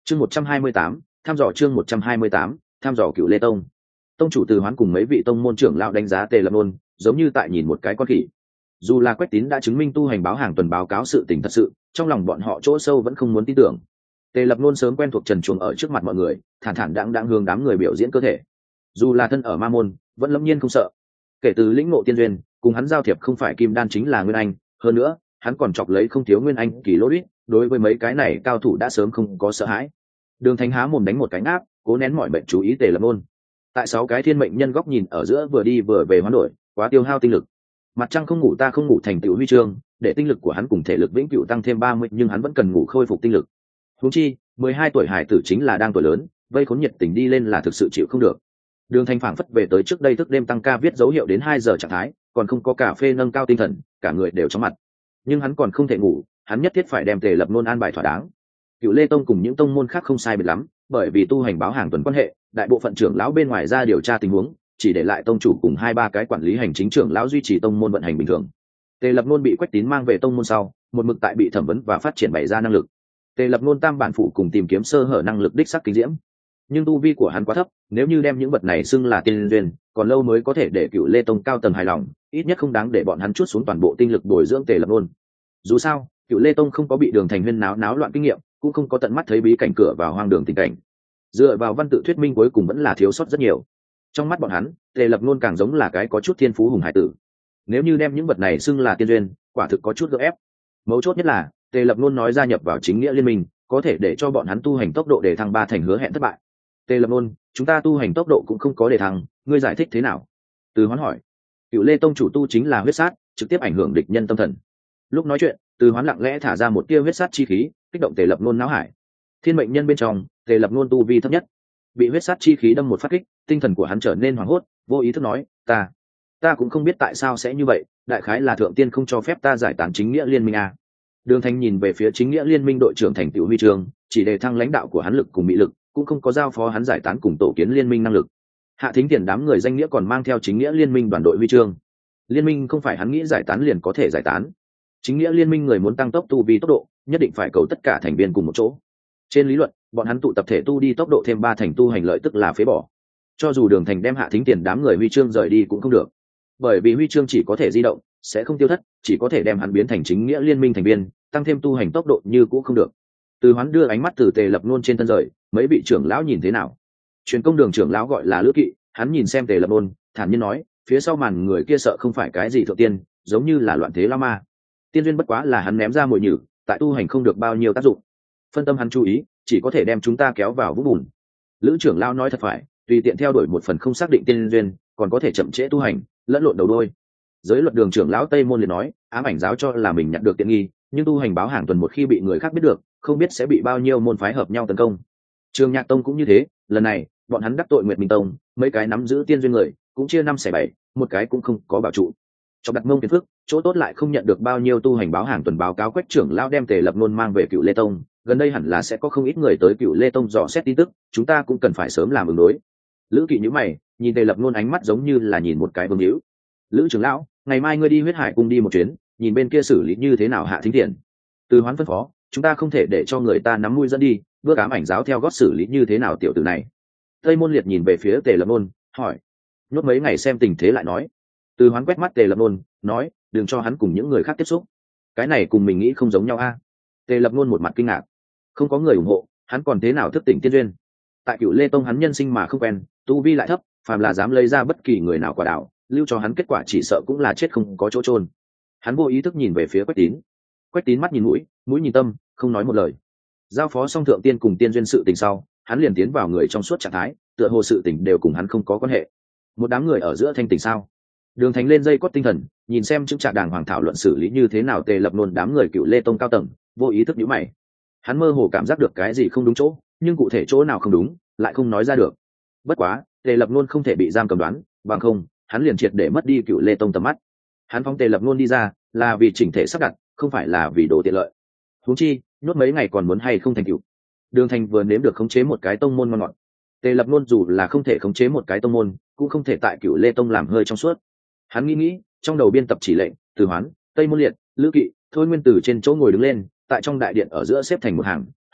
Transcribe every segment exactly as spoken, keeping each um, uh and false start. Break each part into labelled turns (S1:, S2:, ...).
S1: chương một trăm hai mươi tám tham dò chương một trăm hai mươi tám tham dò cựu lê tông. Tông chủ Từ Hoán cùng mấy vị tông môn trưởng lão đánh giá Tề Lập Nôn giống như tại nhìn một cái con khỉ. Dù là Quách Tín đã chứng minh tu hành báo hàng tuần báo cáo sự tình thật sự, trong lòng bọn họ chỗ sâu vẫn không muốn tin tưởng. Tề Lập Nôn sớm quen thuộc trần truồng ở trước mặt mọi người, thản thản đãng đãng hướng đám người biểu diễn cơ thể. Dù là thân ở ma môn, vẫn lâm nhiên không sợ. Kể từ lĩnh ngộ tiên duyên, cùng hắn giao thiệp không phải kim đan chính là nguyên anh, hơn nữa, hắn còn chọc lấy không thiếu nguyên anh kỳ lỗ đít, đối với mấy cái này cao thủ đã sớm không có sợ hãi. Đường Thánh há mồm đánh một cái áp, cố nén mọi bệnh chú ý Tề Lập Nôn. Tại sáu cái thiên mệnh nhân góc nhìn ở giữa vừa đi vừa về hoán đổi, quá tiêu hao tinh lực. Mặt trăng không ngủ ta không ngủ thành tựu huy chương, để tinh lực của hắn cùng thể lực vĩnh cửu tăng thêm ba mươi, nhưng hắn vẫn cần ngủ khôi phục tinh lực. Huống chi, mười hai tuổi hải tử chính là đang tuổi lớn, vây khốn nhiệt tình đi lên là thực sự chịu không được. Đường Thanh phảng phất về tới trước đây thức đêm tăng ca viết dấu hiệu đến hai giờ trạng thái, còn không có cà phê nâng cao tinh thần, cả người đều chóng mặt. Nhưng hắn còn không thể ngủ, hắn nhất thiết phải đem Tề Lập Nôn an bài thỏa đáng. Cựu Lê Tông cùng những tông môn khác không sai biệt lắm, bởi vì tu hành báo hàng tuần quan hệ, đại bộ phận trưởng lão bên ngoài ra điều tra tình huống, chỉ để lại tông chủ cùng hai ba cái quản lý hành chính trưởng lão duy trì tông môn vận hành bình thường. Tề Lập Nôn bị Quách Tín mang về tông môn sau, một mực tại bị thẩm vấn và phát triển bày ra năng lực. Tề Lập Nôn tam bản phụ cùng tìm kiếm sơ hở năng lực đích sắc kinh diễm, nhưng tu vi của hắn quá thấp, nếu như đem những vật này xưng là tiên duyên, còn lâu mới có thể để Cựu Lê Tông cao tầng hài lòng, ít nhất không đáng để bọn hắn chuốt xuống toàn bộ tinh lực bồi dưỡng Tề Lập Nôn. Dù sao, Cựu Lê Tông không có bị Đường Thành huyên náo náo loạn kinh nghiệm, cũng không có tận mắt thấy bí cảnh cửa vào hoang đường tình cảnh. Dựa vào văn tự thuyết minh cuối cùng vẫn là thiếu sót rất nhiều. Trong mắt bọn hắn, Tề Lập Nôn càng giống là cái có chút thiên phú hùng hải tử. Nếu như đem những vật này xưng là tiên duyên, quả thực có chút gượng ép. Mấu chốt nhất là, Tề Lập Nôn nói gia nhập vào chính nghĩa liên minh, có thể để cho bọn hắn tu hành tốc độ để thăng ba thành hứa hẹn thất bại. Tề Lập Nôn, chúng ta tu hành tốc độ cũng không có để thăng, ngươi giải thích thế nào? Từ Hoán hỏi. Cựu Lê Tông chủ tu chính là huyết sát, trực tiếp ảnh hưởng địch nhân tâm thần. Lúc nói chuyện, Từ Hoán lặng lẽ thả ra một tia huyết sát chi khí, kích động Tề Lập Nôn não hải. Thiên mệnh nhân bên trong, Tề Lập Nôn tu vi thấp nhất, bị huyết sát chi khí đâm một phát kích, tinh thần của hắn trở nên hoảng hốt, vô ý thức nói, ta, ta cũng không biết tại sao sẽ như vậy, đại khái là thượng tiên không cho phép ta giải tán chính nghĩa liên minh à. Đường Thành nhìn về phía chính nghĩa liên minh đội trưởng thành tựu huy chương, chỉ đề thăng lãnh đạo của hắn lực cùng mỹ lực, cũng không có giao phó hắn giải tán cùng tổ kiến liên minh năng lực. Hạ Thính Tiền đám người danh nghĩa còn mang theo chính nghĩa liên minh đoàn đội huy chương. Liên minh không phải hắn nghĩ giải tán liền có thể giải tán. Chính nghĩa liên minh người muốn tăng tốc tu vi tốc độ, nhất định phải cầu tất cả thành viên cùng một chỗ. Trên lý luận, bọn hắn tụ tập thể tu đi tốc độ thêm ba thành tu hành lợi tức là phế bỏ. Cho dù Đường Thành đem Hạ Thính Tiền đám người huy chương rời đi cũng không được, bởi vì huy chương chỉ có thể di động, sẽ không tiêu thất, chỉ có thể đem hắn biến thành chính nghĩa liên minh thành viên, tăng thêm tu hành tốc độ như cũng không được. Từ Hoán đưa ánh mắt từ Tề Lập Nôn trên thân rời, mấy vị trưởng lão nhìn thế nào? Truyền công đường trưởng lão gọi là Lữ Kỵ, hắn nhìn xem Tề Lập Nôn, thản nhiên nói, phía sau màn người kia sợ không phải cái gì thượng tiên, giống như là loạn thế la ma. Tiên duyên bất quá là hắn ném ra mồi nhử, tại tu hành không được bao nhiêu tác dụng. Phân tâm hắn chú ý, chỉ có thể đem chúng ta kéo vào vũng bùn. Lữ trưởng lão nói thật phải, tùy tiện theo đuổi một phần không xác định tiên duyên, còn có thể chậm trễ tu hành, lẫn lộn đầu đôi. Giới luật đường trưởng lão Tây Môn liền nói, ám ảnh giáo cho là mình nhận được tiện nghi, nhưng tu hành báo hàng tuần một khi bị người khác biết được, không biết sẽ bị bao nhiêu môn phái hợp nhau tấn công. Trường Nhạc Tông cũng như thế, lần này bọn hắn đắc tội Nguyệt Minh Tông, mấy cái nắm giữ tiên duyên người cũng chia năm xẻ bảy, một cái cũng không có bảo trụ. Cho đặt mông phiền phức, chỗ tốt lại không nhận được bao nhiêu tu hành báo hàng tuần báo cáo. Quách trưởng lão đem Tề Lập Nôn mang về Cựu Lê Tông, gần đây hẳn là sẽ có không ít người tới Cựu Lê Tông dò xét tin tức, chúng ta cũng cần phải sớm làm ứng đối. Lữ Kỵ nhíu mày, nhìn Tề Lập Nôn ánh mắt giống như là nhìn một cái vương hữu. Lữ trưởng lão, ngày mai ngươi đi huyết hải cung đi một chuyến, nhìn bên kia xử lý như thế nào. Hạ Thính Tiền. Từ Hoán phân phó, chúng ta không thể để cho người ta nắm mũi dẫn đi, bước ám ảnh giáo theo gót xử lý như thế nào tiểu tử này. Tây Môn Liệt nhìn về phía Tề Lập Nôn, hỏi, nhốt mấy ngày xem tình thế lại nói. Từ Hoán quét mắt Tề Lập Nôn, nói, đừng cho hắn cùng những người khác tiếp xúc, cái này cùng mình nghĩ không giống nhau a. À? Tề Lập Nôn một mặt kinh ngạc, không có người ủng hộ, hắn còn thế nào thức tỉnh tiên duyên? Tại Cựu Lê Tông hắn nhân sinh mà không quen, tu vi lại thấp, phàm là dám lấy ra bất kỳ người nào quả đạo, lưu cho hắn kết quả chỉ sợ cũng là chết không có chỗ trôn. Hắn vô ý thức nhìn về phía Quách Tín. Quách Tín mắt nhìn mũi, mũi nhìn tâm, không nói một lời. Giao phó xong thượng tiên cùng tiên duyên sự tình sau, hắn liền tiến vào người trong suốt trạng thái, tựa hồ sự tình đều cùng hắn không có quan hệ. Một đám người ở giữa thanh tình sao? Đường Thành lên dây cót tinh thần, nhìn xem chứng trạng đàng hoàng thảo luận xử lý như thế nào Tề Lập Nôn đám người Cựu Lê Tông cao tầng, vô ý thức nhíu mày. Hắn mơ hồ cảm giác được cái gì không đúng chỗ, nhưng cụ thể chỗ nào không đúng, lại không nói ra được. Bất quá, Tề Lập Nôn không thể bị giam cầm đoán, bằng không, hắn liền triệt để mất đi Cựu Lê Tông tầm mắt. Hắn phóng Tề Lập Nôn đi ra, là vì chỉnh thể sắp đặt, không phải là vì đồ tiện lợi. Huống chi, nhốt mấy ngày còn muốn hay không thành tựu. Đường Thành vừa nếm được khống chế một cái tông môn ngon ngọt. Tề Lập Nôn dù là không thể khống chế một cái tông môn, cũng không thể tại Cựu Lê Tông làm hơi trong suốt. Hắn nghĩ nghĩ, trong đầu biên tập chỉ lệnh, Từ Hoán, Tây Môn Liệt, Lữ Kỵ, Thôi Nguyên Tử trên chỗ ngồi đứng lên, tại trong đại điện ở giữa xếp thành một hàng,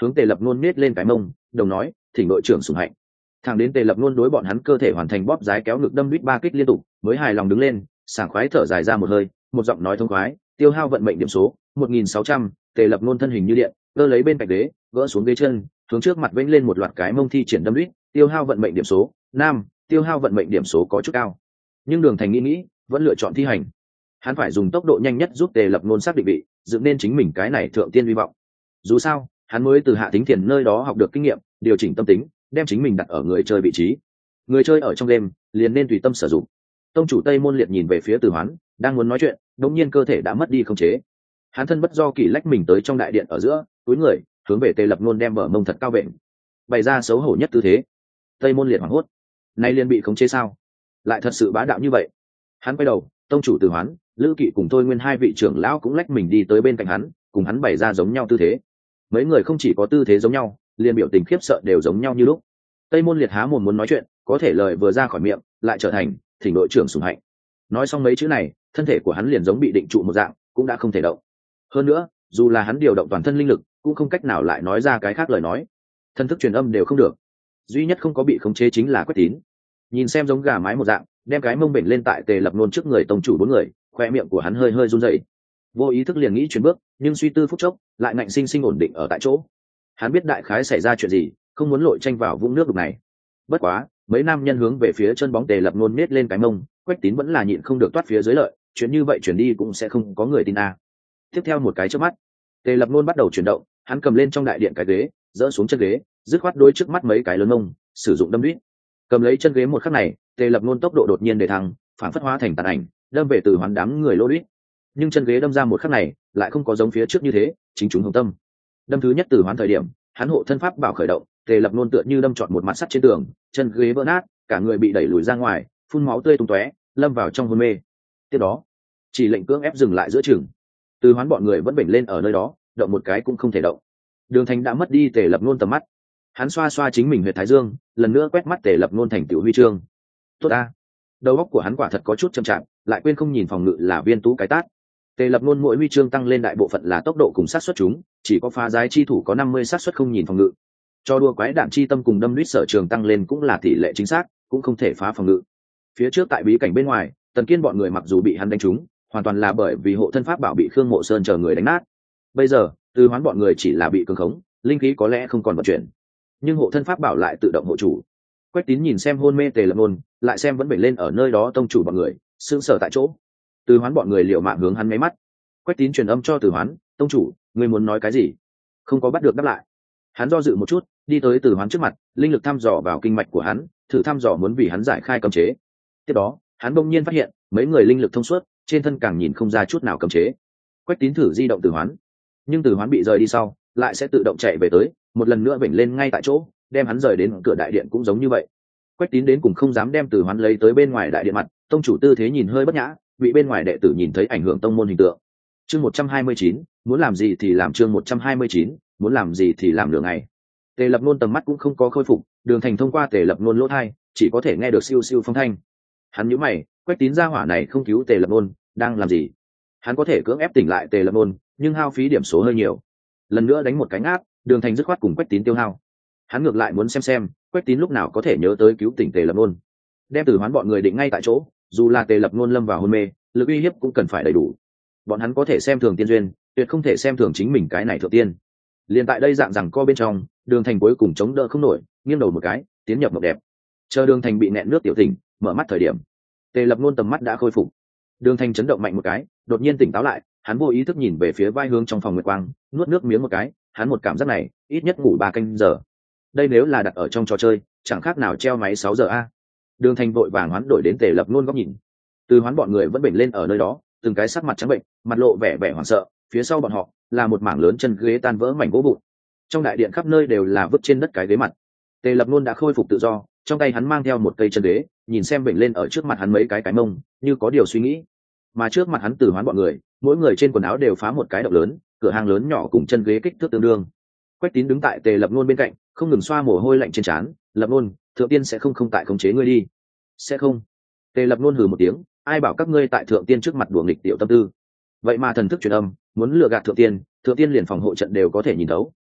S1: hướng tề lập nôn nết lên cái mông, đồng nói thỉnh đội trưởng sủng hạnh. Thẳng đến tề lập nôn đối bọn hắn cơ thể hoàn thành bóp giái kéo ngực đâm đít ba kích liên tục, mới hài lòng đứng lên, sảng khoái thở dài ra một hơi, một giọng nói thông khoái, tiêu hao vận mệnh điểm số một nghìn sáu trăm. Tề lập nôn thân hình như điện, cơ lấy bên cạnh ghế, gỡ xuống ghế chân, hướng trước mặt vênh lên một loạt cái mông thi triển đâm đít, tiêu hao vận mệnh điểm số nam, tiêu hao vận mệnh điểm số có chút cao. Nhưng Đường Thành nghĩ nghĩ, vẫn lựa chọn thi hành. Hắn phải dùng tốc độ nhanh nhất giúp tề lập nôn xác định vị, dựng nên chính mình cái này thượng tiên hy vọng. Dù sao hắn mới từ Hạ Thính Thiền nơi đó học được kinh nghiệm, điều chỉnh tâm tính, đem chính mình đặt ở người chơi vị trí. Người chơi ở trong game liền nên tùy tâm sử dụng. Tông chủ Tây Môn Liệt nhìn về phía Từ Hoán, đang muốn nói chuyện, đột nhiên cơ thể đã mất đi khống chế. Hắn thân bất do kỳ lách mình tới trong đại điện ở giữa, túi người hướng về tề lập nôn đem bờ mông thật cao vện, bày ra xấu hổ nhất tư thế. Tây Môn Liệt hoảng hốt, nay liền bị khống chế sao? Lại thật sự bá đạo như vậy? Hắn quay đầu, tông chủ Từ Hoán, Lữ Kỵ cùng Thôi Nguyên hai vị trưởng lão cũng lách mình đi tới bên cạnh hắn, cùng hắn bày ra giống nhau tư thế. Mấy người không chỉ có tư thế giống nhau, liền biểu tình khiếp sợ đều giống nhau như lúc. Tây Môn Liệt há mồm muốn nói chuyện, có thể lời vừa ra khỏi miệng lại trở thành thỉnh đội trưởng sủng hạnh. Nói xong mấy chữ này, thân thể của hắn liền giống bị định trụ một dạng, cũng đã không thể động. Hơn nữa, dù là hắn điều động toàn thân linh lực, cũng không cách nào lại nói ra cái khác lời nói. Thân thức truyền âm đều không được. Duy nhất không có bị khống chế chính là Quách Tín. Nhìn xem giống gà mái một dạng, đem cái mông bểnh lên tại tề lập nôn trước người tông chủ bốn người, khoe miệng của hắn hơi hơi run rẩy. Vô ý thức liền nghĩ chuyển bước, nhưng suy tư phút chốc, lại ngạnh sinh sinh ổn định ở tại chỗ. Hắn biết đại khái xảy ra chuyện gì, không muốn lội tranh vào vũng nước đục này. Bất quá, mấy nam nhân hướng về phía chân bóng tề lập nôn nết lên cái mông, Quách Tín vẫn là nhịn không được toát phía dưới lợi, chuyện như vậy chuyển đi cũng sẽ không có người tin a. Tiếp theo một cái chớp mắt, tề lập nôn bắt đầu chuyển động, hắn cầm lên trong đại điện cái ghế, dỡ xuống chân ghế, dứt khoát đối trước mắt mấy cái lớn mông, sử dụng đâm đít. Cầm lấy chân ghế một khắc này, tề lập nôn tốc độ đột nhiên để thăng, phản phất hóa thành tàn ảnh, đâm về Từ Hoán đám người lỗ đít. Nhưng chân ghế đâm ra một khắc này, lại không có giống phía trước như thế, chính chúng hồng tâm. Đâm thứ nhất Từ Hoán thời điểm, hắn hộ thân pháp bảo khởi động, tề lập nôn tựa như đâm trọn một mặt sắt trên tường, chân ghế vỡ nát, cả người bị đẩy lùi ra ngoài, phun máu tươi tung tóe, lâm vào trong hôn mê. Tiếp đó, chỉ lệnh cưỡng ép dừng lại giữa chừng. Từ Hoán bọn người vẫn bềnh lên ở nơi đó, động một cái cũng không thể động. Đường Thành đã mất đi tề lập nôn tầm mắt. Hắn xoa xoa chính mình huyệt thái dương, lần nữa quét mắt tề lập nôn thành tiểu huy chương. Tốt a. Đầu óc của hắn quả thật có chút chậm chạp, lại quên không nhìn phòng ngự là viên tú cái tát. Tề lập nôn mỗi huy chương tăng lên đại bộ phận là tốc độ cùng sát xuất chúng, chỉ có phá giái chi thủ có năm mươi sát xuất không nhìn phòng ngự. Cho đua quái đạn chi tâm cùng đâm lít sở trường tăng lên cũng là tỷ lệ chính xác, cũng không thể phá phòng ngự. Phía trước tại bí cảnh bên ngoài, Tần Kiên bọn người mặc dù bị hắn đánh trúng, hoàn toàn là bởi vì hộ thân pháp bảo bị Khương Mộ Sơn chờ người đánh nát. Bây giờ, Từ Hoán bọn người chỉ là bị cường khống, linh khí có lẽ không còn vận chuyển, nhưng hộ thân pháp bảo lại tự động hộ chủ. Quách Tín nhìn xem hôn mê tề lập nôn, lại xem vẫn bể lên ở nơi đó tông chủ bọn người, sững sờ tại chỗ. Từ Hoán bọn người liều mạng hướng hắn mấy mắt. Quách Tín truyền âm cho Từ Hoán, tông chủ, ngươi muốn nói cái gì? Không có bắt được đáp lại. Hắn do dự một chút, đi tới Từ Hoán trước mặt, linh lực thăm dò vào kinh mạch của hắn, thử thăm dò muốn vì hắn giải khai cấm chế. Tiếp đó, hắn bỗng nhiên phát hiện, mấy người linh lực thông suốt, trên thân càng nhìn không ra chút nào cấm chế. Quách Tín thử di động Từ Hoán, nhưng Từ Hoán bị rời đi sau, lại sẽ tự động chạy về tới, một lần nữa vểnh lên ngay tại chỗ, đem hắn rời đến cửa đại điện cũng giống như vậy. Quách Tín đến cùng không dám đem Từ Hoán lấy tới bên ngoài đại điện mặt, tông chủ tư thế nhìn hơi bất nhã, bị bên ngoài đệ tử nhìn thấy ảnh hưởng tông môn hình tượng. Chương một trăm hai mươi chín, muốn làm gì thì làm. Chương một trăm hai mươi chín, muốn làm gì thì làm đường này. Tề lập nôn tầm mắt cũng không có khôi phục, Đường Thành thông qua tề lập nôn lỗ thai, chỉ có thể nghe được siêu siêu phong thanh. Hắn nhíu mày, Quách Tín gia hỏa này không cứu tề lập nôn, đang làm gì? Hắn có thể cưỡng ép tỉnh lại tề lập nôn, nhưng hao phí điểm số hơi nhiều. Lần nữa đánh một cái áp, Đường Thành dứt khoát cùng Quách Tín tiêu hao. Hắn ngược lại muốn xem xem Quách Tín lúc nào có thể nhớ tới cứu tỉnh tề lập nôn, đem Từ Hoán bọn người định ngay tại chỗ. Dù là tề lập nôn lâm vào hôn mê, lực uy hiếp cũng cần phải đầy đủ. Bọn hắn có thể xem thường tiên duyên, tuyệt không thể xem thường chính mình cái này thượng tiên. Liên tại đây dạng rằng co bên trong, Đường Thành cuối cùng chống đỡ không nổi, nghiêng đầu một cái, tiến nhập mộng đẹp. Chờ Đường Thành bị nẹn nước tiểu tỉnh, mở mắt thời điểm, tề lập nôn tầm mắt đã khôi phục. Đường Thành chấn động mạnh một cái, đột nhiên tỉnh táo lại, hắn vô ý thức nhìn về phía vai hướng trong phòng nguyệt quang, nuốt nước miếng một cái, hắn một cảm giác này, ít nhất ngủ ba canh giờ. Đây nếu là đặt ở trong trò chơi, chẳng khác nào treo máy sáu giờ a. Đường Thành vội vàng hoán đổi đến tề lập nôn góc nhìn. Từ Hoán bọn người vẫn bệnh lên ở nơi đó, từng cái sắc mặt trắng bệnh, mặt lộ vẻ vẻ hoảng sợ, phía sau bọn họ là một mảng lớn chân ghế tan vỡ mảnh gỗ vụn. Trong đại điện khắp nơi đều là vứt trên đất cái ghế mặt. Tề lập nôn đã khôi phục tự do, trong tay hắn mang theo một cây chân ghế, nhìn xem bệnh lên ở trước mặt hắn mấy cái cái mông, như có điều suy nghĩ. Mà trước mặt hắn Từ Hoán bọn người, mỗi người trên quần áo đều phá một cái động lớn, cửa hàng lớn nhỏ cùng chân ghế kích thước tương đương. Quách Tín đứng tại tề lập nôn bên cạnh, không ngừng xoa mồ hôi lạnh trên trán. Lập nôn, thượng tiên sẽ không không tại khống chế ngươi đi. Sẽ không. Tề lập nôn hừ một tiếng, ai bảo các ngươi tại thượng tiên trước mặt đùa nghịch tiểu tâm tư. Vậy mà thần thức truyền âm, muốn lừa gạt thượng tiên, thượng tiên liền phòng hộ trận đều có thể nhìn thấu,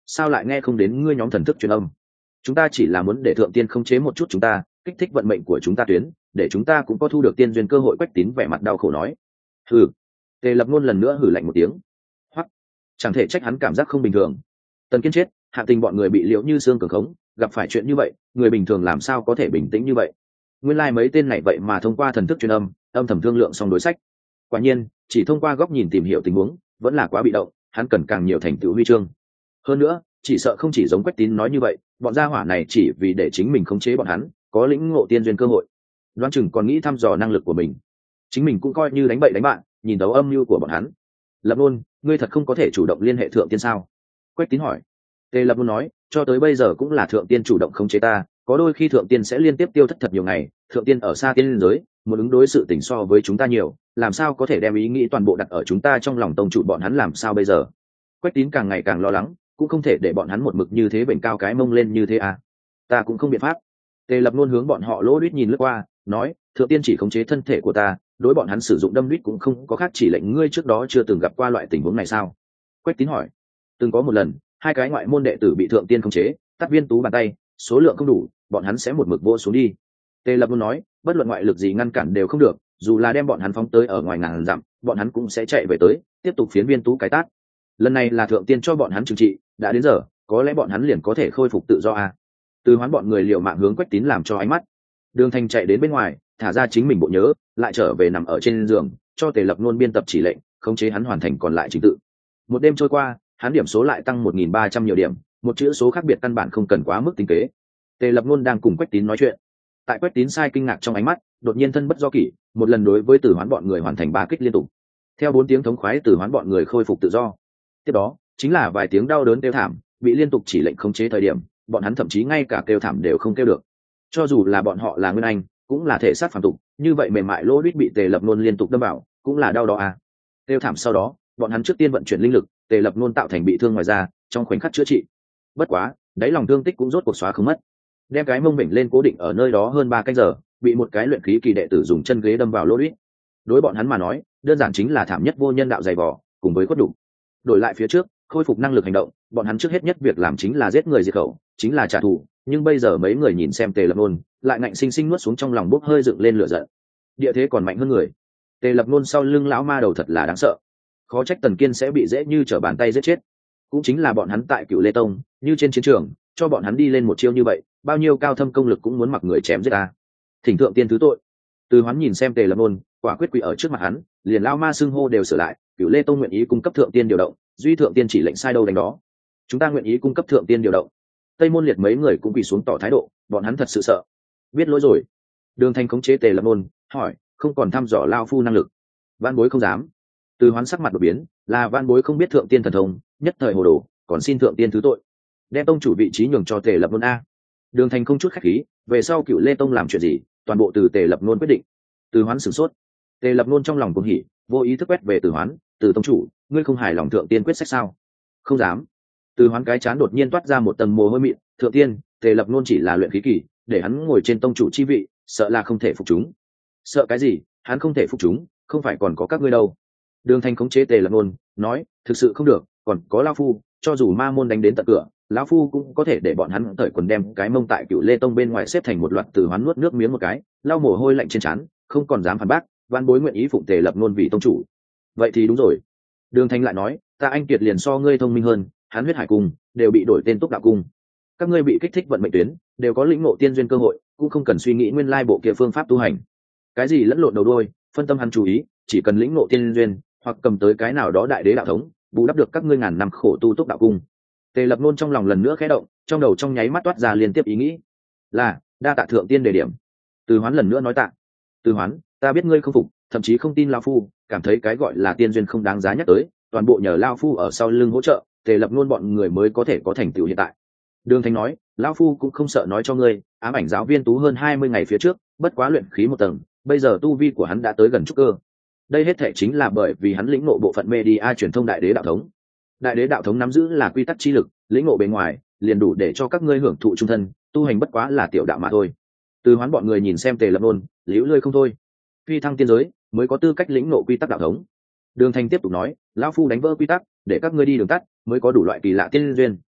S1: sao lại nghe không đến ngươi nhóm thần thức truyền âm? Chúng ta chỉ là muốn để thượng tiên khống chế một chút chúng ta, kích thích vận mệnh của chúng ta tuyến, để chúng ta cũng có thu được tiên duyên cơ hội. Quách Tín vẻ mặt đau khổ nói. Hừ. Tề Lập Ngôn lần nữa hừ lạnh một tiếng. Hoặc, chẳng thể trách hắn cảm giác không bình thường. Tần Kiên chết, Hạ Tình bọn người bị Liễu Như Sương cường khống, gặp phải chuyện như vậy, người bình thường làm sao có thể bình tĩnh như vậy? Nguyên lai like mấy tên này vậy mà thông qua thần thức truyền âm, âm thầm thương lượng xong đối sách. Quả nhiên, chỉ thông qua góc nhìn tìm hiểu tình huống, vẫn là quá bị động, hắn cần càng nhiều thành tựu huy chương. Hơn nữa, chỉ sợ không chỉ giống Quách Tín nói như vậy, bọn gia hỏa này chỉ vì để chính mình khống chế bọn hắn, có lĩnh ngộ tiên duyên cơ hội. Đoán chừng còn nghĩ thăm dò năng lực của mình. Chính mình cũng coi như đánh bậy đánh bạn, nhìn thấu âm mưu của bọn hắn. Lập Nôn, ngươi thật không có thể chủ động liên hệ thượng tiên sao? Quách Tín hỏi. Tề Lập Nôn nói, cho tới bây giờ cũng là thượng tiên chủ động khống chế ta, có đôi khi thượng tiên sẽ liên tiếp tiêu thất thật nhiều ngày, thượng tiên ở xa tiên giới, muốn ứng đối sự tình so với chúng ta nhiều, làm sao có thể đem ý nghĩ toàn bộ đặt ở chúng ta trong lòng tông chủ bọn hắn làm sao bây giờ? Quách Tín càng ngày càng lo lắng, cũng không thể để bọn hắn một mực như thế bệnh cao cái mông lên như thế à? Ta cũng không biện pháp. Tề Lập Nôn hướng bọn họ lỗ đít nhìn lướt qua, nói, thượng tiên chỉ khống chế thân thể của ta, đối bọn hắn sử dụng đâm đít cũng không có khác, chỉ lệnh ngươi trước đó chưa từng gặp qua loại tình huống này sao? Quách Tín hỏi. Từng có một lần, hai cái ngoại môn đệ tử bị thượng tiên khống chế, tắt viên tú bàn tay, số lượng không đủ, bọn hắn sẽ một mực vô xuống đi. Tề Lập Nôn nói, bất luận ngoại lực gì ngăn cản đều không được, dù là đem bọn hắn phóng tới ở ngoài ngàn dặm, bọn hắn cũng sẽ chạy về tới, tiếp tục phiến viên tú cái tát. Lần này là thượng tiên cho bọn hắn trừng trị, đã đến giờ, có lẽ bọn hắn liền có thể khôi phục tự do à? Từ Hoán bọn người liều mạng hướng Quách Tín làm cho ánh mắt. Đường Thành chạy đến bên ngoài, thả ra chính mình bộ nhớ, lại trở về nằm ở trên giường, cho Tề Lập Nôn biên tập chỉ lệnh, khống chế hắn hoàn thành còn lại trình tự. Một đêm trôi qua, hắn điểm số lại tăng một nghìn ba trăm nhiều điểm, một chữ số khác biệt căn bản không cần quá mức tinh kế. Tề Lập Nôn đang cùng Quách Tín nói chuyện. Tại Quách Tín sai kinh ngạc trong ánh mắt, đột nhiên thân bất do kỷ, một lần đối với Từ Hoán bọn người hoàn thành ba kích liên tục. Theo bốn tiếng thống khoái, Từ Hoán bọn người khôi phục tự do. Tiếp đó, chính là vài tiếng đau đớn kêu thảm, bị liên tục chỉ lệnh khống chế thời điểm, bọn hắn thậm chí ngay cả kêu thảm đều không kêu được. Cho dù là bọn họ là nguyên anh, cũng là thể xác phàm tục, như vậy mềm mại lỗ đít bị Tề Lập Nôn liên tục đâm vào, cũng là đau đó à. Kêu thảm sau đó, bọn hắn trước tiên vận chuyển linh lực, Tề Lập Nôn tạo thành bị thương ngoài da, trong khoảnh khắc chữa trị. Bất quá, đáy lòng thương tích cũng rốt cuộc xóa không mất. Đem cái mông mình lên cố định ở nơi đó hơn ba canh giờ, bị một cái luyện khí kỳ đệ tử dùng chân ghế đâm vào lỗ đít. Đối bọn hắn mà nói, đơn giản chính là thảm nhất vô nhân đạo dày vò, cùng với khuất đủ. Đổi lại phía trước, khôi phục năng lực hành động, bọn hắn trước hết nhất việc làm chính là giết người diệt khẩu, chính là trả thù, nhưng bây giờ mấy người nhìn xem Tề Lập Nôn, lại ngạnh sinh sinh nuốt xuống trong lòng bốc hơi dựng lên lửa giận. Địa thế còn mạnh hơn người. Tề Lập Nôn sau lưng lão ma đầu thật là đáng sợ. Khó trách Tần Kiên sẽ bị dễ như trở bàn tay giết chết. Cũng chính là bọn hắn tại Cựu Lê Tông, như trên chiến trường, cho bọn hắn đi lên một chiêu như vậy, bao nhiêu cao thâm công lực cũng muốn mặc người chém giết ta. Thỉnh thượng tiên thứ tội. Từ Hoán nhìn xem Tề Lập Nôn, quả quyết quỳ ở trước mặt hắn, liền lão ma xưng hô đều sửa lại, Cựu Lê Tông nguyện ý cung cấp thượng tiên điều động, duy thượng tiên chỉ lệnh sai đâu đánh đó. Chúng ta nguyện ý cung cấp thượng tiên điều động. Tây Môn Liệt mấy người cũng quỳ xuống tỏ thái độ, bọn hắn thật sự sợ. Biết lỗi rồi. Đường Thành khống chế Tề Lập Nôn, hỏi, không còn thăm dò lao phu năng lực. Vạn Bối không dám. Từ Hoán sắc mặt đột biến, là Vạn Bối không biết thượng tiên thần thông, nhất thời hồ đồ, còn xin thượng tiên thứ tội. Đem tông chủ vị trí nhường cho Tề Lập Nôn a. Đường Thành không chút khách khí, về sau Cựu Lê Tông làm chuyện gì, toàn bộ từ Tề Lập Nôn quyết định. Từ Hoán sửng sốt. Tề Lập Nôn trong lòng cuồng hỉ, vô ý thức quét về Từ Hoán, Từ tông chủ, ngươi không hài lòng thượng tiên quyết sách sao? Không dám. Từ Hoán cái chán đột nhiên toát ra một tầng mồ hôi mịn, thượng tiên, Tề Lập Nôn chỉ là luyện khí kỳ, để hắn ngồi trên tông chủ chi vị, sợ là không thể phục chúng. Sợ cái gì? Hắn không thể phục chúng, không phải còn có các ngươi đâu. Đường Thành khống chế Tề Lập Nôn, nói, thực sự không được, còn có lão phu, cho dù ma môn đánh đến tận cửa, lão phu cũng có thể để bọn hắn cởi quần đem cái mông tại Cựu Lê Tông bên ngoài xếp thành một loạt. Từ Hoán nuốt nước miếng một cái, lau mồ hôi lạnh trên trán, không còn dám phản bác, Vạn Bối nguyện ý phụng Tề Lập Nôn vì tông chủ. Vậy thì đúng rồi. Đường Thành lại nói, ta anh kiệt liền so ngươi thông minh hơn, hắn huyết hải cung đều bị đổi tên Túc Đạo cung. Các ngươi bị kích thích vận mệnh tuyến, đều có lĩnh ngộ tiên duyên cơ hội, cũng không cần suy nghĩ nguyên lai bộ kia phương pháp tu hành. Cái gì lẫn lộn đầu đuôi, phân tâm hắn chú ý, chỉ cần lĩnh ngộ tiên duyên, hoặc cầm tới cái nào đó đại đế đạo thống, bù đắp được các ngươi ngàn năm khổ tu Túc Đạo cung. Tề Lập Nôn trong lòng lần nữa khẽ động, trong đầu trong nháy mắt toát ra liên tiếp ý nghĩ, là đa tạ thượng tiên đề điểm. Từ Hoán lần nữa nói tạ. Từ Hoán, ta biết ngươi không phục, thậm chí không tin lão phu, cảm thấy cái gọi là tiên duyên không đáng giá nhắc tới, toàn bộ nhờ lão phu ở sau lưng hỗ trợ, Tề Lập Nôn bọn người mới có thể có thành tựu hiện tại. Đường Thành nói, lão phu cũng không sợ nói cho ngươi, ám ảnh giáo viên tú hơn hai mươi ngày phía trước, bất quá luyện khí một tầng, bây giờ tu vi của hắn đã tới gần trúc cơ. Đây hết thể chính là bởi vì hắn lĩnh ngộ bộ phận media truyền thông đại đế đạo thống. Đại đế đạo thống nắm giữ là quy tắc chi lực, lĩnh ngộ bề ngoài, liền đủ để cho các ngươi hưởng thụ trung thân, tu hành bất quá là tiểu đạo mà thôi. Từ Hoán bọn người nhìn xem Tề Lập Nôn, liễu lơi không thôi. Phi thăng tiên giới, mới có tư cách lĩnh ngộ quy tắc đạo thống. Đường Thành tiếp tục nói, lão phu đánh vỡ quy tắc, để các ngươi đi đường tắt, mới có đủ loại kỳ lạ tiên duyên.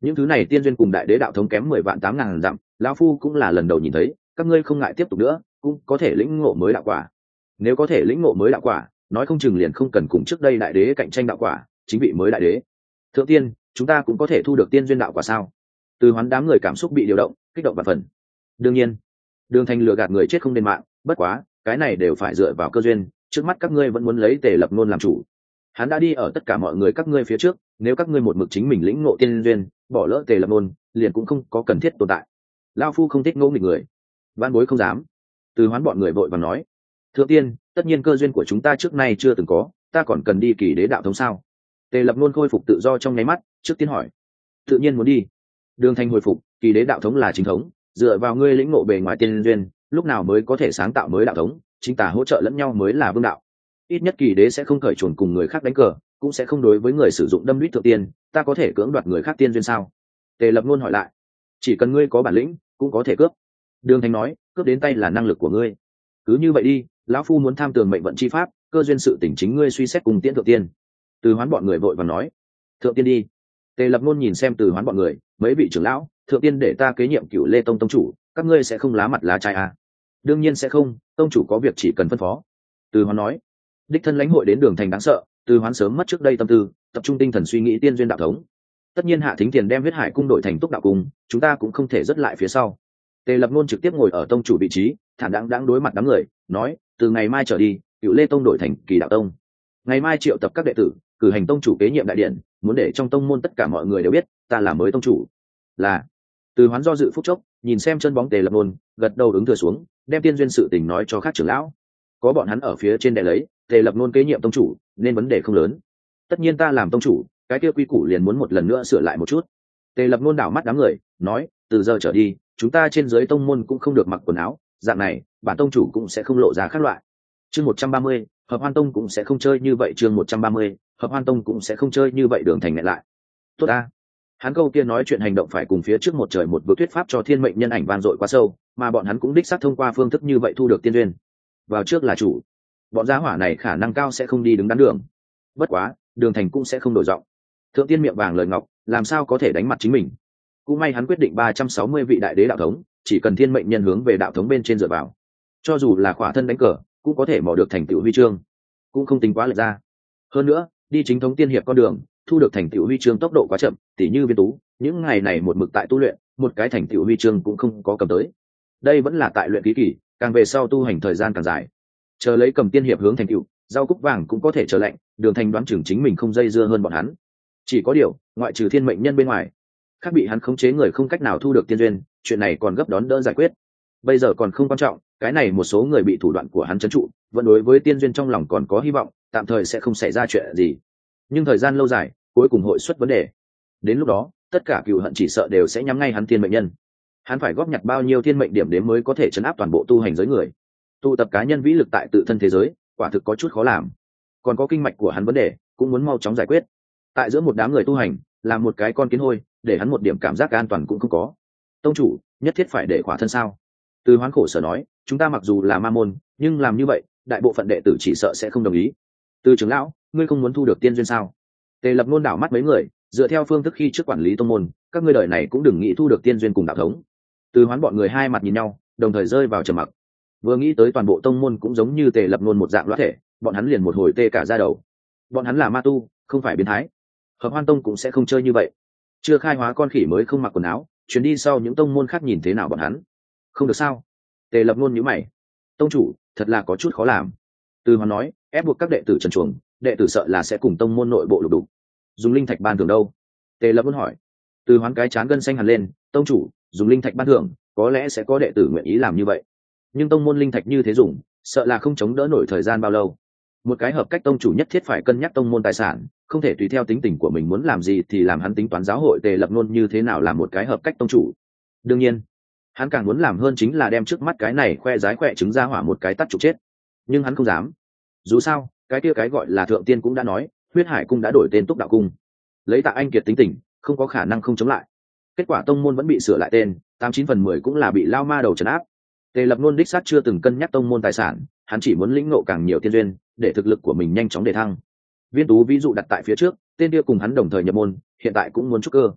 S1: những thứ này tiên duyên cùng đại đế đạo thống kém mười vạn tám ngàn dặm, lão phu cũng là lần đầu nhìn thấy, các ngươi không ngại tiếp tục nữa cũng có thể lĩnh ngộ mới đạo quả. Nếu có thể lĩnh ngộ mới đạo quả, nói không chừng liền không cần cùng trước đây đại đế cạnh tranh đạo quả, chính vị mới đại đế. Thượng tiên, chúng ta cũng có thể thu được tiên duyên đạo quả sao? Từ Hoán đám người cảm xúc bị điều động, kích động và phần. Đương nhiên, Đường Thành lừa gạt người chết không đền mạng, bất quá cái này đều phải dựa vào cơ duyên, trước mắt các ngươi vẫn muốn lấy Tề Lập Nôn làm chủ. Hắn đã đi ở tất cả mọi người các ngươi phía trước, nếu các ngươi một mực chính mình lĩnh ngộ tiên duyên, bỏ lỡ Tề Lập Nôn, liền cũng không có cần thiết tồn tại. Lão phu không thích ngỗ nghịch người. Vạn bối không dám. Từ Hoán bọn người vội vàng nói, thượng tiên, tất nhiên cơ duyên của chúng ta trước nay chưa từng có, ta còn cần đi kỳ đế đạo thống sao? Tề Lập Nôn khôi phục tự do trong nháy mắt, trước tiên hỏi. Tự nhiên muốn đi. Đường Thành hồi phục, kỳ đế đạo thống là chính thống, dựa vào ngươi lĩnh ngộ bề ngoài tiên duyên, lúc nào mới có thể sáng tạo mới đạo thống, chính tả hỗ trợ lẫn nhau mới là vương đạo. Ít nhất kỳ đế sẽ không cởi chuồn cùng người khác đánh cờ, cũng sẽ không đối với người sử dụng đâm đít thượng tiên, ta có thể cưỡng đoạt người khác tiên duyên sao? Tề Lập Nôn hỏi lại. Chỉ cần ngươi có bản lĩnh, cũng có thể cướp. Đường Thành nói, cướp đến tay là năng lực của ngươi. Cứ như vậy đi, lão phu muốn tham tường mệnh vận chi pháp, cơ duyên sự tỉnh chính ngươi suy xét cùng tiễn thượng tiên. Từ Hoán bọn người vội vàng nói, thượng tiên đi. Tề Lập Nôn nhìn xem Từ Hoán bọn người, mấy vị trưởng lão, thượng tiên để ta kế nhiệm Cửu Lê Tông tông chủ, các ngươi sẽ không lá mặt lá chai à? Đương nhiên sẽ không, tông chủ có việc chỉ cần phân phó. Từ Hoán nói, đích thân lãnh hội đến Đường Thành đáng sợ, Từ Hoán sớm mất trước đây tâm tư, tập trung tinh thần suy nghĩ tiên duyên đạo thống. Tất nhiên Hạ Thính Tiền đem huyết hải cung đổi thành Túc đạo cung, chúng ta cũng không thể rất lại phía sau. Tề Lập Nôn trực tiếp ngồi ở tông chủ vị trí, thản đáng đáng đối mặt đám người, nói, từ ngày mai trở đi, Cửu Lê Tông đổi thành Kỳ đạo tông. Ngày mai triệu tập các đệ tử, cử hành tông chủ kế nhiệm đại điện, muốn để trong tông môn tất cả mọi người đều biết, ta là mới tông chủ. Là. Từ Hoán do dự phút chốc, nhìn xem chân bóng Tề Lập Nôn, gật đầu ứng thừa xuống, đem tiên duyên sự tình nói cho các trưởng lão. Có bọn hắn ở phía trên đệ lấy, Tề Lập Nôn kế nhiệm tông chủ, nên vấn đề không lớn. Tất nhiên ta làm tông chủ, cái kia quy củ liền muốn một lần nữa sửa lại một chút. Tề Lập Nôn đảo mắt đám người, nói, từ giờ trở đi, chúng ta trên dưới tông môn cũng không được mặc quần áo, dạng này, bản tông chủ cũng sẽ không lộ ra khác loại. Chương một trăm ba mươi, Hợp Hoan Tông cũng sẽ không chơi như vậy, chương một trăm ba mươi, Hợp Hoan Tông cũng sẽ không chơi như vậy. Đường Thành nghẹn lại. Tốt a. Hắn câu kia nói chuyện hành động phải cùng phía trước một trời một vực thuyết pháp cho thiên mệnh nhân ảnh van dội quá sâu, mà bọn hắn cũng đích xác thông qua phương thức như vậy thu được tiên duyên. Vào trước là chủ, bọn gia hỏa này khả năng cao sẽ không đi đứng đắn đường. Bất quá, Đường Thành cũng sẽ không đổi giọng. Thượng tiên miệng vàng lời ngọc, làm sao có thể đánh mặt chính mình? Cũng may hắn quyết định ba trăm sáu mươi vị đại đế đạo thống, chỉ cần thiên mệnh nhân hướng về đạo thống bên trên dựa vào, cho dù là khỏa thân đánh cờ, cũng có thể mò được thành tựu huy chương, cũng không tính quá lệch ra. Hơn nữa, đi chính thống tiên hiệp con đường, thu được thành tựu huy chương tốc độ quá chậm, tỉ như Viên Tú, những ngày này một mực tại tu luyện, một cái thành tựu huy chương cũng không có cầm tới. Đây vẫn là tại luyện ký kỳ, càng về sau tu hành thời gian càng dài. Chờ lấy cầm tiên hiệp hướng thành tựu, rau cúc vàng cũng có thể trở lạnh, Đường Thành đoán chừng chính mình không dây dưa hơn bọn hắn. Chỉ có điều, ngoại trừ thiên mệnh nhân bên ngoài, khác bị hắn khống chế người không cách nào thu được tiên duyên, chuyện này còn gấp đón đỡ giải quyết. Bây giờ còn không quan trọng, cái này một số người bị thủ đoạn của hắn trấn trụ, vẫn đối với tiên duyên trong lòng còn có hy vọng, tạm thời sẽ không xảy ra chuyện gì. Nhưng thời gian lâu dài, cuối cùng hội xuất vấn đề. Đến lúc đó, tất cả cừu hận chỉ sợ đều sẽ nhắm ngay hắn thiên mệnh nhân. Hắn phải góp nhặt bao nhiêu thiên mệnh điểm đến mới có thể trấn áp toàn bộ tu hành giới người. Tụ tập cá nhân vĩ lực tại tự thân thế giới, quả thực có chút khó làm. Còn có kinh mạch của hắn vấn đề, cũng muốn mau chóng giải quyết. Tại giữa một đám người tu hành, làm một cái con kiến hôi, để hắn một điểm cảm giác an toàn cũng không có. Tông chủ, nhất thiết phải để khỏa thân sao? Từ Hoán khổ sở nói, chúng ta mặc dù là ma môn, nhưng làm như vậy, đại bộ phận đệ tử chỉ sợ sẽ không đồng ý. Từ trưởng lão, ngươi không muốn thu được tiên duyên sao? Tề Lập Nôn đảo mắt mấy người, dựa theo phương thức khi trước quản lý tông môn, các ngươi đời này cũng đừng nghĩ thu được tiên duyên cùng đạo thống. Từ Hoán bọn người hai mặt nhìn nhau, đồng thời rơi vào trầm mặc. Vừa nghĩ tới toàn bộ tông môn cũng giống như Tề Lập Nôn một dạng loát thể, bọn hắn liền một hồi tê cả da đầu. Bọn hắn là ma tu, không phải biến thái. Hợp Hoan Tông cũng sẽ không chơi như vậy. Chưa khai hóa con khỉ mới không mặc quần áo, chuyến đi sau những tông môn khác nhìn thế nào bọn hắn. Không được sao? Tề Lập Nôn nhíu mày. Tông chủ, thật là có chút khó làm. Từ Hoán nói, ép buộc các đệ tử trần chuồng, đệ tử sợ là sẽ cùng tông môn nội bộ lục đục. Dùng linh thạch ban thưởng đâu? Tề Lập Nôn hỏi. Từ Hoán cái chán gân xanh hẳn lên, tông chủ, dùng linh thạch ban thưởng, có lẽ sẽ có đệ tử nguyện ý làm như vậy. Nhưng tông môn linh thạch như thế dùng, sợ là không chống đỡ nổi thời gian bao lâu. Một cái hợp cách tông chủ nhất thiết phải cân nhắc tông môn tài sản, không thể tùy theo tính tình của mình muốn làm gì thì làm. Hắn tính toán giáo hội Tề Lập Nôn như thế nào làm một cái hợp cách tông chủ. Đương nhiên, hắn càng muốn làm hơn chính là đem trước mắt cái này khoe rái khoe trứng ra hỏa một cái tắt trục chết. Nhưng hắn không dám. Dù sao, cái kia cái gọi là thượng tiên cũng đã nói, huyết hải cung đã đổi tên Túc đạo cung. Lấy Tạ Anh Kiệt tính tình, không có khả năng không chống lại. Kết quả tông môn vẫn bị sửa lại tên, tám chín phần mười cũng là bị lao ma đầu trấn áp. Tề Lập Nôn đích xác chưa từng cân nhắc tông môn tài sản, hắn chỉ muốn lĩnh ngộ càng nhiều tiên duyên, để thực lực của mình nhanh chóng đề thăng. Viên Tú ví dụ đặt tại phía trước, tên kia cùng hắn đồng thời nhập môn, hiện tại cũng muốn trúc cơ.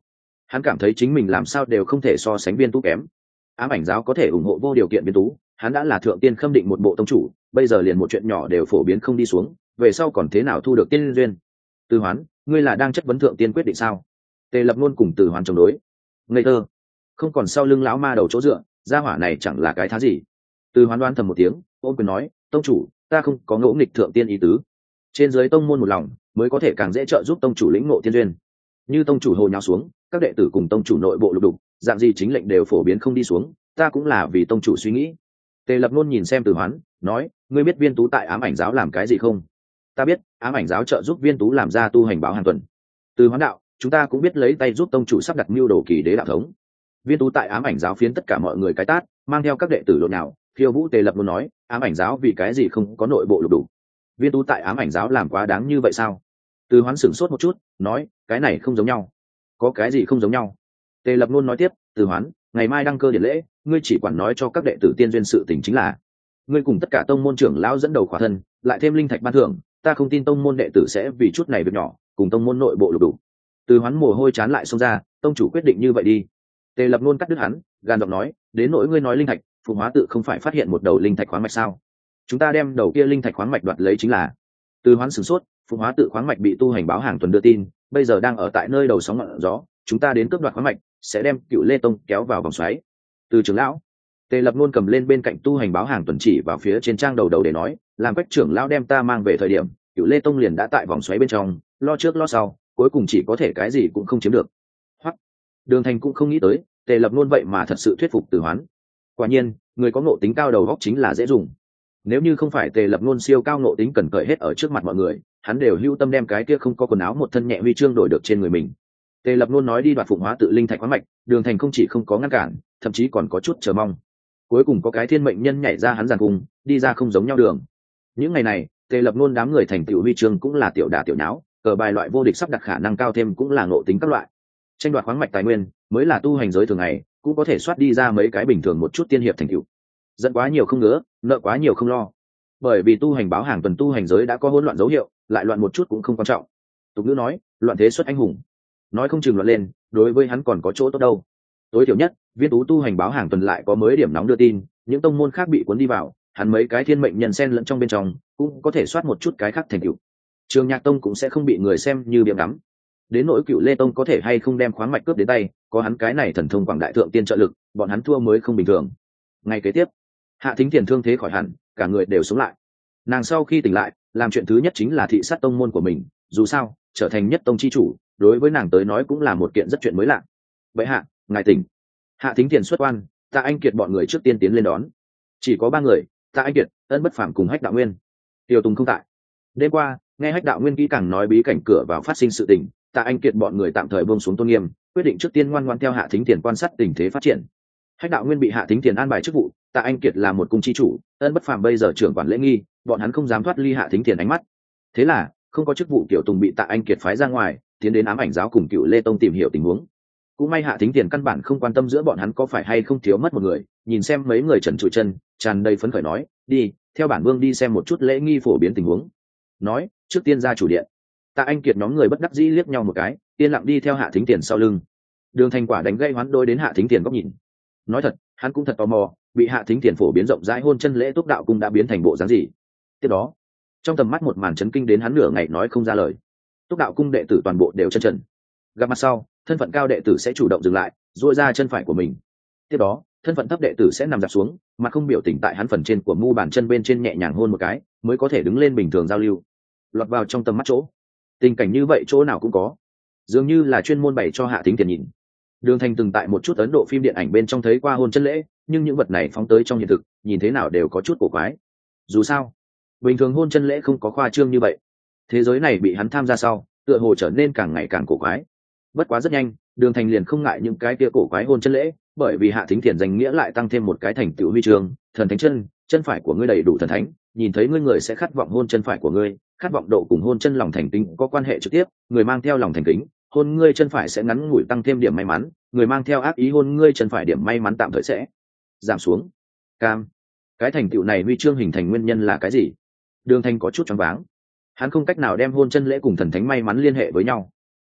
S1: Hắn cảm thấy chính mình làm sao đều không thể so sánh viên tú kém. Ám ảnh giáo có thể ủng hộ vô điều kiện viên tú, hắn đã là thượng tiên khâm định một bộ tông chủ, bây giờ liền một chuyện nhỏ đều phổ biến không đi xuống, về sau còn thế nào thu được tiên duyên? Từ Hoán, ngươi là đang chất vấn thượng tiên quyết định sao? Tề Lập luôn cùng Từ Hoán chống đối. Ngây thơ, không còn sau lưng lão ma đầu chỗ dựa, gia hỏa này chẳng là cái thá gì? Từ Hoán đoán thầm một tiếng, ôm quyền nói, tông chủ, ta không có ngỗ nghịch thượng tiên ý tứ. Trên dưới tông môn một lòng, mới có thể càng dễ trợ giúp tông chủ lĩnh ngộ tiên duyên. Như tông chủ hồ nháo xuống, các đệ tử cùng tông chủ nội bộ lục đục, dạng gì chính lệnh đều phổ biến không đi xuống, ta cũng là vì tông chủ suy nghĩ. Tề Lập luôn nhìn xem Từ Hoán, nói, ngươi biết viên tú tại ám ảnh giáo làm cái gì không? Ta biết, ám ảnh giáo trợ giúp viên tú làm ra tu hành báo hàng tuần. Từ Hoán đạo, chúng ta cũng biết lấy tay giúp tông chủ sắp đặt mưu đồ kỳ đế đạo thống. Viên tú tại ám ảnh giáo phiến tất cả mọi người cái tát, mang theo các đệ tử lộn nào, khiêu vũ. Tề Lập luôn nói, ám ảnh giáo vì cái gì không có nội bộ lục đủ? Viên tú tại ám ảnh giáo làm quá đáng như vậy sao? Từ Hoán sửng sốt một chút, nói, cái này không giống nhau. Có cái gì không giống nhau? Tề Lập luôn nói tiếp, Từ Hoán, ngày mai đăng cơ điển lễ, ngươi chỉ quản nói cho các đệ tử tiên duyên sự tình chính là, ngươi cùng tất cả tông môn trưởng lão dẫn đầu khỏa thân, lại thêm linh thạch ban thưởng, ta không tin tông môn đệ tử sẽ vì chút này việc nhỏ cùng tông môn nội bộ lục đủ. Từ Hoán mồ hôi chán lại xông ra, tông chủ quyết định như vậy đi. Tề Lập luôn cắt đứt hắn, gan giọng nói, đến nỗi ngươi nói linh thạch, Phùng Hóa tự không phải phát hiện một đầu linh thạch khoáng mạch sao? Chúng ta đem đầu kia linh thạch khoáng mạch đoạt lấy chính là. Từ Hoán sửng sốt, Phùng Hóa tự khoáng mạch bị tu hành báo hàng tuần đưa tin, bây giờ đang ở tại nơi đầu sóng ngọn gió, chúng ta đến cướp đoạt khoáng mạch, sẽ đem Cựu Lê Tông kéo vào vòng xoáy. Từ trưởng lão, Tề Lập luôn cầm lên bên cạnh tu hành báo hàng tuần chỉ vào phía trên trang đầu đầu để nói, làm Quách trưởng lão đem ta mang về thời điểm, Cựu Lê Tông liền đã tại vòng xoáy bên trong, lo trước lo sau, cuối cùng chỉ có thể cái gì cũng không chiếm được. Hoặc Đường Thành cũng không nghĩ tới, Tề Lập luôn vậy mà thật sự thuyết phục Từ Hoán. Quả nhiên, người có ngộ tính cao đầu óc chính là dễ dùng. Nếu như không phải Tề Lập luôn siêu cao ngộ tính cần cởi hết ở trước mặt mọi người, hắn đều hưu tâm đem cái kia không có quần áo một thân nhẹ huy chương đổi được trên người mình. Tề Lập luôn nói đi đoạt Phụng Hóa tự linh thạch khoáng mạch, Đường Thành không chỉ không có ngăn cản, thậm chí còn có chút chờ mong. Cuối cùng có cái thiên mệnh nhân nhảy ra hắn giàn cung, đi ra không giống nhau đường. Những ngày này, Tề Lập luôn đám người thành tựu huy chương cũng là tiểu đả tiểu nháo, cờ bài loại vô địch sắp đặt khả năng cao thêm cũng là ngộ tính các loại. Tranh đoạt khoáng mạch tài nguyên mới là tu hành giới thường ngày, cũng có thể soát đi ra mấy cái bình thường một chút tiên hiệp thành tựu. Dẫn quá nhiều không ngứa, nợ quá nhiều không lo. Bởi vì tu hành báo hàng tuần tu hành giới đã có hỗn loạn dấu hiệu, lại loạn một chút cũng không quan trọng. Tục ngữ nói, loạn thế xuất anh hùng. Nói không chừng loạn lên, đối với hắn còn có chỗ tốt đâu. Tối thiểu nhất, viên tú tu hành báo hàng tuần lại có mới điểm nóng đưa tin, những tông môn khác bị cuốn đi vào, hắn mấy cái thiên mệnh nhân xen lẫn trong bên trong, cũng có thể soát một chút cái khác thành tựu. Trường Nhạc Tông cũng sẽ không bị người xem như biếng ngắm. Đến nỗi Cựu Lê Tông có thể hay không đem khoáng mạch cướp đến tay, có hắn cái này thần thông quảng đại thượng tiên trợ lực, bọn hắn thua mới không bình thường. Ngày kế tiếp, Hạ Thính Thiền thương thế khỏi hẳn, cả người đều sống lại. Nàng sau khi tỉnh lại, làm chuyện thứ nhất chính là thị sát tông môn của mình, dù sao, trở thành nhất tông chi chủ, đối với nàng tới nói cũng là một kiện rất chuyện mới lạ. Vậy hạ, ngài tỉnh. Hạ Thính Thiền xuất quan, Tạ Anh Kiệt bọn người trước tiên tiến lên đón. Chỉ có ba người, Tạ Anh Kiệt, Ân Bất Phàm cùng Hách Đạo Nguyên. Tiêu Tùng không tại. Đêm qua, nghe Hách Đạo Nguyên kỹ càng nói bí cảnh cửa vào phát sinh sự tình, Tạ Anh Kiệt bọn người tạm thời buông xuống tôn nghiêm, quyết định trước tiên ngoan ngoãn theo Hạ Thính Thiền quan sát tình thế phát triển. Hách Đạo Nguyên bị Hạ Thính Thiền an bài chức vụ, Tạ Anh Kiệt là một cung chi chủ, Ân Bất Phàm bây giờ trưởng quản lễ nghi, bọn hắn không dám thoát ly Hạ Thính Thiền ánh mắt. Thế là, không có chức vụ Tiểu Tùng bị Tạ Anh Kiệt phái ra ngoài, tiến đến ám ảnh giáo cùng Cựu Lê Tông tìm hiểu tình huống. Cũng may Hạ Thính Thiền căn bản không quan tâm giữa bọn hắn có phải hay không thiếu mất một người, nhìn xem mấy người trần trụi chân, tràn đầy phấn khởi nói, đi, theo bản vương đi xem một chút lễ nghi phổ biến tình huống. Nói, trước tiên ra chủ điện. Tạ Anh Kiệt nhóm người bất đắc dĩ liếc nhau một cái, yên lặng đi theo Hạ Thính Thiền sau lưng. Đường Thành Quả đánh gây hoán đôi đến Hạ Thính Thiền góc nhìn. Nói thật, hắn cũng thật tò mò, bị Hạ Thính Thiền phổ biến rộng rãi hôn chân lễ Túc Đạo Cung đã biến thành bộ dáng gì. Tiếp đó, trong tầm mắt một màn chấn kinh đến hắn nửa ngày nói không ra lời. Túc Đạo Cung đệ tử toàn bộ đều chân trần. Gặp mặt sau, thân phận cao đệ tử sẽ chủ động dừng lại, duỗi ra chân phải của mình. Tiếp đó, thân phận thấp đệ tử sẽ nằm dạp xuống, mà không biểu tình tại hắn phần trên của mu bàn chân bên trên nhẹ nhàng hôn một cái, mới có thể đứng lên bình thường giao lưu. Lọt vào trong tầm mắt chỗ. Tình cảnh như vậy chỗ nào cũng có, dường như là chuyên môn bày cho Hạ Thính Thiền nhìn. Đường Thành từng tại một chút Ấn Độ phim điện ảnh bên trong thấy qua hôn chân lễ, nhưng những vật này phóng tới trong hiện thực, nhìn thế nào đều có chút cổ quái. Dù sao, bình thường hôn chân lễ không có khoa trương như vậy. Thế giới này bị hắn tham gia sau, tựa hồ trở nên càng ngày càng cổ quái. Bất quá rất nhanh, Đường Thành liền không ngại những cái kia cổ quái hôn chân lễ, bởi vì Hạ Thính Thiền danh nghĩa lại tăng thêm một cái thành tựu huy chương, thần thánh chân, chân phải của ngươi đầy đủ thần thánh, nhìn thấy ngươi người sẽ khát vọng hôn chân phải của ngươi, khát vọng độ cùng hôn chân lòng thành kính có quan hệ trực tiếp, người mang theo lòng thành kính, hôn ngươi chân phải sẽ ngắn ngủi tăng thêm điểm may mắn, người mang theo ác ý hôn ngươi chân phải điểm may mắn tạm thời sẽ giảm xuống. Cam, cái thành tựu này huy chương hình thành nguyên nhân là cái gì? Đường Thành có chút choáng váng. Hắn không cách nào đem hôn chân lễ cùng thần thánh may mắn liên hệ với nhau.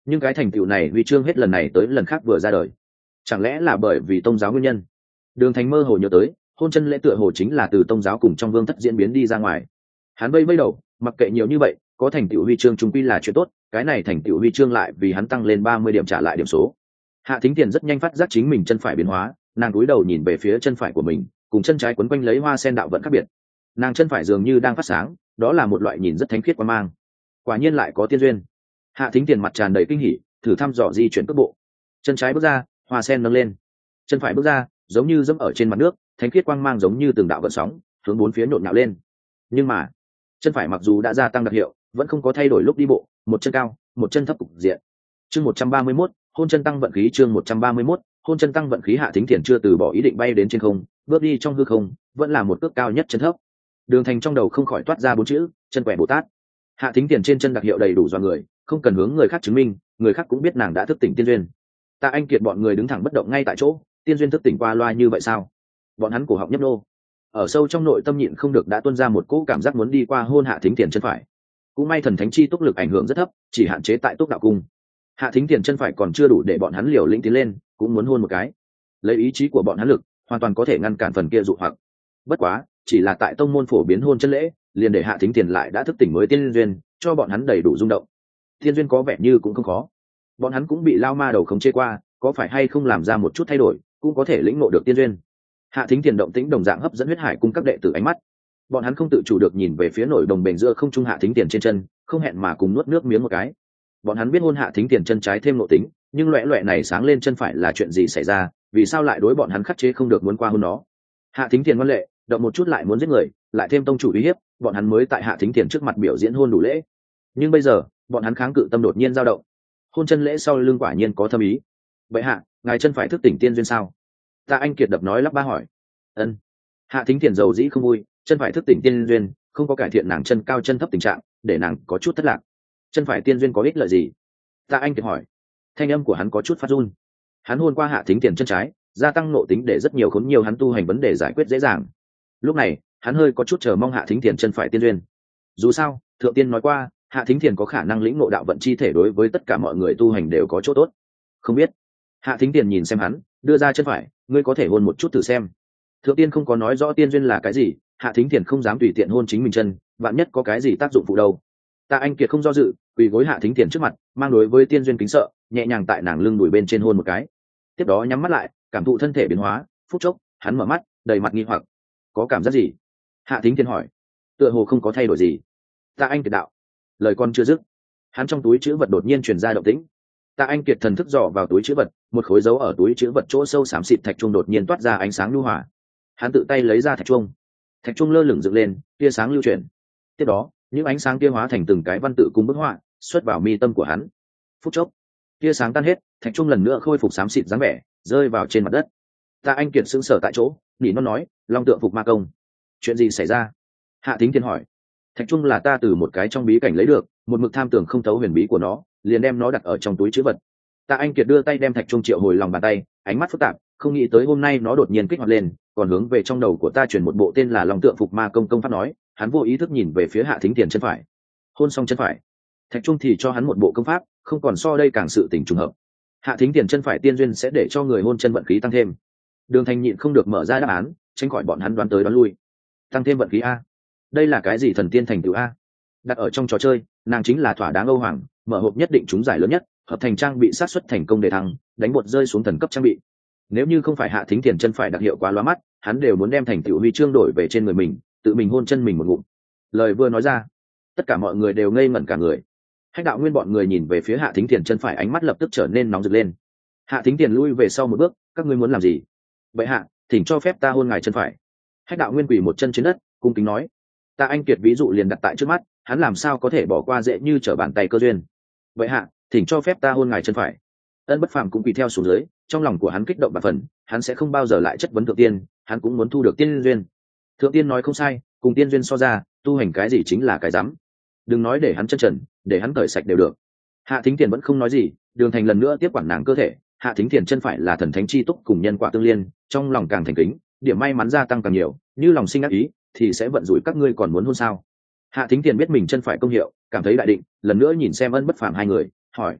S1: nhưng cái thành tựu này huy chương hết lần này tới lần khác vừa ra đời, chẳng lẽ là bởi vì tôn giáo nguyên nhân? Đường Thành mơ hồ nhớ tới hôn chân lễ tựa hồ chính là từ tôn giáo cùng trong vương thất diễn biến đi ra ngoài. Hắn vây vây đầu, mặc kệ nhiều như vậy, có thành tựu huy chương trung quy là chuyện tốt, cái này thành tựu huy chương lại vì hắn tăng lên ba mươi điểm trả lại điểm số. Hạ Thính Tiền rất nhanh phát giác chính mình chân phải biến hóa, nàng cúi đầu nhìn về phía chân phải của mình, cùng chân trái quấn quanh lấy hoa sen đạo vận khác biệt. Nàng chân phải dường như đang phát sáng, đó là một loại nhìn rất thánh khiết quan mang. Quả nhiên lại có tiên duyên. Hạ Thính Tiền mặt tràn đầy kinh hỉ, thử thăm dò di chuyển cước bộ. Chân trái bước ra, hoa sen nâng lên. Chân phải bước ra, giống như dẫm ở trên mặt nước, thánh khiết quang mang giống như từng đạo gợn sóng, hướng bốn phía nhộn nhạo lên. Nhưng mà, chân phải mặc dù đã gia tăng đặc hiệu, vẫn không có thay đổi lúc đi bộ, một chân cao, một chân thấp cục diện. Chương một trăm ba mươi mốt, hôn chân tăng vận khí. Chương một trăm ba mươi mốt, hôn chân tăng vận khí. Hạ Thính Thiền chưa từ bỏ ý định bay đến trên không, bước đi trong hư không, vẫn là một cước cao nhất chân thấp. Đường Thành trong đầu không khỏi toát ra bốn chữ, chân quẻ Bồ Tát. Hạ Thính Thiền trên chân đặc hiệu đầy đủ dọa người, không cần hướng người khác chứng minh, người khác cũng biết nàng đã thức tỉnh tiên duyên. Tạ Anh Kiệt bọn người đứng thẳng bất động ngay tại chỗ, tiên duyên thức tỉnh qua loa như vậy sao? Bọn hắn cổ họng nhấp nô, ở sâu trong nội tâm nhịn không được đã tuôn ra một cỗ cảm giác muốn đi qua hôn Hạ Thính Thiền chân phải. Cũng may thần thánh chi túc lực ảnh hưởng rất thấp, chỉ hạn chế tại túc đạo cung. Hạ Thính Thiền chân phải còn chưa đủ để bọn hắn liều lĩnh tiến lên, cũng muốn hôn một cái. Lấy ý chí của bọn hắn lực, hoàn toàn có thể ngăn cản phần kia dụ hoặc. Bất quá, chỉ là tại tông môn phổ biến hôn chân lễ, liền để Hạ Thính Thiền lại đã thức tỉnh mới tiên duyên, cho bọn hắn đầy đủ rung động. Tiên duyên có vẻ như cũng không khó. Bọn hắn cũng bị lao ma đầu khống chế qua, có phải hay không làm ra một chút thay đổi, cũng có thể lĩnh ngộ được tiên duyên. Hạ Thính Thiền động tĩnh đồng dạng hấp dẫn huyết hải cung các đệ tử ánh mắt. Bọn hắn không tự chủ được nhìn về phía nổi đồng bền giữa không trung Hạ Thính Thiền trên chân, không hẹn mà cùng nuốt nước miếng một cái. Bọn hắn biết hôn Hạ Thính Thiền chân trái thêm nội tính, nhưng loẻ loẻ này sáng lên chân phải là chuyện gì xảy ra, vì sao lại đối bọn hắn khắc chế không được muốn qua hôn nó? Hạ Thính Thiền ngoan lệ, động một chút lại muốn giết người, lại thêm tông chủ uy hiếp, bọn hắn mới tại Hạ Thính Thiền trước mặt biểu diễn hôn đủ lễ. Nhưng bây giờ, bọn hắn kháng cự tâm đột nhiên dao động. Hôn chân lễ sau lưng quả nhiên có thâm ý. Vậy hạ, ngài chân phải thức tỉnh tiên duyên sao? Tạ Anh Kiệt đập nói lắp ba hỏi. Ân. Hạ Thính Thiền dầu dĩ không vui, chân phải thức tỉnh tiên duyên, không có cải thiện nàng chân cao chân thấp tình trạng, để nàng có chút thất lạc. Chân phải tiên duyên có ích lợi gì? Tạ Anh Kiệt hỏi. Thanh âm của hắn có chút phát run. Hắn hôn qua Hạ Thính Thiền chân trái, gia tăng nộ tính để rất nhiều khốn nhiều hắn tu hành vấn đề giải quyết dễ dàng. Lúc này, hắn hơi có chút chờ mong Hạ Thính Thiền chân phải tiên duyên. Dù sao, thượng tiên nói qua, Hạ Thính Thiền có khả năng lĩnh ngộ đạo vận chi thể đối với tất cả mọi người tu hành đều có chỗ tốt. Không biết. Hạ Thính Thiền nhìn xem hắn, đưa ra chân phải, ngươi có thể hôn một chút thử xem. Thượng tiên không có nói rõ tiên duyên là cái gì, Hạ Thính Thiền không dám tùy tiện hôn chính mình chân, vạn nhất có cái gì tác dụng phụ đâu. Tạ Anh Kiệt không do dự, quỳ gối Hạ Thính Thiền trước mặt, mang đối với tiên duyên kính sợ, nhẹ nhàng tại nàng lưng đùi bên trên hôn một cái. Tiếp đó nhắm mắt lại, cảm thụ thân thể biến hóa, phút chốc, hắn mở mắt, đầy mặt nghi hoặc. Có cảm giác gì? Hạ Thính Thiền hỏi. Tựa hồ không có thay đổi gì. Tạ Anh Kiệt đạo. Lời con chưa dứt, hắn trong túi chữ vật đột nhiên truyền ra động tĩnh. Tạ Anh Kiệt thần thức dò vào túi chữ vật, một khối dấu ở túi chữ vật chỗ sâu xám xịt thạch trung đột nhiên toát ra ánh sáng nhu hòa. Hắn tự tay lấy ra thạch trung, thạch trung lơ lửng dựng lên, tia sáng lưu chuyển. Tiếp đó, những ánh sáng kia hóa thành từng cái văn tự cùng bức họa, xuất vào mi tâm của hắn. Phút chốc, tia sáng tan hết, thạch trung lần nữa khôi phục xám xịt dáng vẻ, rơi vào trên mặt đất. Tạ Anh Kiệt sững sờ tại chỗ, nỉ non nói, Long tượng phục ma công. Chuyện gì xảy ra? Hạ Thính Thiên hỏi. Thạch trung là ta từ một cái trong bí cảnh lấy được, một mực tham tưởng không thấu huyền bí của nó, liền đem nó đặt ở trong túi chữ vật. Tạ Anh Kiệt đưa tay đem thạch trung triệu hồi lòng bàn tay, ánh mắt phức tạp, không nghĩ tới hôm nay nó đột nhiên kích hoạt lên, còn hướng về trong đầu của ta truyền một bộ tên là Long tượng phục ma công công pháp nói. Hắn vô ý thức nhìn về phía Hạ Thính Tiền chân phải, hôn xong chân phải, thạch trung thì cho hắn một bộ công pháp, không còn so đây càng sự tình trùng hợp. Hạ Thính Tiền chân phải tiên duyên sẽ để cho người hôn chân vận khí tăng thêm. Đường Thành nhịn không được mở ra đáp án, tránh khỏi bọn hắn đoán tới đoán lui. Tăng thêm vận khí a? Đây là cái gì thần tiên thành tựu a? Đặt ở trong trò chơi, nàng chính là thỏa đáng Âu Hoàng, mở hộp nhất định trúng giải lớn nhất, hợp thành trang bị sát xuất thành công để thăng, đánh bột rơi xuống thần cấp trang bị. Nếu như không phải Hạ Thính Tiền chân phải đặc hiệu quá lóa mắt, hắn đều muốn đem thành tựu huy chương đổi về trên người mình, tự mình hôn chân mình một ngụm. Lời vừa nói ra, tất cả mọi người đều ngây ngẩn cả người. Hách Đạo Nguyên bọn người nhìn về phía Hạ Thính Tiền chân phải, ánh mắt lập tức trở nên nóng rực lên. Hạ Thính Tiền lui về sau một bước, các ngươi muốn làm gì? Vậy hạ, thỉnh cho phép ta hôn ngài chân phải. Hách Đạo Nguyên quỳ một chân trên đất, cung kính nói. Tạ Anh Kiệt ví dụ liền đặt tại trước mắt, hắn làm sao có thể bỏ qua dễ như trở bàn tay cơ duyên. Vậy hạ, thỉnh cho phép ta hôn ngài chân phải. Ân Bất Phàm cũng quỳ theo xuống dưới, trong lòng của hắn kích động và phần, hắn sẽ không bao giờ lại chất vấn thượng tiên, hắn cũng muốn thu được tiên duyên. Thượng tiên nói không sai, cùng tiên duyên so ra, tu hành cái gì chính là cái rắm. Đừng nói để hắn chân trần, để hắn cởi sạch đều được. Hạ Thính Tiền vẫn không nói gì, Đường Thành lần nữa tiếp quản nàng cơ thể. Hạ Thính Tiền chân phải là thần thánh chi túc cùng nhân quả tương liên, trong lòng càng thành kính, điểm may mắn gia tăng càng nhiều, như lòng sinh ác ý thì sẽ vận rủi các ngươi còn muốn hôn sao? Hạ Thính Tiền biết mình chân phải công hiệu, cảm thấy đại định, lần nữa nhìn xem Ân Bất Phàm hai người, hỏi: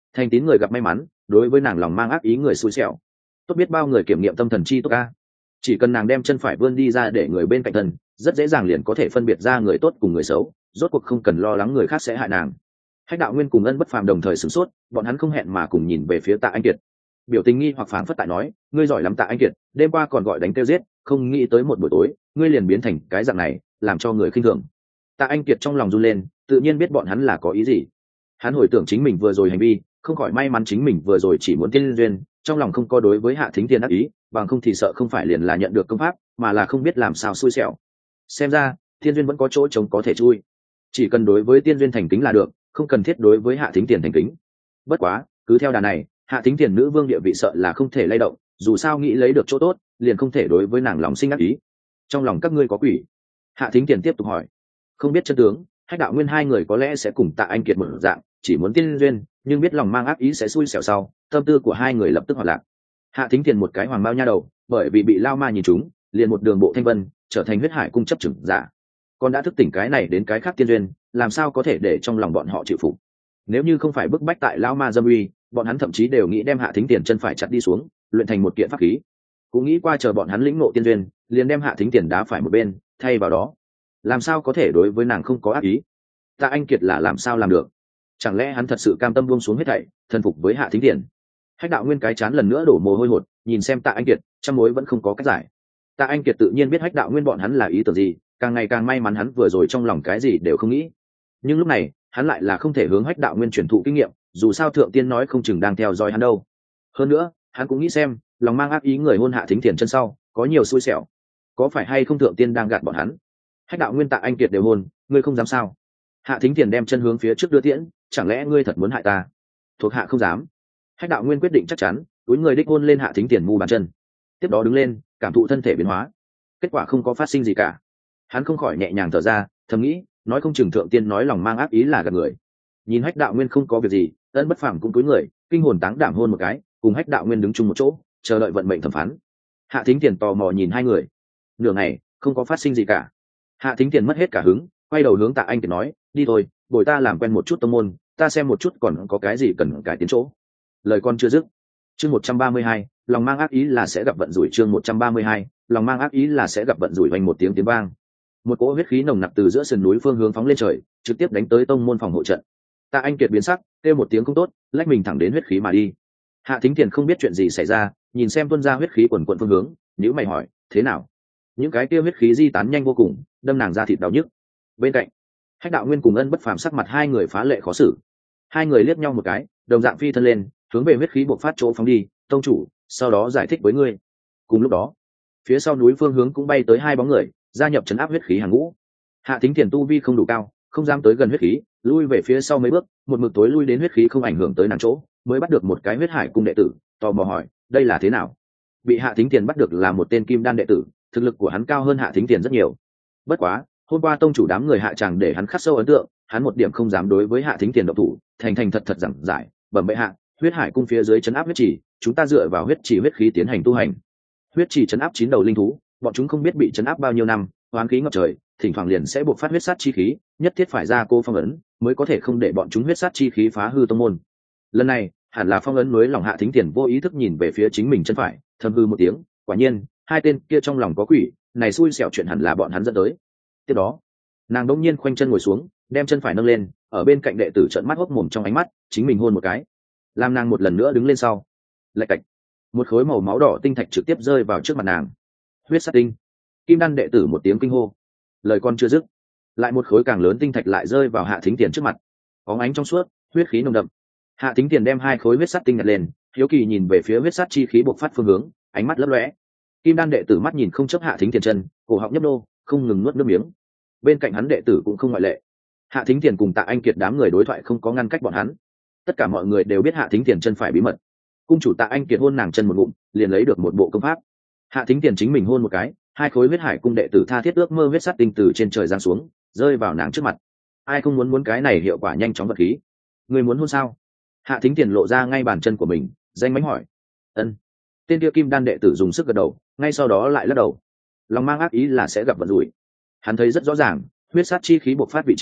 S1: Thành tín người gặp may mắn, đối với nàng lòng mang ác ý người xui xẻo. Tốt biết bao người kiểm nghiệm tâm thần chi tốt ca. Chỉ cần nàng đem chân phải vươn đi ra để người bên cạnh thân, rất dễ dàng liền có thể phân biệt ra người tốt cùng người xấu, rốt cuộc không cần lo lắng người khác sẽ hại nàng. Hách Đạo Nguyên cùng Ân Bất Phàm đồng thời sửng sốt, bọn hắn không hẹn mà cùng nhìn về phía Tạ Anh Kiệt. Biểu tình nghi hoặc phảng phất tại nói, ngươi giỏi lắm Tạ Anh Kiệt, đêm qua còn gọi đánh kêu giết, không nghĩ tới một buổi tối, ngươi liền biến thành cái dạng này, làm cho người khinh thường. Tạ Anh Kiệt trong lòng run lên, tự nhiên biết bọn hắn là có ý gì. Hắn hồi tưởng chính mình vừa rồi hành vi, không khỏi may mắn chính mình vừa rồi chỉ muốn tiên duyên, trong lòng không có đối với Hạ Thính Tiên ác ý, bằng không thì sợ không phải liền là nhận được công pháp, mà là không biết làm sao xui xẻo. Xem ra, tiên duyên vẫn có chỗ trống có thể chui. Chỉ cần đối với tiên duyên thành kính là được, không cần thiết đối với Hạ Thính Tiền thành kính. Bất quá, cứ theo đà này, Hạ Thính Tiền nữ vương địa vị sợ là không thể lay động, dù sao nghĩ lấy được chỗ tốt, liền không thể đối với nàng lòng sinh ác ý. Trong lòng các ngươi có quỷ? Hạ Thính Tiền tiếp tục hỏi. Không biết chân tướng, Hách Đạo Nguyên hai người có lẽ sẽ cùng Tạ Anh Kiệt một dạng, chỉ muốn tiên duyên, nhưng biết lòng mang ác ý sẽ xui xẻo sau, tâm tư của hai người lập tức hoạt lạc. Hạ Thính Tiền một cái hoàng bao nha đầu, bởi vì bị lao ma nhìn trúng, liền một đường bộ thanh vân, trở thành huyết hải cung chấp chừng giả. Con đã thức tỉnh cái này đến cái khác tiên duyên, làm sao có thể để trong lòng bọn họ chịu phục? Nếu như không phải bức bách tại lao ma dâm uy, bọn hắn thậm chí đều nghĩ đem Hạ Thính Tiền chân phải chặt đi xuống, luyện thành một kiện pháp khí. Cũng nghĩ qua chờ bọn hắn lĩnh ngộ tiên duyên, liền đem Hạ Thính Tiền đá phải một bên, thay vào đó, làm sao có thể đối với nàng không có ác ý? Tạ Anh Kiệt là làm sao làm được? Chẳng lẽ hắn thật sự cam tâm buông xuống hết thảy, thần phục với Hạ Thính Tiền? Hách Đạo Nguyên cái chán lần nữa đổ mồ hôi hột, nhìn xem Tạ Anh Kiệt, trăm mối vẫn không có cách giải. Tạ Anh Kiệt tự nhiên biết Hách Đạo Nguyên bọn hắn là ý tưởng gì, càng ngày càng may mắn hắn vừa rồi trong lòng cái gì đều không nghĩ. Nhưng lúc này, hắn lại là không thể hướng Hách Đạo Nguyên truyền thụ kinh nghiệm, dù sao thượng tiên nói không chừng đang theo dõi hắn đâu. Hơn nữa, hắn cũng nghĩ xem, lòng mang ác ý người hôn Hạ Thính Tiền chân sau, có nhiều xui xẻo, có phải hay không thượng tiên đang gạt bọn hắn? Hách Đạo Nguyên Tạ Anh Kiệt đều hôn, ngươi không dám sao? Hạ Thính Tiền đem chân hướng phía trước đưa tiễn, chẳng lẽ ngươi thật muốn hại ta? Thuộc hạ không dám. Hách Đạo Nguyên quyết định chắc chắn, túi người đích hôn lên Hạ Thính Tiền mu bàn chân. Tiếp đó đứng lên, cảm thụ thân thể biến hóa. Kết quả không có phát sinh gì cả. Hắn không khỏi nhẹ nhàng thở ra, thầm nghĩ, nói không chừng thượng tiên nói lòng mang ác ý là gạt người. Nhìn Hách Đạo Nguyên không có việc gì, Ân Bất Phàm cũng túi người, kinh hồn táng đảm hôn một cái, cùng Hách Đạo Nguyên đứng chung một chỗ, chờ đợi vận mệnh thẩm phán. Hạ Thính Tiền tò mò nhìn hai người. Nửa ngày, không có phát sinh gì cả. Hạ Thính Tiền mất hết cả hứng, quay đầu hướng Tạ Anh Kiệt nói, đi thôi, bồi ta làm quen một chút tông môn, ta xem một chút còn có cái gì cần cải tiến chỗ. Lời con chưa dứt. Chương một trăm ba mươi hai, lòng mang ác ý là sẽ gặp vận rủi. Chương một trăm ba mươi hai, lòng mang ác ý là sẽ gặp vận rủi. Vang một tiếng tiếng vang. Một cỗ huyết khí nồng nặc từ giữa sườn núi phương hướng phóng lên trời, trực tiếp đánh tới tông môn phòng hộ trận. Tạ Anh Kiệt biến sắc, kêu một tiếng không tốt, lách mình thẳng đến huyết khí mà đi. Hạ Thính Tiền không biết chuyện gì xảy ra, nhìn xem tuôn ra huyết khí quần quần phương hướng, nhíu mày hỏi, thế nào? Những cái kia huyết khí di tán nhanh vô cùng, đâm nàng ra thịt đau nhức. Bên cạnh, Hách Đạo Nguyên cùng Ân Bất Phàm sắc mặt hai người phá lệ khó xử. Hai người liếc nhau một cái, đồng dạng phi thân lên, hướng về huyết khí bộc phát chỗ phóng đi, tông chủ, sau đó giải thích với ngươi. Cùng lúc đó, phía sau núi phương hướng cũng bay tới hai bóng người, gia nhập trấn áp huyết khí hàng ngũ. Hạ Thính Tiền tu vi không đủ cao, không dám tới gần huyết khí, lui về phía sau mấy bước, một mực tối lui đến huyết khí không ảnh hưởng tới nàng chỗ, mới bắt được một cái huyết hải cung đệ tử, tò mò hỏi, đây là thế nào? Bị Hạ Thính Tiền bắt được là một tên kim đan đệ tử, thực lực của hắn cao hơn Hạ Thính Tiền rất nhiều. Bất quá, hôm qua tông chủ đám người Hạ Tràng để hắn khắc sâu ấn tượng, hắn một điểm không dám đối với Hạ Thính Tiền động thủ, thành thành thật thật giảng giải, bẩm bệ hạ, huyết hải cung phía dưới trấn áp huyết chỉ, chúng ta dựa vào huyết chỉ huyết khí tiến hành tu hành. Huyết chỉ trấn áp chín đầu linh thú, bọn chúng không biết bị trấn áp bao nhiêu năm, oán khí ngập trời, thỉnh thoảng liền sẽ buộc phát huyết sát chi khí, nhất thiết phải ra cô phong ấn, mới có thể không để bọn chúng huyết sát chi khí phá hư tông môn. Lần này, hẳn là phong ấn núi lòng Hạ Thính Tiền vô ý thức nhìn về phía chính mình chân phải, thầm hư một tiếng, quả nhiên, hai tên kia trong lòng có quỷ, này xui xẻo chuyện hẳn là bọn hắn dẫn tới. Tiếp đó, nàng đống nhiên khoanh chân ngồi xuống, đem chân phải nâng lên, ở bên cạnh đệ tử trợn mắt hốc mồm trong ánh mắt, chính mình hôn một cái. Làm nàng một lần nữa đứng lên sau, lạch cạch, một khối màu máu đỏ tinh thạch trực tiếp rơi vào trước mặt nàng. Huyết sát tinh. Kim đan đệ tử một tiếng kinh hô. Lời con chưa dứt, lại một khối càng lớn tinh thạch lại rơi vào Hạ Thính Tiền trước mặt. Bóng ánh trong suốt, huyết khí nồng đậm. Hạ Thính Tiền đem hai khối huyết sát tinh nhặt lên, hiếu kỳ nhìn về phía huyết sát chi khí bộc phát phương hướng, ánh mắt lấp lóe. Kim đan đệ tử mắt nhìn không chấp Hạ Thính Tiền chân, cổ họng nhấp nô, không ngừng nuốt nước miếng. Bên cạnh hắn đệ tử cũng không ngoại lệ. Hạ Thính Tiền cùng Tạ Anh Kiệt đám người đối thoại không có ngăn cách bọn hắn. Tất cả mọi người đều biết Hạ Thính Tiền chân phải bí mật. Cung chủ Tạ Anh Kiệt hôn nàng chân một ngụm, liền lấy được một bộ công pháp. Hạ Thính Tiền chính mình hôn một cái, hai khối huyết hải cung đệ tử tha thiết ước mơ huyết sát tinh từ trên trời giáng xuống, rơi vào nàng trước mặt. Ai không muốn muốn cái này hiệu quả nhanh chóng vật khí? Người muốn hôn sao? Hạ Thính Tiền lộ ra ngay bàn chân của mình, danh mánh hỏi. Ân. Tên kia kim đan đệ tử dùng sức gật đầu, ngay sau đó lại lắc đầu. Lòng mang ác ý là sẽ gặp vận rủi. Hắn thấy rất rõ ràng, huyết sát chi khí bộc phát vị trí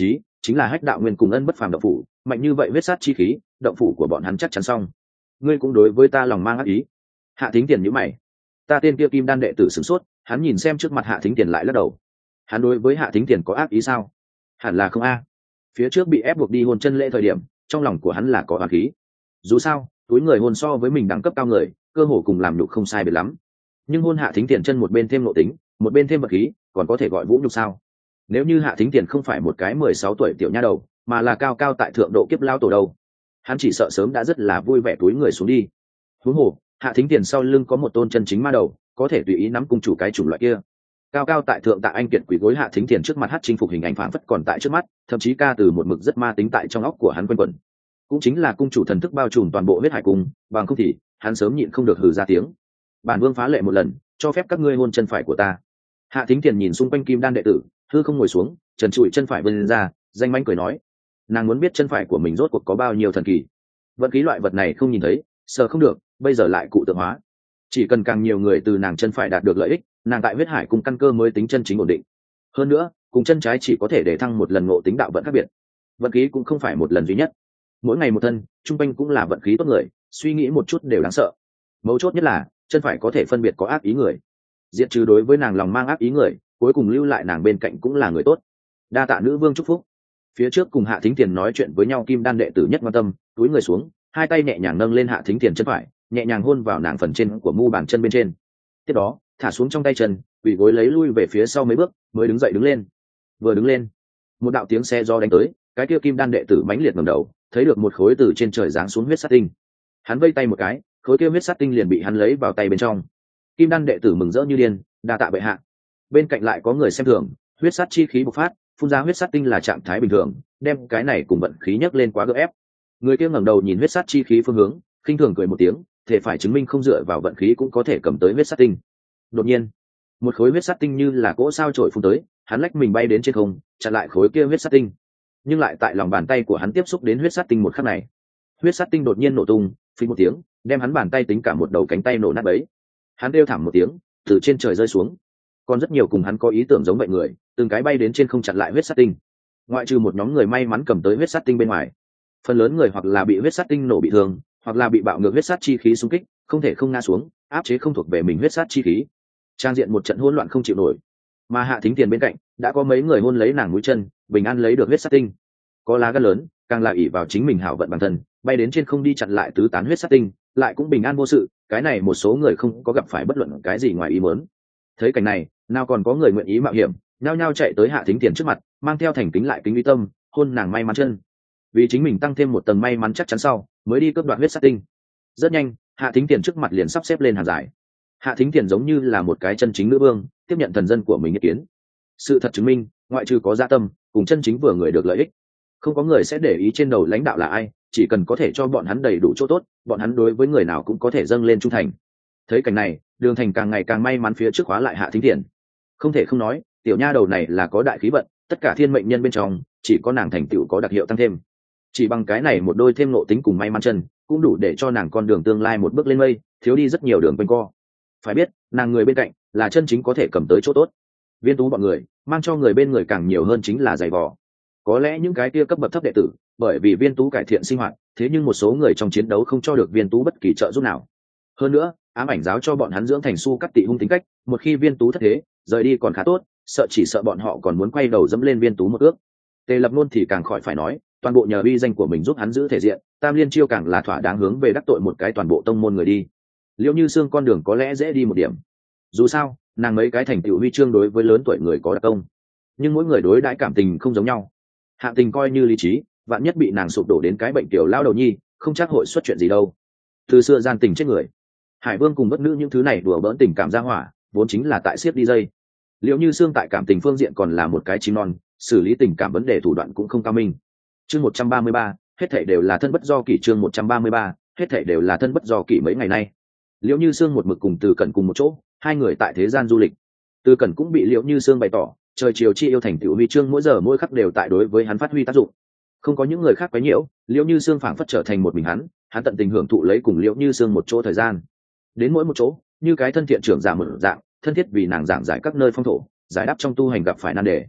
S1: chính là Hách Đạo Nguyên cùng Ân Bất Phàm động phủ, mạnh như vậy huyết sát chi khí, động phủ của bọn hắn chắc chắn xong. Ngươi cũng đối với ta lòng mang ác ý. Hạ Thính Tiền nhíu mày. Ta tên kia Kim Đan đệ tử sửng sốt, hắn nhìn xem trước mặt Hạ Thính Tiền lại lắc đầu. Hắn đối với Hạ Thính Tiền có ác ý sao? Hẳn là không a. Phía trước bị ép buộc đi hôn chân lễ thời điểm, trong lòng của hắn là có oán khí. Dù sao, túi người hôn so với mình đẳng cấp cao người, cơ hồ cùng làm nhục không sai biệt lắm. Nhưng hôn Hạ Thính Tiền chân một bên thêm nội tính, một bên thêm vật khí, còn có thể gọi vũ nhục sao? Nếu như Hạ Thính Tiền không phải một cái mười sáu tuổi tiểu nha đầu, mà là cao cao tại thượng độ kiếp lao tổ đầu, hắn chỉ sợ sớm đã rất là vui vẻ túi người xuống đi. Huống hồ, Hạ Thính Tiền sau lưng có một tôn chân chính ma đầu, có thể tùy ý nắm cung chủ cái chủng loại kia. Cao cao tại thượng Tạ Anh Kiệt quỳ gối Hạ Thính Tiền trước mặt, hát chinh phục hình ảnh phảng phất còn tại trước mắt, thậm chí ca từ một mực rất ma tính tại trong óc của hắn quanh quẩn. Cũng chính là cung chủ thần thức bao trùm toàn bộ huyết hải cung, bằng không thì hắn sớm nhịn không được hừ ra tiếng. Bản vương phá lệ một lần, cho phép các ngươi hôn chân phải của ta. Hạ Thính Tiền nhìn xung quanh Kim Đan đệ tử, hư không ngồi xuống, trần trụi chân phải vươn ra, danh mãnh cười nói: nàng muốn biết chân phải của mình rốt cuộc có bao nhiêu thần kỳ. Vận khí loại vật này không nhìn thấy, sợ không được, bây giờ lại cụ tượng hóa. Chỉ cần càng nhiều người từ nàng chân phải đạt được lợi ích, nàng tại huyết hải cùng căn cơ mới tính chân chính ổn định. Hơn nữa, cùng chân trái chỉ có thể để thăng một lần ngộ tính đạo vận khác biệt. Vận khí cũng không phải một lần duy nhất, mỗi ngày một thân, trung quanh cũng là vận khí tốt người, suy nghĩ một chút đều đáng sợ. Mấu chốt nhất là chân phải có thể phân biệt có ác ý người, diệt trừ đối với nàng lòng mang ác ý người, cuối cùng lưu lại nàng bên cạnh cũng là người tốt. Đa tạ nữ vương chúc phúc. Phía trước cùng Hạ Thính Tiền nói chuyện với nhau Kim Đan đệ tử nhất quan tâm, túi người xuống, hai tay nhẹ nhàng nâng lên Hạ Thính Tiền chân phải, nhẹ nhàng hôn vào nàng phần trên của mu bàn chân bên trên. Tiếp đó thả xuống trong tay chân, quỳ gối lấy lui về phía sau mấy bước, mới đứng dậy đứng lên. Vừa đứng lên, một đạo tiếng xe do đánh tới, cái kia Kim Đan đệ tử mãnh liệt ngẩng đầu, thấy được một khối từ trên trời giáng xuống huyết sát tinh. Hắn vây tay một cái, khối kia huyết sát tinh liền bị hắn lấy vào tay bên trong. Kim Đan đệ tử mừng rỡ như điên, đa tạ bệ hạ. Bên cạnh lại có người xem thường, huyết sát chi khí bộc phát, phun ra huyết sát tinh là trạng thái bình thường, đem cái này cùng vận khí nhấc lên quá gượng ép. Người kia ngẩng đầu nhìn huyết sát chi khí phương hướng, khinh thường cười một tiếng, thể phải chứng minh không dựa vào vận khí cũng có thể cầm tới huyết sát tinh. Đột nhiên, một khối huyết sát tinh như là cỗ sao trổi phun tới, hắn lách mình bay đến trên không, chặn lại khối kia huyết sát tinh. Nhưng lại tại lòng bàn tay của hắn tiếp xúc đến huyết sát tinh một khắc này, huyết sát tinh đột nhiên nổ tung, phình một tiếng, đem hắn bàn tay tính cả một đầu cánh tay nổ nát bấy. Hắn kêu thảm một tiếng, từ trên trời rơi xuống. Còn rất nhiều cùng hắn có ý tưởng giống vậy người, từng cái bay đến trên không chặn lại huyết sát tinh. Ngoại trừ một nhóm người may mắn cầm tới huyết sát tinh bên ngoài, phần lớn người hoặc là bị huyết sát tinh nổ bị thương, hoặc là bị bạo ngược huyết sát chi khí xung kích, không thể không ngã xuống, áp chế không thuộc về mình huyết sát chi khí. Trang diện một trận hỗn loạn không chịu nổi. Mà Hạ Thính Tiền bên cạnh đã có mấy người hôn lấy nàng mũi chân, bình an lấy được huyết sát tinh. Có lá gan lớn, càng là ỷ vào chính mình hảo vận bản thân, bay đến trên không đi chặn lại tứ tán huyết sát tinh, lại cũng bình an vô sự. Cái này một số người không có gặp phải bất luận cái gì ngoài ý muốn. Thấy cảnh này, nào còn có người nguyện ý mạo hiểm, nhao nhao chạy tới Hạ Thính Tiền trước mặt, mang theo thành kính lại kính uy tâm, hôn nàng may mắn chân. Vì chính mình tăng thêm một tầng may mắn chắc chắn sau, mới đi cướp đoạt huyết sát tinh. Rất nhanh, Hạ Thính Tiền trước mặt liền sắp xếp lên hàng dài. Hạ Thính Tiền giống như là một cái chân chính nữ vương, tiếp nhận thần dân của mình ý kiến. Sự thật chứng minh, ngoại trừ có dạ tâm, cùng chân chính vừa người được lợi ích, không có người sẽ để ý trên đầu lãnh đạo là ai, chỉ cần có thể cho bọn hắn đầy đủ chỗ tốt, bọn hắn đối với người nào cũng có thể dâng lên trung thành. Thấy cảnh này, Đường Thành càng ngày càng may mắn phía trước khóa lại Hạ Thính Tiền. Không thể không nói, tiểu nha đầu này là có đại khí vận, tất cả thiên mệnh nhân bên trong, chỉ có nàng thành tựu có đặc hiệu tăng thêm. Chỉ bằng cái này một đôi thêm nộ tính cùng may mắn chân, cũng đủ để cho nàng con đường tương lai một bước lên mây, thiếu đi rất nhiều đường quanh co. Phải biết, nàng người bên cạnh là chân chính có thể cầm tới chỗ tốt. Viên Tú bọn người mang cho người bên người càng nhiều hơn chính là giày vò. Có lẽ những cái kia cấp bậc thấp đệ tử, bởi vì Viên Tú cải thiện sinh hoạt, thế nhưng một số người trong chiến đấu không cho được Viên Tú bất kỳ trợ giúp nào. Hơn nữa, ám ảnh giáo cho bọn hắn dưỡng thành su cắt tị hung tính cách, một khi Viên Tú thất thế, rời đi còn khá tốt, sợ chỉ sợ bọn họ còn muốn quay đầu dẫm lên Viên Tú một ước. Tề Lập Nôn thì càng khỏi phải nói, toàn bộ nhờ uy danh của mình giúp hắn giữ thể diện, Tam Liên chiêu càng là thỏa đáng hướng về đắc tội một cái toàn bộ tông môn người đi. Liễu Như Xương con đường có lẽ dễ đi một điểm, dù sao nàng mấy cái thành tựu huy chương đối với lớn tuổi người có đặc công, nhưng mỗi người đối đãi cảm tình không giống nhau. Hạ Tình coi như lý trí, vạn nhất bị nàng sụp đổ đến cái bệnh tiểu lao đầu nhi, không chắc hội xuất chuyện gì đâu. Từ xưa gian tình chết người, Hải Vương cùng bất nữ những thứ này đùa bỡn tình cảm ra hỏa, vốn chính là tại siết đi dây. Liễu Như Xương tại cảm tình phương diện còn là một cái chim non, xử lý tình cảm vấn đề thủ đoạn cũng không cao minh. Chương một trăm ba mươi ba, hết thảy đều là thân bất do kỷ. Chương một trăm ba mươi ba, hết thảy đều là thân bất do kỷ. Mấy ngày nay, Liễu Như Xương một mực cùng Từ Cẩn cùng một chỗ, hai người tại thế gian du lịch. Từ Cẩn cũng bị Liễu Như Xương bày tỏ, trời chiều chi yêu thành tựu huy chương mỗi giờ mỗi khắc đều tại đối với hắn phát huy tác dụng. Không có những người khác quấy nhiễu, Liễu Như Xương phảng phất trở thành một mình hắn, hắn tận tình hưởng thụ lấy cùng Liễu Như Xương một chỗ thời gian. Đến mỗi một chỗ, như cái thân thiện trưởng giả một dạng, thân thiết vì nàng giảng giải các nơi phong thổ, giải đáp trong tu hành gặp phải nan đề.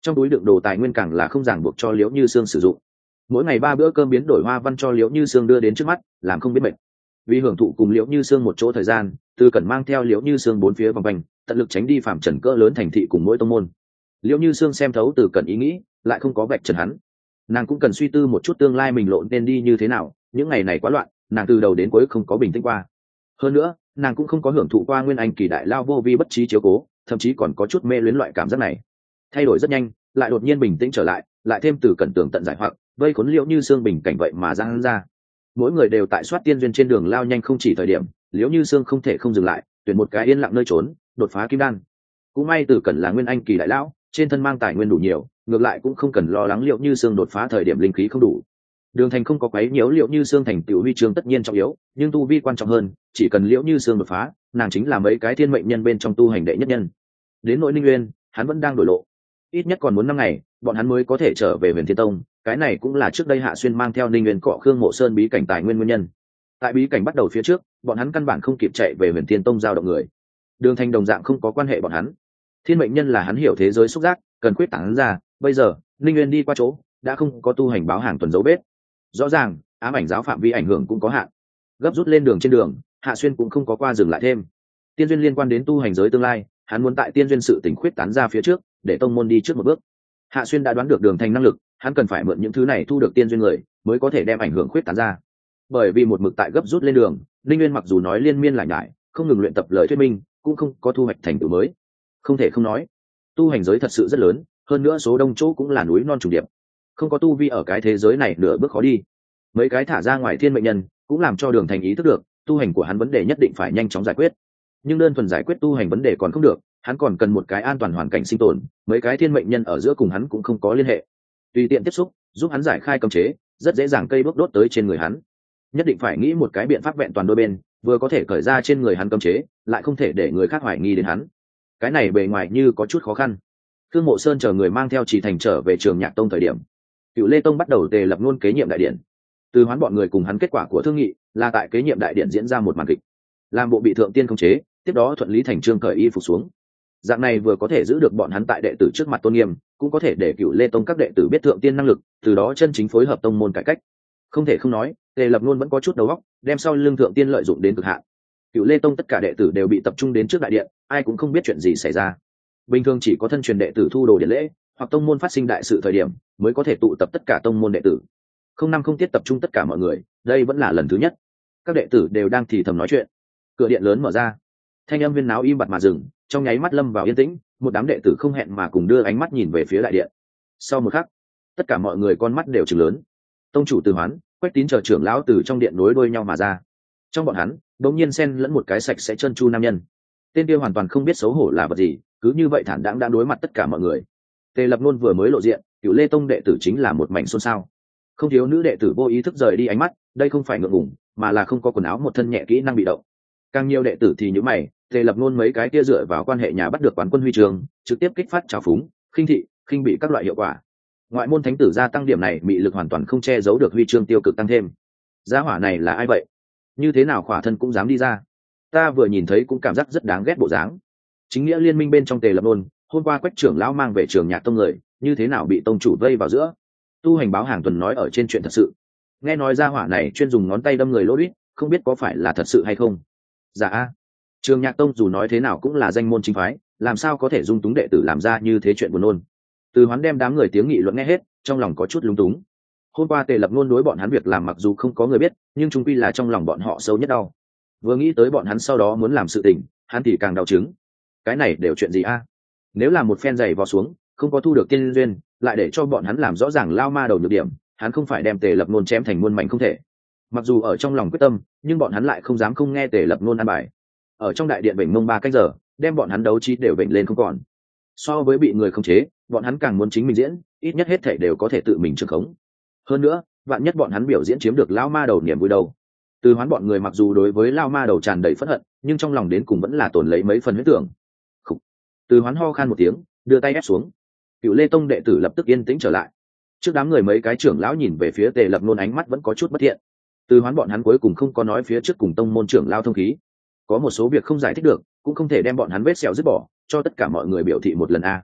S1: trong túi đựng đồ tài nguyên càng là không ràng buộc cho liễu như sương sử dụng. Mỗi ngày ba bữa cơm biến đổi hoa văn cho liễu như sương đưa đến trước mắt, làm không biết mệt. Vì hưởng thụ cùng liễu như sương một chỗ thời gian, Từ Cẩn mang theo liễu như sương bốn phía vòng quanh, tận lực tránh đi phạm trần cỡ lớn thành thị cùng mỗi tông môn. Liễu như sương xem thấu Từ Cẩn ý nghĩ, lại không có vạch trần hắn. Nàng cũng cần suy tư một chút tương lai mình lộ nên đi như thế nào, những ngày này quá loạn, nàng từ đầu đến cuối không có bình tĩnh qua. Hơn nữa, nàng cũng không có hưởng thụ qua nguyên anh kỳ đại lao vô vi bất trí chiếu cố, thậm chí còn có chút mê luyến loại cảm giác này. Thay đổi rất nhanh, lại đột nhiên bình tĩnh trở lại, lại thêm Từ Cẩn tưởng tận giải hoặc vây khốn liễu như sương bình cảnh vậy mà ra hắn ra. Mỗi người đều tại soát tiên duyên trên đường lao nhanh không chỉ thời điểm, liễu như sương không thể không dừng lại, tuyển một cái yên lặng nơi trốn, đột phá kim đan. Cũng may Từ Cẩn là nguyên anh kỳ đại lão, trên thân mang tài nguyên đủ nhiều, ngược lại cũng không cần lo lắng liễu như sương đột phá thời điểm linh khí không đủ. Đường Thành không có quấy nhiễu liễu như sương thành tựu huy chương tất nhiên trọng yếu, nhưng tu vi quan trọng hơn, chỉ cần liễu như sương đột phá, nàng chính là mấy cái thiên mệnh nhân bên trong tu hành đệ nhất nhân. Đến nội Ninh Nguyên, hắn vẫn đang đổi lộ, ít nhất còn muốn năm ngày, bọn hắn mới có thể trở về Huyền Thiên Tông. Cái này cũng là trước đây Hạ Xuyên mang theo Ninh Nguyên cọ Khương Mộ Sơn bí cảnh tài nguyên nguyên nhân. Tại bí cảnh bắt đầu phía trước, bọn hắn căn bản không kịp chạy về Huyền Thiên Tông giao động người. Đường Thành đồng dạng không có quan hệ bọn hắn. Thiên mệnh nhân là hắn hiểu thế giới xúc giác, cần quyết tán ra. Bây giờ, Ninh Nguyên đi qua chỗ, đã không có tu hành báo hàng tuần dấu vết. Rõ ràng, ám ảnh giáo phạm vi ảnh hưởng cũng có hạn. Gấp rút lên đường trên đường, Hạ Xuyên cũng không có qua dừng lại thêm. Tiên duyên liên quan đến tu hành giới tương lai, hắn muốn tại tiên duyên sự tình khuyết tán ra phía trước, để tông môn đi trước một bước. Hạ Xuyên đã đoán được Đường Thành năng lực, hắn cần phải mượn những thứ này thu được tiên duyên người, mới có thể đem ảnh hưởng khuyết tán ra. Bởi vì một mực tại gấp rút lên đường, Linh Nguyên mặc dù nói liên miên lại nhải, không ngừng luyện tập lời thuyết minh, cũng không có thu hoạch thành tựu mới. Không thể không nói, tu hành giới thật sự rất lớn, hơn nữa số đông chỗ cũng là núi non trùng điệp, không có tu vi ở cái thế giới này nửa bước khó đi. Mấy cái thả ra ngoài thiên mệnh nhân, cũng làm cho Đường Thành ý thức được, tu hành của hắn vấn đề nhất định phải nhanh chóng giải quyết. Nhưng đơn thuần giải quyết tu hành vấn đề còn không được, hắn còn cần một cái an toàn hoàn cảnh sinh tồn. Mấy cái thiên mệnh nhân ở giữa cùng hắn cũng không có liên hệ, tùy tiện tiếp xúc giúp hắn giải khai cấm chế, rất dễ dàng cây bước đốt tới trên người hắn. Nhất định phải nghĩ một cái biện pháp vẹn toàn đôi bên, vừa có thể cởi ra trên người hắn cấm chế, lại không thể để người khác hoài nghi đến hắn. Cái này bề ngoài như có chút khó khăn. Thương Mộ Sơn chờ người mang theo Chỉ Thành trở về Trường Nhạc Tông thời điểm, Cựu Lê Tông bắt đầu tề lập luôn kế nhiệm đại điện. Từ Hoán bọn người cùng hắn kết quả của thương nghị là tại kế nhiệm đại điện diễn ra một màn kịch, làm bộ bị thượng tiên khống chế, tiếp đó thuận lý thành trương cởi y phục xuống. Dạng này vừa có thể giữ được bọn hắn tại đệ tử trước mặt tôn nghiêm, cũng có thể để Cựu Lê Tông các đệ tử biết thượng tiên năng lực, từ đó chân chính phối hợp tông môn cải cách. Không thể không nói, tề lập luôn vẫn có chút đầu óc, đem sau lưng thượng tiên lợi dụng đến cực hạn. Cựu Lê Tông tất cả đệ tử đều bị tập trung đến trước đại điện, ai cũng không biết chuyện gì xảy ra. Bình thường chỉ có thân truyền đệ tử thu đồ điện lễ, hoặc tông môn phát sinh đại sự thời điểm, mới có thể tụ tập tất cả tông môn đệ tử. Không năm không tiết tập trung tất cả mọi người, đây vẫn là lần thứ nhất. Các đệ tử đều đang thì thầm nói chuyện. Cửa điện lớn mở ra, thanh âm viên náo im bặt mà dừng, trong nháy mắt lâm vào yên tĩnh. Một đám đệ tử không hẹn mà cùng đưa ánh mắt nhìn về phía đại điện. Sau một khắc, tất cả mọi người con mắt đều trừng lớn. Tông chủ Từ Hoán, Quách Tín chờ trưởng lão từ trong điện nối đuôi nhau mà ra. Trong bọn hắn, đột nhiên xen lẫn một cái sạch sẽ trơn tru nam nhân. Tên kia hoàn toàn không biết xấu hổ là vật gì, cứ như vậy thản đãng đã đối mặt tất cả mọi người. Tề Lập Nôn vừa mới lộ diện, Cựu Lê Tông đệ tử chính là một mảnh xôn xao. Không thiếu nữ đệ tử vô ý thức rời đi ánh mắt, đây không phải ngượng ngùng, mà là không có quần áo, một thân nhẹ kỹ năng bị động. Càng nhiều đệ tử thì nhíu mày, Tề Lập Nôn mấy cái kia dựa vào quan hệ nhà bắt được quán quân huy chương, trực tiếp kích phát trào phúng, khinh thị, khinh bị các loại hiệu quả. Ngoại môn thánh tử gia tăng điểm này, mị lực hoàn toàn không che giấu được huy chương tiêu cực tăng thêm. Gia hỏa này là ai vậy? Như thế nào khỏa thân cũng dám đi ra? Ta vừa nhìn thấy cũng cảm giác rất đáng ghét bộ dáng. Chính nghĩa liên minh bên trong Tề Lập Nôn, hôm qua Quách trưởng lão mang về Trường Nhạc Tông người, như thế nào bị tông chủ vây vào giữa? Tu hành báo hàng tuần nói ở trên chuyện thật sự. Nghe nói gia hỏa này chuyên dùng ngón tay đâm người lỗ đít, không biết có phải là thật sự hay không. Dạ a. Trường Nhạc Tông dù nói thế nào cũng là danh môn chính phái, làm sao có thể dung túng đệ tử làm ra như thế chuyện buồn nôn. Từ Hoán đem đám người tiếng nghị luận nghe hết, trong lòng có chút lúng túng. Hôm qua Tề Lập Nôn đối bọn hắn việc làm mặc dù không có người biết, nhưng chung quy là trong lòng bọn họ sâu nhất đau. Vừa nghĩ tới bọn hắn sau đó muốn làm sự tình, hắn thì càng đau chứng. Cái này đều chuyện gì a? Nếu là một phen giày vò xuống, không có thu được tiên duyên, lại để cho bọn hắn làm rõ ràng lao ma đầu nhược điểm, hắn không phải đem Tề Lập Nôn chém thành muôn mảnh không thể. Mặc dù ở trong lòng quyết tâm, nhưng bọn hắn lại không dám không nghe Tề Lập Nôn an bài. Ở trong đại điện vểnh mông ba cách giờ, đem bọn hắn đấu trí đều vểnh lên không còn. So với bị người khống chế, bọn hắn càng muốn chính mình diễn, ít nhất hết thể đều có thể tự mình trường khống. Hơn nữa, vạn nhất bọn hắn biểu diễn chiếm được lao ma đầu niềm vui đầu. Từ Hoán bọn người mặc dù đối với lao ma đầu tràn đầy phẫn hận, nhưng trong lòng đến cùng vẫn là tồn lấy mấy phần huyết tưởng. Khủ. Từ Hoán ho khan một tiếng, đưa tay ép xuống. Cựu Lê Tông đệ tử lập tức yên tĩnh trở lại. Trước đám người mấy cái trưởng lão nhìn về phía Tề Lập Nôn, ánh mắt vẫn có chút bất thiện. Từ Hoán bọn hắn cuối cùng không có nói phía trước cùng tông môn trưởng lao thông khí. Có một số việc không giải thích được, cũng không thể đem bọn hắn vết sẹo dứt bỏ, cho tất cả mọi người biểu thị một lần a.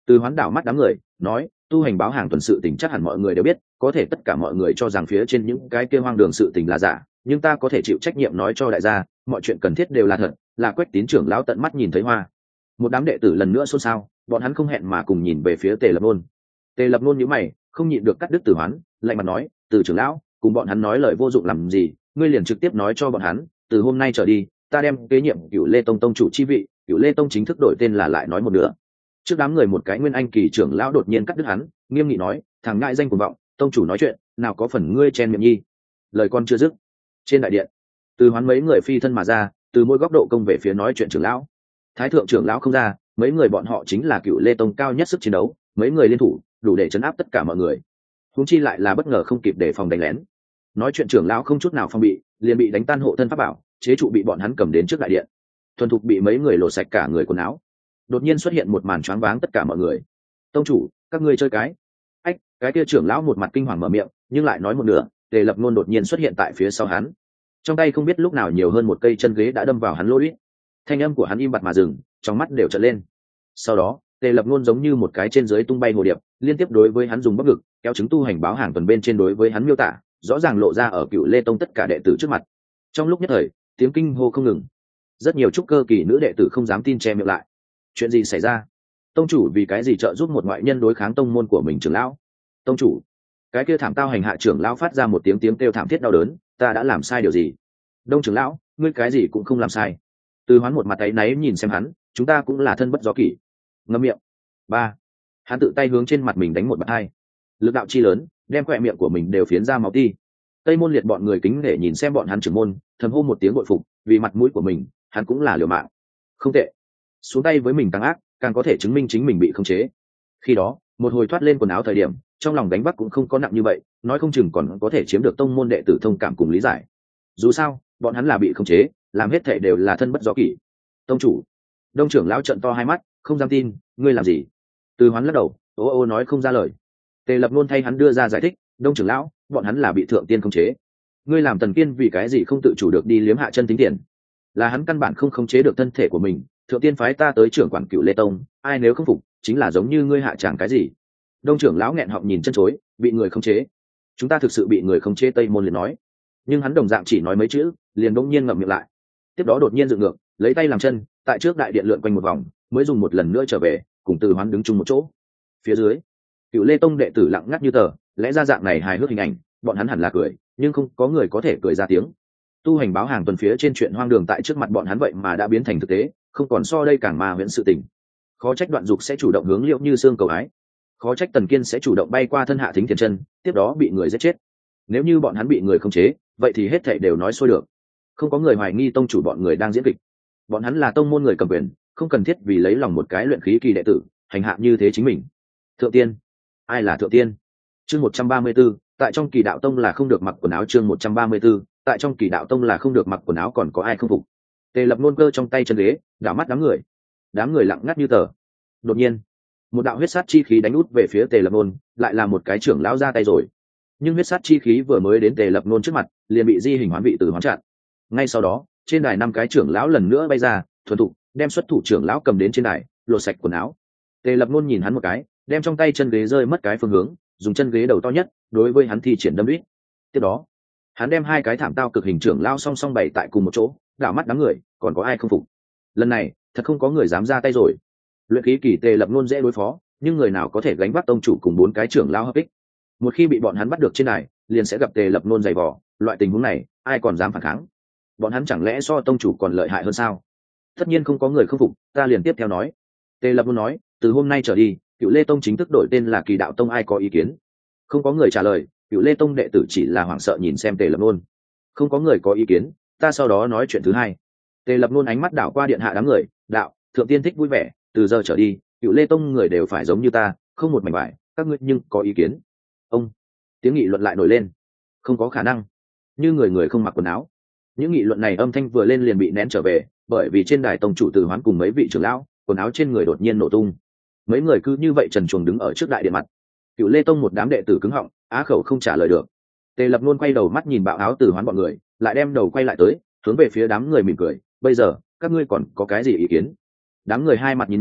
S1: Từ Hoán đảo mắt đám người nói, tu hành báo hàng tuần sự tình chắc hẳn mọi người đều biết, có thể tất cả mọi người cho rằng phía trên những cái kia hoang đường sự tình là giả, nhưng ta có thể chịu trách nhiệm nói cho đại gia, mọi chuyện cần thiết đều là thật, là Quách Tín trưởng lão tận mắt nhìn thấy hoa. Một đám đệ tử lần nữa xôn xao, bọn hắn không hẹn mà cùng nhìn về phía Tề Lập Nôn. Tề Lập Nôn nhíu mày, không nhịn được cắt đứt Từ Hoán, lạnh mặt nói, Từ trưởng lão, cùng bọn hắn nói lời vô dụng làm gì, ngươi liền trực tiếp nói cho bọn hắn, từ hôm nay trở đi, ta đem kế nhiệm Cửu Lê Tông tông chủ chi vị, Cửu Lê Tông chính thức đổi tên là lại nói một nữa. Trước đám người một cái Nguyên Anh kỳ trưởng lão đột nhiên cắt đứt hắn, nghiêm nghị nói, thằng ngại danh cuồng vọng, tông chủ nói chuyện, nào có phần ngươi chen miệng nhi. Lời con chưa dứt, trên đại điện, Từ Hoán mấy người phi thân mà ra, từ mỗi góc độ công về phía nói chuyện trưởng lão. Thái thượng trưởng lão không ra, mấy người bọn họ chính là Cửu Lê Tông cao nhất sức chiến đấu, mấy người liên thủ đủ để chấn áp tất cả mọi người. Huống chi lại là bất ngờ không kịp đề phòng đánh lén. Nói chuyện trưởng lão không chút nào phòng bị, liền bị đánh tan hộ thân pháp bảo, chế trụ bị bọn hắn cầm đến trước đại điện, thuần thục bị mấy người lột sạch cả người quần áo. Đột nhiên xuất hiện một màn choáng váng tất cả mọi người. Tông chủ, các ngươi chơi cái? Ách, cái kia trưởng lão một mặt kinh hoàng mở miệng, nhưng lại nói một nửa, Tề Lập Nôn đột nhiên xuất hiện tại phía sau hắn. Trong tay không biết lúc nào nhiều hơn một cây chân ghế đã đâm vào hắn lỗ. Thanh âm của hắn im bặt mà dừng, trong mắt đều trợn lên. Sau đó, Tề Lập Nôn giống như một cái trên dưới tung bay hồ điệp, liên tiếp đối với hắn dùng bắp ngực, kéo chứng tu hành báo hàng tuần bên trên đối với hắn miêu tả, rõ ràng lộ ra ở Cựu Lê Tông tất cả đệ tử trước mặt. Trong lúc nhất thời, tiếng kinh hô không ngừng. Rất nhiều trúc cơ kỳ nữ đệ tử không dám tin che miệng lại. Chuyện gì xảy ra? Tông chủ vì cái gì trợ giúp một ngoại nhân đối kháng tông môn của mình trưởng lão? Tông chủ, cái kia thảm tao hành hạ trưởng lão phát ra một tiếng tiếng kêu thảm thiết đau đớn, ta đã làm sai điều gì? Đông trưởng lão, ngươi cái gì cũng không làm sai. Từ Hoán một mặt áy náy nhìn xem hắn, chúng ta cũng là thân bất do kỷ. Ngậm miệng. Ba. Hắn tự tay hướng trên mặt mình đánh một bạt hai. Lực đạo chi lớn, đem khỏe miệng của mình đều phiến ra máu ti. Tây môn liệt bọn người kính nể nhìn xem bọn hắn trưởng môn, thầm hô một tiếng bội phục, vì mặt mũi của mình, hắn cũng là liều mạng. Không tệ. Xuống tay với mình càng ác, càng có thể chứng minh chính mình bị khống chế. Khi đó, một hồi thoát lên quần áo thời điểm, trong lòng đánh bắt cũng không có nặng như vậy, nói không chừng còn có thể chiếm được tông môn đệ tử thông cảm cùng lý giải. Dù sao, bọn hắn là bị khống chế, làm hết thảy đều là thân bất do kỷ. Tông chủ. Đông trưởng lão trợn to hai mắt, không dám tin, ngươi làm gì? Từ Hoán lắc đầu, ô ô nói không ra lời. Tề Lập Nôn thay hắn đưa ra giải thích, Đông trưởng lão, bọn hắn là bị thượng tiên khống chế. Ngươi làm Tần Kiên vì cái gì không tự chủ được đi liếm hạ chân tính tiền? Là hắn căn bản không khống chế được thân thể của mình, thượng tiên phái ta tới trưởng quản Cựu Lê Tông, ai nếu không phục, chính là giống như ngươi hạ chẳng cái gì. Đông trưởng lão nghẹn họng nhìn chân chối, bị người khống chế. Chúng ta thực sự bị người khống chế. Tây môn liền nói, nhưng hắn đồng dạng chỉ nói mấy chữ, liền bỗng nhiên ngậm miệng lại. Tiếp đó đột nhiên dựng ngược, lấy tay làm chân, tại trước đại điện lượn quanh một vòng, mới dùng một lần nữa trở về, cùng Từ Hoán đứng chung một chỗ. Phía dưới, Cựu Lê Tông đệ tử lặng ngắt như tờ, lẽ ra dạng này hài hước hình ảnh, bọn hắn hẳn là cười, nhưng không có người có thể cười ra tiếng. Tu hành báo hàng tuần phía trên chuyện hoang đường tại trước mặt bọn hắn vậy mà đã biến thành thực tế, không còn so đây càng ma huyễn sự tình. Khó trách Đoạn Dục sẽ chủ động hướng Liễu Như Sương cầu ái, khó trách Tần Kiên sẽ chủ động bay qua thân hạ Thính Thiền Chân, tiếp đó bị người giết chết. Nếu như bọn hắn bị người khống chế, vậy thì hết thảy đều nói xuôi được. Không có người hoài nghi tông chủ bọn người đang diễn kịch. Bọn hắn là tông môn người cầm quyền, không cần thiết vì lấy lòng một cái luyện khí kỳ đệ tử, hành hạ như thế chính mình. Thượng tiên? Ai là thượng tiên? Chương một trăm ba mươi 134, tại trong Kỳ Đạo Tông là không được mặc quần áo. Chương một trăm ba mươi 134, tại trong Kỳ Đạo Tông là không được mặc quần áo, còn có ai không phục? Tề Lập Nôn cơ trong tay chân ghế, đảo mắt đám người. Đám người lặng ngắt như tờ. Đột nhiên, một đạo huyết sát chi khí đánh út về phía Tề Lập Nôn, lại là một cái trưởng lão ra tay rồi. Nhưng huyết sát chi khí vừa mới đến Tề Lập Nôn trước mặt, liền bị di hình hoán vị Từ Hoán chặn. Ngay sau đó, trên đài năm cái trưởng lão lần nữa bay ra, thuần thục đem xuất thủ trưởng lão cầm đến trên đài, lột sạch quần áo. Tề Lập Nôn nhìn hắn một cái, đem trong tay chân ghế rơi mất cái phương hướng, dùng chân ghế đầu to nhất đối với hắn thi triển đâm đít. Tiếp đó, hắn đem hai cái thảm tao cực hình trưởng lão song song bày tại cùng một chỗ, đảo mắt đám người, còn có ai không phục? Lần này, thật không có người dám ra tay rồi. Luyện khí kỳ Tề Lập Nôn dễ đối phó, nhưng người nào có thể gánh vác tông chủ cùng bốn cái trưởng lão hợp ích? Một khi bị bọn hắn bắt được trên đài, liền sẽ gặp Tề Lập Nôn dày vò, loại tình huống này, ai còn dám phản kháng? Bọn hắn chẳng lẽ so tông chủ còn lợi hại hơn sao? Tất nhiên không có người không phục, ta liền tiếp theo nói. Tề Lập Nôn nói, từ hôm nay trở đi, Cựu Lê Tông chính thức đổi tên là Kỳ Đạo Tông, ai có ý kiến? Không có người trả lời, Cựu Lê Tông đệ tử chỉ là hoảng sợ nhìn xem Tề Lập Nôn. Không có người có ý kiến, ta sau đó nói chuyện thứ hai. Tề Lập Nôn ánh mắt đảo qua điện hạ đám người, đạo, thượng tiên thích vui vẻ, từ giờ trở đi, Cựu Lê Tông người đều phải giống như ta, không một mảnh vải, các ngươi nhưng có ý kiến? Ông, tiếng nghị luận lại nổi lên. Không có khả năng, như người người không mặc quần áo. Những nghị luận này âm thanh vừa lên liền bị nén trở về, bởi vì trên đài tông chủ Từ Hoán cùng mấy vị trưởng lão, quần áo trên người đột nhiên nổ tung. Mấy người cứ như vậy trần truồng đứng ở trước đại điện mặt. Cựu Lê Tông một đám đệ tử cứng họng, á khẩu không trả lời được. Tề Lập Nôn quay đầu mắt nhìn bạo áo Từ Hoán bọn người, lại đem đầu quay lại tới, hướng về phía đám người mỉm cười, bây giờ các ngươi còn có cái gì ý kiến? Đám người hai mặt nhìn nhau,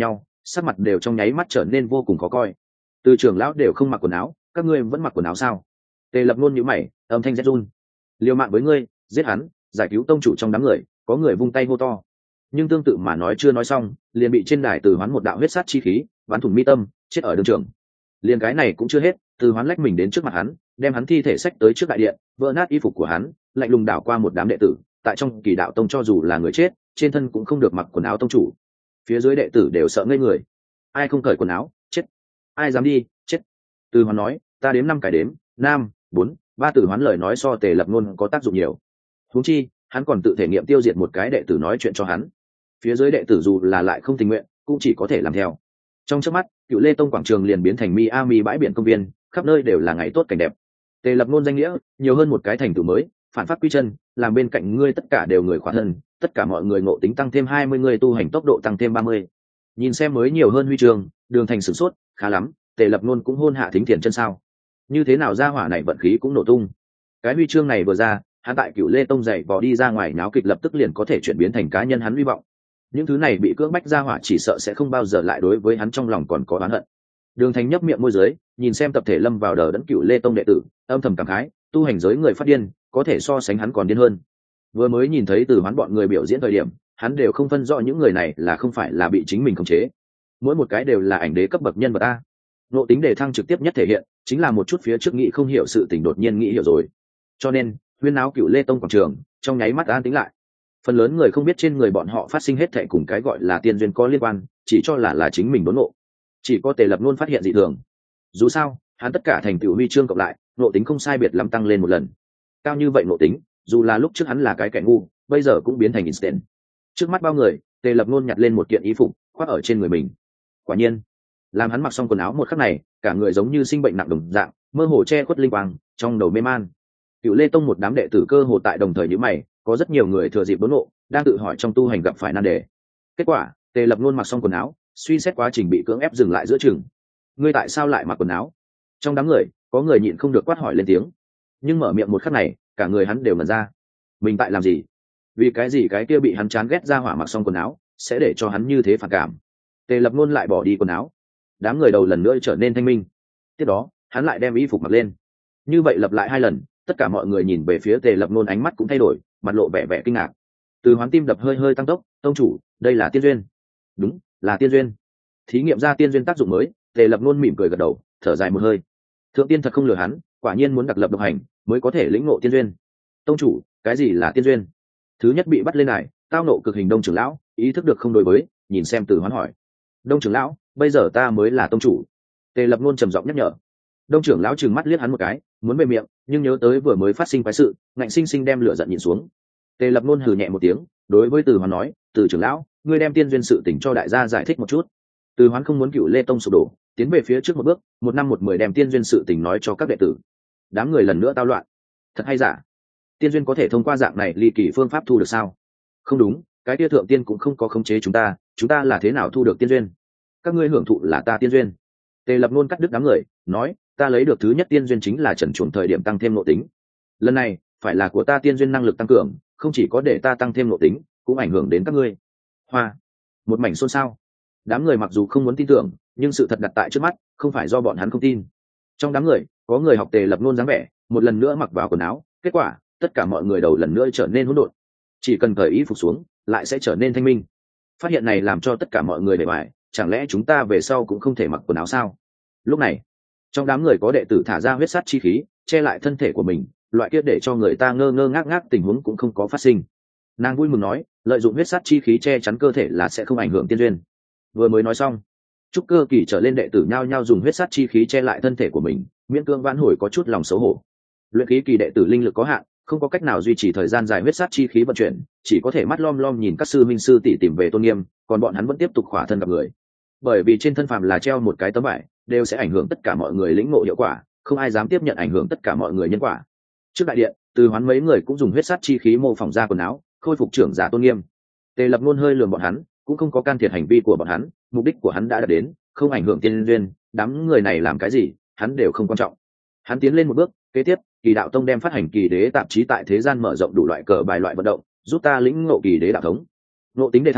S1: sắc mặt đều trong nháy mắt trở nên vô cùng khó coi. Từ trưởng lão đều không mặc quần áo, các ngươi vẫn mặc quần áo sao? Tề Lập Nôn nhíu mày, âm thanh rét run. Liều mạng với ngươi, giết hắn, giải cứu tông chủ trong đám người, có người vung tay hô to. Nhưng tương tự mà nói chưa nói xong, liền bị trên đài Từ Hoán một đạo huyết sát chi khí bắn thủng mi tâm, chết ở đường trường. Liền cái này cũng chưa hết, Từ Hoán lách mình đến trước mặt hắn, đem hắn thi thể xách tới trước đại điện, vỡ nát y phục của hắn, lạnh lùng đảo qua một đám đệ tử. Tại trong Kỳ Đạo Tông cho dù là người chết, trên thân cũng không được mặc quần áo tông chủ. Phía dưới đệ tử đều sợ ngây người. Ai không cởi quần áo, chết. Ai dám đi, chết. Từ Hoán nói, ta đếm năm cái đếm, năm, bốn, ba. Từ Hoán lời nói so Tề Lập Nôn có tác dụng nhiều. Huống chi, hắn còn tự thể nghiệm tiêu diệt một cái đệ tử nói chuyện cho hắn. Phía dưới đệ tử dù là lại không tình nguyện, cũng chỉ có thể làm theo. Trong chớp mắt, Cựu Lê Tông quảng trường liền biến thành Miami bãi biển công viên, khắp nơi đều là ngày tốt cảnh đẹp. Tề Lập Nôn danh nghĩa, nhiều hơn một cái thành tựu mới, phản pháp quy chân, làm bên cạnh ngươi tất cả đều người khỏa thân, tất cả mọi người ngộ tính tăng thêm hai mươi người, tu hành tốc độ tăng thêm ba mươi. Nhìn xem mới nhiều hơn huy chương, Đường Thành sửng sốt, khá lắm, Tề Lập Nôn cũng hôn hạ thính thiền chân sao? Như thế nào ra hỏa này vận khí cũng nổ tung. Cái huy chương này vừa ra, hắn tại Cựu Lê Tông dậy vò đi ra ngoài náo kịch lập tức liền có thể chuyển biến thành cá nhân hắn hy vọng. Những thứ này bị cưỡng bách ra hỏa chỉ sợ sẽ không bao giờ lại đối với hắn trong lòng còn có oán hận. Đường Thành nhấp miệng môi dưới, nhìn xem tập thể lâm vào đờ đẫn Cựu Lê Tông đệ tử, âm thầm cảm khái, tu hành giới người phát điên, có thể so sánh hắn còn điên hơn. Vừa mới nhìn thấy Từ Hoán bọn người biểu diễn thời điểm, hắn đều không phân rõ những người này là không phải là bị chính mình khống chế. Mỗi một cái đều là ảnh đế cấp bậc nhân vật a. Nộ tính đề thăng trực tiếp nhất thể hiện, chính là một chút phía trước nghĩ không hiểu sự tình đột nhiên nghĩ hiểu rồi. Cho nên, huyên náo Cựu Lê Tông quảng trường, trong nháy mắt an tĩnh lại. Phần lớn người không biết trên người bọn họ phát sinh hết thảy cùng cái gọi là tiên duyên có liên quan, chỉ cho là là chính mình đốn ngộ. Chỉ có Tề Lập Nôn phát hiện dị thường. Dù sao, hắn tất cả thành tựu huy chương cộng lại, nộ tính không sai biệt lắm tăng lên một lần. Cao như vậy nộ tính, dù là lúc trước hắn là cái kẻ ngu, bây giờ cũng biến thành instant. Trước mắt bao người, Tề Lập Nôn nhặt lên một kiện y phục, khoác ở trên người mình. Quả nhiên, làm hắn mặc xong quần áo một khắc này, cả người giống như sinh bệnh nặng đồng dạng, mơ hồ che khuất linh quang, trong đầu mê man. Cựu Lê Tông một đám đệ tử cơ hồ tại đồng thời nhíu mày, có rất nhiều người thừa dịp đốn nộ, đang tự hỏi trong tu hành gặp phải nan đề. Kết quả, Tề Lập Nôn mặc xong quần áo, suy xét quá trình bị cưỡng ép dừng lại giữa chừng. Ngươi tại sao lại mặc quần áo? Trong đám người, có người nhịn không được quát hỏi lên tiếng. Nhưng mở miệng một khắc này, cả người hắn đều ngẩn ra. Mình tại làm gì? Vì cái gì cái kia bị hắn chán ghét ra hỏa mặc xong quần áo, sẽ để cho hắn như thế phản cảm? Tề Lập Nôn lại bỏ đi quần áo. Đám người đầu lần nữa trở nên thanh minh. Tiếp đó, hắn lại đem y phục mặc lên. Như vậy lặp lại hai lần, tất cả mọi người nhìn về phía Tề Lập Nôn ánh mắt cũng thay đổi, mặt lộ vẻ vẻ kinh ngạc. Từ Hoán tim đập hơi hơi tăng tốc, tông chủ, đây là tiên duyên. Đúng, là tiên duyên. Thí nghiệm ra tiên duyên tác dụng mới, Tề Lập Nôn mỉm cười gật đầu, thở dài một hơi. Thượng tiên thật không lừa hắn, quả nhiên muốn đặc lập độc hành, mới có thể lĩnh ngộ tiên duyên. Tông chủ, cái gì là tiên duyên? Thứ nhất bị bắt lên này, tao nộ cực hình Đông trưởng lão, ý thức được không đối với, nhìn xem Từ Hoán hỏi. Đông trưởng lão, bây giờ ta mới là tông chủ. Tề Lập Nôn trầm giọng nhắc nhở. Đông trưởng lão trừng mắt liếc hắn một cái, muốn bề miệng, nhưng nhớ tới vừa mới phát sinh quái sự, ngạnh sinh sinh đem lửa giận nhìn xuống. Tề Lập Nôn hừ nhẹ một tiếng, đối với Từ Hoán nói, Từ trưởng lão, ngươi đem tiên duyên sự tình cho đại gia giải thích một chút. Từ Hoán không muốn Cựu Lê Tông sụp đổ, tiến về phía trước một bước, một năm một mười đem tiên duyên sự tình nói cho các đệ tử. Đám người lần nữa tao loạn. Thật hay giả? Tiên duyên có thể thông qua dạng này ly kỳ phương pháp thu được sao? Không đúng, cái tia thượng tiên cũng không có khống chế chúng ta, chúng ta là thế nào thu được tiên duyên? Các ngươi hưởng thụ là ta tiên duyên. Tề Lập Nôn cắt đứt đám người, nói, ta lấy được thứ nhất tiên duyên chính là trần chuồn thời điểm tăng thêm nội tính. Lần này, phải là của ta tiên duyên năng lực tăng cường, không chỉ có để ta tăng thêm nội tính, cũng ảnh hưởng đến các ngươi. Hoa, một mảnh xôn xao. Đám người mặc dù không muốn tin tưởng, nhưng sự thật đặt tại trước mắt, không phải do bọn hắn không tin. Trong đám người, có người học Tề Lập Nôn dáng vẻ, một lần nữa mặc vào quần áo, kết quả, tất cả mọi người đầu lần nữa trở nên hỗn độn. Chỉ cần cởi y phục xuống, lại sẽ trở nên thanh minh. Phát hiện này làm cho tất cả mọi người bề bại, chẳng lẽ chúng ta về sau cũng không thể mặc quần áo sao? Lúc này, trong đám người có đệ tử thả ra huyết sát chi khí, che lại thân thể của mình, loại kia để cho người ta ngơ ngơ ngác ngác tình huống cũng không có phát sinh. Nàng vui mừng nói, lợi dụng huyết sát chi khí che chắn cơ thể là sẽ không ảnh hưởng tiên duyên. Vừa mới nói xong, trúc cơ kỳ trở lên đệ tử nhao nhao dùng huyết sát chi khí che lại thân thể của mình, miễn cưỡng vãn hồi có chút lòng xấu hổ. Luyện khí kỳ đệ tử linh lực có hạn, không có cách nào duy trì thời gian dài huyết sát chi khí vận chuyển, chỉ có thể mắt lom lom nhìn các sư minh sư tỷ tìm về tôn nghiêm, còn bọn hắn vẫn tiếp tục khỏa thân gặp người. Bởi vì trên thân phàm là treo một cái tấm vải, đều sẽ ảnh hưởng tất cả mọi người lĩnh ngộ hiệu quả, không ai dám tiếp nhận ảnh hưởng tất cả mọi người nhân quả. Trước đại điện, Từ Hoán mấy người cũng dùng huyết sát chi khí mô phỏng ra quần áo, khôi phục trưởng giả tôn nghiêm. Tề Lập Nôn hơi lườm bọn hắn, cũng không có can thiệp hành vi của bọn hắn, mục đích của hắn đã đạt đến, không ảnh hưởng tiên duyên, đám người này làm cái gì, hắn đều không quan trọng. Hắn tiến lên một bước, kế tiếp, Kỳ Đạo Tông đem phát hành Kỳ Đế tạp chí tại thế gian mở rộng đủ loại cờ bài loại vận động, giúp ta lĩnh ngộ Kỳ Đế đạo thống. Ngộ tính đề thăng,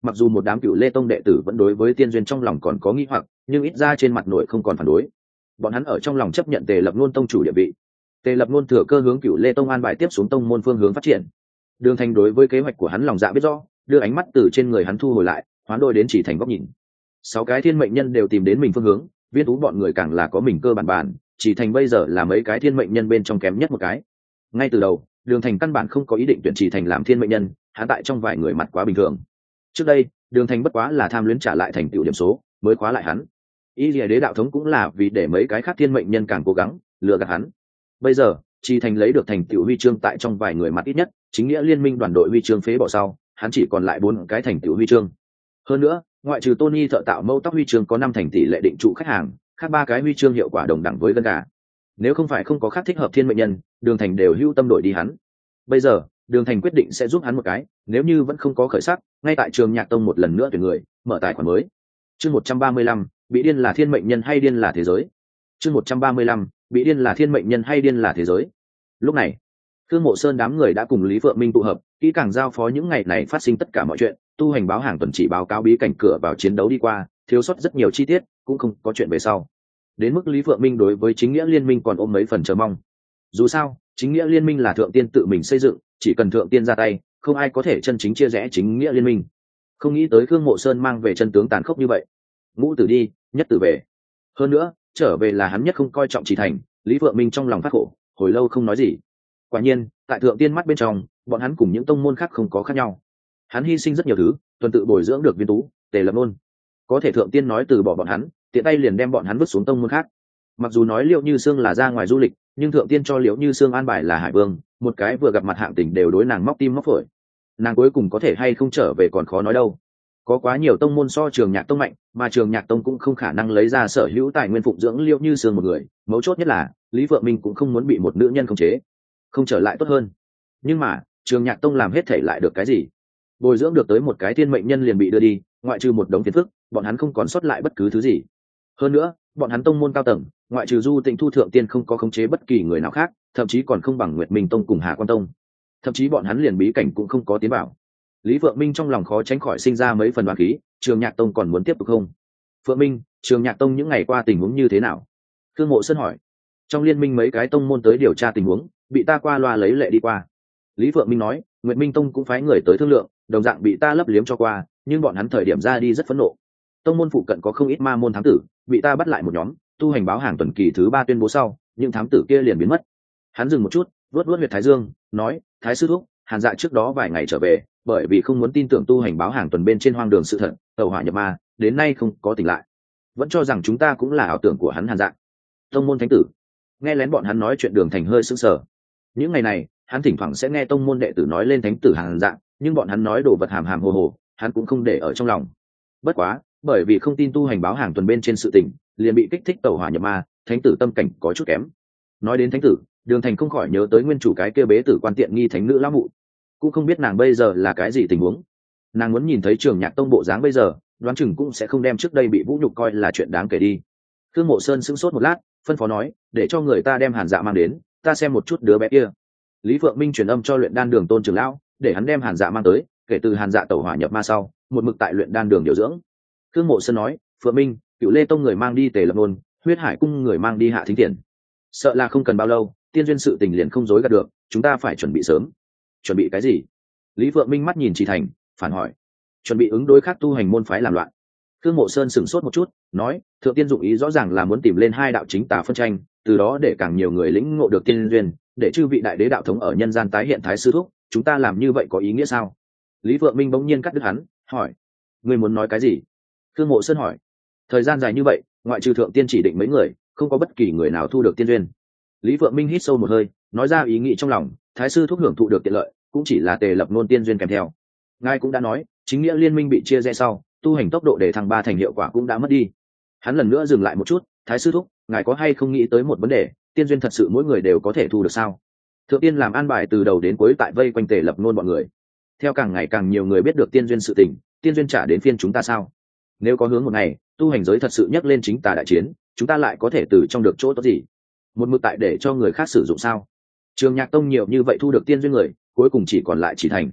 S1: mặc dù một đám cựu lê tông đệ tử vẫn đối với tiên duyên trong lòng còn có nghi hoặc, nhưng ít ra trên mặt nội không còn phản đối. Bọn hắn ở trong lòng chấp nhận Tề Lập Nôn tông chủ địa vị. Tề Lập Nôn thừa cơ hướng cựu lê tông an bài tiếp xuống tông môn phương hướng phát triển. Đường Thành đối với kế hoạch của hắn lòng dạ biết rõ, đưa ánh mắt từ trên người hắn thu hồi lại, hoán đổi đến Chỉ Thành góc nhìn. Sáu cái thiên mệnh nhân đều tìm đến mình phương hướng, Viên Tú bọn người càng là có mình cơ bản bản, Chỉ Thành bây giờ là mấy cái thiên mệnh nhân bên trong kém nhất một cái. Ngay từ đầu, Đường Thành căn bản không có ý định tuyển Chỉ Thành làm thiên mệnh nhân, hắn tại trong vài người mặt quá bình thường. Trước đây, Đường Thành bất quá là tham luyến trả lại thành tựu điểm số, mới khóa lại hắn. Y Lìa Đế đạo thống cũng là vì để mấy cái khác thiên mệnh nhân càng cố gắng lừa gạt hắn. Bây giờ, Chỉ Thành lấy được thành tựu huy chương tại trong vài người mặt ít nhất, chính nghĩa liên minh đoàn đội huy chương phế bỏ sau, hắn chỉ còn lại bốn cái thành tựu huy chương. Hơn nữa, ngoại trừ Tony thợ tạo mâu tóc huy chương có năm thành tỷ lệ định trụ khách hàng, khác ba cái huy chương hiệu quả đồng đẳng với gân gà. Nếu không phải không có khác thích hợp thiên mệnh nhân, Đường Thành đều hưu tâm đổi đi hắn. Bây giờ, Đường Thành quyết định sẽ giúp hắn một cái, nếu như vẫn không có khởi sắc, ngay tại Trường Nhạc Tông một lần nữa tuyển người, mở tài khoản mới. Chương một trăm ba mươi lăm, bị điên là thiên mệnh nhân hay điên là thế giới? Chương một trăm ba mươi lăm, bị điên là thiên mệnh nhân hay điên là thế giới? Lúc này, Thương Mộ Sơn đám người đã cùng Lý Phượng Minh tụ hợp, kỹ càng giao phó những ngày này phát sinh tất cả mọi chuyện, tu hành báo hàng tuần chỉ báo cáo bí cảnh cửa vào chiến đấu đi qua, thiếu sót rất nhiều chi tiết, cũng không có chuyện về sau. Đến mức Lý Phượng Minh đối với chính nghĩa liên minh còn ôm mấy phần chờ mong. Dù sao, chính nghĩa liên minh là thượng tiên tự mình xây dựng, chỉ cần thượng tiên ra tay, không ai có thể chân chính chia rẽ chính nghĩa liên minh. Không nghĩ tới Khương Mộ Sơn mang về chân tướng tàn khốc như vậy. Ngũ tử đi, nhất tử về. Hơn nữa, trở về là hắn nhất không coi trọng Chỉ Thành, Lý Phượng Minh trong lòng phát khổ, hồi lâu không nói gì. Quả nhiên, tại thượng tiên mắt bên trong, bọn hắn cùng những tông môn khác không có khác nhau. Hắn hy sinh rất nhiều thứ, tuần tự bồi dưỡng được Viên Tú, Tề Lập Nôn. Có thể thượng tiên nói từ bỏ bọn hắn, tiện tay liền đem bọn hắn vứt xuống tông môn khác. Mặc dù nói Liễu Như Sương là ra ngoài du lịch, nhưng thượng tiên cho Liễu Như Sương an bài là Hải Vương, một cái vừa gặp mặt hạng tình đều đối nàng móc tim móc phổi. Nàng cuối cùng có thể hay không trở về còn khó nói đâu. Có quá nhiều tông môn so Trường Nhạc Tông mạnh, mà Trường Nhạc Tông cũng không khả năng lấy ra sở hữu tài nguyên phụng dưỡng Liễu Như Sương một người. Mấu chốt nhất là Lý Phượng Minh cũng không muốn bị một nữ nhân khống chế, không trở lại tốt hơn. Nhưng mà Trường Nhạc Tông làm hết thể lại được cái gì? Bồi dưỡng được tới một cái thiên mệnh nhân liền bị đưa đi, ngoại trừ một đống phiền phức, bọn hắn không còn sót lại bất cứ thứ gì. Hơn nữa, bọn hắn tông môn cao tầng, ngoại trừ Du Tịnh Thu thượng tiên không có khống chế bất kỳ người nào khác, thậm chí còn không bằng Nguyệt Minh Tông cùng Hà Quan Tông. Thậm chí bọn hắn liền bí cảnh cũng không có tiến bảo. Lý Phượng Minh trong lòng khó tránh khỏi sinh ra mấy phần đoán khí, Trường Nhạc Tông còn muốn tiếp tục không? Phượng Minh, Trường Nhạc Tông những ngày qua tình huống như thế nào? Thương Mộ Sơn hỏi. Trong liên minh mấy cái tông môn tới điều tra tình huống, bị ta qua loa lấy lệ đi qua. Lý Phượng Minh nói, Nguyệt Minh Tông cũng phái người tới thương lượng, đồng dạng bị ta lấp liếm cho qua, nhưng bọn hắn thời điểm ra đi rất phẫn nộ. Tông môn phụ cận có không ít ma môn thám tử, bị ta bắt lại một nhóm, tu hành báo hàng tuần kỳ thứ ba tuyên bố sau, những thám tử kia liền biến mất. Hắn dừng một chút, vuốt vuốt huyệt thái dương, nói, Thái sư thúc, Hàn Dạ trước đó vài ngày trở về, bởi vì không muốn tin tưởng tu hành báo hàng tuần bên trên hoang đường sự thật, tẩu hỏa nhập ma, đến nay không có tỉnh lại. Vẫn cho rằng chúng ta cũng là ảo tưởng của hắn Hàn Dạ. Tông môn thánh tử. Nghe lén bọn hắn nói chuyện Đường Thành hơi sững sờ. Những ngày này, hắn thỉnh thoảng sẽ nghe tông môn đệ tử nói lên thánh tử Hàn Dạ, nhưng bọn hắn nói đồ vật hàm hàm hồ hồ, hắn cũng không để ở trong lòng. Bất quá, bởi vì không tin tu hành báo hàng tuần bên trên sự tình, liền bị kích thích tẩu hỏa nhập ma, thánh tử tâm cảnh có chút kém. Nói đến thánh tử, Đường Thành không khỏi nhớ tới nguyên chủ cái kia bế tử quan tiện nghi thánh nữ lão mụ, cũng không biết nàng bây giờ là cái gì tình huống. Nàng muốn nhìn thấy Trường Nhạc Tông bộ dáng bây giờ, đoán chừng cũng sẽ không đem trước đây bị vũ nhục coi là chuyện đáng kể đi. Thương Mộ Sơn sững sốt một lát, phân phó nói, để cho người ta đem Hàn Dạ mang đến, ta xem một chút đứa bé kia. Lý Phượng Minh truyền âm cho luyện đan đường Tôn trưởng lão, để hắn đem Hàn Dạ mang tới, kể từ Hàn Dạ tẩu hỏa nhập ma sau, một mực tại luyện đan đường điều dưỡng. Thương Mộ Sơn nói, Phượng Minh, Cựu Lê Tông người mang đi Tề Lập Nôn, Huyết Hải cung người mang đi Hạ Thính Tiền. Sợ là không cần bao lâu, tiên duyên sự tình liền không dối gạt được, chúng ta phải chuẩn bị sớm. Chuẩn bị cái gì? Lý Phượng Minh mắt nhìn Chỉ Thành, phản hỏi. Chuẩn bị ứng đối khác tu hành môn phái làm loạn. Thương Mộ Sơn sửng sốt một chút, nói, thượng tiên dụng ý rõ ràng là muốn tìm lên hai đạo chính tà phân tranh, từ đó để càng nhiều người lĩnh ngộ được tiên duyên, để chư vị đại đế đạo thống ở nhân gian tái hiện Thái sư thúc, chúng ta làm như vậy có ý nghĩa sao? Lý Phượng Minh bỗng nhiên cắt đứt hắn, hỏi, ngươi muốn nói cái gì? Thương Mộ Sơn hỏi. Thời gian dài như vậy, ngoại trừ thượng tiên chỉ định mấy người, không có bất kỳ người nào thu được tiên duyên. Lý Phượng Minh hít sâu một hơi, nói ra ý nghĩ trong lòng, Thái sư thúc hưởng thụ được tiện lợi, cũng chỉ là Tề Lập Nôn tiên duyên kèm theo. Ngài cũng đã nói, chính nghĩa liên minh bị chia rẽ sau, tu hành tốc độ để thăng ba thành hiệu quả cũng đã mất đi. Hắn lần nữa dừng lại một chút, Thái sư thúc, ngài có hay không nghĩ tới một vấn đề, tiên duyên thật sự mỗi người đều có thể thu được sao? Thượng tiên làm an bài từ đầu đến cuối tại vây quanh Tề Lập Nôn bọn người. Theo càng ngày càng nhiều người biết được tiên duyên sự tình, tiên duyên trả đến phiên chúng ta sao? Nếu có hướng một ngày, tu hành giới thật sự nhắc lên chính tà đại chiến, chúng ta lại có thể từ trong được chỗ tốt gì? Một mực tại để cho người khác sử dụng sao? Trường Nhạc Tông nhiều như vậy thu được tiên duyên người, cuối cùng chỉ còn lại Chỉ Thành.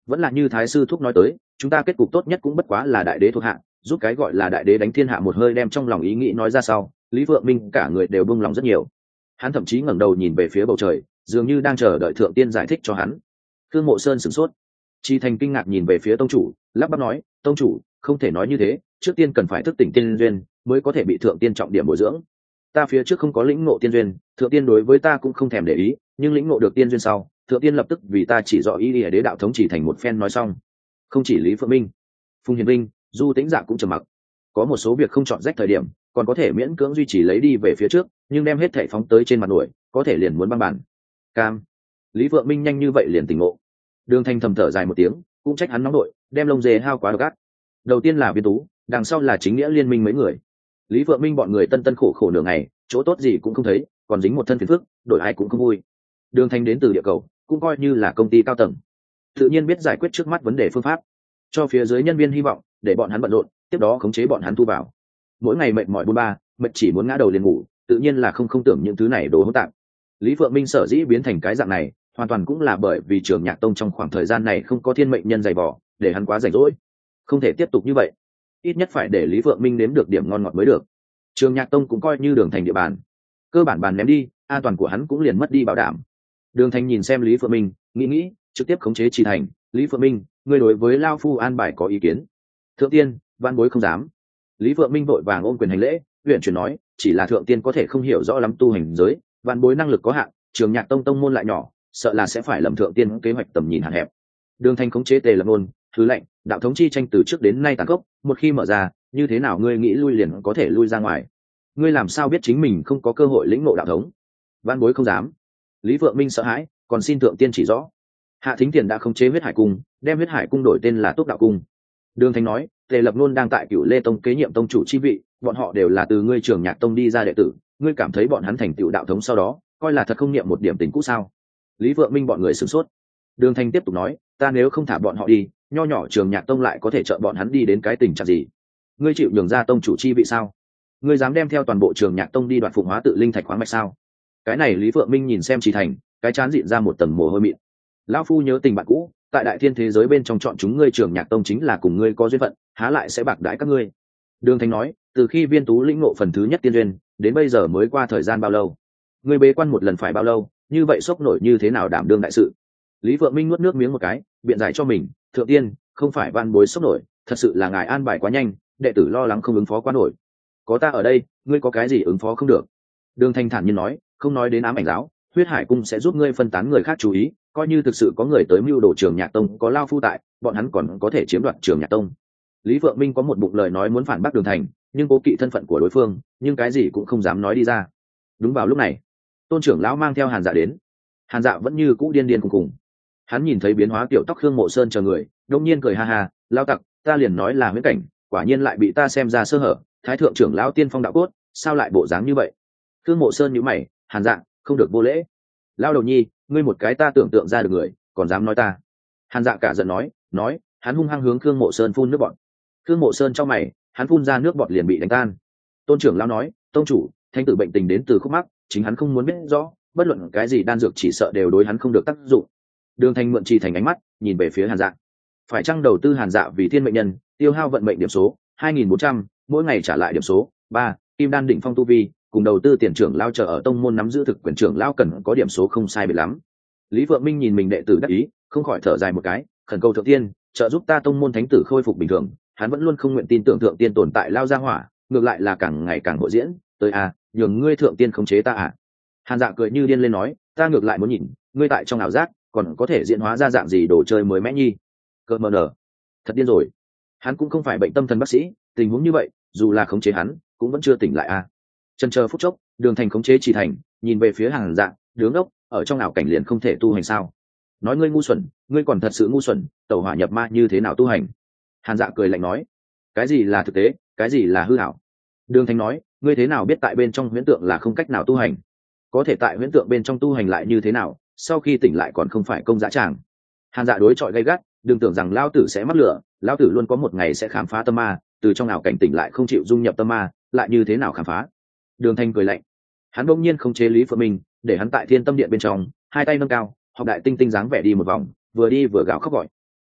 S1: vẫn là như thái sư thúc nói tới, chúng ta kết cục tốt nhất cũng bất quá là đại đế thuộc hạ, giúp cái gọi là đại đế đánh thiên hạ một hơi đem trong lòng ý nghĩ nói ra sau, Lý Vượng Minh cả người đều buông lòng rất nhiều. Hắn thậm chí ngẩng đầu nhìn về phía bầu trời, dường như đang chờ đợi thượng tiên giải thích cho hắn. Khương Mộ Sơn sửng sốt, Chi Thành kinh ngạc nhìn về phía tông chủ, lắp bắp nói, tông chủ, không thể nói như thế, trước tiên cần phải thức tỉnh tiên duyên, mới có thể bị thượng tiên trọng điểm bồi dưỡng. Ta phía trước không có lĩnh ngộ tiên duyên, thượng tiên đối với ta cũng không thèm để ý, nhưng lĩnh ngộ được tiên duyên sau, thượng tiên lập tức vì ta chỉ rõ ý địa đế đạo thống chỉ thành một phen nói xong. Không chỉ Lý Phượng Minh, Phùng Hiền Vinh, Du Tĩnh Dạ cũng trầm mặc. Có một số việc không chọn rách thời điểm, còn có thể miễn cưỡng duy trì lấy đi về phía trước, nhưng đem hết thể phóng tới trên mặt nổi, có thể liền muốn băng bản. Cam. Lý Vượng Minh nhanh như vậy liền tỉnh ngộ. Đường Thanh thầm thở dài một tiếng, cũng trách hắn nóng nội, đem lông dê hao quá độc ác. Đầu tiên là Viên Tú, đằng sau là chính nghĩa liên minh mấy người. Lý Vượng Minh bọn người tân tân khổ khổ nửa ngày, chỗ tốt gì cũng không thấy, còn dính một thân phiền phức, đổi ai cũng không vui. Đường Thanh đến từ địa cầu, cũng coi như là công ty cao tầng, tự nhiên biết giải quyết trước mắt vấn đề phương pháp, cho phía dưới nhân viên hy vọng, để bọn hắn bận rộn, tiếp đó khống chế bọn hắn thu vào. Mỗi ngày mệt mỏi buôn ba, mệt chỉ muốn ngã đầu liền ngủ, tự nhiên là không không tưởng những thứ này đồ hỗn tạp. Lý Phượng Minh sở dĩ biến thành cái dạng này, hoàn toàn cũng là bởi vì Trường Nhạc Tông trong khoảng thời gian này không có thiên mệnh nhân dày vò, để hắn quá rảnh rỗi. Không thể tiếp tục như vậy, ít nhất phải để Lý Phượng Minh nếm được điểm ngon ngọt mới được. Trường Nhạc Tông cũng coi như Đường Thành địa bàn, cơ bản bàn ném đi, an toàn của hắn cũng liền mất đi bảo đảm. Đường Thành nhìn xem Lý Phượng Minh, nghĩ nghĩ, trực tiếp khống chế Chỉ Thành. Lý Phượng Minh, ngươi đối với lao phu an bài có ý kiến? Thượng tiên, văn bối không dám. Lý Phượng Minh vội vàng ôm quyền hành lễ, huyện chuyển nói, chỉ là thượng tiên có thể không hiểu rõ lắm tu hành giới, văn bối năng lực có hạn, Trường Nhạc Tông tông môn lại nhỏ, sợ là sẽ phải lầm thượng tiên kế hoạch tầm nhìn hạn hẹp. Đường Thành khống chế Tề Lập Nôn, thứ lệnh, đạo thống chi tranh từ trước đến nay tàn khốc, một khi mở ra, như thế nào ngươi nghĩ lui liền có thể lui ra ngoài? Ngươi làm sao biết chính mình không có cơ hội lĩnh ngộ đạo thống? Văn bối không dám. Lý Vượng Minh sợ hãi, còn xin thượng tiên chỉ rõ. Hạ Thính Tiền đã khống chế huyết hải cung, đem huyết hải cung đổi tên là Túc Đạo Cung. Đường Thành nói, Tề Lập Nôn đang tại Cửu Lê Tông kế nhiệm tông chủ chi vị, bọn họ đều là từ ngươi Trường Nhạc Tông đi ra đệ tử, ngươi cảm thấy bọn hắn thành tựu đạo thống sau đó, coi là thật không niệm một điểm tình cũ sao? Lý Vượng Minh bọn người sửng sốt. Đường Thành tiếp tục nói, ta nếu không thả bọn họ đi, nho nhỏ Trường Nhạc Tông lại có thể trợ bọn hắn đi đến cái tình trạng gì? Ngươi chịu nhường ra tông chủ chi vị sao? Ngươi dám đem theo toàn bộ Trường Nhạc Tông đi đoạt Phụng Hóa Tự Linh Thạch khoáng mạch sao? Cái này Lý Vượng Minh nhìn xem Chỉ Thành, cái chán dịn ra một tầng mồ hôi mịn. Lão phu nhớ tình bạn cũ, tại đại thiên thế giới bên trong chọn chúng ngươi Trường Nhạc Tông chính là cùng ngươi có duyên phận, há lại sẽ bạc đãi các ngươi? Đường Thành nói, từ khi Viên Tú lĩnh ngộ phần thứ nhất tiên duyên, đến bây giờ mới qua thời gian bao lâu? Ngươi bế quan một lần phải bao lâu? Như vậy sốc nổi như thế nào đảm đương đại sự? Lý Vượng Minh nuốt nước miếng một cái, biện giải cho mình, thượng tiên, không phải van bối sốc nổi, thật sự là ngài an bài quá nhanh, đệ tử lo lắng không ứng phó quá nổi. Có ta ở đây, ngươi có cái gì ứng phó không được? Đường Thành thản nhiên nói, không nói đến ám ảnh giáo, huyết hải cung sẽ giúp ngươi phân tán người khác chú ý, coi như thực sự có người tới mưu đồ Trường Nhạc Tông có lao phu tại, bọn hắn còn có thể chiếm đoạt Trường Nhạc Tông. Lý Vượng Minh có một bụng lời nói muốn phản bác Đường Thành, nhưng cố kỵ thân phận của đối phương, nhưng cái gì cũng không dám nói đi ra. Đúng vào lúc này, Tôn trưởng lão mang theo Hàn Dạ đến. Hàn Dạ vẫn như cũ điên điên khùng khùng. Hắn nhìn thấy biến hóa tiểu tóc Khương Mộ Sơn chờ người, đông nhiên cười ha ha, lao tặc, ta liền nói là huyễn cảnh, quả nhiên lại bị ta xem ra sơ hở, thái thượng trưởng lão tiên phong đạo cốt, sao lại bộ dáng như vậy? Khương Mộ Sơn nhíu mày, Hàn Dạ, không được vô lễ. Lao đầu nhi, ngươi một cái ta tưởng tượng ra được người, còn dám nói ta? Hàn Dạ cả giận nói, nói, hắn hung hăng hướng Khương Mộ Sơn phun nước bọt. Khương Mộ Sơn trong mày, hắn phun ra nước bọt liền bị đánh tan. Tôn trưởng lão nói, tông chủ, thánh tử bệnh tình đến từ khúc mắc, chính hắn không muốn biết rõ, bất luận cái gì đan dược chỉ sợ đều đối hắn không được tác dụng. Đường Thành mượn Chỉ Thành ánh mắt, nhìn về phía Hàn Dạ. Phải chăng đầu tư Hàn Dạ vì thiên mệnh nhân, tiêu hao vận mệnh điểm số hai nghìn bốn trăm, mỗi ngày trả lại điểm số ba, kim đan đỉnh phong tu vi, cùng đầu tư tiền trưởng lao chờ ở tông môn nắm giữ thực quyền trưởng lao cần có điểm số không sai biệt lắm. Lý Vượng Minh nhìn mình đệ tử đắc ý, không khỏi thở dài một cái, khẩn cầu thượng tiên, trợ giúp ta tông môn thánh tử khôi phục bình thường. Hắn vẫn luôn không nguyện tin tưởng thượng tiên tồn tại lao ra hỏa, ngược lại là càng ngày càng hội diễn, tới à, nhường ngươi thượng tiên khống chế ta à? Hàn Dạ cười như điên lên nói, ta ngược lại muốn nhìn, ngươi tại trong ảo giác còn có thể diễn hóa ra dạng gì đồ chơi mới mẽ nhi. Cợt mờ nở, thật điên rồi. Hắn cũng không phải bệnh tâm thần bác sĩ, tình huống như vậy, dù là khống chế hắn, cũng vẫn chưa tỉnh lại à? Chần chờ phút chốc, Đường Thành khống chế Chỉ Thành, nhìn về phía Hàn Dạ, đứng ốc, ở trong ảo cảnh liền không thể tu hành sao? Nói ngươi ngu xuẩn, ngươi còn thật sự ngu xuẩn, tẩu hỏa nhập ma như thế nào tu hành? Hàn Dạ cười lạnh nói, cái gì là thực tế, cái gì là hư ảo? Đường Thành nói, ngươi thế nào biết tại bên trong huyễn tượng là không cách nào tu hành? Có thể tại huyễn tượng bên trong tu hành lại như thế nào, sau khi tỉnh lại còn không phải công dã tràng? Hàn Dạ đối chọi gay gắt, đừng tưởng rằng lão tử sẽ mắc lửa, lão tử luôn có một ngày sẽ khám phá tâm ma, từ trong ảo cảnh tỉnh lại không chịu dung nhập tâm ma, lại như thế nào khám phá? Đường Thành cười lạnh, hắn bỗng nhiên không chế Lý Phượng Minh, để hắn tại Thiên Tâm Điện bên trong, hai tay nâng cao, học đại tinh tinh dáng vẻ đi một vòng, vừa đi vừa gào khóc gọi.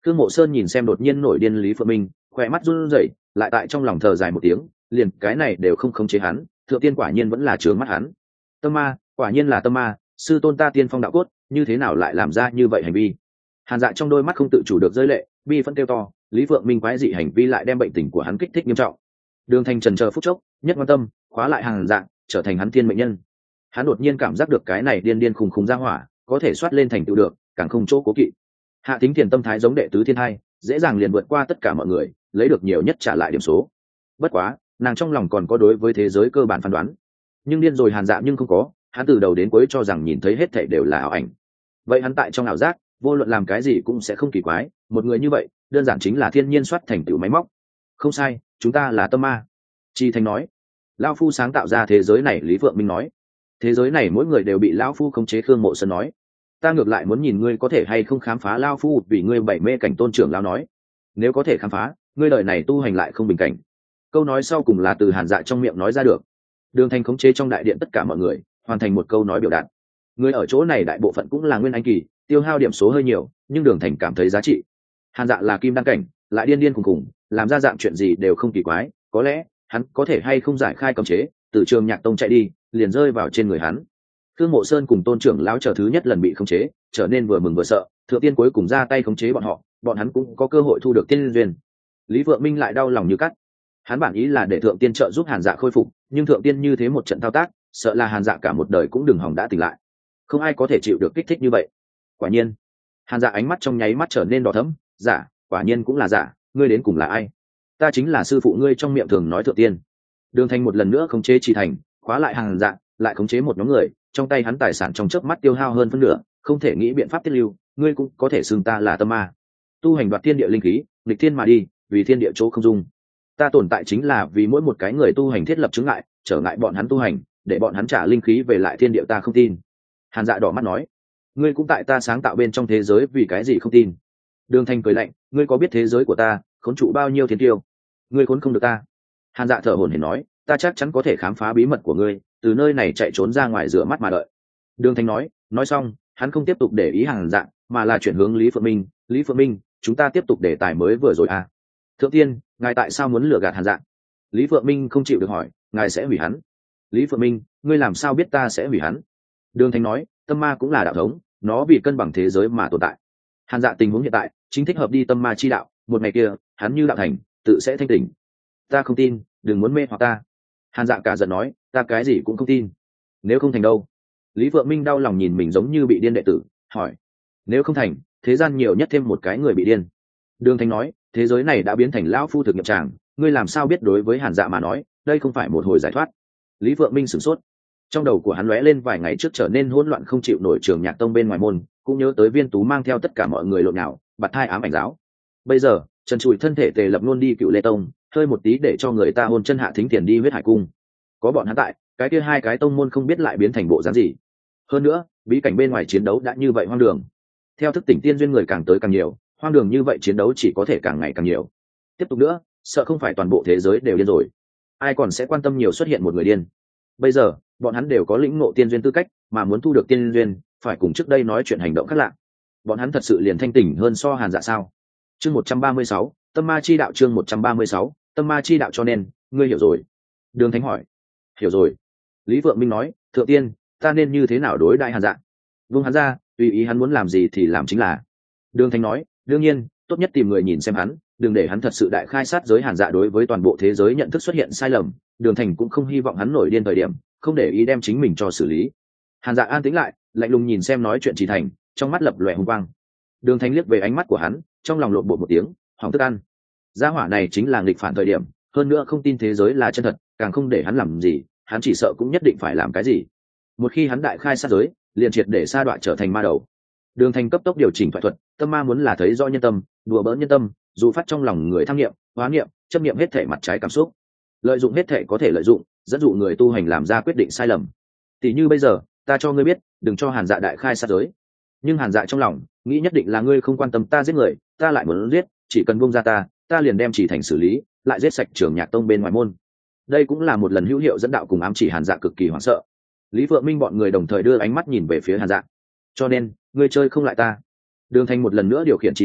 S1: Khương Mộ Sơn nhìn xem đột nhiên nổi điên Lý Phượng Minh, khỏe mắt run rẩy, lại tại trong lòng thở dài một tiếng, liền cái này đều không khống chế hắn, thượng tiên quả nhiên vẫn là trướng mắt hắn. Tâm ma, quả nhiên là tâm ma, sư tôn ta tiên phong đạo cốt, như thế nào lại làm ra như vậy hành vi? Hàn Dạ trong đôi mắt không tự chủ được rơi lệ, bi phân kêu to, Lý Phượng Minh quái dị hành vi lại đem bệnh tình của hắn kích thích nghiêm trọng. Đường Thành trần chờ phút chốc, nhất quan tâm, khóa lại Hàn Dạ, trở thành hắn thiên mệnh nhân. Hắn đột nhiên cảm giác được cái này điên điên khùng khùng ra hỏa, có thể xoát lên thành tựu được, càng không chỗ cố kỵ. Hạ Thính Thiền tâm thái giống đệ tứ thiên hai, dễ dàng liền vượt qua tất cả mọi người, lấy được nhiều nhất trả lại điểm số. Bất quá, nàng trong lòng còn có đối với thế giới cơ bản phán đoán. Nhưng điên rồi Hàn Dạ nhưng không có, hắn từ đầu đến cuối cho rằng nhìn thấy hết thảy đều là ảo ảnh. Vậy hắn tại trong ảo giác, vô luận làm cái gì cũng sẽ không kỳ quái, một người như vậy, đơn giản chính là thiên nhiên soát thành tựu máy móc. Không sai, chúng ta là tâm ma. Chi Thành nói. Lão phu sáng tạo ra thế giới này, Lý Phượng Minh nói. Thế giới này mỗi người đều bị lão phu khống chế, Khương Mộ Sơn nói. Ta ngược lại muốn nhìn ngươi có thể hay không khám phá lão phu, vì ngươi bảy mê cảnh tôn trưởng lão nói. Nếu có thể khám phá, ngươi đời này tu hành lại không bình cảnh. Câu nói sau cùng là từ Hàn Dạ trong miệng nói ra được. Đường Thành khống chế trong đại điện tất cả mọi người, hoàn thành một câu nói biểu đạt. Người ở chỗ này đại bộ phận cũng là nguyên anh kỳ, tiêu hao điểm số hơi nhiều, nhưng Đường Thành cảm thấy giá trị. Hàn Dạ là kim đăng cảnh, lại điên điên khùng khùng, làm ra dạng chuyện gì đều không kỳ quái, có lẽ hắn có thể hay không giải khai cấm chế, từ Trường Nhạc Tông chạy đi, liền rơi vào trên người hắn. Khương Mộ Sơn cùng Tôn trưởng lão chờ thứ nhất lần bị khống chế, trở nên vừa mừng vừa sợ, Thượng Tiên cuối cùng ra tay khống chế bọn họ, bọn hắn cũng có cơ hội thu được tiên duyên. Lý Vượng Minh lại đau lòng như cắt. Hắn bản ý là để Thượng Tiên trợ giúp Hàn Dạ khôi phục, nhưng Thượng Tiên như thế một trận thao tác, sợ là Hàn Dạ cả một đời cũng đừng hòng đã tỉnh lại. Không ai có thể chịu được kích thích như vậy. Quả nhiên, Hàn Dạ ánh mắt trong nháy mắt trở nên đỏ thẫm, giả, quả nhiên cũng là giả, ngươi đến cùng là ai? Ta chính là sư phụ ngươi trong miệng thường nói Thượng Tiên. Đường Thành một lần nữa khống chế Chỉ Thành, khóa lại Hàn Dạ, lại khống chế một nhóm người, trong tay hắn tài sản trong chớp mắt tiêu hao hơn phân nửa, không thể nghĩ biện pháp tiết lưu, ngươi cũng có thể xưng ta là tâm ma. Tu hành đoạt thiên địa linh khí, nghịch thiên mà đi, vì thiên địa chỗ không dung. Ta tồn tại chính là vì mỗi một cái người tu hành thiết lập chướng ngại, trở ngại bọn hắn tu hành, để bọn hắn trả linh khí về lại thiên địa, ta không tin. Hàn Dạ đỏ mắt nói, ngươi cũng tại ta sáng tạo bên trong thế giới, vì cái gì không tin? Đường Thành cười lạnh, ngươi có biết thế giới của ta khốn trụ bao nhiêu thiên tiêu? Ngươi khốn không được ta. Hàn Dạ thở hổn hển nói, ta chắc chắn có thể khám phá bí mật của ngươi, từ nơi này chạy trốn ra ngoài rửa mắt mà đợi. Đường Thành nói, nói xong, hắn không tiếp tục để ý Hàn Dạ, mà là chuyển hướng Lý Phượng Minh. Lý Phượng Minh, chúng ta tiếp tục đề tài mới vừa rồi à? Thượng Tiên, ngài tại sao muốn lừa gạt Hàn Dạ? Lý Phượng Minh không chịu được hỏi, ngài sẽ hủy hắn. Lý Phượng Minh, ngươi làm sao biết ta sẽ hủy hắn? Đường Thành nói, tâm ma cũng là đạo thống, nó vì cân bằng thế giới mà tồn tại. Hàn Dạ tình huống hiện tại chính thích hợp đi tâm ma chi đạo, một ngày kia hắn như đạo thành, tự sẽ thanh tỉnh. Ta không tin, đừng muốn mê hoặc ta. Hàn Dạ cả giận nói, ta cái gì cũng không tin. Nếu không thành đâu? Lý Phượng Minh đau lòng nhìn mình giống như bị điên đệ tử, hỏi, nếu không thành, thế gian nhiều nhất thêm một cái người bị điên. Đường Thành nói, thế giới này đã biến thành lão phu thực nghiệm tràng, ngươi làm sao biết? Đối với Hàn Dạ mà nói, đây không phải một hồi giải thoát. Lý Phượng Minh sửng sốt, trong đầu của hắn lóe lên vài ngày trước trở nên hỗn loạn không chịu nổi Trường Nhạc Tông bên ngoài môn, cũng nhớ tới Viên Tú mang theo tất cả mọi người lộn nhào, bạt thai ám ảnh giáo. Bây giờ trần trụi thân thể Tề Lập luôn đi Cựu Lê Tông, hơi một tí để cho người ta hôn chân Hạ Thính Thiền đi Huyết Hải Cung. Có bọn hắn tại, cái kia hai cái tông môn không biết lại biến thành bộ dáng gì. Hơn nữa, bí cảnh bên ngoài chiến đấu đã như vậy hoang đường. Theo thức tỉnh tiên duyên người càng tới càng nhiều, hoang đường như vậy chiến đấu chỉ có thể càng ngày càng nhiều. Tiếp tục nữa, sợ không phải toàn bộ thế giới đều điên rồi. Ai còn sẽ quan tâm nhiều xuất hiện một người điên? Bây giờ, bọn hắn đều có lĩnh ngộ tiên duyên tư cách, mà muốn thu được tiên duyên, phải cùng trước đây nói chuyện hành động khác lạ. Bọn hắn thật sự liền thanh tỉnh hơn so Hàn Dạ sao? Chương một trăm ba mươi sáu, Tâm Ma chi đạo. Chương một trăm ba mươi sáu, Tâm Ma chi đạo. Cho nên, ngươi hiểu rồi. Đường Thánh hỏi. Hiểu rồi. Lý Vượng Minh nói, Thượng Tiên, ta nên như thế nào đối đại Hàn Dạ? Vung hắn ra, tùy ý hắn muốn làm gì thì làm chính là. Đường Thánh nói, đương nhiên, tốt nhất tìm người nhìn xem hắn, đừng để hắn thật sự đại khai sát giới Hàn Dạ đối với toàn bộ thế giới nhận thức xuất hiện sai lầm. Đường Thành cũng không hy vọng hắn nổi điên thời điểm, không để ý đem chính mình cho xử lý. Hàn Dạ an tĩnh lại, lạnh lùng nhìn xem nói chuyện Chỉ Thành, trong mắt lập lòe hung quang. Đường Thành liếc về ánh mắt của hắn, trong lòng lộn bộ một tiếng, hỏng thức ăn. Gia hỏa này chính là nghịch phản thời điểm, hơn nữa không tin thế giới là chân thật, càng không để hắn làm gì, hắn chỉ sợ cũng nhất định phải làm cái gì. Một khi hắn đại khai sát giới, liền triệt để sa đọa trở thành ma đầu. Đường Thành cấp tốc điều chỉnh thoại thuật, tâm ma muốn là thấy rõ nhân tâm, đùa bỡn nhân tâm, dù phát trong lòng người tham nghiệm, hóa nghiệm, chấp nghiệm hết thể mặt trái cảm xúc, lợi dụng hết thể có thể lợi dụng, dẫn dụ người tu hành làm ra quyết định sai lầm. Tỷ như bây giờ, ta cho ngươi biết, đừng cho Hàn Dạ đại khai sát giới. Nhưng Hàn Dạ trong lòng nghĩ nhất định là ngươi không quan tâm ta giết người, ta lại muốn giết, chỉ cần buông ra ta, ta liền đem Chỉ Thành xử lý, lại giết sạch Trường Nhạc Tông bên ngoài môn. Đây cũng là một lần hữu hiệu dẫn đạo cùng ám chỉ Hàn Dạ cực kỳ hoảng sợ. Lý Phượng Minh bọn người đồng thời đưa ánh mắt nhìn về phía Hàn Dạ. Cho nên, ngươi chơi không lại ta. Đường Thành một lần nữa điều khiển Chỉ Thành,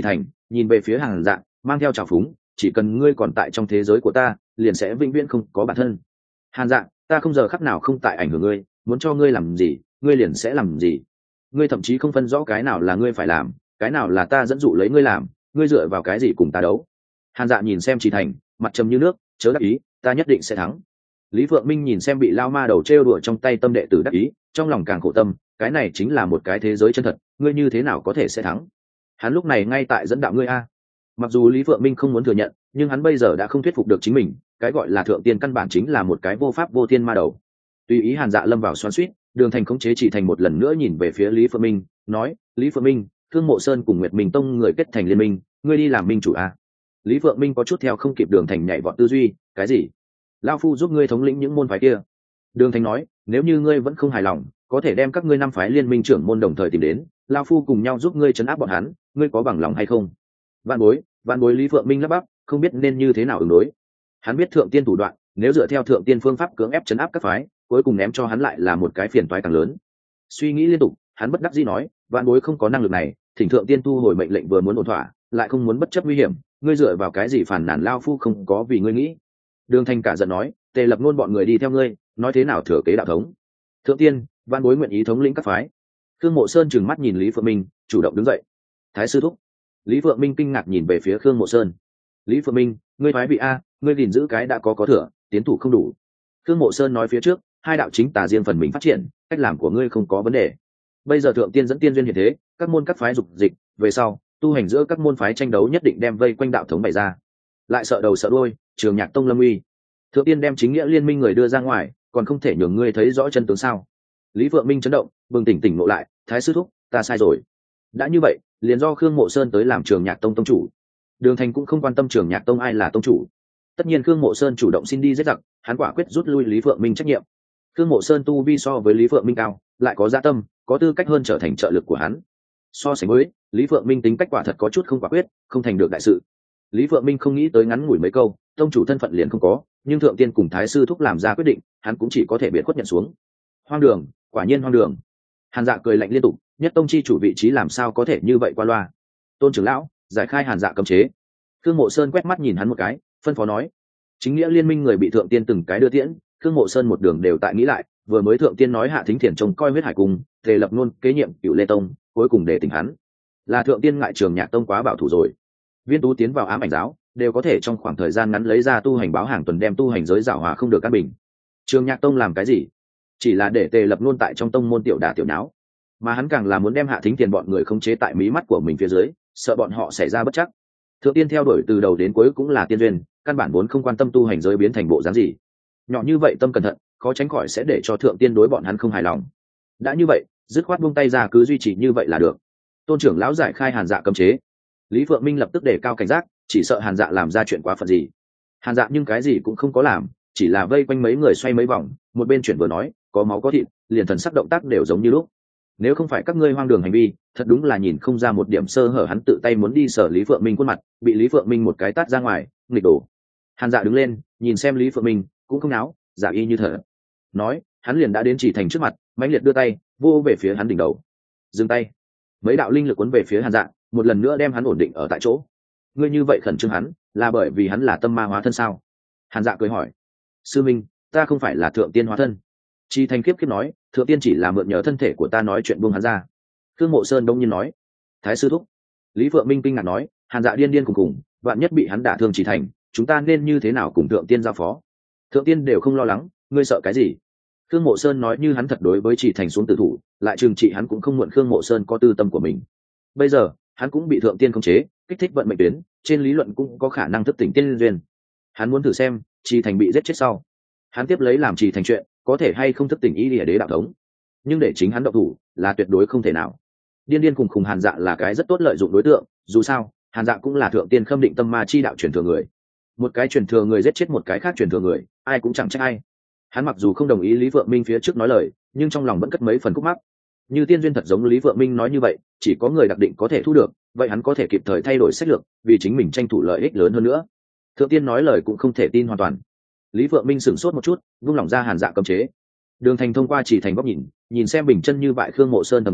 S1: nhìn về phía hàn dạ mang theo trào phúng, chỉ cần ngươi còn tại trong thế giới của ta liền sẽ vĩnh viễn không có bản thân. Hàn dạ, ta không giờ khắc nào không tại ảnh hưởng ngươi, muốn cho ngươi làm gì ngươi liền sẽ làm gì. Ngươi thậm chí không phân rõ cái nào là ngươi phải làm, cái nào là ta dẫn dụ lấy ngươi làm, ngươi dựa vào cái gì cùng ta đấu. Hàn dạ nhìn xem Chỉ Thành, mặt trầm như nước, chớ đắc ý, ta nhất định sẽ thắng. Lý Phượng Minh nhìn xem bị lao ma đầu trêu đùa trong tay tâm đệ tử đắc ý, trong lòng càng khổ tâm, cái này chính là một cái thế giới chân thật, ngươi như thế nào có thể sẽ thắng. Hắn lúc này ngay tại dẫn đạo ngươi a. Mặc dù Lý Phượng Minh không muốn thừa nhận, nhưng hắn bây giờ đã không thuyết phục được chính mình, cái gọi là thượng tiên căn bản chính là một cái vô pháp vô thiên ma đầu. Tùy ý Hàn Dạ lâm vào xoắn xuýt, Đường Thành khống chế Chỉ Thành một lần nữa nhìn về phía Lý Phượng Minh, nói: Lý Phượng Minh, Thương Mộ Sơn cùng Nguyệt Minh Tông người kết thành liên minh, ngươi đi làm minh chủ a. Lý Phượng Minh có chút theo không kịp Đường Thành nhảy vọt tư duy, cái gì? Lão phu giúp ngươi thống lĩnh những môn phái kia. Đường Thành nói: nếu như ngươi vẫn không hài lòng, có thể đem các ngươi năm phái liên minh trưởng môn đồng thời tìm đến, lão phu cùng nhau giúp ngươi trấn áp bọn hắn, ngươi có bằng lòng hay không? Vạn bối, vạn bối. Lý Phượng Minh lắp bắp, không biết nên như thế nào ứng đối. Hắn biết thượng tiên thủ đoạn, nếu dựa theo thượng tiên phương pháp cưỡng ép trấn áp các phái, cuối cùng ném cho hắn lại là một cái phiền toái càng lớn. Suy nghĩ liên tục, hắn bất đắc dĩ nói: vạn bối không có năng lực này, thỉnh thượng tiên thu hồi mệnh lệnh vừa muốn ổn thỏa, lại không muốn bất chấp nguy hiểm, ngươi dựa vào cái gì phản nàn lao phu không có vì ngươi nghĩ. Đường Thành cả giận nói: Tề Lập Nôn bọn người đi theo ngươi, nói thế nào thừa kế đạo thống. Thượng tiên, vạn bối nguyện ý thống lĩnh các phái. Khương Mộ Sơn trừng mắt nhìn Lý Phượng Minh, chủ động đứng dậy. Thái sư thúc. Lý Phượng Minh kinh ngạc nhìn về phía Khương Mộ Sơn. Lý Phượng Minh, ngươi phái vị a, ngươi gìn giữ cái đã có có thừa, tiến thủ không đủ. Khương Mộ Sơn nói phía trước, hai đạo chính tà riêng phần mình phát triển, cách làm của ngươi không có vấn đề. Bây giờ thượng tiên dẫn tiên duyên hiện thế, các môn các phái dục dịch, về sau tu hành giữa các môn phái tranh đấu nhất định đem vây quanh đạo thống bày ra. Lại sợ đầu sợ đuôi, Trường Nhạc Tông lâm uy. Thượng tiên đem chính nghĩa liên minh người đưa ra ngoài, còn không thể nhường ngươi thấy rõ chân tướng sao? Lý Phượng Minh chấn động, bừng tỉnh tỉnh ngộ lại, Thái sư thúc, ta sai rồi. Đã như vậy, liền do Khương Mộ Sơn tới làm Trường Nhạc Tông tông chủ. Đường Thành cũng không quan tâm Trường Nhạc Tông ai là tông chủ. Tất nhiên Khương Mộ Sơn chủ động xin đi giết giặc, hắn quả quyết rút lui Lý Phượng Minh trách nhiệm. Khương Mộ Sơn tu vi so với Lý Phượng Minh cao, lại có dạ tâm, có tư cách hơn trở thành trợ lực của hắn. So sánh với Lý Phượng Minh tính cách quả thật có chút không quả quyết, không thành được đại sự. Lý Phượng Minh không nghĩ tới ngắn ngủi mấy câu, tông chủ thân phận liền không có, nhưng thượng tiên cùng thái sư thúc làm ra quyết định, hắn cũng chỉ có thể biệt khuất nhận xuống. Hoang đường, quả nhiên hoang đường. Hàn Dạ cười lạnh liên tục, nhất tông chi chủ vị trí làm sao có thể như vậy qua loa. Tôn trưởng lão, giải khai Hàn Dạ cấm chế. Khương Mộ Sơn quét mắt nhìn hắn một cái, phân phó nói. Chính nghĩa liên minh người bị thượng tiên từng cái đưa tiễn, Khương Mộ Sơn một đường đều tại nghĩ lại, vừa mới thượng tiên nói Hạ Thính Thiền trông coi huyết hải cung, Tề Lập Nôn kế nhiệm Cựu Lê Tông, cuối cùng để tỉnh hắn. Là thượng tiên ngại Trường Nhạc Tông quá bảo thủ rồi. Viên Tú tiến vào ám ảnh giáo, đều có thể trong khoảng thời gian ngắn lấy ra tu hành báo hàng tuần đem tu hành giới giảo hòa không được căn bình. Trường Nhạc Tông làm cái gì? Chỉ là để Tề Lập Nôn tại trong tông môn tiểu đả tiểu nháo, mà hắn càng là muốn đem Hạ Thính Thiền bọn người khống chế tại mí mắt của mình phía dưới, sợ bọn họ xảy ra bất chắc. Thượng tiên theo đuổi từ đầu đến cuối cũng là tiên duyên, căn bản vốn không quan tâm tu hành giới biến thành bộ dáng gì. Nhỏ như vậy tâm cẩn thận, khó tránh khỏi sẽ để cho thượng tiên đối bọn hắn không hài lòng. Đã như vậy, dứt khoát buông tay ra cứ duy trì như vậy là được. Tôn trưởng lão giải khai Hàn Dạ cấm chế. Lý Phượng Minh lập tức đề cao cảnh giác, chỉ sợ Hàn Dạ làm ra chuyện quá phận gì. Hàn Dạ nhưng cái gì cũng không có làm, chỉ là vây quanh mấy người xoay mấy vòng, một bên chuyển vừa nói, có máu có thịt, liền thần sắc động tác đều giống như lúc. Nếu không phải các ngươi hoang đường hành vi, thật đúng là nhìn không ra một điểm sơ hở. Hắn tự tay muốn đi sở Lý Phượng Minh khuôn mặt, bị Lý Phượng Minh một cái tát ra ngoài, nghịch đổ. Hàn Dạ đứng lên, nhìn xem Lý Phượng Minh, cũng không náo, giả y như thật. Nói, hắn liền đã đến Chỉ Thành trước mặt, mãnh liệt đưa tay, vô về phía hắn đỉnh đầu. Dừng tay. Mấy đạo linh lực cuốn về phía Hàn Dạ, một lần nữa đem hắn ổn định ở tại chỗ. Ngươi như vậy khẩn trương hắn, là bởi vì hắn là tâm ma hóa thân sao? Hàn Dạ cười hỏi. Sư Minh, ta không phải là thượng tiên hóa thân. Chỉ Thành kiếp kiếp nói, thượng tiên chỉ là mượn nhờ thân thể của ta nói chuyện buông hắn ra. Khương Mộ Sơn đông nhiên nói. Thái sư thúc. Lý Phượng Minh kinh ngạc nói, Hàn Dạ điên điên cùng cùng, vạn nhất bị hắn đả thương Chỉ Thành, chúng ta nên như thế nào cùng thượng tiên giao phó? Thượng tiên đều không lo lắng, ngươi sợ cái gì? Khương Mộ Sơn nói như hắn thật đối với Chỉ Thành xuống tử thủ, lại trừng trị hắn cũng không muộn. Khương Mộ Sơn có tư tâm của mình. Bây giờ, hắn cũng bị thượng tiên khống chế, kích thích vận mệnh tuyến, trên lý luận cũng có khả năng thức tỉnh tiên duyên. Hắn muốn thử xem, Chỉ Thành bị giết chết sau, hắn tiếp lấy làm Chỉ Thành chuyện, có thể hay không thức tỉnh ý địa đế đạo thống. Nhưng để chính hắn động thủ, là tuyệt đối không thể nào. Điên điên khùng khùng Hàn Dạ là cái rất tốt lợi dụng đối tượng, dù sao, Hàn Dạ cũng là thượng tiên khâm định tâm ma chi đạo truyền thừa người. Một cái truyền thừa người giết chết một cái khác truyền thừa người, ai cũng chẳng trách ai. Hắn mặc dù không đồng ý Lý Phượng Minh phía trước nói lời, nhưng trong lòng vẫn cất mấy phần khúc mắc. Như tiên duyên thật giống Lý Phượng Minh nói như vậy, chỉ có người đặc định có thể thu được, vậy hắn có thể kịp thời thay đổi sách lược, vì chính mình tranh thủ lợi ích lớn hơn nữa. Thượng tiên nói lời cũng không thể tin hoàn toàn. Lý Phượng Minh sửng sốt một chút, vung lòng ra Hàn Dạ cấm chế. Đường Thành thông qua Chỉ Thành góc nhìn, nhìn xem bình chân như bại Khương Mộ Sơn thầm nghĩ,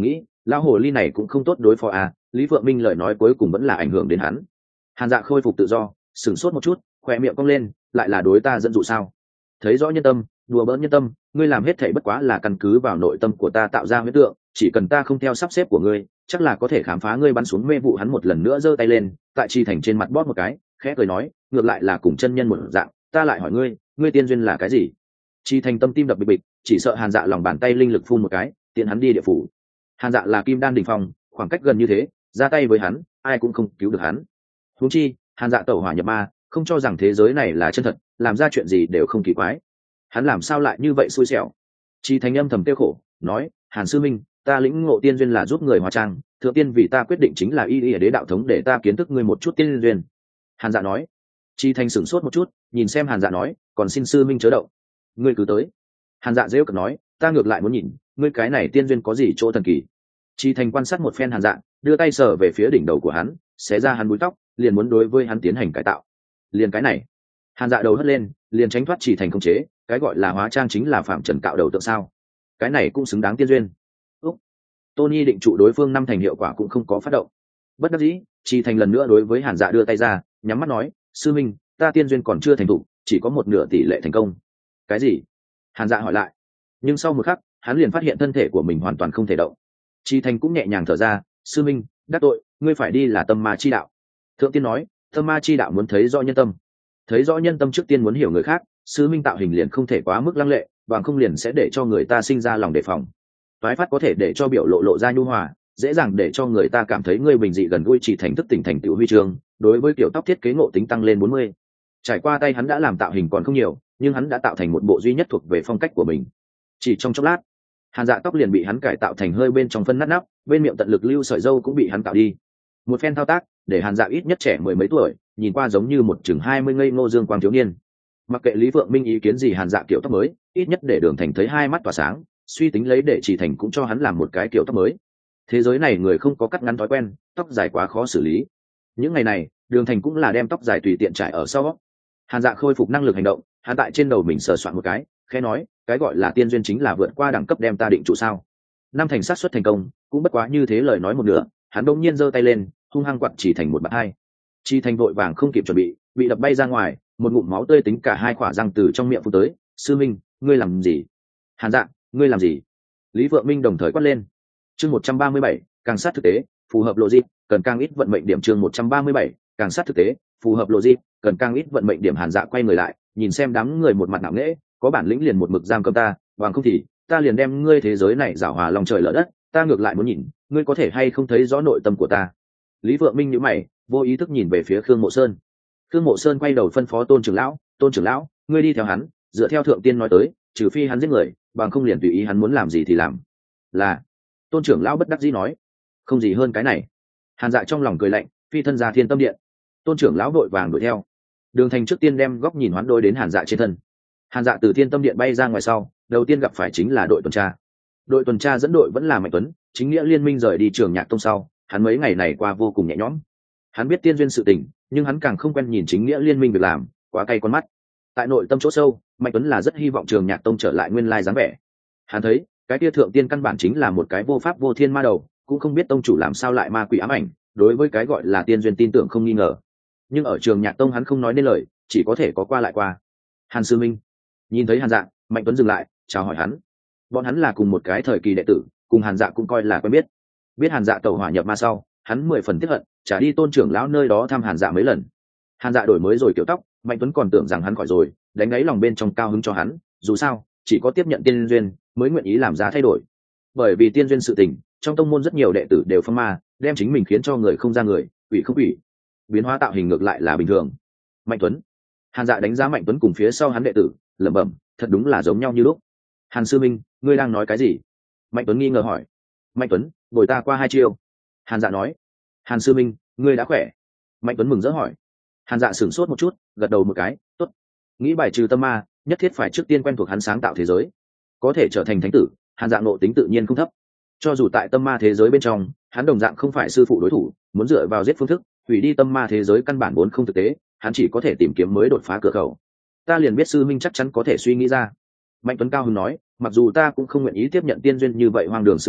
S1: lão hồ ly này cũng không tốt đối phó à. Lý Phượng Minh lời nói cuối cùng vẫn là ảnh hưởng đến hắn. Hàn Dạ khôi phục tự do, sửng sốt một chút, khoe miệng cong lên, lại là đối ta dẫn dụ sao? Thấy rõ nhân tâm, đùa bỡn nhân tâm, ngươi làm hết thảy bất quá là căn cứ vào nội tâm của ta tạo ra huyễn tượng, chỉ cần ta không theo sắp xếp của ngươi, chắc là có thể khám phá ngươi bắn xuống mê vụ. Hắn một lần nữa giơ tay lên, tại Chi Thành trên mặt bóp một cái, khẽ cười nói, ngược lại là cùng chân nhân một dạng, ta lại hỏi ngươi, ngươi tiên duyên là cái gì? Chi Thành tâm tim đập bịch bịch, chỉ sợ Hàn Dạ lòng bàn tay linh lực phun một cái, tiện hắn đi địa phủ. Hàn Dạ là kim đan đỉnh phong, khoảng cách gần như thế, ra tay với hắn, ai cũng không cứu được hắn. Huống chi, Hàn Dạ tẩu hỏa nhập ma, không cho rằng thế giới này là chân thật, làm ra chuyện gì đều không kỳ quái. Hắn làm sao lại như vậy xui xẻo? Chi Thành âm thầm tiêu khổ, nói, Hàn sư minh, ta lĩnh ngộ tiên duyên là giúp người hóa trang, thượng tiên vì ta quyết định chính là y y đế đạo thống để ta kiến thức ngươi một chút tiên duyên. Hàn Dạ nói. Chi Thành sửng sốt một chút, nhìn xem Hàn Dạ nói, còn xin sư minh chớ động, ngươi cứ tới. Hàn Dạ dễ cợt nói, ta ngược lại muốn nhìn, ngươi cái này tiên duyên có gì chỗ thần kỳ. Chi Thành quan sát một phen Hàn Dạ, đưa tay sờ về phía đỉnh đầu của hắn, xé ra hắn búi tóc, liền muốn đối với hắn tiến hành cải tạo. Liền cái này, Hàn Dạ đầu hất lên, liền tránh thoát Chi Thành khống chế, cái gọi là hóa trang chính là phạm trần cạo đầu tượng sao? Cái này cũng xứng đáng tiên duyên. Úc, Tony định trụ đối phương năm thành hiệu quả cũng không có phát động. Bất đắc dĩ, Chi Thành lần nữa đối với Hàn Dạ đưa tay ra, nhắm mắt nói, sư minh, ta tiên duyên còn chưa thành thục, chỉ có một nửa tỷ lệ thành công. Cái gì? Hàn Dạ hỏi lại. Nhưng sau một khắc, hắn liền phát hiện thân thể của mình hoàn toàn không thể động. Chi Thành cũng nhẹ nhàng thở ra, sư minh, đắc tội, ngươi phải đi là tâm ma chi đạo. Thượng tiên nói, tâm ma chi đạo muốn thấy rõ nhân tâm, thấy rõ nhân tâm trước tiên muốn hiểu người khác, sư minh tạo hình liền không thể quá mức lăng lệ, bằng không liền sẽ để cho người ta sinh ra lòng đề phòng. Toái phát có thể để cho biểu lộ lộ ra nhu hòa, dễ dàng để cho người ta cảm thấy ngươi bình dị gần gũi. Chỉ Thành thức tỉnh thành tựu huy chương, đối với kiểu tóc thiết kế ngộ tính tăng lên bốn mươi. Trải qua tay hắn đã làm tạo hình còn không nhiều, nhưng hắn đã tạo thành một bộ duy nhất thuộc về phong cách của mình. Chỉ trong chốc lát, Hàn Dạ tóc liền bị hắn cải tạo thành hơi bên trong phân nát nắp, bên miệng tận lực lưu sợi râu cũng bị hắn tạo đi. Một phen thao tác, để Hàn Dạ ít nhất trẻ mười mấy tuổi, nhìn qua giống như một chừng hai mươi ngây ngô dương quang thiếu niên. Mặc kệ Lý Phượng Minh ý kiến gì, Hàn Dạ kiểu tóc mới, ít nhất để Đường Thành thấy hai mắt tỏa sáng, suy tính lấy để Chỉ Thành cũng cho hắn làm một cái kiểu tóc mới. Thế giới này người không có cắt ngắn thói quen, tóc dài quá khó xử lý. Những ngày này, Đường Thành cũng là đem tóc dài tùy tiện trải ở sau. Hàn Dạ khôi phục năng lực hành động, hắn tại trên đầu mình sờ soạn một cái, khẽ nói, cái gọi là tiên duyên chính là vượt qua đẳng cấp đem ta định trụ sao? Năm thành sát suất thành công, cũng bất quá như thế. Lời nói một nửa, hắn đột nhiên giơ tay lên, hung hăng quặn Chỉ Thành một bạt hai. Chi Thành vội vàng không kịp chuẩn bị, bị đập bay ra ngoài, một ngụm máu tươi tính cả hai quả răng từ trong miệng phun tới. Sư minh, ngươi làm gì? Hàn Dạ, ngươi làm gì? Lý Vượng Minh đồng thời quát lên. Chương một trăm ba mươi bảy, càng sát thực tế, phù hợp logic, cần càng ít vận mệnh điểm. Chương một trăm ba mươi bảy, càng sát thực tế, phù hợp logic, cần càng ít vận mệnh điểm. Hàn Dạ quay người lại, nhìn xem đám người một mặt nặng nễ, có bản lĩnh liền một mực giam cầm ta, bằng không thì ta liền đem ngươi thế giới này giảo hòa lòng trời lở đất. Ta ngược lại muốn nhìn, ngươi có thể hay không thấy rõ nội tâm của ta. Lý Vượng Minh nhíu mày, vô ý thức nhìn về phía Khương Mộ Sơn. Khương Mộ Sơn quay đầu phân phó Tôn trưởng lão, Tôn trưởng lão, ngươi đi theo hắn, dựa theo thượng tiên nói tới, trừ phi hắn giết người, bằng không liền tùy ý hắn muốn làm gì thì làm. Là. Tôn trưởng lão bất đắc dĩ nói. Không gì hơn cái này. Hàn Dạ trong lòng cười lạnh, phi thân ra Thiên Tâm Điện. Tôn trưởng lão đội vàng đuổi theo. Đường Thành trước tiên đem góc nhìn hoán đôi đến Hàn Dạ trên thân. Hàn Dạ từ Thiên Tâm Điện bay ra ngoài sau, đầu tiên gặp phải chính là đội tuần tra. Đội tuần tra dẫn đội vẫn là Mạnh Tuấn, chính nghĩa liên minh rời đi Trường Nhạc Tông sau, hắn mấy ngày này qua vô cùng nhẹ nhõm. Hắn biết tiên duyên sự tình, nhưng hắn càng không quen nhìn chính nghĩa liên minh việc làm, quá cay con mắt. Tại nội tâm chỗ sâu, Mạnh Tuấn là rất hy vọng Trường Nhạc Tông trở lại nguyên lai dáng vẻ. Hắn thấy, cái tia thượng tiên căn bản chính là một cái vô pháp vô thiên ma đầu, cũng không biết tông chủ làm sao lại ma quỷ ám ảnh, đối với cái gọi là tiên duyên tin tưởng không nghi ngờ. Nhưng ở Trường Nhạc Tông hắn không nói nên lời, chỉ có thể có qua lại qua. Hàn sư minh. Nhìn thấy Hàn Dạ, Mạnh Tuấn dừng lại, chào hỏi hắn. Bọn hắn là cùng một cái thời kỳ đệ tử, cùng Hàn Dạ cũng coi là quen biết. Biết Hàn Dạ tẩu hỏa nhập ma sau, hắn mười phần tiếc hận, trả đi Tôn trưởng lão nơi đó thăm Hàn Dạ mấy lần. Hàn Dạ đổi mới rồi kiểu tóc, Mạnh Tuấn còn tưởng rằng hắn khỏi rồi, đánh đáy lòng bên trong cao hứng cho hắn, dù sao, chỉ có tiếp nhận tiên duyên mới nguyện ý làm ra thay đổi. Bởi vì tiên duyên sự tình, trong tông môn rất nhiều đệ tử đều phong ma, đem chính mình khiến cho người không ra người, quỷ không quỷ. Biến hóa tạo hình ngược lại là bình thường. Mạnh Tuấn. Hàn Dạ đánh giá Mạnh Tuấn cùng phía sau hắn đệ tử, lẩm bẩm, thật đúng là giống nhau như lúc. Hàn sư minh, ngươi đang nói cái gì? Mạnh Tuấn nghi ngờ hỏi. Mạnh Tuấn, bồi ta qua hai chiêu. Hàn Dạ nói. Hàn sư minh, ngươi đã khỏe? Mạnh Tuấn mừng rỡ hỏi. Hàn Dạ sửng sốt một chút, gật đầu một cái, tốt. Nghĩ bài trừ tâm ma, nhất thiết phải trước tiên quen thuộc hắn sáng tạo thế giới. Có thể trở thành thánh tử, Hàn Dạ nộ tính tự nhiên không thấp. Cho dù tại tâm ma thế giới bên trong, hắn đồng dạng không phải sư phụ đối thủ, muốn dựa vào giết phương thức hủy đi tâm ma thế giới căn bản vốn không thực tế, hắn chỉ có thể tìm kiếm mới đột phá cửa khẩu. Ta liền biết sư minh chắc chắn có thể suy nghĩ ra. Mạnh Tuấn cao hứng nói, mặc dù ta cũng không nguyện ý tiếp nhận tiên duyên như vậy hoang đường sự tình,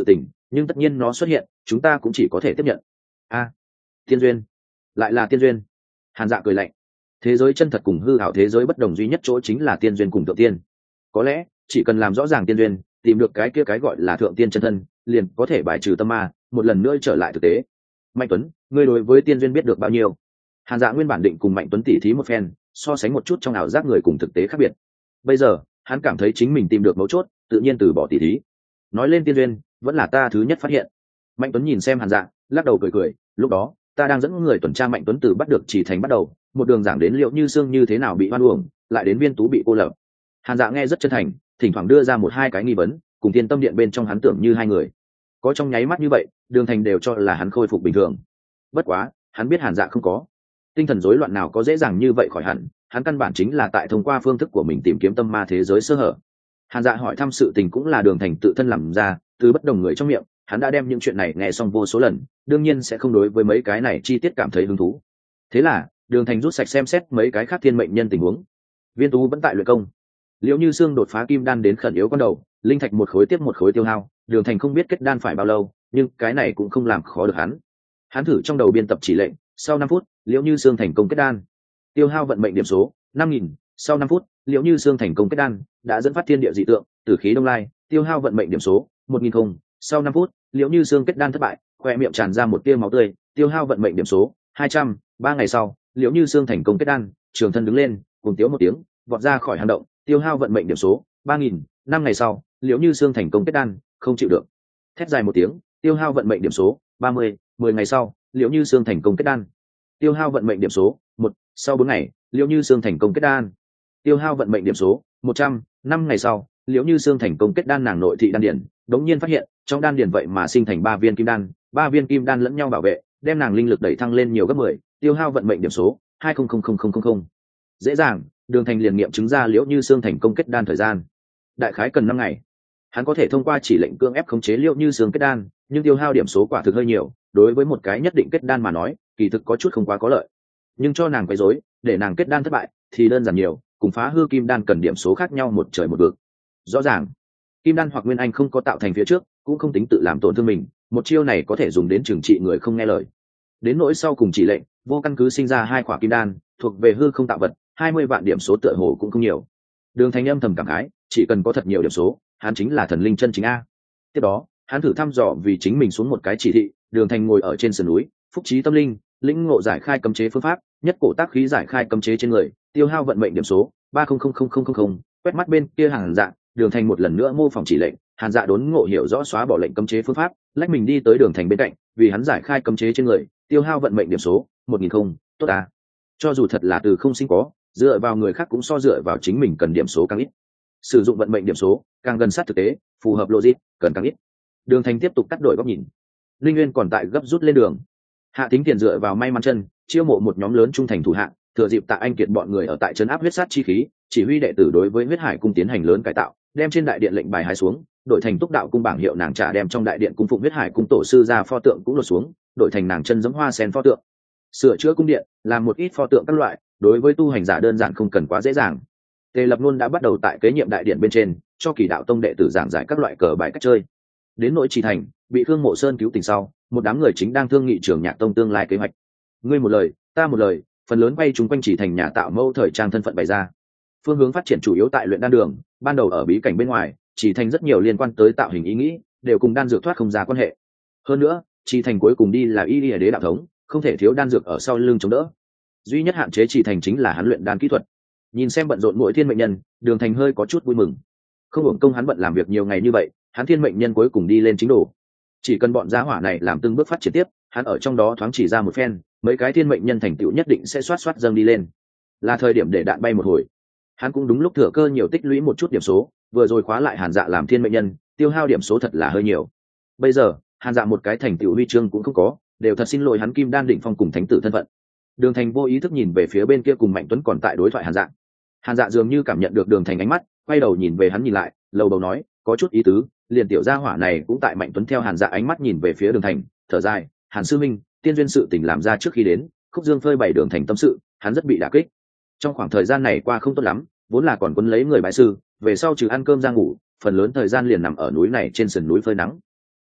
S1: nhưng tất nhiên nó xuất hiện chúng ta cũng chỉ có thể tiếp nhận. A, tiên duyên, lại là tiên duyên. Hàn Dạ cười lạnh. Thế giới chân thật cùng hư ảo thế giới bất đồng duy nhất chỗ chính là tiên duyên cùng thượng tiên. Có lẽ chỉ cần làm rõ ràng tiên duyên, tìm được cái kia cái gọi là thượng tiên chân thân, liền có thể bài trừ tâm ma, một lần nữa trở lại thực tế. Mạnh Tuấn, ngươi đối với tiên duyên biết được bao nhiêu? Hàn Dạ nguyên bản định cùng Mạnh Tuấn tỉ thí một phen, so sánh một chút trong ảo giác người cùng thực tế khác biệt. Bây giờ hắn cảm thấy chính mình tìm được mấu chốt, tự nhiên từ bỏ tỉ thí. Nói lên tiên duyên, vẫn là ta thứ nhất phát hiện. Mạnh Tuấn nhìn xem Hàn Dạ, lắc đầu cười cười. Lúc đó ta đang dẫn người tuần tra Mạnh Tuấn từ bắt được Chỉ Thành bắt đầu, một đường giảng đến Liệu Như Sương như thế nào bị hoan uổng, lại đến Viên Tú bị cô lập. Hàn Dạ nghe rất chân thành, thỉnh thoảng đưa ra một hai cái nghi vấn, cùng Tiên Tâm Điện bên trong hắn tưởng như hai người. Có trong nháy mắt như vậy, Đường Thành đều cho là hắn khôi phục bình thường. Bất quá hắn biết Hàn Dạ không có tinh thần rối loạn nào có dễ dàng như vậy khỏi hẳn, hắn căn bản chính là tại thông qua phương thức của mình tìm kiếm tâm ma thế giới sơ hở. Hàn Dạ hỏi thăm sự tình cũng là Đường Thành tự thân làm ra, từ bất đồng người trong miệng, hắn đã đem những chuyện này nghe xong vô số lần, đương nhiên sẽ không đối với mấy cái này chi tiết cảm thấy hứng thú. Thế là Đường Thành rút sạch xem xét mấy cái khác thiên mệnh nhân tình huống. Viên Tú vẫn tại luyện công, Liễu Như Sương đột phá kim đan đến khẩn yếu con đầu, linh thạch một khối tiếp một khối tiêu hao, Đường Thành không biết kết đan phải bao lâu, nhưng cái này cũng không làm khó được hắn. Hắn thử trong đầu biên tập chỉ lệnh, sau năm phút Liễu Như Sương thành công kết đan, tiêu hao vận mệnh điểm số năm nghìn. Sau năm phút Liễu Như Sương thành công kết đan, đã dẫn phát thiên địa dị tượng, tử khí đông lai, tiêu hao vận mệnh điểm số một nghìn không. Sau năm phút Liễu Như Sương kết đan thất bại, khoe miệng tràn ra một tia máu tươi, tiêu hao vận mệnh điểm số hai trăm. Ba ngày sau Liễu Như Sương thành công kết đan, trường thân đứng lên, cùng tiếu một tiếng, vọt ra khỏi hang động, tiêu hao vận mệnh điểm số ba nghìn. Năm ngày sau Liễu Như Sương thành công kết đan, không chịu được, thét dài một tiếng, tiêu hao vận mệnh điểm số ba mươi. Mười ngày sau Liễu Như Sương thành công kết đan, tiêu hao vận mệnh điểm số một. Sau bốn ngày Liễu Như Sương thành công kết đan, tiêu hao vận mệnh điểm số một trăm. Năm ngày sau Liễu Như Sương thành công kết đan, nàng nội thị đan điển đống nhiên phát hiện trong đan điển vậy mà sinh thành ba viên kim đan, ba viên kim đan lẫn nhau bảo vệ, đem nàng linh lực đẩy thăng lên nhiều gấp mười, tiêu hao vận mệnh điểm số hai không không không không không không. Dễ dàng, Đường Thành liền nghiệm chứng ra Liễu Như Sương thành công kết đan thời gian đại khái cần năm ngày. Hắn có thể thông qua chỉ lệnh cưỡng ép khống chế Liễu Như Sương kết đan, nhưng tiêu hao điểm số quả thực hơi nhiều, đối với một cái nhất định kết đan mà nói kỳ thực có chút không quá có lợi, nhưng cho nàng quấy rối để nàng kết đan thất bại thì đơn giản nhiều, cùng phá hư kim đan cần điểm số khác nhau một trời một vực. Rõ ràng kim đan hoặc nguyên anh không có tạo thành phía trước cũng không tính tự làm tổn thương mình, một chiêu này có thể dùng đến trừng trị người không nghe lời. Đến nỗi sau cùng chỉ lệnh vô căn cứ sinh ra hai quả kim đan thuộc về hư không tạo vật, hai mươi vạn điểm số tựa hồ cũng không nhiều. Đường Thành âm thầm cảm khái, chỉ cần có thật nhiều điểm số hắn chính là thần linh chân chính a. Tiếp đó hắn thử thăm dò vì chính mình xuống một cái chỉ thị. Đường Thành ngồi ở trên sườn núi, phúc trí tâm linh, lĩnh ngộ giải khai cấm chế phương pháp, nhất cổ tác khí giải khai cấm chế trên người, tiêu hao vận mệnh điểm số ba không không không không không không. Quét mắt bên kia Hàn Dạ, Đường Thành một lần nữa mô phỏng chỉ lệnh. Hàn Dạ đốn ngộ hiểu rõ xóa bỏ lệnh cấm chế phương pháp, lách mình đi tới Đường Thành bên cạnh, vì hắn giải khai cấm chế trên người, tiêu hao vận mệnh điểm số một nghìn không. Tốt à, cho dù thật là từ không sinh có, dựa vào người khác cũng so dựa vào chính mình cần điểm số càng ít. Sử dụng vận mệnh điểm số càng gần sát thực tế, phù hợp logic, cần càng ít. Đường Thành tiếp tục cắt đổi góc nhìn. Linh Nguyên còn tại gấp rút lên đường. Hạ Thính Tiền dựa vào may mắn chân, chiêu mộ một nhóm lớn trung thành thủ hạ, thừa dịp Tạ Anh Kiệt bọn người ở tại trấn áp huyết sát chi khí, chỉ huy đệ tử đối với huyết hải cung tiến hành lớn cải tạo, đem trên đại điện lệnh bài hái xuống, đổi thành Túc Đạo cung bảng hiệu nàng trả, đem trong đại điện cung phụng huyết hải cung tổ sư ra pho tượng cũng lột xuống, đổi thành nàng chân giống hoa sen pho tượng. Sửa chữa cung điện, làm một ít pho tượng các loại, đối với tu hành giả đơn giản không cần quá dễ dàng. Tề Lập luôn đã bắt đầu tại kế nhiệm đại điện bên trên, cho Kỳ Đạo tông đệ tử giảng giải các loại cờ bài cách chơi. Đến nội Chỉ Thành bị Khương Mộ Sơn cứu tỉnh sau, một đám người chính đang thương nghị Trường Nhạc tông tương lai kế hoạch. Ngươi một lời, ta một lời, phần lớn bay chúng quanh Chỉ Thành nhà tạo mâu thời trang thân phận bày ra. Phương hướng phát triển chủ yếu tại luyện đan đường, ban đầu ở bí cảnh bên ngoài, Chỉ Thành rất nhiều liên quan tới tạo hình ý nghĩ, đều cùng đan dược thoát không ra quan hệ. Hơn nữa, Chỉ Thành cuối cùng đi là y y đế đạo thống, không thể thiếu đan dược ở sau lưng chống đỡ. Duy nhất hạn chế Chỉ Thành chính là hắn luyện đan kỹ thuật. Nhìn xem bận rộn mỗi thiên mệnh nhân, Đường Thành hơi có chút vui mừng. Không hưởng công hắn bận làm việc nhiều ngày như vậy, hắn thiên mệnh nhân cuối cùng đi lên chính đồ. Chỉ cần bọn giá hỏa này làm từng bước phát triển tiếp, hắn ở trong đó thoáng chỉ ra một phen, mấy cái thiên mệnh nhân thành tựu nhất định sẽ xoát xoát dâng đi lên. Là thời điểm để đạn bay một hồi. Hắn cũng đúng lúc thừa cơ nhiều tích lũy một chút điểm số, vừa rồi khóa lại Hàn Dạ làm thiên mệnh nhân, tiêu hao điểm số thật là hơi nhiều. Bây giờ Hàn Dạ một cái thành tựu huy chương cũng không có, đều thật xin lỗi hắn kim đan định phong cùng thánh tử thân phận. Đường Thành vô ý thức nhìn về phía bên kia cùng Mạnh Tuấn còn tại đối thoại Hàn Dạ. Hàn Dạ dường như cảm nhận được Đường Thành ánh mắt, quay đầu nhìn về hắn nhìn lại, lầu đầu nói, có chút ý tứ. Liền tiểu gia hỏa này cũng tại Mạnh Tuấn theo Hàn Dạ ánh mắt nhìn về phía Đường Thành, thở dài, Hàn sư minh, tiên duyên sự tình làm ra trước khi đến, Khúc Dương phơi bày Đường Thành tâm sự, hắn rất bị đả kích. Trong khoảng thời gian này qua không tốt lắm, vốn là còn quấn lấy người bái sư, về sau trừ ăn cơm ra ngủ, phần lớn thời gian liền nằm ở núi này trên sườn núi phơi nắng.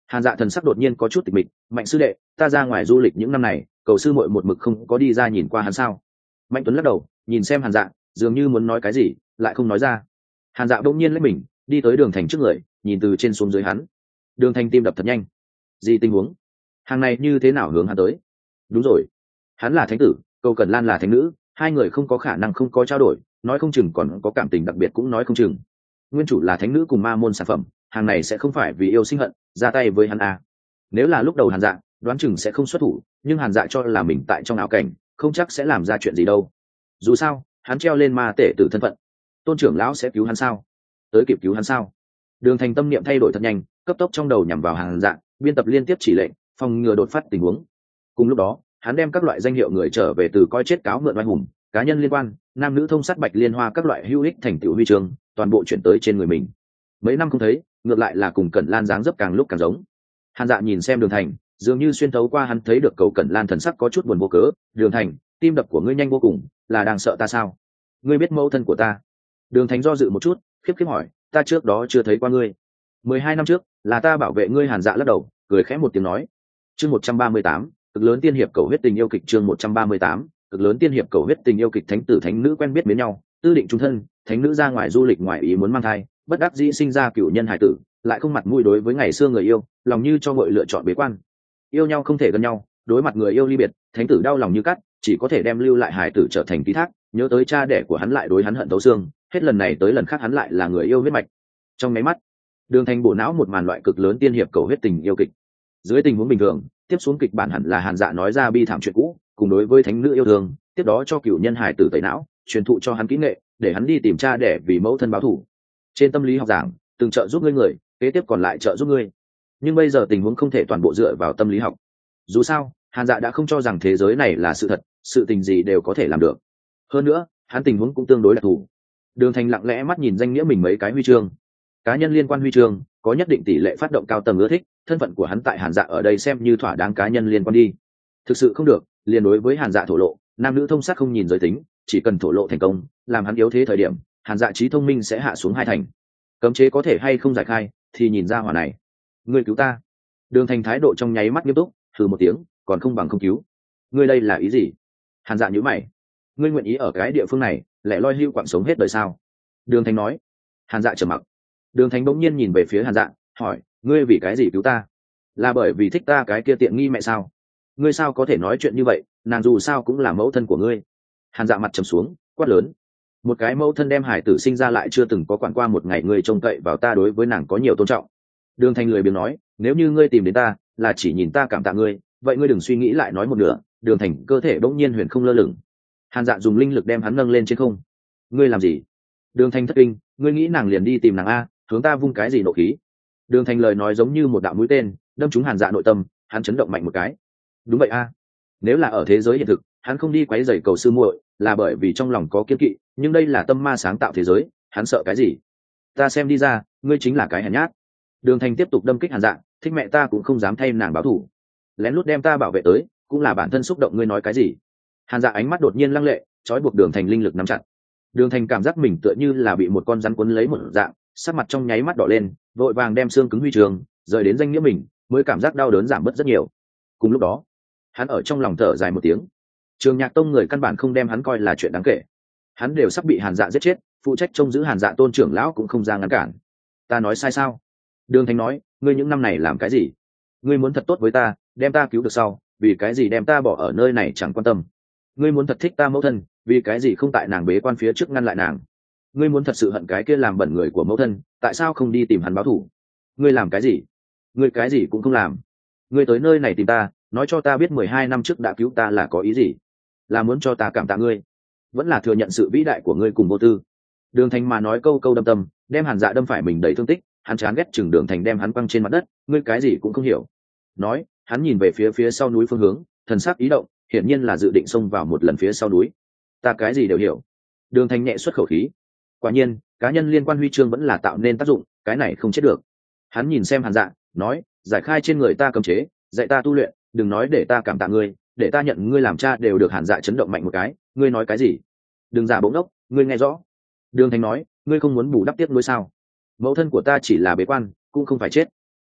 S1: Hàn Dạ thần sắc đột nhiên có chút tịch mịch. Mạnh sư đệ, ta ra ngoài du lịch những năm này, cầu sư muội một mực không có đi ra nhìn qua hắn sao? Mạnh Tuấn lắc đầu, nhìn xem Hàn Dạ, dường như muốn nói cái gì lại không nói ra. Hàn Dạ bỗng nhiên lấy mình đi tới Đường Thành trước người, nhìn từ trên xuống dưới hắn. Đường Thành tim đập thật nhanh. Gì tình huống? Hàng này như thế nào hướng hắn tới? Đúng rồi, hắn là thánh tử, Cầu Cẩn Lan là thánh nữ, hai người không có khả năng không có trao đổi, nói không chừng còn có cảm tình đặc biệt cũng nói không chừng. Nguyên chủ là thánh nữ cùng ma môn sản phẩm, hàng này sẽ không phải vì yêu sinh hận ra tay với hắn à. Nếu là lúc đầu Hàn Dạ đoán chừng sẽ không xuất thủ, nhưng Hàn Dạ cho là mình tại trong ảo cảnh, không chắc sẽ làm ra chuyện gì đâu. Dù sao hắn treo lên ma tể tử thân phận, Tôn trưởng lão sẽ cứu hắn sao? Tới kịp cứu hắn sao? Đường Thành tâm niệm thay đổi thật nhanh, cấp tốc trong đầu nhằm vào Hàn Dạ, biên tập liên tiếp chỉ lệnh phòng ngừa đột phát tình huống. Cùng lúc đó hắn đem các loại danh hiệu người trở về từ coi chết cáo mượn oai hùng, cá nhân liên quan, nam nữ thông sát bạch liên hoa các loại hữu ích thành tựu huy chương toàn bộ chuyển tới trên người mình. Mấy năm không thấy, ngược lại là cùng Cẩn Lan dáng dấp càng lúc càng giống. Hàn Dạ nhìn xem Đường Thành, dường như xuyên thấu qua hắn thấy được Cầu Cẩn Lan thần sắc có chút buồn vô cớ. Đường Thành, tim đập của ngươi nhanh vô cùng, là đang sợ ta sao? Ngươi biết mẫu thân của ta? Đường Thành do dự một chút, khiếp khiếp hỏi, ta trước đó chưa thấy qua ngươi. Mười hai năm trước, là ta bảo vệ ngươi. Hàn Dạ lắc đầu, cười khẽ một tiếng nói. Chương một trăm ba mươi tám, cực lớn tiên hiệp cầu huyết tình yêu kịch. Chương một trăm ba mươi tám, cực lớn tiên hiệp cầu huyết tình yêu kịch. Thánh tử thánh nữ quen biết mến nhau, tư định chung thân, thánh nữ ra ngoài du lịch ngoài ý muốn mang thai, bất đắc dĩ sinh ra cựu nhân hải tử, lại không mặt mũi đối với ngày xưa người yêu, lòng như cho ngội lựa chọn bế quan. Yêu nhau không thể gần nhau, đối mặt người yêu ly biệt, thánh tử đau lòng như cắt, chỉ có thể đem lưu lại hải tử trở thành ký thác, nhớ tới cha đẻ của hắn lại đối hắn hận thấu xương, hết lần này tới lần khác hắn lại là người yêu huyết mạch. Trong máy mắt, Đường Thành bộ não một màn loại cực lớn tiên hiệp cầu huyết tình yêu kịch. Dưới tình huống bình thường, tiếp xuống kịch bản hẳn là Hàn Dạ nói ra bi thảm chuyện cũ, cùng đối với thánh nữ yêu thương, tiếp đó cho cựu nhân hải tử tẩy não, truyền thụ cho hắn kỹ nghệ, để hắn đi tìm cha đẻ vì mẫu thân báo thù. Trên tâm lý học giảng, từng trợ giúp ngươi người, kế tiếp còn lại trợ giúp ngươi. Nhưng bây giờ tình huống không thể toàn bộ dựa vào tâm lý học. Dù sao, Hàn Dạ đã không cho rằng thế giới này là sự thật, sự tình gì đều có thể làm được. Hơn nữa, hắn tình huống cũng tương đối đặc thù. Đường Thành lặng lẽ mắt nhìn danh nghĩa mình mấy cái huy chương, cá nhân liên quan huy chương, có nhất định tỷ lệ phát động cao tầng ưa thích, thân phận của hắn tại Hàn Dạ ở đây xem như thỏa đáng cá nhân liên quan đi. Thực sự không được, liền đối với Hàn Dạ thổ lộ, nam nữ thông sát không nhìn giới tính, chỉ cần thổ lộ thành công, làm hắn yếu thế thời điểm, Hàn Dạ trí thông minh sẽ hạ xuống hai thành. Cấm chế có thể hay không giải khai, thì nhìn ra hỏa này. Ngươi cứu ta. Đường Thành thái độ trong nháy mắt nghiêm túc, thử một tiếng, còn không bằng không cứu. Ngươi đây là ý gì? Hàn Dạ nhíu mày. Ngươi nguyện ý ở cái địa phương này lẻ loi hưu quạng sống hết đời sao? Đường Thành nói. Hàn Dạ trầm mặc. Đường Thành bỗng nhiên nhìn về phía Hàn Dạ, hỏi, ngươi vì cái gì cứu ta? Là bởi vì thích ta cái kia tiện nghi mẹ sao? Ngươi sao có thể nói chuyện như vậy, nàng dù sao cũng là mẫu thân của ngươi. Hàn Dạ mặt trầm xuống, quát lớn. Một cái mẫu thân đem hải tử sinh ra lại chưa từng có quản qua một ngày, ngươi trông cậy vào ta đối với nàng có nhiều tôn trọng. Đường Thành lười biếng nói, nếu như ngươi tìm đến ta là chỉ nhìn ta cảm tạ ngươi, vậy ngươi đừng suy nghĩ lại nói một nửa. Đường Thành cơ thể bỗng nhiên huyền không lơ lửng. Hàn Dạ dùng linh lực đem hắn nâng lên trên không. Ngươi làm gì? Đường Thành thất kinh, ngươi nghĩ nàng liền đi tìm nàng a, hướng ta vung cái gì nộ khí? Đường Thành lời nói giống như một đạo mũi tên, đâm trúng Hàn Dạ nội tâm, hắn chấn động mạnh một cái. Đúng vậy a, nếu là ở thế giới hiện thực, hắn không đi quấy rầy cầu sư muội, là bởi vì trong lòng có kiên kỵ, nhưng đây là tâm ma sáng tạo thế giới, hắn sợ cái gì? Ta xem đi ra, ngươi chính là cái hèn nhát. Đường Thành tiếp tục đâm kích Hàn Dạ, thích mẹ ta cũng không dám thay nàng báo thù, lén lút đem ta bảo vệ tới, cũng là bản thân xúc động, ngươi nói cái gì? Hàn Dạ ánh mắt đột nhiên lăng lệ, trói buộc Đường Thành linh lực nắm chặt. Đường Thành cảm giác mình tựa như là bị một con rắn cuốn lấy một dạng, sắc mặt trong nháy mắt đỏ lên, vội vàng đem xương cứng huy trường rời đến danh nghĩa mình, mới cảm giác đau đớn giảm bớt rất nhiều. Cùng lúc đó, hắn ở trong lòng thở dài một tiếng. Trường Nhạc Tông người căn bản không đem hắn coi là chuyện đáng kể, hắn đều sắp bị Hàn Dạ giết chết, phụ trách trông giữ Hàn Dạ Tôn trưởng lão cũng không ra ngăn cản. Ta nói sai sao? Đường Thành nói, ngươi những năm này làm cái gì? Ngươi muốn thật tốt với ta, đem ta cứu được sau, vì cái gì đem ta bỏ ở nơi này chẳng quan tâm? Ngươi muốn thật thích ta mẫu thân, vì cái gì không tại nàng bế quan phía trước ngăn lại nàng? Ngươi muốn thật sự hận cái kia làm bẩn người của mẫu thân, tại sao không đi tìm hắn báo thù? Ngươi làm cái gì? Ngươi cái gì cũng không làm. Ngươi tới nơi này tìm ta, nói cho ta biết mười hai năm trước đã cứu ta là có ý gì? Là muốn cho ta cảm tạ ngươi, vẫn là thừa nhận sự vĩ đại của ngươi cùng vô tư? Đường Thành mà nói câu câu đâm tâm, đem Hàn Dạ đâm phải mình đầy thương tích, hắn chán ghét chừng Đường Thành đem hắn quăng trên mặt đất, ngươi cái gì cũng không hiểu. Nói, hắn nhìn về phía phía sau núi phương hướng, thần sắc ý động, hiển nhiên là dự định xông vào một lần phía sau núi. Ta cái gì đều hiểu. Đường Thành nhẹ xuất khẩu khí. Quả nhiên, cá nhân liên quan huy chương vẫn là tạo nên tác dụng, cái này không chết được. Hắn nhìn xem Hàn Dạ, nói, giải khai trên người ta cấm chế, dạy ta tu luyện, đừng nói để ta cảm tạ ngươi, để ta nhận ngươi làm cha đều được. Hàn Dạ chấn động mạnh một cái, ngươi nói cái gì? Đừng giả bỗng đốc, ngươi nghe rõ. Đường Thành nói, ngươi không muốn bù đắp tiếc nuối sao? Mẫu thân của ta chỉ là bế quan, cũng không phải chết.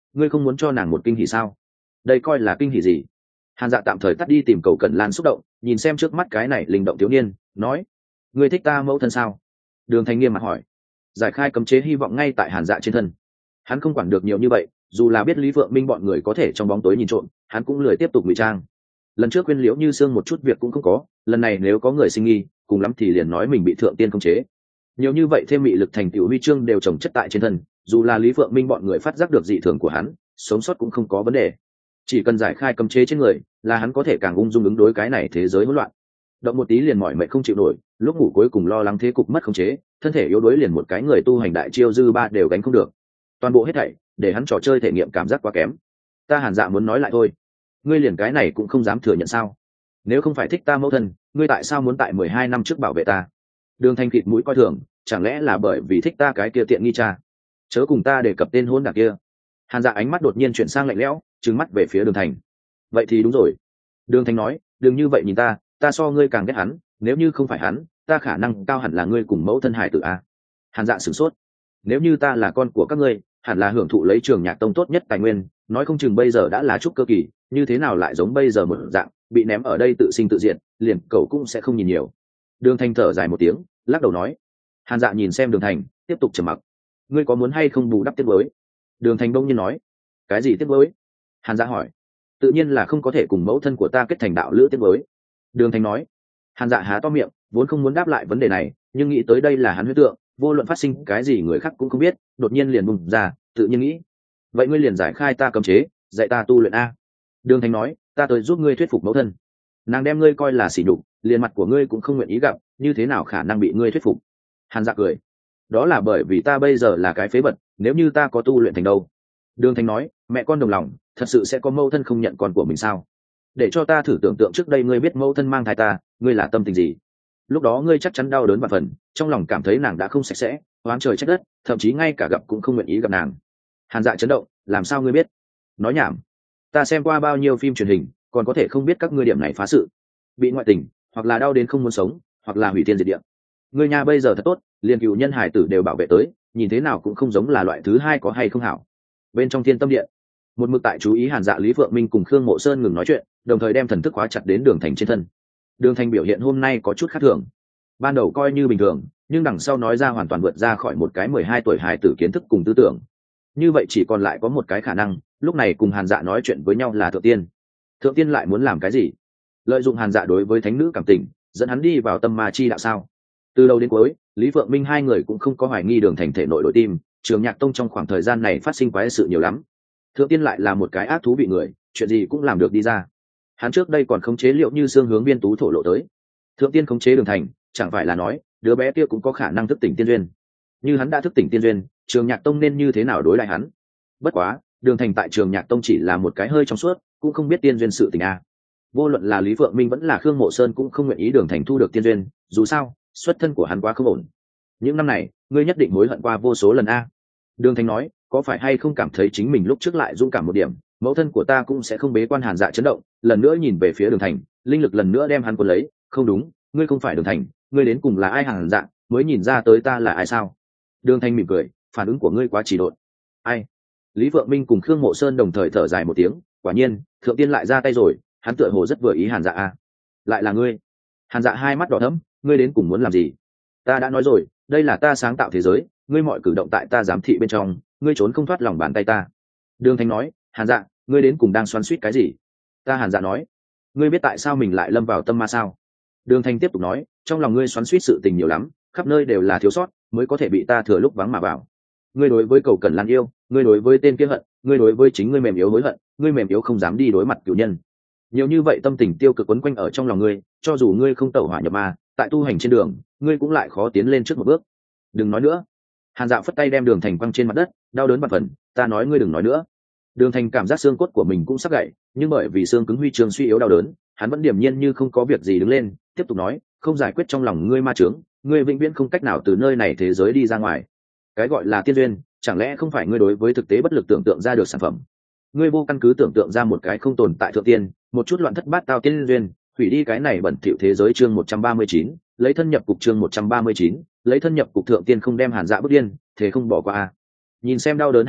S1: ngươi không muốn cho nàng một kinh hỉ sao? Đây coi là kinh hỉ gì? Hàn Dạ tạm thời tắt đi tìm Cầu Cẩn Lan xúc động, nhìn xem trước mắt cái này linh động thiếu niên, nói: ngươi thích ta mẫu thân sao? Đường Thành nghiêm mặt hỏi. Giải khai cấm chế hy vọng ngay tại Hàn Dạ trên thân. Hắn không quản được nhiều như vậy, dù là biết Lý Phượng Minh bọn người có thể trong bóng tối nhìn trộm, hắn cũng lười tiếp tục ngụy trang. Lần trước khuyên Liễu Như Sương một chút việc cũng không có, lần này nếu có người sinh nghi, cùng lắm thì liền nói mình bị thượng tiên khống chế. Nhiều như vậy thêm mị lực thành tựu huy chương đều chồng chất tại trên thân, dù là Lý Phượng Minh bọn người phát giác được dị thường của hắn, sống sót cũng không có vấn đề. Chỉ cần giải khai cấm chế trên người, là hắn có thể càng ung dung ứng đối cái này thế giới hỗn loạn. Động một tí liền mỏi mệt không chịu nổi, lúc ngủ cuối cùng lo lắng thế cục mất khống chế, thân thể yếu đuối liền một cái người tu hành đại chiêu dư ba đều gánh không được. Toàn bộ hết thảy, để hắn trò chơi thể nghiệm cảm giác quá kém. Ta Hàn Dạ muốn nói lại thôi, ngươi liền cái này cũng không dám thừa nhận sao? Nếu không phải thích ta mẫu thân, ngươi tại sao muốn tại mười hai năm trước bảo vệ ta? Đường Thành khịt mũi coi thường, chẳng lẽ là bởi vì thích ta cái kia tiện nghi cha? Chớ cùng ta đề cập tên hôn đảng kia. Hàn Dạ ánh mắt đột nhiên chuyển sang lạnh lẽo, trừng mắt về phía Đường Thành. Vậy thì đúng rồi. Đường Thành nói, đừng như vậy nhìn ta, ta so ngươi càng ghét hắn, nếu như không phải hắn, ta khả năng cao hẳn là ngươi cùng mẫu thân hải tử a. Hàn Dạ sửng sốt. Nếu như ta là con của các ngươi, hẳn là hưởng thụ lấy Trường Nhạc Tông tốt nhất tài nguyên, nói không chừng bây giờ đã là trúc cơ kỳ, như thế nào lại giống bây giờ một dạng, bị ném ở đây tự sinh tự diệt, liền cậu cũng sẽ không nhìn nhiều. Đường Thành thở dài một tiếng, lắc đầu nói. Hàn Dạ nhìn xem Đường Thành, tiếp tục trầm mặc. Ngươi có muốn hay không bù đắp tiếc nuối? Đường Thành đông nhiên nói. Cái gì tiếc nuối? Hàn Dạ hỏi. Tự nhiên là không có thể cùng mẫu thân của ta kết thành đạo lữ tiếc nuối. Đường Thành nói. Hàn Dạ há to miệng, vốn không muốn đáp lại vấn đề này, nhưng nghĩ tới đây là hắn huyết tượng, vô luận phát sinh cái gì người khác cũng không biết, đột nhiên liền bùng ra, tự nhiên nghĩ. Vậy ngươi liền giải khai ta cấm chế, dạy ta tu luyện a. Đường Thành nói, ta tới giúp ngươi thuyết phục mẫu thân. Nàng đem ngươi coi là sỉ nhục, liền mặt của ngươi cũng không nguyện ý gặp, như thế nào khả năng bị ngươi thuyết phục? Hàn Dạ cười. Đó là bởi vì ta bây giờ là cái phế vật, nếu như ta có tu luyện thành đâu? Đường Thành nói, mẹ con đồng lòng, thật sự sẽ có mẫu thân không nhận con của mình sao? Để cho ta thử tưởng tượng trước đây ngươi biết mẫu thân mang thai ta, ngươi là tâm tình gì? Lúc đó ngươi chắc chắn đau đớn và phần, trong lòng cảm thấy nàng đã không sạch sẽ, oán trời trách đất, thậm chí ngay cả gặp cũng không nguyện ý gặp nàng. Hàn Dạ chấn động, làm sao ngươi biết? Nói nhảm. Ta xem qua bao nhiêu phim truyền hình, còn có thể không biết các ngươi điểm này phá sự, bị ngoại tình, hoặc là đau đến không muốn sống, hoặc là hủy thiên diệt địa. Ngươi nhà bây giờ thật tốt, liền cựu nhân hải tử đều bảo vệ tới, nhìn thế nào cũng không giống là loại thứ hai có hay không hảo. Bên trong Thiên Tâm Điện, một mực tại chú ý Hàn Dạ Lý Phượng Minh cùng Khương Mộ Sơn ngừng nói chuyện, đồng thời đem thần thức khóa chặt đến Đường Thành trên thân. Đường Thành biểu hiện hôm nay có chút khác thường. Ban đầu coi như bình thường, nhưng đằng sau nói ra hoàn toàn vượt ra khỏi một cái mười hai tuổi hài tử kiến thức cùng tư tưởng. Như vậy chỉ còn lại có một cái khả năng, lúc này cùng Hàn Dạ nói chuyện với nhau là Thượng Tiên. Thượng Tiên lại muốn làm cái gì? Lợi dụng Hàn Dạ đối với thánh nữ cảm tình, dẫn hắn đi vào tâm ma chi đạo sao? Từ đầu đến cuối, Lý Phượng Minh hai người cũng không có hoài nghi Đường Thành thể nội đội tim, Trường Nhạc Tông trong khoảng thời gian này phát sinh quái sự nhiều lắm. Thượng Tiên lại là một cái ác thú vị người, chuyện gì cũng làm được đi ra. Hắn trước đây còn khống chế Liệu Như Sương hướng Viên Tú thổ lộ tới. Thượng Tiên khống chế Đường Thành, chẳng phải là nói đứa bé kia cũng có khả năng thức tỉnh tiên duyên. Như hắn đã thức tỉnh tiên duyên, Trường Nhạc Tông nên như thế nào đối lại hắn? Bất quá, Đường Thành tại Trường Nhạc Tông chỉ là một cái hơi trong suốt, cũng không biết tiên duyên sự tình a. Vô luận là Lý Phượng Minh vẫn là Khương Mộ Sơn cũng không nguyện ý Đường Thành thu được tiên duyên, dù sao, xuất thân của hắn quá không ổn. Những năm này, ngươi nhất định hối hận qua vô số lần a. Đường Thành nói, có phải hay không cảm thấy chính mình lúc trước lại dũng cảm một điểm, mẫu thân của ta cũng sẽ không bế quan. Hàn Dạ chấn động, lần nữa nhìn về phía Đường Thành, linh lực lần nữa đem hắn cuốn lấy. Không đúng, ngươi không phải Đường Thành, ngươi đến cùng là ai? Hàn Dạ mới nhìn ra tới ta là ai sao? Đường Thành mỉm cười, phản ứng của ngươi quá trì độn. Ai? Lý Vượng Minh cùng Khương Mộ Sơn đồng thời thở dài một tiếng, quả nhiên, Thượng Tiên lại ra tay rồi, hắn tựa hồ rất vừa ý Hàn Dạ a. Lại là ngươi? Hàn Dạ hai mắt đỏ thẫm, ngươi đến cùng muốn làm gì? Ta đã nói rồi, đây là ta sáng tạo thế giới, ngươi mọi cử động tại ta giám thị bên trong, ngươi trốn không thoát lòng bàn tay ta. Đường Thành nói, Hàn Dạ, ngươi đến cùng đang xoắn xuýt cái gì? Ta Hàn Dạ nói, ngươi biết tại sao mình lại lâm vào tâm ma sao? Đường Thành tiếp tục nói, trong lòng ngươi xoắn xuýt sự tình nhiều lắm, khắp nơi đều là thiếu sót, mới có thể bị ta thừa lúc vắng mà vào. Ngươi đối với Cầu Cẩn Lan yêu, ngươi đối với tên kia hận, ngươi đối với chính ngươi mềm yếu hối hận, ngươi mềm yếu không dám đi đối mặt cửu nhân. Nhiều như vậy tâm tình tiêu cực quấn quanh ở trong lòng ngươi, cho dù ngươi không tẩu hỏa nhập ma, tại tu hành trên đường, ngươi cũng lại khó tiến lên trước một bước. Đừng nói nữa. Hàn Dạ phất tay đem Đường Thành quăng trên mặt đất, đau đớn bạt phần, ta nói ngươi đừng nói nữa. Đường Thành cảm giác xương cốt của mình cũng sắp gãy, nhưng bởi vì xương cứng huy chương suy yếu đau đớn, hắn vẫn điềm nhiên như không có việc gì đứng lên, tiếp tục nói, không giải quyết trong lòng ngươi ma chướng, ngươi vĩnh viễn không cách nào từ nơi này thế giới đi ra ngoài. Cái gọi là tiên duyên, chẳng lẽ không phải ngươi đối với thực tế bất lực tưởng tượng ra được sản phẩm? Ngươi vô căn cứ tưởng tượng ra một cái không tồn tại thượng tiên, một chút loạn thất bát tao tiên duyên, hủy đi cái này bẩn thỉu thế giới. Chương một trăm ba mươi chín, lấy thân nhập cục. Chương một trăm ba mươi chín, lấy thân nhập cục. Thượng tiên không đem Hàn Dạ bước điên, thế không bỏ qua. Nhìn xem đau đớn Hàn Dạ,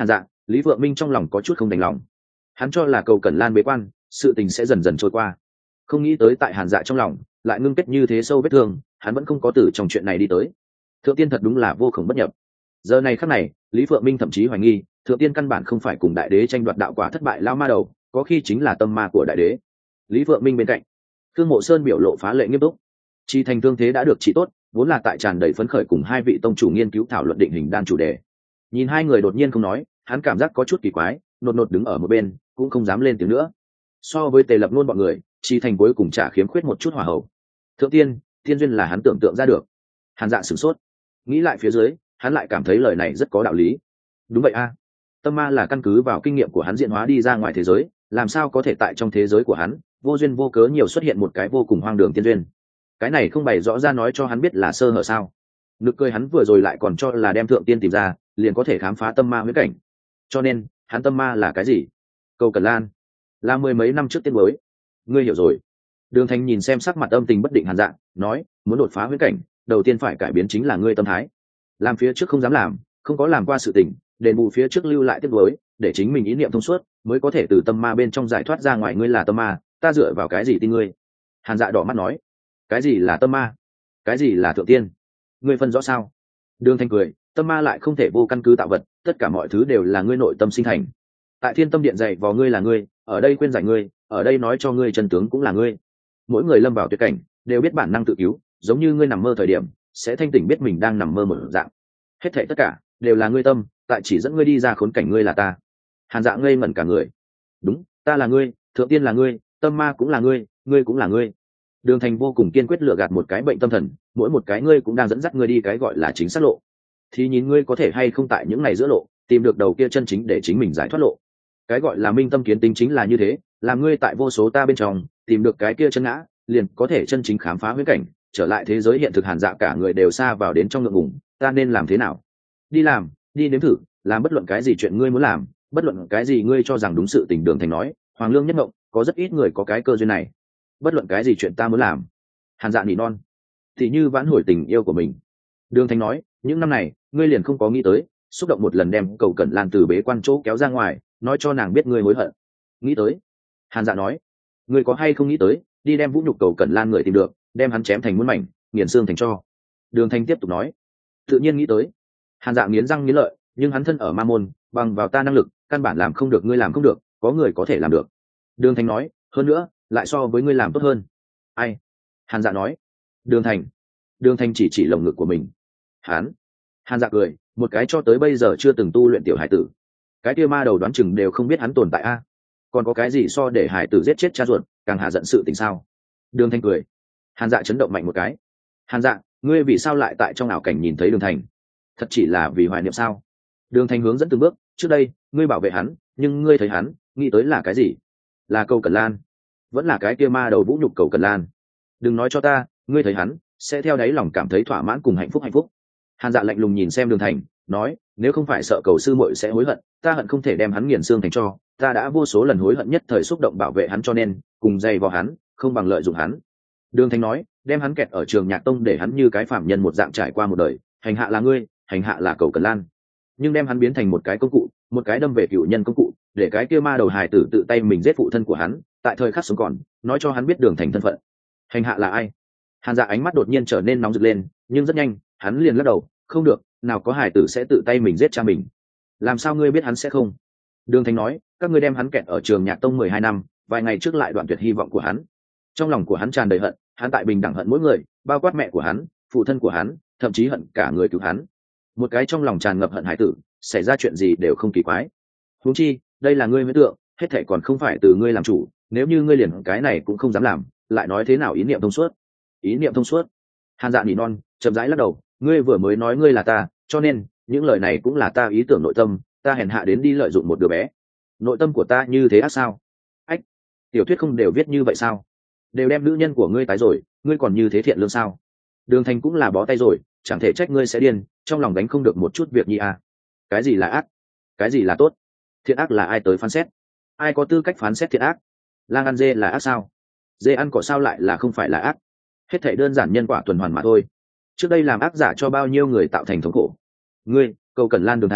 S1: Lý Vượng Minh trong lòng có chút không đành lòng. Hắn cho là Cầu Cẩn Lan bế quan, sự tình sẽ dần dần trôi qua, không nghĩ tới tại Hàn Dạ trong lòng lại ngưng kết như thế sâu vết thương, hắn vẫn không có từ trong chuyện này đi tới. Thượng tiên thật đúng là vô cùng bất nhập. Giờ này khắc này, Lý Vượng Minh thậm chí hoài nghi thượng tiên căn bản không phải cùng đại đế tranh đoạt đạo quả thất bại lao ma đầu, có khi chính là tâm ma của đại đế. Lý Vượng Minh bên cạnh, Thương Mộ Sơn biểu lộ phá lệ nghiêm túc. Chi thành thương thế đã được trị tốt, vốn là tại tràn đầy phấn khởi cùng hai vị tông chủ nghiên cứu thảo luận định hình đan chủ đề. Nhìn hai người đột nhiên không nói, hắn cảm giác có chút kỳ quái, nột nột đứng ở một bên, cũng không dám lên tiếng nữa. So với Tề Lập Nôn bọn người, Chi thành cuối cùng trả khiếm khuyết một chút hòa hậu. Thượng tiên, thiên duyên là hắn tưởng tượng ra được. Hàn Dạ sửng sốt, nghĩ lại phía dưới, hắn lại cảm thấy lời này rất có đạo lý. Đúng vậy a, tâm ma là căn cứ vào kinh nghiệm của hắn diễn hóa đi ra ngoài thế giới, làm sao có thể tại trong thế giới của hắn vô duyên vô cớ nhiều xuất hiện một cái vô cùng hoang đường tiên duyên. Cái này không bày rõ ra nói cho hắn biết là sơ hở sao? Nực cười hắn vừa rồi lại còn cho là đem thượng tiên tìm ra liền có thể khám phá tâm ma huyễn cảnh, cho nên hắn tâm ma là cái gì? Cầu Cẩn Lan là mười mấy năm trước tiên mới. Ngươi hiểu rồi. Đường Thành nhìn xem sắc mặt âm tình bất định Hàn Dạ, nói, muốn đột phá huyễn cảnh, đầu tiên phải cải biến chính là ngươi tâm thái. Làm phía trước không dám làm, không có làm qua sự tình, đền bù phía trước lưu lại tiếp nối, để chính mình ý niệm thông suốt, mới có thể từ tâm ma bên trong giải thoát ra ngoài. Ngươi là tâm ma, ta dựa vào cái gì tin ngươi? Hàn Dạ đỏ mắt nói, cái gì là tâm ma, cái gì là thượng tiên, ngươi phân rõ sao? Đường Thành cười, tâm ma lại không thể vô căn cứ tạo vật, tất cả mọi thứ đều là ngươi nội tâm sinh thành. Tại Thiên Tâm Điện dạy vào ngươi là ngươi, ở đây khuyên giải ngươi, ở đây nói cho ngươi chân tướng cũng là ngươi. Mỗi người lâm vào tuyệt cảnh đều biết bản năng tự cứu, giống như ngươi nằm mơ thời điểm sẽ thanh tỉnh biết mình đang nằm mơ một dạng. Hết thảy tất cả đều là ngươi tâm, tại chỉ dẫn ngươi đi ra khốn cảnh. Ngươi là ta. Hàn Dạ ngây ngẩn cả người. Đúng, ta là ngươi, thượng tiên là ngươi, tâm ma cũng là ngươi, ngươi cũng là ngươi. Đường Thành vô cùng kiên quyết lựa gạt một cái bệnh tâm thần, mỗi một cái ngươi cũng đang dẫn dắt ngươi đi cái gọi là chính xác lộ. Thì nhìn ngươi có thể hay không tại những ngày giữa lộ tìm được đầu kia chân chính để chính mình giải thoát lộ. Cái gọi là minh tâm kiến tính chính là như thế, làm ngươi tại vô số ta bên trong tìm được cái kia chân ngã, liền có thể chân chính khám phá huyễn cảnh, trở lại thế giới hiện thực. Hàn Dạ cả người đều xa vào đến trong ngượng ngùng. Ta nên làm thế nào? Đi làm, đi nếm thử, làm bất luận cái gì chuyện ngươi muốn làm, bất luận cái gì ngươi cho rằng đúng sự tình. Đường Thành nói, Hoàng Lương nhất ngộng, có rất ít người có cái cơ duyên này. Bất luận cái gì chuyện ta muốn làm. Hàn Dạ nỉ non, thì như vãn hồi tình yêu của mình. Đường Thành nói, những năm này ngươi liền không có nghĩ tới xúc động một lần đem Cầu Cẩn Lan từ bế quan chỗ kéo ra ngoài, nói cho nàng biết ngươi hối hận. Nghĩ tới. Hàn Dạ nói, ngươi có hay không nghĩ tới đi đem vũ nhục Cầu Cẩn Lan người tìm được, đem hắn chém thành muôn mảnh, nghiền xương thành tro? Đường Thành tiếp tục nói, tự nhiên nghĩ tới. Hàn Dạ nghiến răng nghiến lợi, nhưng hắn thân ở ma môn, bằng vào ta năng lực căn bản làm không được. Ngươi làm không được, có người có thể làm được. Đường Thành nói, hơn nữa lại so với ngươi làm tốt hơn. Ai? Hàn Dạ nói, Đường Thành. Đường Thành chỉ chỉ lồng ngực của mình. Hắn. Hàn Dạ cười, một cái cho tới bây giờ chưa từng tu luyện tiểu hải tử, cái kia ma đầu đoán chừng đều không biết hắn tồn tại a. Còn có cái gì so để hải tử giết chết cha ruột càng hạ giận sự tình sao? Đường Thành cười. Hàn Dạ chấn động mạnh một cái. Hàn Dạ, ngươi vì sao lại tại trong ảo cảnh nhìn thấy Đường Thành? Thật chỉ là vì hoài niệm sao? Đường Thành hướng dẫn từng bước, trước đây ngươi bảo vệ hắn, nhưng ngươi thấy hắn nghĩ tới là cái gì? Là Cầu Cẩn Lan, vẫn là cái kia ma đầu vũ nhục Cầu Cẩn Lan? Đừng nói cho ta ngươi thấy hắn sẽ theo đáy lòng cảm thấy thỏa mãn cùng hạnh phúc. Hạnh phúc. Hàn Dạ lạnh lùng nhìn xem Đường Thành, nói, nếu không phải sợ cầu sư muội sẽ hối hận, ta hận không thể đem hắn nghiền xương thành tro. Ta đã vô số lần hối hận nhất thời xúc động bảo vệ hắn, cho nên cùng dày vào hắn không bằng lợi dụng hắn. Đường Thành nói, đem hắn kẹt ở Trường Nhạc Tông để hắn như cái phạm nhân một dạng trải qua một đời. Hành hạ là ngươi, hành hạ là Cầu Cẩn Lan, nhưng đem hắn biến thành một cái công cụ, một cái đâm về cựu nhân công cụ, để cái kia ma đầu hài tử tự tay mình giết phụ thân của hắn, tại thời khắc sống còn nói cho hắn biết Đường Thành thân phận. Hành hạ là ai? Hàn Dạ ánh mắt đột nhiên trở nên nóng rực lên, nhưng rất nhanh hắn liền lắc đầu, không được, nào có hài tử sẽ tự tay mình giết cha mình. Làm sao ngươi biết hắn sẽ không? Đường Thành nói, các ngươi đem hắn kẹt ở Trường Nhạc Tông mười hai năm, vài ngày trước lại đoạn tuyệt hy vọng của hắn. Trong lòng của hắn tràn đầy hận, hắn tại bình đẳng hận mỗi người, bao quát mẹ của hắn, phụ thân của hắn, thậm chí hận cả người cứu hắn. Một cái trong lòng tràn ngập hận hải tử, xảy ra chuyện gì đều không kỳ quái. Huống chi đây là ngươi huyễn tượng, hết thảy còn không phải từ ngươi làm chủ. Nếu như ngươi liền cái này cũng không dám làm, lại nói thế nào ý niệm thông suốt? Ý niệm thông suốt? Hàn Dạ nỉ non, chậm rãi lắc đầu, ngươi vừa mới nói ngươi là ta, cho nên những lời này cũng là ta ý tưởng nội tâm. Ta hèn hạ đến đi lợi dụng một đứa bé. Nội tâm của ta như thế ác sao? Ách, tiểu thuyết không đều viết như vậy sao? Đều đem nữ nhân của ngươi tái rồi, ngươi còn như thế thiện lương sao? Đường Thành cũng là bó tay rồi, chẳng thể trách ngươi sẽ điên, trong lòng đánh không được một chút việc nhi à. Cái gì là ác, cái gì là tốt? Thiện ác là ai tới phán xét? Ai có tư cách phán xét thiện ác? Lang ăn dê là ác sao? Dê ăn cỏ sao lại là không phải là ác? Hết thảy đơn giản nhân quả tuần hoàn mà thôi. Trước đây làm ác giả cho bao nhiêu người tạo thành thống khổ. Ngươi, Cầu Cẩn Lan, Đường Thành,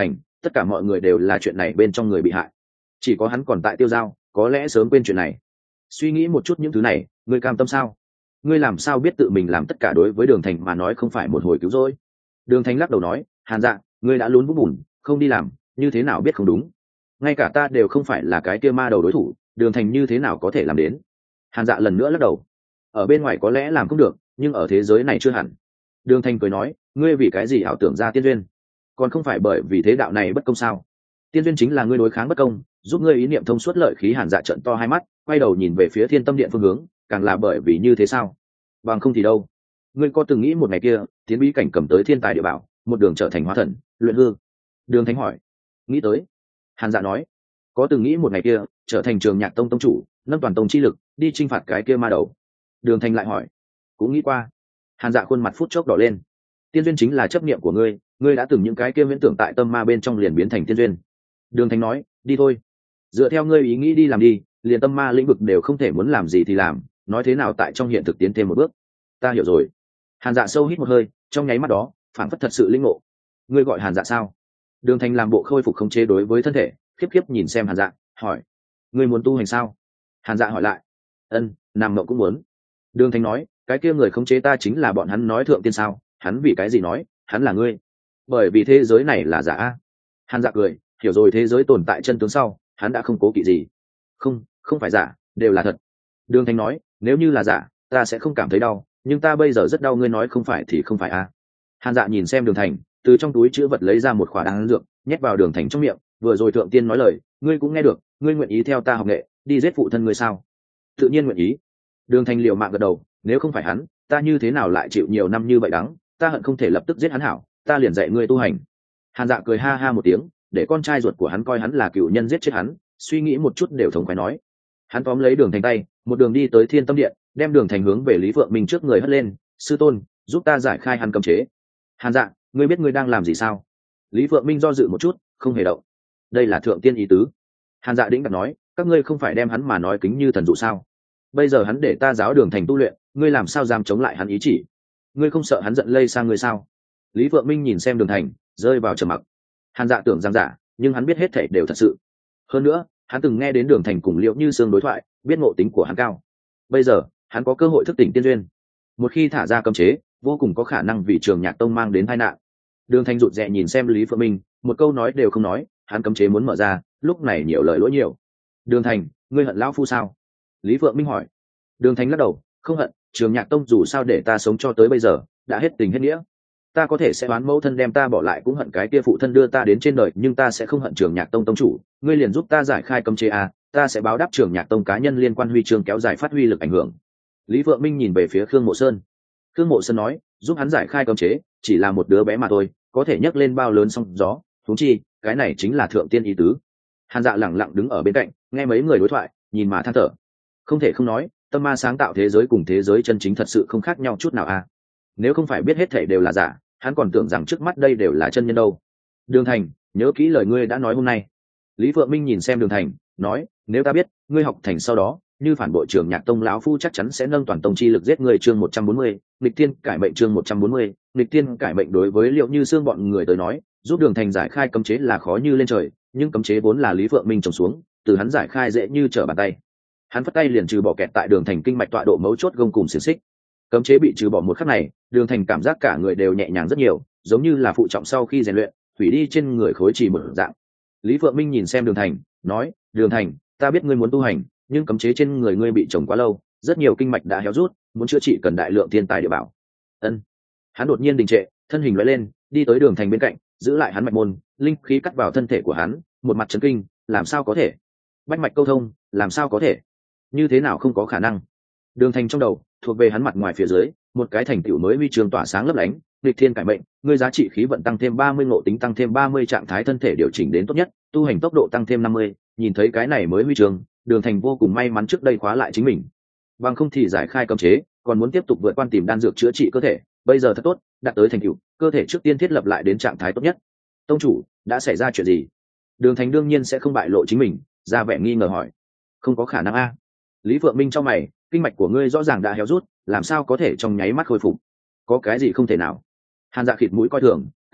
S1: tất cả mọi người đều là chuyện này bên trong người bị hại, chỉ có hắn còn tại tiêu dao, có lẽ sớm quên chuyện này. Suy nghĩ một chút những thứ này, ngươi cam tâm sao? Ngươi làm sao biết tự mình làm tất cả đối với Đường Thành mà nói không phải một hồi cứu rỗi? Đường Thành lắc đầu nói, Hàn Dạ, ngươi đã lún vũng bùn, không đi làm, như thế nào biết không đúng? Ngay cả ta đều không phải là cái kia ma đầu đối thủ, Đường Thành như thế nào có thể làm đến? Hàn Dạ lần nữa lắc đầu, ở bên ngoài có lẽ làm không được, nhưng ở thế giới này chưa hẳn. Đường Thành cười nói, ngươi vì cái gì ảo tưởng ra tiên duyên? Còn không phải bởi vì thế đạo này bất công sao? Tiên duyên chính là ngươi đối kháng bất công, giúp ngươi ý niệm thông suốt lợi khí. Hàn Dạ trợn to hai mắt, quay đầu nhìn về phía Thiên Tâm Điện phương hướng, càng là bởi vì như thế sao? Bằng không thì đâu? Ngươi có từng nghĩ một ngày kia, tiến bí cảnh cầm tới thiên tài địa bảo, một đường trở thành hóa thần, luyện hư? Đường Thánh hỏi. Nghĩ tới. Hàn Dạ nói, có từng nghĩ một ngày kia, trở thành Trường Nhạc Tông tông chủ, nâng toàn tông chi lực, đi chinh phạt cái kia ma đầu? Đường Thành lại hỏi. Cũng nghĩ qua. Hàn Dạ khuôn mặt phút chốc đỏ lên. Tiên duyên chính là chấp niệm của ngươi, ngươi đã từng những cái kia viễn tưởng tại tâm ma bên trong liền biến thành tiên duyên. Đường Thành nói, đi thôi, dựa theo ngươi ý nghĩ đi làm đi, liền tâm ma lĩnh vực đều không thể muốn làm gì thì làm, nói thế nào tại trong hiện thực tiến thêm một bước. Ta hiểu rồi. Hàn Dạ sâu hít một hơi, trong nháy mắt đó phản phất thật sự linh ngộ. Ngươi gọi Hàn Dạ sao? Đường Thành làm bộ khôi phục khống chế đối với thân thể, khiếp khiếp nhìn xem Hàn Dạ, hỏi, ngươi muốn tu hành sao? Hàn Dạ hỏi lại. Ân, Nam Mộng cũng muốn. Đường Thành nói, cái kia người khống chế ta chính là bọn hắn nói thượng tiên sao? Hắn vì cái gì nói hắn là ngươi? Bởi vì thế giới này là giả. Hàn Dạ cười, hiểu rồi, thế giới tồn tại chân tướng sau, hắn đã không cố kỵ gì. Không, không phải giả, đều là thật. Đường Thành nói, nếu như là giả, ta sẽ không cảm thấy đau, nhưng ta bây giờ rất đau. Ngươi nói không phải thì không phải a. Hàn Dạ nhìn xem Đường Thành, từ trong túi chữ vật lấy ra một khỏa đan dược, nhét vào Đường Thành trong miệng. Vừa rồi thượng tiên nói lời, ngươi cũng nghe được, ngươi nguyện ý theo ta học nghệ, đi giết phụ thân ngươi sao? Tự nhiên nguyện ý. Đường Thành liều mạng gật đầu, nếu không phải hắn, ta như thế nào lại chịu nhiều năm như vậy đắng, ta hận không thể lập tức giết hắn hảo, ta liền dạy ngươi tu hành. Hàn Dạ cười ha ha một tiếng, để con trai ruột của hắn coi hắn là cựu nhân giết chết hắn, suy nghĩ một chút đều thống khoái nói. Hắn tóm lấy Đường Thành tay, một đường đi tới Thiên Tâm Điện, đem Đường Thành hướng về Lý Phượng Minh trước người hất lên, sư tôn, giúp ta giải khai hắn cấm chế. Hàn Dạ, ngươi biết ngươi đang làm gì sao? Lý Phượng Minh do dự một chút, không hề động. Đây là thượng tiên ý tứ. Hàn Dạ đĩnh đạc nói, các ngươi không phải đem hắn mà nói kính như thần dụ sao? Bây giờ hắn để ta giáo Đường Thành tu luyện, ngươi làm sao dám chống lại hắn ý chỉ? Ngươi không sợ hắn giận lây sang ngươi sao? Lý Phượng Minh nhìn xem Đường Thành, rơi vào trầm mặc. Hàn Dạ tưởng rằng giả, nhưng hắn biết hết thảy đều thật sự. Hơn nữa, hắn từng nghe đến Đường Thành cùng Liễu Như Sương đối thoại, biết ngộ tính của hắn cao. Bây giờ, hắn có cơ hội thức tỉnh tiên duyên. Một khi thả ra cấm chế, vô cùng có khả năng vì Trường Nhạc Tông mang đến tai nạn. Đường Thành rụt rè nhìn xem Lý Phượng Minh, một câu nói đều không nói, hắn cấm chế muốn mở ra, lúc này nhiều lời lỗi nhiều. Đường Thành, ngươi hận lão phu sao? Lý Phượng Minh hỏi. Đường Thành lắc đầu, không hận, Trường Nhạc Tông dù sao để ta sống cho tới bây giờ, đã hết tình hết nghĩa. Ta có thể sẽ đoán mẫu thân đem ta bỏ lại, cũng hận cái kia phụ thân đưa ta đến trên đời, nhưng ta sẽ không hận Trường Nhạc Tông tông chủ. Ngươi liền giúp ta giải khai cấm chế a, ta sẽ báo đáp Trường Nhạc Tông cá nhân liên quan huy chương kéo dài phát huy lực ảnh hưởng. Lý Phượng Minh nhìn về phía Khương Mộ Sơn. Khương Mộ Sơn nói, giúp hắn giải khai cấm chế, chỉ là một đứa bé mà thôi, có thể nhấc lên bao lớn sóng gió, huống chi, cái này chính là thượng tiên ý tứ. Hàn Dạ lẳng lặng đứng ở bên cạnh, nghe mấy người đối thoại, nhìn mà than thở. Không thể không nói, tâm ma sáng tạo thế giới cùng thế giới chân chính thật sự không khác nhau chút nào a. Nếu không phải biết hết thảy đều là giả, hắn còn tưởng rằng trước mắt đây đều là chân nhân đâu. Đường Thành, nhớ kỹ lời ngươi đã nói hôm nay. Lý Phượng Minh nhìn xem Đường Thành, nói, nếu ta biết ngươi học thành sau đó như phản bội Trường Nhạc Tông, lão phu chắc chắn sẽ nâng toàn tông chi lực giết ngươi. Chương một trăm bốn mươi, nghịch tiên cải mệnh. Chương một trăm bốn mươi, nghịch tiên cải mệnh. Đối với Liễu Như Sương bọn người tới nói, giúp Đường Thành giải khai cấm chế là khó như lên trời, nhưng cấm chế vốn là Lý Phượng Minh trồng xuống, từ hắn giải khai dễ như trở bàn tay. Hắn phất tay liền trừ bỏ kẹt tại Đường Thành kinh mạch tọa độ mấu chốt gông cùng xiềng xích. Cấm chế bị trừ bỏ một khắc này, Đường Thành cảm giác cả người đều nhẹ nhàng rất nhiều, giống như là phụ trọng sau khi rèn luyện, hủy đi trên người khối trì một dạng. Lý Phượng Minh nhìn xem Đường Thành, nói, Đường Thành, ta biết ngươi muốn tu hành, nhưng cấm chế trên người ngươi bị trồng quá lâu, rất nhiều kinh mạch đã héo rút, muốn chữa trị cần đại lượng thiên tài địa bảo. Ân. Hắn đột nhiên đình trệ, thân hình lóe lên, đi tới Đường Thành bên cạnh, giữ lại hắn mạch môn, linh khí cắt vào thân thể của hắn, một mặt chấn kinh, làm sao có thể? Bách mạch câu thông, làm sao có thể? Như thế nào không có khả năng? Đường Thành trong đầu thuộc về hắn mặt ngoài phía dưới, một cái thành tựu mới huy chương tỏa sáng lấp lánh, nghịch thiên cải mệnh, ngươi giá trị khí vận tăng thêm ba mươi, ngộ tính tăng thêm ba mươi, trạng thái thân thể điều chỉnh đến tốt nhất, tu hành tốc độ tăng thêm năm mươi. Nhìn thấy cái này mới huy chương, Đường Thành vô cùng may mắn trước đây khóa lại chính mình. Bằng không thì giải khai cấm chế, còn muốn tiếp tục vượt quan tìm đan dược chữa trị cơ thể, bây giờ thật tốt, đạt tới thành tựu, cơ thể trước tiên thiết lập lại đến trạng thái tốt nhất. Tông chủ, đã xảy ra chuyện gì? Đường Thành đương nhiên sẽ không bại lộ chính mình, ra vẻ nghi ngờ hỏi. Không có khả năng a. Lý Phượng Minh trong mày, kinh mạch của ngươi rõ ràng đã héo rút, làm sao có thể trong nháy mắt khôi phục? Có cái gì không thể nào? Hàn Dạ khịt mũi coi thường,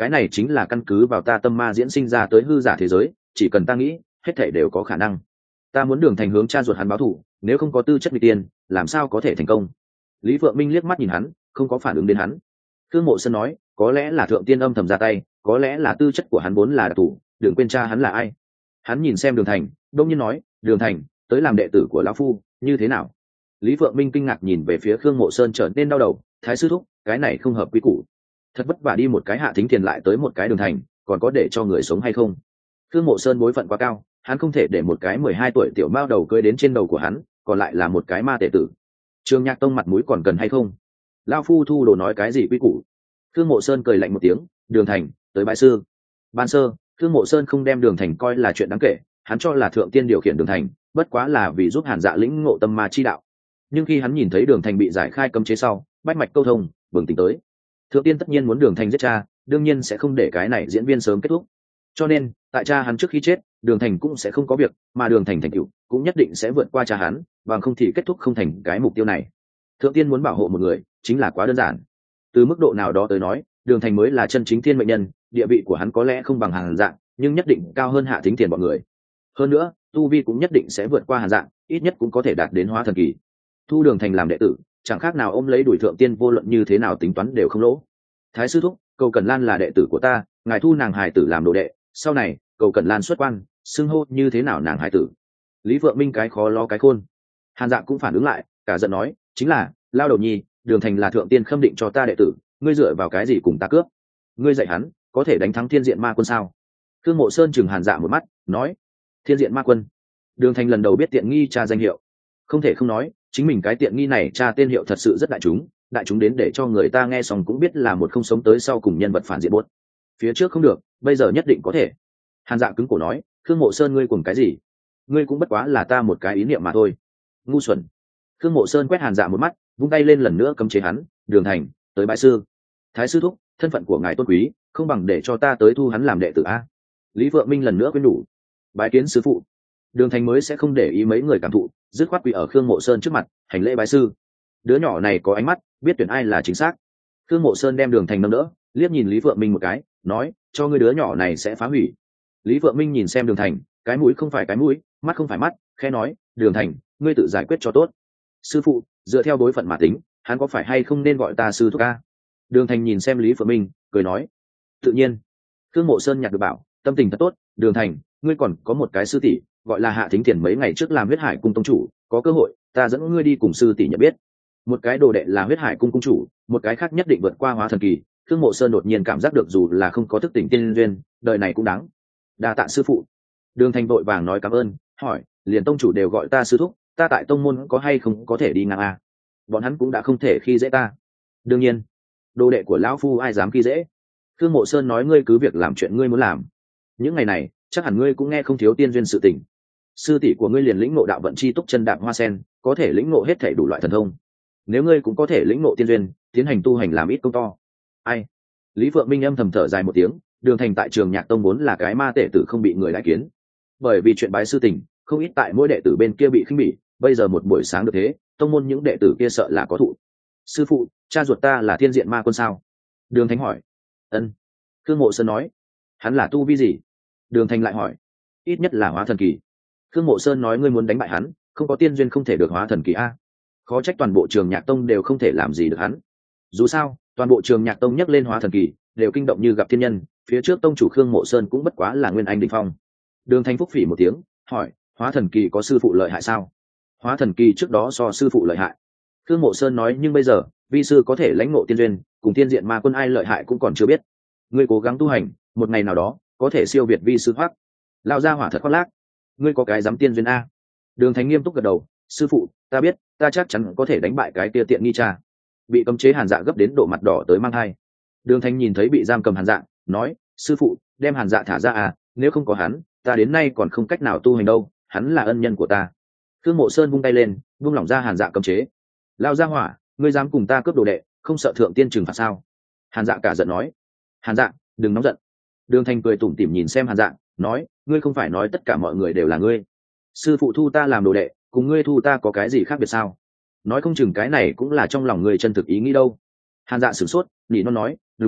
S1: cái này chính là căn cứ vào ta tâm ma diễn sinh ra tới hư giả thế giới, chỉ cần ta nghĩ hết thể đều có khả năng. Ta muốn Đường Thành hướng cha ruột hắn báo thù, nếu không có tư chất nghịch tiên làm sao có thể thành công. Lý Phượng Minh liếc mắt nhìn hắn, không có phản ứng đến hắn. Khương Mộ Sơn nói, có lẽ là thượng tiên âm thầm ra tay, có lẽ là tư chất của hắn vốn là đặc thù, đừng quên cha hắn là ai. Hắn nhìn xem Đường Thành, đông nhiên nói, Đường Thành tới làm đệ tử của lão phu như thế nào? Lý Phượng Minh kinh ngạc nhìn về phía Khương Mộ Sơn, trở nên đau đầu. Thái sư thúc, cái này không hợp quy củ, thật vất vả đi một cái Hạ Thính Thiền lại tới một cái Đường Thành, còn có để cho người sống hay không? Khương Mộ Sơn bối phận quá cao, hắn không thể để một cái mười hai tuổi tiểu mao đầu cưỡi đến trên đầu của hắn, còn lại là một cái ma tể tử. Trường Nhạc Tông mặt mũi còn cần hay không? Lão phu thu đồ nói cái gì quy củ? Khương Mộ Sơn cười lạnh một tiếng, Đường Thành tới bái sư. Ban sơ Khương Mộ Sơn không đem Đường Thành coi là chuyện đáng kể, hắn cho là thượng tiên điều khiển Đường Thành bất quá là vì giúp Hàn Dạ lĩnh ngộ tâm ma chi đạo. Nhưng khi hắn nhìn thấy Đường Thành bị giải khai cấm chế sau, bách mạch câu thông, bừng tỉnh tới, thượng tiên tất nhiên muốn Đường Thành giết cha, đương nhiên sẽ không để cái này diễn viên sớm kết thúc. Cho nên tại cha hắn trước khi chết, Đường Thành cũng sẽ không có việc, mà Đường Thành thành tựu cũng nhất định sẽ vượt qua cha hắn, bằng không thì kết thúc không thành cái mục tiêu này. Thượng tiên muốn bảo hộ một người chính là quá đơn giản. Từ mức độ nào đó tới nói, Đường Thành mới là chân chính thiên mệnh nhân, địa vị của hắn có lẽ không bằng Hàn Dạng, nhưng nhất định cao hơn Hạ Thính Thiền bọn người. Hơn nữa, tu vi cũng nhất định sẽ vượt qua Hàn Dạng, ít nhất cũng có thể đạt đến hóa thần kỳ. Thu Đường Thành làm đệ tử, chẳng khác nào ôm lấy đuổi thượng tiên, vô luận như thế nào tính toán đều không lỗ. Thái sư thúc, Cầu Cẩn Lan là đệ tử của ta, ngài thu nàng hài tử làm đồ đệ, sau này Cầu Cẩn Lan xuất quan, xưng hô như thế nào nàng hài tử? Lý Vượng Minh cái khó lo cái khôn. Hàn Dạng cũng phản ứng lại, cả giận nói, chính là lao đầu nhi, Đường Thành là thượng tiên khâm định cho ta đệ tử, ngươi dựa vào cái gì cùng ta cướp? Ngươi dạy hắn có thể đánh thắng Thiên Diện Ma Quân sao? Khương Mộ Sơn chừng Hàn Dạ một mắt, nói, Thiên Diện Ma Quân? Đường Thành lần đầu biết tiện nghi cha danh hiệu, không thể không nói, chính mình cái tiện nghi này cha tên hiệu thật sự rất đại chúng, đại chúng đến để cho người ta nghe xong cũng biết là một không sống tới sau cùng nhân vật phản diện buốt. Phía trước không được, bây giờ nhất định có thể. Hàn Dạ cứng cổ nói, Khương Mộ Sơn ngươi cùng cái gì? Ngươi cũng bất quá là ta một cái ý niệm mà thôi. Ngu xuẩn. Khương Mộ Sơn quét Hàn Dạ một mắt, vung tay lên lần nữa cấm chế hắn, Đường Thành tới bái sư. Thái sư thúc, thân phận của ngài tôn quý, không bằng để cho ta tới thu hắn làm đệ tử a. Lý Vượng Minh lần nữa khuyên nhủ, bái kiến sư phụ. Đường Thành mới sẽ không để ý mấy người cảm thụ, dứt khoát quỳ ở Khương Mộ Sơn trước mặt hành lễ bái sư. Đứa nhỏ này có ánh mắt, biết tuyển ai là chính xác. Khương Mộ Sơn đem Đường Thành nâng đỡ, liếc nhìn Lý Vượng Minh một cái, nói, cho ngươi đứa nhỏ này sẽ phá hủy. Lý Vượng Minh nhìn xem Đường Thành, cái mũi không phải cái mũi, mắt không phải mắt, khẽ nói, Đường Thành ngươi tự giải quyết cho tốt. Sư phụ, dựa theo đối phận mà tính, hắn có phải hay không nên gọi ta sư thúc a? Đường Thành nhìn xem Lý Phượng Minh, cười nói, tự nhiên. Khương Mộ Sơn nhặt được bảo, tâm tình thật tốt, Đường Thành ngươi còn có một cái sư tỷ, gọi là Hạ Thính Thiền, mấy ngày trước làm huyết hải cung tông chủ, có cơ hội ta dẫn ngươi đi cùng sư tỷ nhận biết. Một cái đồ đệ là huyết hải cung cung chủ, một cái khác nhất định vượt qua hóa thần kỳ. Khương Mộ Sơn đột nhiên cảm giác được dù là không có thức tỉnh tiên duyên, đời này cũng đáng. Đa tạ sư phụ. Đường Thành vội vàng nói cảm ơn, hỏi, liền tông chủ đều gọi ta sư thúc, ta tại tông môn có hay không có thể đi ngang a? Bọn hắn cũng đã không thể khi dễ ta. Đương nhiên, đồ đệ của lão phu ai dám khi dễ. Khương Mộ Sơn nói, ngươi cứ việc làm chuyện ngươi muốn làm. Những ngày này chắc hẳn ngươi cũng nghe không thiếu tiên duyên sự tình. Sư tỷ của ngươi liền lĩnh ngộ đạo vận chi túc chân đạp hoa sen, có thể lĩnh ngộ hết thể đủ loại thần thông. Nếu ngươi cũng có thể lĩnh ngộ tiên duyên, tiến hành tu hành làm ít công to. Ai? Lý Phượng Minh âm thầm thở dài một tiếng, Đường Thành tại Trường Nhạc Tông vốn là cái ma tể tử không bị người đại kiến. Bởi vì chuyện bái sư tình, không ít tại mỗi đệ tử bên kia bị khinh bỉ, bây giờ một buổi sáng được thế, tông môn những đệ tử kia sợ là có thụ. Sư phụ, cha ruột ta là Thiên Diện Ma Quân sao? Đường Thành hỏi. Ân. Khương Mộ Sơn nói. Hắn là tu vi gì? Đường Thành lại hỏi. Ít nhất là hóa thần kỳ. Khương Mộ Sơn nói, ngươi muốn đánh bại hắn, không có tiên duyên không thể được hóa thần kỳ a. Khó trách toàn bộ Trường Nhạc Tông đều không thể làm gì được hắn. Dù sao, toàn bộ Trường Nhạc Tông nhắc lên hóa thần kỳ, đều kinh động như gặp thiên nhân, phía trước tông chủ Khương Mộ Sơn cũng bất quá là nguyên anh đỉnh phong. Đường Thành phúc phỉ một tiếng, hỏi, hóa thần kỳ có sư phụ lợi hại sao? Hóa thần kỳ trước đó so sư phụ lợi hại. Khương Mộ Sơn nói, nhưng bây giờ vi sư có thể lãnh ngộ tiên duyên, cùng Thiên Diện Ma Quân ai lợi hại cũng còn chưa biết. Ngươi cố gắng tu hành, một ngày nào đó có thể siêu việt vi sư hoắc. Lao ra hỏa thật khoác lác. Ngươi có cái dám tiên duyên a? Đường Thành nghiêm túc gật đầu, sư phụ, ta biết, ta chắc chắn có thể đánh bại cái tia tiện nghi cha. Bị cấm chế Hàn Dạ gấp đến độ mặt đỏ tới mang hai. Đường Thành nhìn thấy bị giam cầm Hàn Dạ, nói, sư phụ, đem Hàn Dạ thả ra à, nếu không có hắn, ta đến nay còn không cách nào tu hành đâu, hắn là ân nhân của ta. Khương Mộ Sơn vung tay lên, vung lỏng ra Hàn Dạ cấm chế. Lao ra hỏa, ngươi dám cùng ta cướp đồ đệ, không sợ thượng tiên trừng phạt sao? Hàn Dạ cả giận nói. Hàn Dạ, đừng nóng giận. Đường Thành cười tủm tỉm nhìn xem Hàn Dạ, nói, ngươi không phải nói tất cả mọi người đều là ngươi. Sư phụ thu ta làm đồ đệ, cùng ngươi thu ta có cái gì khác biệt sao? Nói không chừng cái này cũng là trong lòng ngươi chân thực ý nghĩ đâu. Hàn Dạ sửng sốt, nhị nó nói, đúng rồi,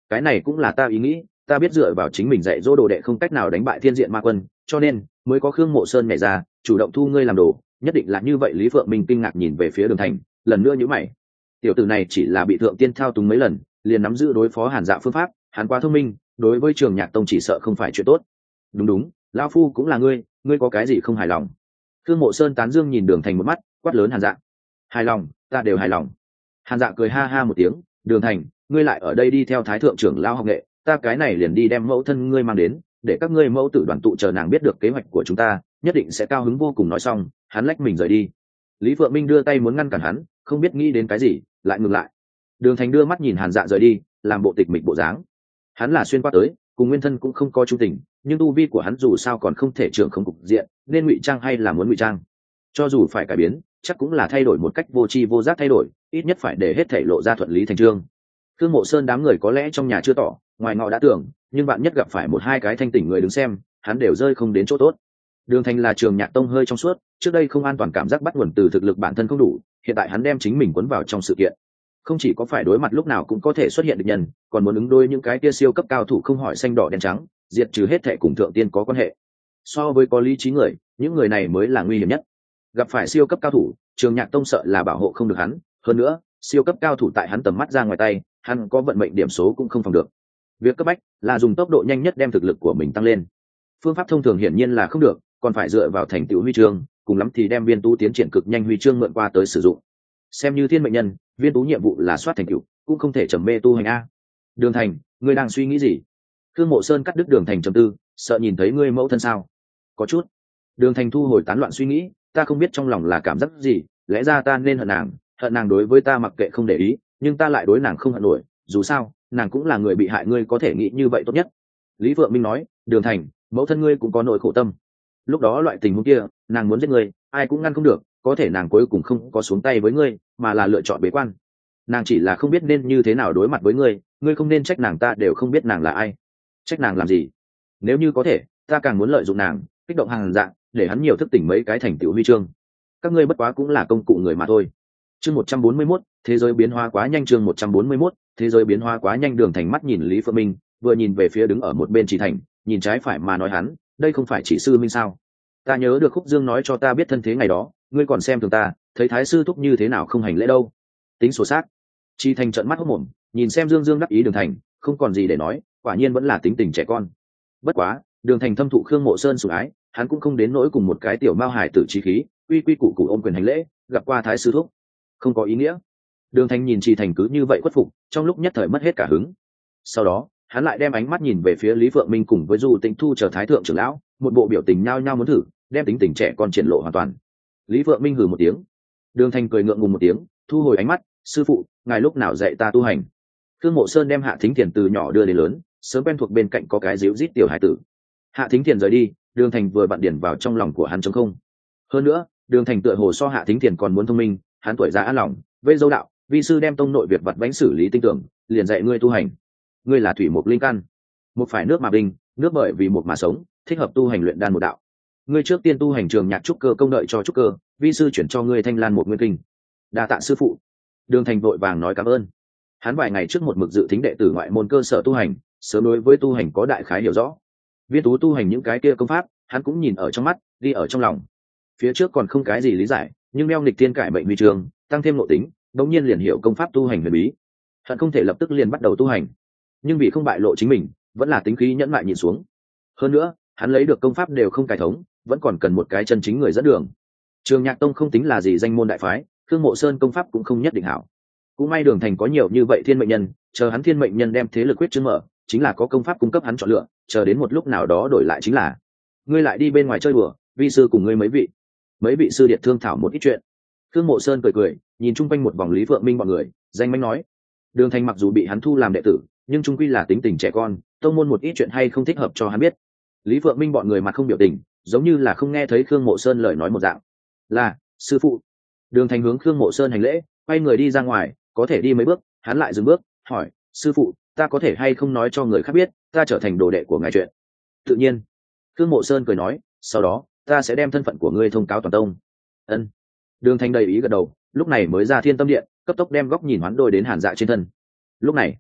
S1: cái này cũng là ta ý nghĩ, ta biết dựa vào chính mình dạy dỗ đồ đệ không cách nào đánh bại thiên diện ma quân, cho nên mới có Khương Mộ Sơn nhảy ra chủ động thu ngươi làm đồ. Nhất định là như vậy. Lý Phượng Minh kinh ngạc nhìn về phía Đường Thành, lần nữa nhíu mày. Tiểu tử này chỉ là bị thượng tiên thao túng mấy lần, liền nắm giữ đối phó Hàn Dạ phương pháp, hắn quá thông minh, đối với Trường Nhạc Tông chỉ sợ không phải chuyện tốt. Đúng đúng, lão phu cũng là ngươi, ngươi có cái gì không hài lòng? Khương Mộ Sơn tán dương nhìn Đường Thành một mắt, quát lớn Hàn Dạ. Hài lòng, ta đều hài lòng. Hàn Dạ cười ha ha một tiếng, Đường Thành, ngươi lại ở đây đi theo thái thượng trưởng lão học nghệ, ta cái này liền đi đem mẫu thân ngươi mang đến, để các ngươi mẫu tử đoàn tụ, chờ nàng biết được kế hoạch của chúng ta, nhất định sẽ cao hứng vô cùng. Nói xong, hắn lách mình rời đi. Lý Phượng Minh đưa tay muốn ngăn cản hắn, không biết nghĩ đến cái gì, lại ngừng lại. Đường Thành đưa mắt nhìn Hàn Dạ rời đi, làm bộ tịch mịch bộ dáng. Hắn là xuyên qua tới, cùng nguyên thân cũng không có chung tình, nhưng tu vi của hắn dù sao còn không thể trưởng không cục diện, nên ngụy trang hay là muốn ngụy trang? Cho dù phải cải biến, chắc cũng là thay đổi một cách vô tri vô giác thay đổi, ít nhất phải để hết thảy lộ ra thuận lý thành chương. Khương Mộ Sơn đám người có lẽ trong nhà chưa tỏ, ngoài ngọ đã tưởng, nhưng bạn nhất gặp phải một hai cái thanh tỉnh người đứng xem, hắn đều rơi không đến chỗ tốt. Đường Thành là Trường Nhạc Tông hơi trong suốt, trước đây không an toàn cảm giác bắt nguồn từ thực lực bản thân không đủ, hiện tại hắn đem chính mình cuốn vào trong sự kiện, không chỉ có phải đối mặt lúc nào cũng có thể xuất hiện địch nhân, còn muốn ứng đối những cái kia siêu cấp cao thủ không hỏi xanh đỏ đen trắng, diệt trừ hết thảy cùng thượng tiên có quan hệ. So với có lý trí người, những người này mới là nguy hiểm nhất. Gặp phải siêu cấp cao thủ, Trường Nhạc Tông sợ là bảo hộ không được hắn, hơn nữa, siêu cấp cao thủ tại hắn tầm mắt ra ngoài tay, hắn có vận mệnh điểm số cũng không phòng được. Việc cấp bách là dùng tốc độ nhanh nhất đem thực lực của mình tăng lên. Phương pháp thông thường hiển nhiên là không được, còn phải dựa vào thành tựu huy chương, cùng lắm thì đem viên tú tiến triển cực nhanh huy chương mượn qua tới sử dụng. Xem như thiên mệnh nhân, viên tú nhiệm vụ là soát thành tựu, cũng không thể trầm mê tu hành a. Đường Thành, ngươi đang suy nghĩ gì? Khương Mộ Sơn cắt đứt Đường Thành trầm tư, sợ nhìn thấy ngươi mẫu thân sao? Có chút. Đường Thành thu hồi tán loạn suy nghĩ, ta không biết trong lòng là cảm giác gì, lẽ ra ta nên hận nàng, hận nàng đối với ta mặc kệ không để ý, nhưng ta lại đối nàng không hận nổi, dù sao, nàng cũng là người bị hại, ngươi có thể nghĩ như vậy tốt nhất. Lý Vượng Minh nói, Đường Thành, mẫu thân ngươi cũng có nỗi khổ tâm. Lúc đó loại tình huống kia, nàng muốn giết ngươi, ai cũng ngăn không được, có thể nàng cuối cùng không có xuống tay với ngươi, mà là lựa chọn bế quan. Nàng chỉ là không biết nên như thế nào đối mặt với ngươi, ngươi không nên trách nàng, ta đều không biết nàng là ai. Trách nàng làm gì? Nếu như có thể, ta càng muốn lợi dụng nàng, kích động Hàng Dạ, để hắn nhiều thức tỉnh mấy cái thành tựu huy chương. Các ngươi bất quá cũng là công cụ người mà thôi. Chương một trăm bốn mươi mốt, thế giới biến hóa quá nhanh. Chương một trăm bốn mươi mốt, thế giới biến hóa quá nhanh. Đường Thành mắt nhìn Lý Phượng Minh, vừa nhìn về phía đứng ở một bên Chỉ Thành, nhìn trái phải mà nói hắn, đây không phải Chỉ sư Minh sao? Ta nhớ được Khúc Dương nói cho ta biết thân thế ngày đó, ngươi còn xem thường ta, thấy thái sư thúc như thế nào không hành lễ đâu. Tính sổ sát. Chỉ Thành trợn mắt hốt mồm, nhìn xem Dương Dương đắc ý Đường Thành, không còn gì để nói, quả nhiên vẫn là tính tình trẻ con. Bất quá, Đường Thành thâm thụ Khương Mộ Sơn sủng ái, hắn cũng không đến nỗi cùng một cái tiểu mao hải tử trí khí, uy quy củ củ ôm quyền hành lễ, gặp qua thái sư thúc, không có ý nghĩa. Đường Thành nhìn Chỉ Thành cứ như vậy khuất phục, trong lúc nhất thời mất hết cả hứng. Sau đó, hắn lại đem ánh mắt nhìn về phía Lý Phượng Minh cùng với Du Tĩnh Thu chờ thái thượng trưởng lão, một bộ biểu tình nhao nhao muốn thử, đem tính tình trẻ con triển lộ hoàn toàn. Lý Phượng Minh hừ một tiếng, Đường Thành cười ngượng ngùng một tiếng, thu hồi ánh mắt, sư phụ, ngài lúc nào dạy ta tu hành? Khương Mộ Sơn đem Hạ Thính Thiền từ nhỏ đưa đến lớn, sớm quen thuộc bên cạnh có cái díu rít tiểu hải tử. Hạ Thính Thiền rời đi, Đường Thành vừa vặn điển vào trong lòng của hắn trống không. Hơn nữa, Đường Thành tựa hồ so Hạ Thính Thiền còn muốn thông minh, hắn tuổi già an lòng, vây dâu đạo, vi sư đem tông nội việc vặt vãnh xử lý tinh tưởng, liền dạy ngươi tu hành. Ngươi là thủy mục linh căn, một phải nước mà bình, nước bởi vì một mà sống, thích hợp tu hành luyện đan một đạo. Ngươi trước tiên tu hành trường nhạc trúc cơ công đợi cho trúc cơ, vi sư chuyển cho ngươi thanh lan một nguyên kinh. Đa tạ sư phụ. Đường Thành vội vàng nói cảm ơn. Hắn vài ngày trước một mực dự thính đệ tử ngoại môn cơ sở tu hành, sớm đối với tu hành có đại khái hiểu rõ. Viên tú tu hành những cái kia công pháp, hắn cũng nhìn ở trong mắt, đi ở trong lòng. Phía trước còn không cái gì lý giải, nhưng đeo nghịch tiên cải mệnh huy trường, tăng thêm nội tính, đống nhiên liền hiểu công pháp tu hành huyền bí. Hắn không thể lập tức liền bắt đầu tu hành, nhưng vì không bại lộ chính mình, vẫn là tính khí nhẫn lại nhìn xuống. Hơn nữa, hắn lấy được công pháp đều không cải thống, vẫn còn cần một cái chân chính người dẫn đường. Trường Nhạc Tông không tính là gì danh môn đại phái, Khương Mộ Sơn công pháp cũng không nhất định hảo. Cũng may Đường Thành có nhiều như vậy thiên mệnh nhân, chờ hắn thiên mệnh nhân đem thế lực quyết chứng mở, chính là có công pháp cung cấp hắn chọn lựa, chờ đến một lúc nào đó đổi lại chính là ngươi lại đi bên ngoài chơi đùa, vi sư cùng ngươi mấy vị mấy vị sư điện thương thảo một ít chuyện. Khương Mộ Sơn cười cười, nhìn chung quanh một vòng Lý Phượng Minh bọn người, danh mánh nói, Đường Thành mặc dù bị hắn thu làm đệ tử, nhưng trung quy là tính tình trẻ con, tông môn một ít chuyện hay không thích hợp cho hắn biết. Lý Phượng Minh bọn người mặt không biểu tình, giống như là không nghe thấy Khương Mộ Sơn lời nói một dạng. Là sư phụ. Đường Thành hướng Khương Mộ Sơn hành lễ, quay người đi ra ngoài, có thể đi mấy bước, hắn lại dừng bước, hỏi, sư phụ, ta có thể hay không nói cho người khác biết ta trở thành đồ đệ của ngài chuyện? Tự nhiên. Khương Mộ Sơn cười nói, sau đó ta sẽ đem thân phận của ngươi thông cáo toàn tông. Ân. Đường Thành đầy ý gật đầu, lúc này mới ra Thiên Tâm Điện, cấp tốc đem góc nhìn hoán đôi đến Hàn Dạ trên thân. Lúc này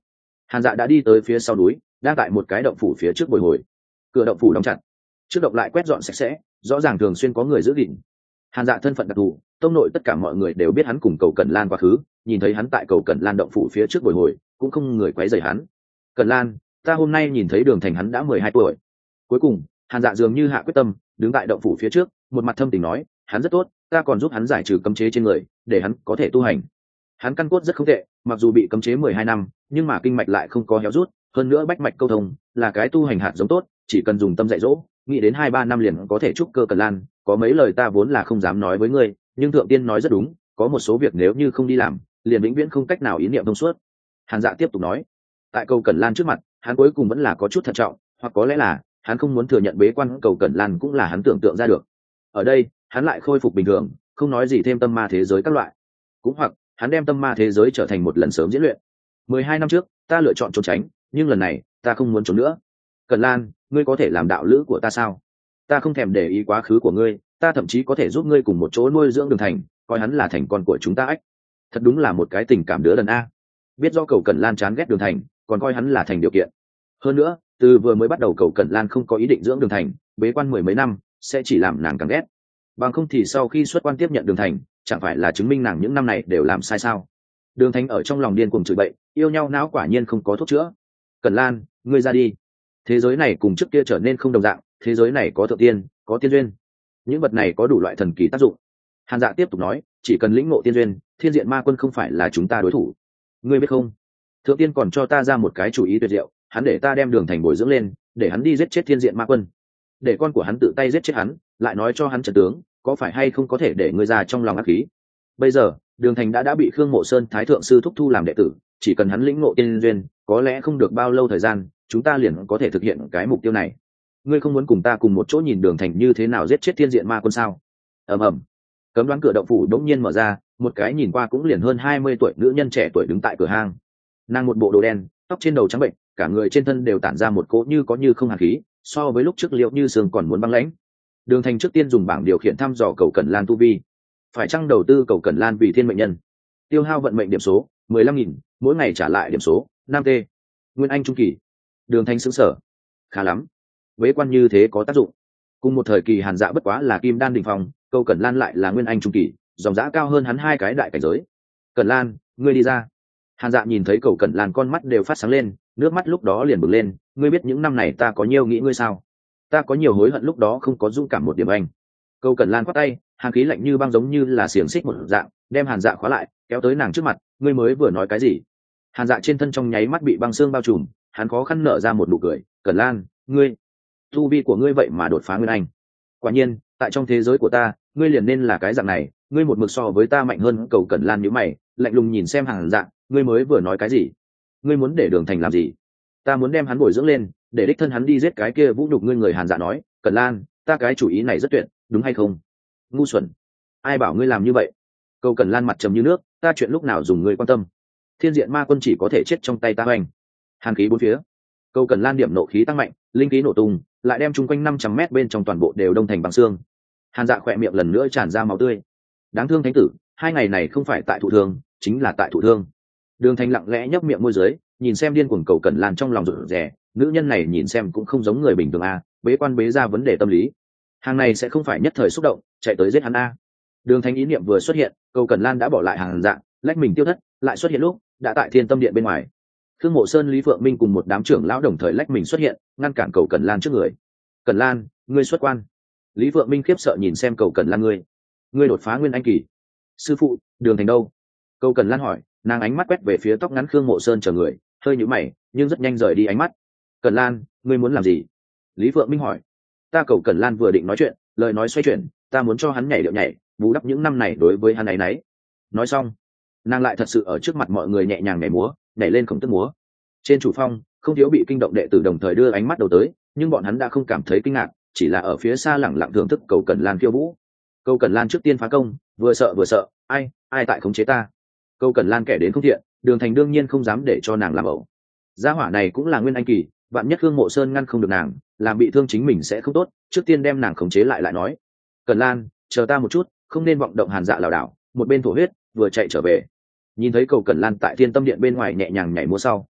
S1: Hàn Dạ đã đi tới phía sau núi, đang tại một cái động phủ phía trước bồi hồi. Cửa động phủ đóng chặt, trước động lại quét dọn sạch sẽ, rõ ràng thường xuyên có người giữ gìn. Hàn Dạ thân phận đặc thù, tông nội tất cả mọi người đều biết hắn cùng Cầu Cẩn Lan quá khứ, nhìn thấy hắn tại Cầu Cẩn Lan động phủ phía trước bồi hồi, cũng không người quấy rầy hắn. Cẩn Lan, ta hôm nay nhìn thấy Đường Thành hắn đã mười hai tuổi. Cuối cùng, Hàn Dạ dường như hạ quyết tâm, đứng tại động phủ phía trước, một mặt thâm tình nói, hắn rất tốt, ta còn giúp hắn giải trừ cấm chế trên người, để hắn có thể tu hành. Hắn căn cốt rất không tệ, mặc dù bị cấm chế mười hai năm, nhưng mà kinh mạch lại không có héo rút, hơn nữa bách mạch câu thông, là cái tu hành hạt giống tốt, chỉ cần dùng tâm dạy dỗ, nghĩ đến hai ba năm liền có thể trúc cơ Cẩn Lan. Có mấy lời ta vốn là không dám nói với ngươi, nhưng thượng tiên nói rất đúng, có một số việc nếu như không đi làm, liền vĩnh viễn không cách nào ý niệm thông suốt. Hàn Dạ tiếp tục nói, tại Cầu Cẩn Lan trước mặt, hắn cuối cùng vẫn là có chút thận trọng, hoặc có lẽ là hắn không muốn thừa nhận bế quan Cầu Cẩn Lan cũng là hắn tưởng tượng ra được. Ở đây, hắn lại khôi phục bình thường, không nói gì thêm tâm ma thế giới các loại, cũng hoặc hắn đem tâm ma thế giới trở thành một lần sớm diễn luyện. Mười hai năm trước, ta lựa chọn trốn tránh, nhưng lần này, ta không muốn trốn nữa. Cẩn Lan, ngươi có thể làm đạo lữ của ta sao? Ta không thèm để ý quá khứ của ngươi, ta thậm chí có thể giúp ngươi cùng một chỗ nuôi dưỡng Đường Thành, coi hắn là thành con của chúng ta ách. Thật đúng là một cái tình cảm đứa đần a. Biết do Cầu Cẩn Lan chán ghét Đường Thành, còn coi hắn là thành điều kiện. Hơn nữa, từ vừa mới bắt đầu Cầu Cẩn Lan không có ý định dưỡng Đường Thành, bế quan mười mấy năm, sẽ chỉ làm nàng càng ghét. Bằng không thì sau khi xuất quan tiếp nhận Đường Thành, chẳng phải là chứng minh nàng những năm này đều làm sai sao? Đường Thành ở trong lòng điên cuồng chửi bậy, yêu nhau não quả nhiên không có thuốc chữa. Cẩn Lan, ngươi ra đi. Thế giới này cùng trước kia trở nên không đồng dạng, thế giới này có thượng tiên, có tiên duyên. Những vật này có đủ loại thần kỳ tác dụng. Hàn Dạ tiếp tục nói, chỉ cần lĩnh ngộ tiên duyên, Thiên Diện Ma Quân không phải là chúng ta đối thủ. Ngươi biết không? Thượng tiên còn cho ta ra một cái chủ ý tuyệt diệu, hắn để ta đem Đường Thành bồi dưỡng lên, để hắn đi giết chết Thiên Diện Ma Quân. Để con của hắn tự tay giết chết hắn, lại nói cho hắn trận tướng, có phải hay không có thể để ngươi ra trong lòng ác khí. Bây giờ, Đường Thành đã đã bị Khương Mộ Sơn Thái thượng sư thúc thu làm đệ tử, chỉ cần hắn lĩnh ngộ tiên duyên, có lẽ không được bao lâu thời gian, chúng ta liền có thể thực hiện cái mục tiêu này. Ngươi không muốn cùng ta cùng một chỗ nhìn Đường Thành như thế nào giết chết Thiên Diện Ma Quân sao? Ầm ầm. Cấm đoán cửa động phủ đống nhiên mở ra, một cái nhìn qua cũng liền hơn hai mươi tuổi nữ nhân trẻ tuổi đứng tại cửa hang. Nàng một bộ đồ đen, tóc trên đầu trắng bệnh, cả người trên thân đều tản ra một cỗ như có như không hàn khí, so với lúc trước Liệu Như Sương còn muốn băng lãnh. Đường Thành trước tiên dùng bảng điều khiển thăm dò Cầu Cẩn Lan tu vi, phải chăng đầu tư Cầu Cẩn Lan vì thiên mệnh nhân, tiêu hao vận mệnh điểm số mười lăm nghìn, mỗi ngày trả lại điểm số năm t. Nguyên Anh trung kỳ. Đường Thành sững sở, khá lắm, bế quan như thế có tác dụng. Cùng một thời kỳ Hàn Dạ bất quá là kim đan đỉnh phong, Cầu Cẩn Lan lại là Nguyên Anh trung kỳ, dòng dã cao hơn hắn hai cái đại cảnh giới. Cẩn Lan, ngươi đi ra. Hàn Dạ nhìn thấy Cầu Cẩn Lan con mắt đều phát sáng lên, nước mắt lúc đó liền bừng lên. Ngươi biết những năm này ta có nhiều nghĩ ngươi sao? Ta có nhiều hối hận lúc đó không có dũng cảm một điểm anh. Cầu Cẩn Lan quát tay, hàn khí lạnh như băng giống như là xiềng xích một dạng, đem Hàn Dạ khóa lại, kéo tới nàng trước mặt. Ngươi mới vừa nói cái gì? Hàn Dạ trên thân trong nháy mắt bị băng xương bao trùm, hắn khó khăn nở ra một nụ cười. Cẩn Lan, ngươi, tu vi của ngươi vậy mà đột phá Nguyên Anh. Quả nhiên, tại trong thế giới của ta, ngươi liền nên là cái dạng này. Ngươi một mực so với ta mạnh hơn. Cầu Cẩn Lan nhíu mày, lạnh lùng nhìn xem Hàn Dạ. Ngươi mới vừa nói cái gì? Ngươi muốn để Đường Thành làm gì? Ta muốn đem hắn bồi dưỡng lên, để đích thân hắn đi giết cái kia vũ nhục ngươi người. Hàn Dạ nói. Cẩn Lan, ta cái chủ ý này rất tuyệt, đúng hay không? Ngu xuẩn, ai bảo ngươi làm như vậy? Cầu Cẩn Lan mặt trầm như nước, ta chuyện lúc nào dùng ngươi quan tâm? Thiên Diện Ma Quân chỉ có thể chết trong tay ta hoành. Hàn khí bốn phía. Cầu Cẩn Lan điểm nộ khí tăng mạnh, linh khí nổ tung, lại đem chung quanh năm trăm mét bên trong toàn bộ đều đông thành bằng xương. Hàn Dạ khỏe miệng lần nữa tràn ra máu tươi. Đáng thương thánh tử, hai ngày này không phải tại thụ thương, chính là tại thụ thương. Đường Thành lặng lẽ nhấp miệng môi dưới, nhìn xem điên cuồng Cầu Cẩn Lan trong lòng rụt rè, nữ nhân này nhìn xem cũng không giống người bình thường a, bế quan bế ra vấn đề tâm lý. Hàng này sẽ không phải nhất thời xúc động, chạy tới giết hắn a. Đường Thành ý niệm vừa xuất hiện, Cầu Cẩn Lan đã bỏ lại Hàn Dạ, lách mình tiêu thất, lại xuất hiện lúc đã tại Thiên Tâm Điện bên ngoài. Khương Mộ Sơn, Lý Phượng Minh cùng một đám trưởng lão đồng thời lách mình xuất hiện, ngăn cản Cầu Cẩn Lan trước người. Cẩn Lan, ngươi xuất quan. Lý Phượng Minh khiếp sợ nhìn xem Cầu Cẩn Lan, ngươi, ngươi đột phá Nguyên Anh kỳ. Sư phụ, Đường Thành đâu? Cầu Cẩn Lan hỏi, nàng ánh mắt quét về phía tóc ngắn Khương Mộ Sơn chờ người, hơi nhíu mày, nhưng rất nhanh rời đi ánh mắt. Cẩn Lan, ngươi muốn làm gì? Lý Phượng Minh hỏi. Ta Cầu Cẩn Lan vừa định nói chuyện, lời nói xoay chuyển, ta muốn cho hắn nhảy điệu nhảy, bù đắp những năm này đối với hắn ấy nấy. Nói xong, nàng lại thật sự ở trước mặt mọi người nhẹ nhàng nhảy múa, nhảy lên khổng tức múa. Trên chủ phong, không thiếu bị kinh động đệ tử đồng thời đưa ánh mắt đầu tới, nhưng bọn hắn đã không cảm thấy kinh ngạc, chỉ là ở phía xa lẳng lặng thưởng thức Cầu Cẩn Lan khiêu vũ. Cầu Cẩn Lan trước tiên phá công, vừa sợ vừa sợ, ai, ai tại khống chế ta? Cầu Cẩn Lan kẻ đến không thiện, Đường Thành đương nhiên không dám để cho nàng làm ẩu. Gia hỏa này cũng là Nguyên Anh kỳ, vạn nhất Khương Mộ Sơn ngăn không được nàng, làm bị thương chính mình sẽ không tốt, trước tiên đem nàng khống chế lại lại nói. Cẩn Lan, chờ ta một chút, không nên vọng động. Hàn Dạ lảo đảo, một bên thổ huyết, vừa chạy trở về. Nhìn thấy Cầu Cẩn Lan tại Thiên Tâm Điện bên ngoài nhẹ nhàng nhảy múa sau,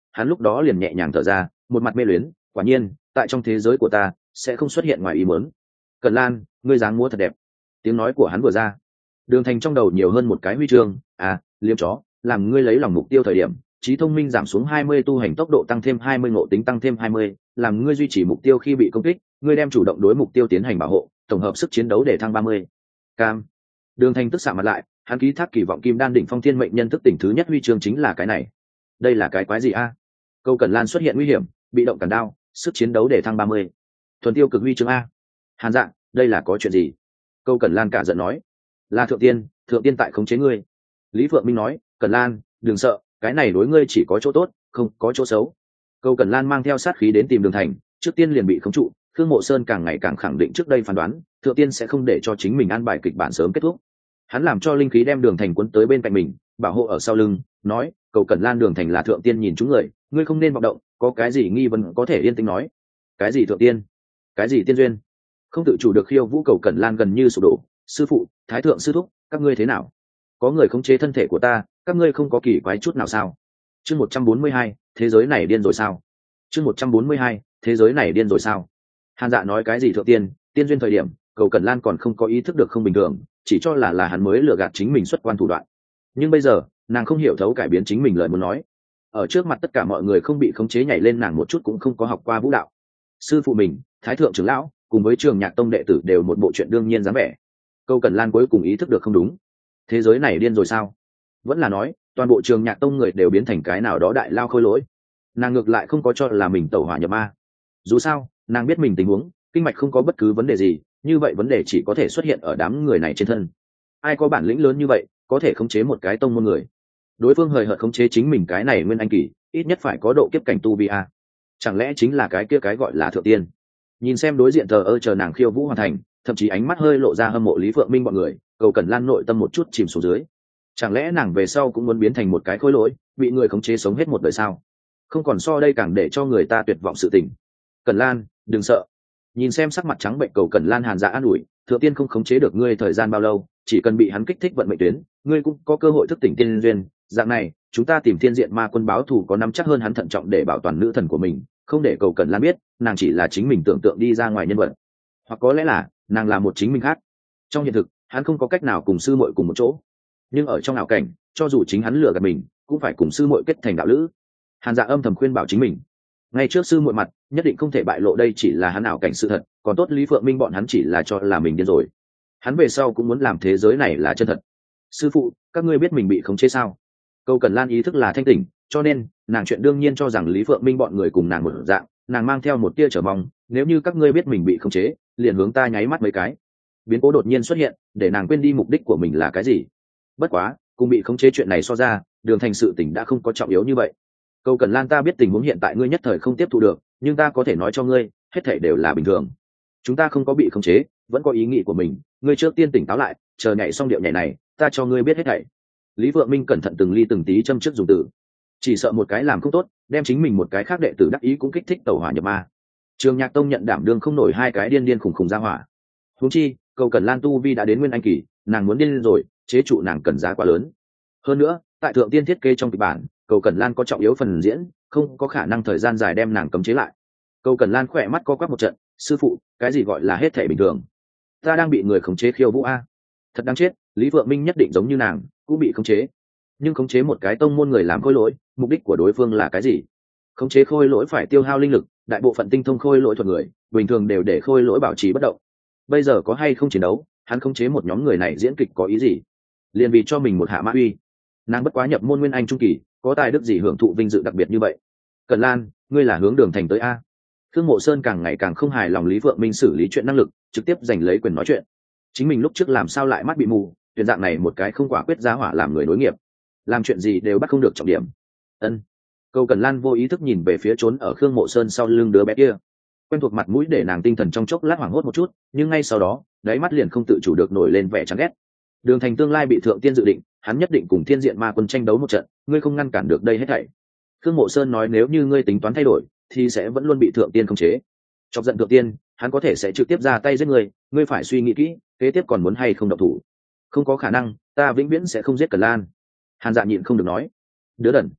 S1: hắn lúc đó liền nhẹ nhàng thở ra, một mặt mê luyến, quả nhiên tại trong thế giới của ta sẽ không xuất hiện ngoài ý muốn. Cẩn Lan, ngươi dáng múa thật đẹp. Tiếng nói của hắn vừa ra, Đường Thành trong đầu nhiều hơn một cái huy chương. À, liếm chó, làm ngươi lấy lòng mục tiêu thời điểm, trí thông minh giảm xuống hai mươi, tu hành tốc độ tăng thêm hai mươi, ngộ tính tăng thêm hai mươi, làm ngươi duy trì mục tiêu khi bị công kích, ngươi đem chủ động đối mục tiêu tiến hành bảo hộ, tổng hợp sức chiến đấu để thăng ba mươi. Cam. Đường Thành tức xạ mặt lại, hắn ký thác kỳ vọng kim đan đỉnh phong thiên mệnh nhân thức tỉnh thứ nhất huy chương chính là cái này. Đây là cái quái gì a? Câu Cẩn Lan xuất hiện nguy hiểm, bị động cản đao, sức chiến đấu để thăng ba mươi. Thuần tiêu cực huy chương a. Hàn Dạ, đây là có chuyện gì? Câu Cẩn Lan cả giận nói, là thượng tiên, thượng tiên tại khống chế ngươi. Lý Phượng Minh nói, Cẩn Lan, đừng sợ, cái này đối ngươi chỉ có chỗ tốt, không có chỗ xấu. Câu Cẩn Lan mang theo sát khí đến tìm Đường Thành, trước tiên liền bị khống trụ. Khương Mộ Sơn càng ngày càng khẳng định trước đây phán đoán, thượng tiên sẽ không để cho chính mình an bài kịch bản sớm kết thúc. Hắn làm cho linh khí đem Đường Thành cuốn tới bên cạnh mình, bảo hộ ở sau lưng, nói, Cầu Cẩn Lan, Đường Thành là thượng tiên nhìn chúng người, ngươi không nên vọng động, có cái gì nghi vấn có thể yên tĩnh nói. Cái gì thượng tiên? Cái gì tiên duyên? Không tự chủ được khiêu vũ Cầu Cẩn Lan gần như sụp đổ. Sư phụ, thái thượng sư thúc, các ngươi thế nào? Có người khống chế thân thể của ta, các ngươi không có kỳ quái chút nào sao? Chương một trăm bốn mươi hai, thế giới này điên rồi sao? Chương một trăm bốn mươi hai, thế giới này điên rồi sao? Hàn Dạ nói cái gì thượng tiên, tiên duyên thời điểm, Cầu Cẩn Lan còn không có ý thức được không bình thường, chỉ cho là là hắn mới lừa gạt chính mình xuất quan thủ đoạn. Nhưng bây giờ, nàng không hiểu thấu cải biến chính mình lời muốn nói. Ở trước mặt tất cả mọi người không bị khống chế nhảy lên, nàng một chút cũng không có học qua vũ đạo. Sư phụ mình, thái thượng trưởng lão, cùng với Trường Nhạc Tông đệ tử đều một bộ chuyện đương nhiên dáng vẻ. Câu Cẩn Lan cuối cùng ý thức được không đúng. Thế giới này điên rồi sao? Vẫn là nói, toàn bộ Trường Nhạc Tông người đều biến thành cái nào đó đại lao khôi lỗi. Nàng ngược lại không có cho là mình tẩu hỏa nhập ma. Dù sao, nàng biết mình tình huống, kinh mạch không có bất cứ vấn đề gì, như vậy vấn đề chỉ có thể xuất hiện ở đám người này trên thân. Ai có bản lĩnh lớn như vậy, có thể khống chế một cái tông môn người? Đối phương hời hợt khống chế chính mình cái này nguyên anh kỳ, ít nhất phải có độ kiếp cảnh tu vi a. Chẳng lẽ chính là cái kia cái gọi là thượng tiên? Nhìn xem đối diện thờ ơ chờ nàng khiêu vũ hoàn thành, thậm chí ánh mắt hơi lộ ra hâm mộ Lý Phượng Minh bọn người, Cầu Cẩn Lan nội tâm một chút chìm xuống dưới. Chẳng lẽ nàng về sau cũng muốn biến thành một cái khối lỗi, bị người khống chế sống hết một đời sao? Không còn so đây càng để cho người ta tuyệt vọng sự tình. Cẩn Lan, đừng sợ. Nhìn xem sắc mặt trắng bệnh Cầu Cẩn Lan, Hàn Dạ an ủi, thượng tiên không khống chế được ngươi thời gian bao lâu, chỉ cần bị hắn kích thích vận mệnh tuyến, ngươi cũng có cơ hội thức tỉnh tiên duyên. Dạng này, chúng ta tìm Thiên Diện Ma Quân báo thù có nắm chắc hơn hắn thận trọng để bảo toàn nữ thần của mình, không để Cầu Cẩn Lan biết, nàng chỉ là chính mình tưởng tượng đi ra ngoài nhân vật, hoặc có lẽ là nàng là một chính mình khác. Trong hiện thực, hắn không có cách nào cùng sư muội cùng một chỗ, nhưng ở trong ảo cảnh, cho dù chính hắn lừa gạt mình, cũng phải cùng sư muội kết thành đạo lữ. Hàn Dạ âm thầm khuyên bảo chính mình, ngay trước sư muội mặt, nhất định không thể bại lộ đây chỉ là hắn ảo cảnh sự thật, còn tốt Lý Phượng Minh bọn hắn chỉ là cho là mình điên rồi. Hắn về sau cũng muốn làm thế giới này là chân thật. Sư phụ, các ngươi biết mình bị khống chế sao? Câu Cẩn Lan ý thức là thanh tỉnh, cho nên nàng chuyện đương nhiên cho rằng Lý Phượng Minh bọn người cùng nàng một dạng, nàng mang theo một tia trở mong, nếu như các ngươi biết mình bị khống chế, liền hướng ta nháy mắt mấy cái. Biến cố đột nhiên xuất hiện, để nàng quên đi mục đích của mình là cái gì. Bất quá, cùng bị khống chế chuyện này so ra, Đường Thành sự tình đã không có trọng yếu như vậy. Câu Cẩn Lan, ta biết tình huống hiện tại ngươi nhất thời không tiếp thu được, nhưng ta có thể nói cho ngươi, hết thảy đều là bình thường. Chúng ta không có bị khống chế, vẫn có ý nghĩ của mình, ngươi trước tiên tỉnh táo lại, chờ nhảy xong điệu nhảy này, ta cho ngươi biết hết thảy. Lý Vượng Minh cẩn thận từng ly từng tí châm trước dùng từ, chỉ sợ một cái làm không tốt, đem chính mình một cái khác đệ tử đắc ý cũng kích thích tẩu hỏa nhập ma. Trường Nhạc Tông nhận đảm đương không nổi hai cái điên điên khủng khủng ra hỏa. Huống chi, Cầu Cẩn Lan tu vi đã đến nguyên anh kỳ, nàng muốn điên rồi, chế trụ nàng cần giá quá lớn. Hơn nữa, tại thượng tiên thiết kế trong kịch bản, Cầu Cẩn Lan có trọng yếu phần diễn, không có khả năng thời gian dài đem nàng cấm chế lại. Cầu Cẩn Lan khỏe mắt co quắp một trận, sư phụ, cái gì gọi là hết thể bình thường? Ta đang bị người khống chế khiêu vũ a. Thật đáng chết, Lý Vượng Minh nhất định giống như nàng, cũng bị khống chế. Nhưng khống chế một cái tông môn người làm khôi lỗi, mục đích của đối phương là cái gì? Khống chế khôi lỗi phải tiêu hao linh lực, đại bộ phận tinh thông khôi lỗi thuật người, bình thường đều để khôi lỗi bảo trì bất động. Bây giờ có hay không chiến đấu, hắn khống chế một nhóm người này diễn kịch có ý gì? Liền vì cho mình một hạ mã uy. Nàng bất quá nhập môn nguyên anh trung kỳ, có tài đức gì hưởng thụ vinh dự đặc biệt như vậy? Cẩn Lan, ngươi là hướng Đường Thành tới a? Khương Mộ Sơn càng ngày càng không hài lòng Lý Vượng Minh xử lý chuyện năng lực, trực tiếp giành lấy quyền nói chuyện. Chính mình lúc trước làm sao lại mắt bị mù, tuyển dạng này một cái không quả quyết giá hỏa làm người đối nghiệp, làm chuyện gì đều bắt không được trọng điểm. Ân. Câu Cẩn Lan vô ý thức nhìn về phía trốn ở Khương Mộ Sơn sau lưng đứa bé kia, quen thuộc mặt mũi để nàng tinh thần trong chốc lát hoảng hốt một chút, nhưng ngay sau đó, đáy mắt liền không tự chủ được nổi lên vẻ chán ghét. Đường Thành tương lai bị thượng tiên dự định, hắn nhất định cùng Thiên Diện Ma Quân tranh đấu một trận, ngươi không ngăn cản được đây hết thảy. Khương Mộ Sơn nói nếu như ngươi tính toán thay đổi, thì sẽ vẫn luôn bị thượng tiên khống chế. Chọc giận thượng tiên, hắn có thể sẽ trực tiếp ra tay giết ngươi, ngươi phải suy nghĩ kỹ, kế tiếp còn muốn hay không động thủ. Không có khả năng, ta vĩnh viễn sẽ không giết Cẩn Lan. Hàn Dạ nhịn không được nói. Đứa đần.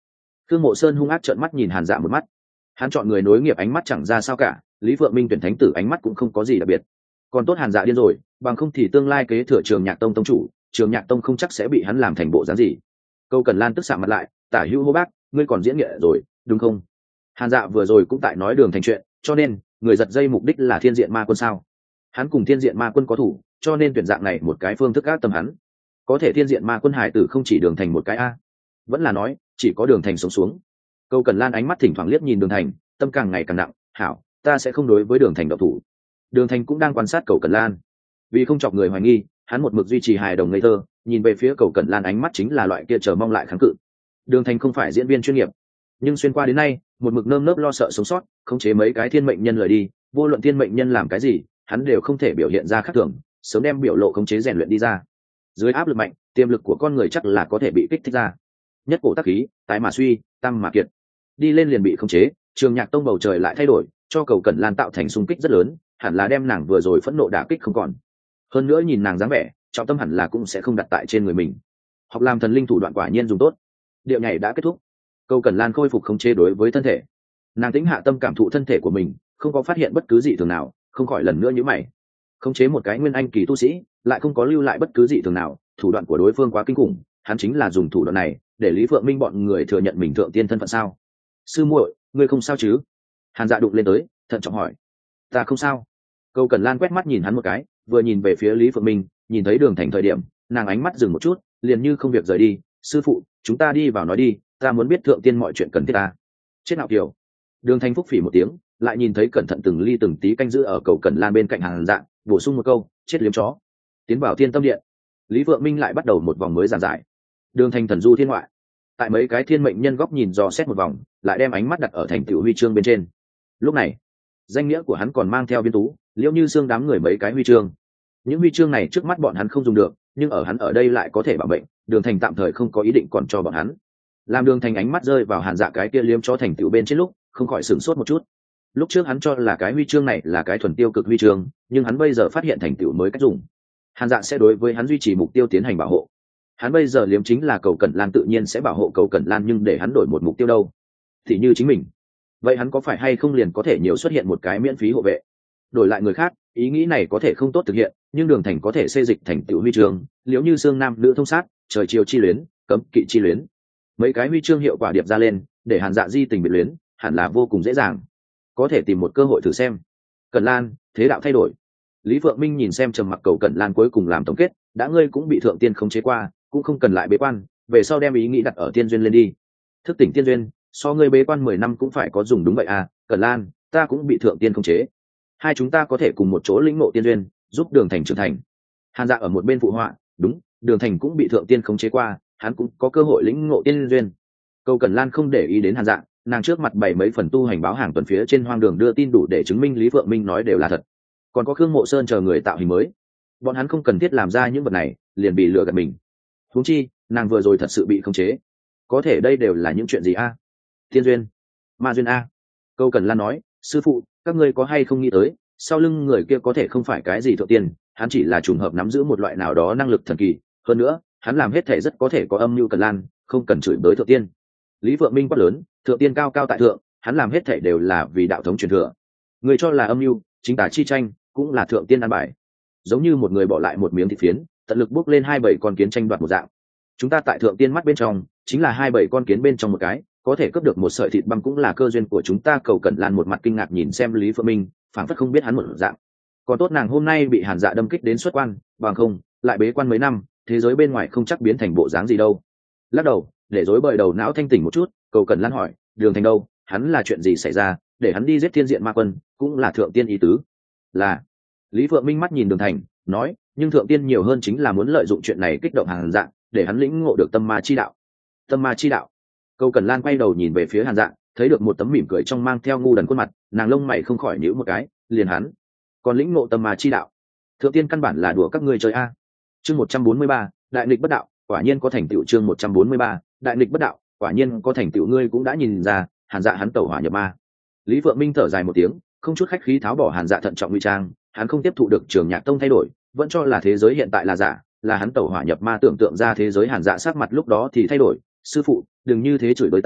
S1: Khương Mộ Sơn hung ác trợn mắt nhìn Hàn Dạ một mắt. Hắn chọn người nối nghiệp ánh mắt chẳng ra sao cả, Lý Phượng Minh tuyển thánh tử ánh mắt cũng không có gì đặc biệt. Còn tốt Hàn Dạ điên rồi, bằng không thì tương lai kế thừa Trường Nhạc Tông tông chủ, Trường Nhạc Tông không chắc sẽ bị hắn làm thành bộ dáng gì. Câu Cẩn Lan tức sạm mặt lại, tả hữu hô bác, ngươi còn diễn nghệ rồi, đúng không? Hàn Dạ vừa rồi cũng tại nói Đường Thành chuyện, cho nên người giật dây mục đích là Thiên Diện Ma Quân sao? Hắn cùng Thiên Diện Ma Quân có thủ, cho nên tuyển dạng này một cái phương thức ác tâm hắn. Có thể Thiên Diện Ma Quân hải tử không chỉ Đường Thành một cái a, vẫn là nói chỉ có Đường Thành sống xuống. Câu Cẩn Lan ánh mắt thỉnh thoảng liếc nhìn Đường Thành, tâm càng ngày càng nặng. Hảo, ta sẽ không đối với Đường Thành động thủ. Đường Thành cũng đang quan sát Cầu Cẩn Lan, vì không chọc người hoài nghi, hắn một mực duy trì hài đồng ngây thơ, nhìn về phía Cầu Cẩn Lan ánh mắt chính là loại kia chờ mong lại kháng cự. Đường Thành không phải diễn viên chuyên nghiệp, nhưng xuyên qua đến nay, một mực nơm nớp lo sợ sống sót, khống chế mấy cái thiên mệnh nhân lời đi, vô luận thiên mệnh nhân làm cái gì, hắn đều không thể biểu hiện ra khác thường, sớm đem biểu lộ khống chế rèn luyện đi ra. Dưới áp lực mạnh, tiềm lực của con người chắc là có thể bị kích thích ra. Nhất cổ tác khí, tái mà suy, tăng mà kiệt. Đi lên liền bị khống chế, Trường Nhạc Tông bầu trời lại thay đổi, cho Cầu Cẩn Lan tạo thành xung kích rất lớn, hẳn là đem nàng vừa rồi phẫn nộ đả kích không còn. Hơn nữa nhìn nàng dáng vẻ, trọng tâm hẳn là cũng sẽ không đặt tại trên người mình. Học làm thần linh thủ đoạn quả nhiên dùng tốt. Điệu nhảy đã kết thúc, Cầu Cẩn Lan khôi phục khống chế đối với thân thể. Nàng tĩnh hạ tâm cảm thụ thân thể của mình, không có phát hiện bất cứ dị thường nào, không khỏi lần nữa nhíu mày. Khống chế một cái nguyên anh kỳ tu sĩ, lại không có lưu lại bất cứ dị thường nào, thủ đoạn của đối phương quá kinh khủng, hắn chính là dùng thủ đoạn này để Lý Phượng Minh bọn người thừa nhận mình thượng tiên thân phận sao? Sư muội, ngươi không sao chứ? Hàn Dạ đụng lên tới, thận trọng hỏi. Ta không sao. Câu Cẩn Lan quét mắt nhìn hắn một cái, vừa nhìn về phía Lý Phượng Minh, nhìn thấy Đường Thành thời điểm, nàng ánh mắt dừng một chút, liền như không việc rời đi. Sư phụ, chúng ta đi vào nói đi, ta muốn biết thượng tiên mọi chuyện cần thiết ta. Chết nào kiểu. Đường Thành phúc phỉ một tiếng, lại nhìn thấy cẩn thận từng ly từng tí canh giữ ở Cầu Cẩn Lan bên cạnh Hàn Dạ, bổ sung một câu, chết liếm chó. Tiến vào Thiên Tâm Điện. Lý Phượng Minh lại bắt đầu một vòng mới giảng giải. Đường Thành thần du thiên ngoại, tại mấy cái thiên mệnh nhân góc nhìn dò xét một vòng, lại đem ánh mắt đặt ở thành tựu huy chương bên trên. Lúc này, danh nghĩa của hắn còn mang theo viên tú, liễu như xương đám người mấy cái huy chương. Những huy chương này trước mắt bọn hắn không dùng được, nhưng ở hắn ở đây lại có thể bảo mệnh. Đường Thành tạm thời không có ý định còn cho bọn hắn. Làm Đường Thành ánh mắt rơi vào Hàn Dạ cái kia liếm cho thành tựu bên trên lúc, không khỏi sửng sốt một chút. Lúc trước hắn cho là cái huy chương này là cái thuần tiêu cực huy chương, nhưng hắn bây giờ phát hiện thành tựu mới cách dùng. Hàn Dạ sẽ đối với hắn duy trì mục tiêu tiến hành bảo hộ. Hắn bây giờ liếm chính là Cầu Cẩn Lan, tự nhiên sẽ bảo hộ Cầu Cẩn Lan, nhưng để hắn đổi một mục tiêu đâu? Thì như chính mình. Vậy hắn có phải hay không liền có thể nhiều xuất hiện một cái miễn phí hộ vệ, đổi lại người khác? Ý nghĩ này có thể không tốt thực hiện, nhưng Đường Thành có thể xây dịch thành tựu huy chương, liếu như xương nam nữ thông sát, trời chiều chi luyến, cấm kỵ chi luyến. Mấy cái huy chương hiệu quả điệp ra lên, để Hàn Dạ di tình biệt luyến, hẳn là vô cùng dễ dàng. Có thể tìm một cơ hội thử xem. Cẩn Lan, thế đạo thay đổi. Lý Phượng Minh nhìn xem trầm mặc Cầu Cẩn Lan cuối cùng làm tổng kết, đã ngươi cũng bị thượng tiên khống chế qua, cũng không cần lại bế quan, về sau đem ý nghĩ đặt ở tiên duyên lên đi. Thức tỉnh tiên duyên, so ngươi bế quan mười năm cũng phải có dùng, đúng vậy à? Cẩn Lan, ta cũng bị thượng tiên khống chế, hai chúng ta có thể cùng một chỗ lĩnh ngộ tiên duyên, giúp Đường Thành trưởng thành. Hàn Dạ ở một bên phụ họa, đúng, Đường Thành cũng bị thượng tiên khống chế qua, hắn cũng có cơ hội lĩnh ngộ tiên duyên. Câu Cẩn Lan không để ý đến Hàn Dạ, nàng trước mặt bày mấy phần tu hành báo hàng tuần phía trên hoang đường đưa tin đủ để chứng minh Lý Phượng Minh nói đều là thật. Còn có Khương Mộ Sơn chờ người tạo hình mới, bọn hắn không cần thiết làm ra những vật này, liền bị lừa gạt mình. Huống chi, nàng vừa rồi thật sự bị khống chế. Có thể đây đều là những chuyện gì a? À? Tiên duyên, ma duyên a? À? Câu Cẩn Lan nói, sư phụ, các ngươi có hay không nghĩ tới, sau lưng người kia có thể không phải cái gì thượng tiên, hắn chỉ là trùng hợp nắm giữ một loại nào đó năng lực thần kỳ, hơn nữa, hắn làm hết thể rất có thể có âm mưu. Cẩn Lan, không cần chửi bới thượng tiên. Lý Phượng Minh quát lớn, thượng tiên cao cao tại thượng, hắn làm hết thể đều là vì đạo thống truyền thừa. Người cho là âm mưu, chính tả chi tranh, cũng là thượng tiên an bài. Giống như một người bỏ lại một miếng thịt phiến, tận lực bước lên hai bảy con kiến tranh đoạt một dạng. Chúng ta tại thượng tiên mắt bên trong, chính là hai bảy con kiến bên trong một cái, có thể cướp được một sợi thịt băm cũng là cơ duyên của chúng ta. Cầu Cẩn Lan một mặt kinh ngạc nhìn xem Lý Phượng Minh, phảng phất không biết hắn một dạng. Còn tốt nàng hôm nay bị Hàn Dạ đâm kích đến xuất quan, bằng không, lại bế quan mấy năm, thế giới bên ngoài không chắc biến thành bộ dáng gì đâu. Lắc đầu, để rối bời đầu não thanh tỉnh một chút, Cầu Cẩn Lan hỏi, Đường Thành đâu, hắn là chuyện gì xảy ra, để hắn đi giết Thiên Diện Ma Quân, cũng là thượng tiên ý tứ? Là. Lý Phượng Minh mắt nhìn Đường Thành, nói, nhưng thượng tiên nhiều hơn chính là muốn lợi dụng chuyện này kích động Hàn Dạ, để hắn lĩnh ngộ được tâm ma chi đạo. Tâm ma chi đạo? Cầu Cẩn Lan quay đầu nhìn về phía Hàn Dạ, thấy được một tấm mỉm cười trong mang theo ngu đần khuôn mặt, nàng lông mày không khỏi nhíu một cái, liền hắn còn lĩnh ngộ tâm ma chi đạo? Thượng tiên căn bản là đùa các ngươi chơi a. Chương một trăm bốn mươi ba, đại nghịch bất đạo, quả nhiên có thành tựu. Chương một trăm bốn mươi ba, đại nghịch bất đạo, quả nhiên có thành tựu. Ngươi cũng đã nhìn ra, Hàn Dạ hắn tẩu hỏa nhập ma. Lý Phượng Minh thở dài một tiếng, không chút khách khí tháo bỏ Hàn Dạ thận trọng ngụy trang, hắn không tiếp thụ được Trường Nhạc Tông thay đổi, vẫn cho là thế giới hiện tại là giả, là hắn tẩu hỏa nhập ma tưởng tượng ra thế giới. Hàn Dạ sắc mặt lúc đó thì thay đổi, sư phụ, đừng như thế chửi bới ta,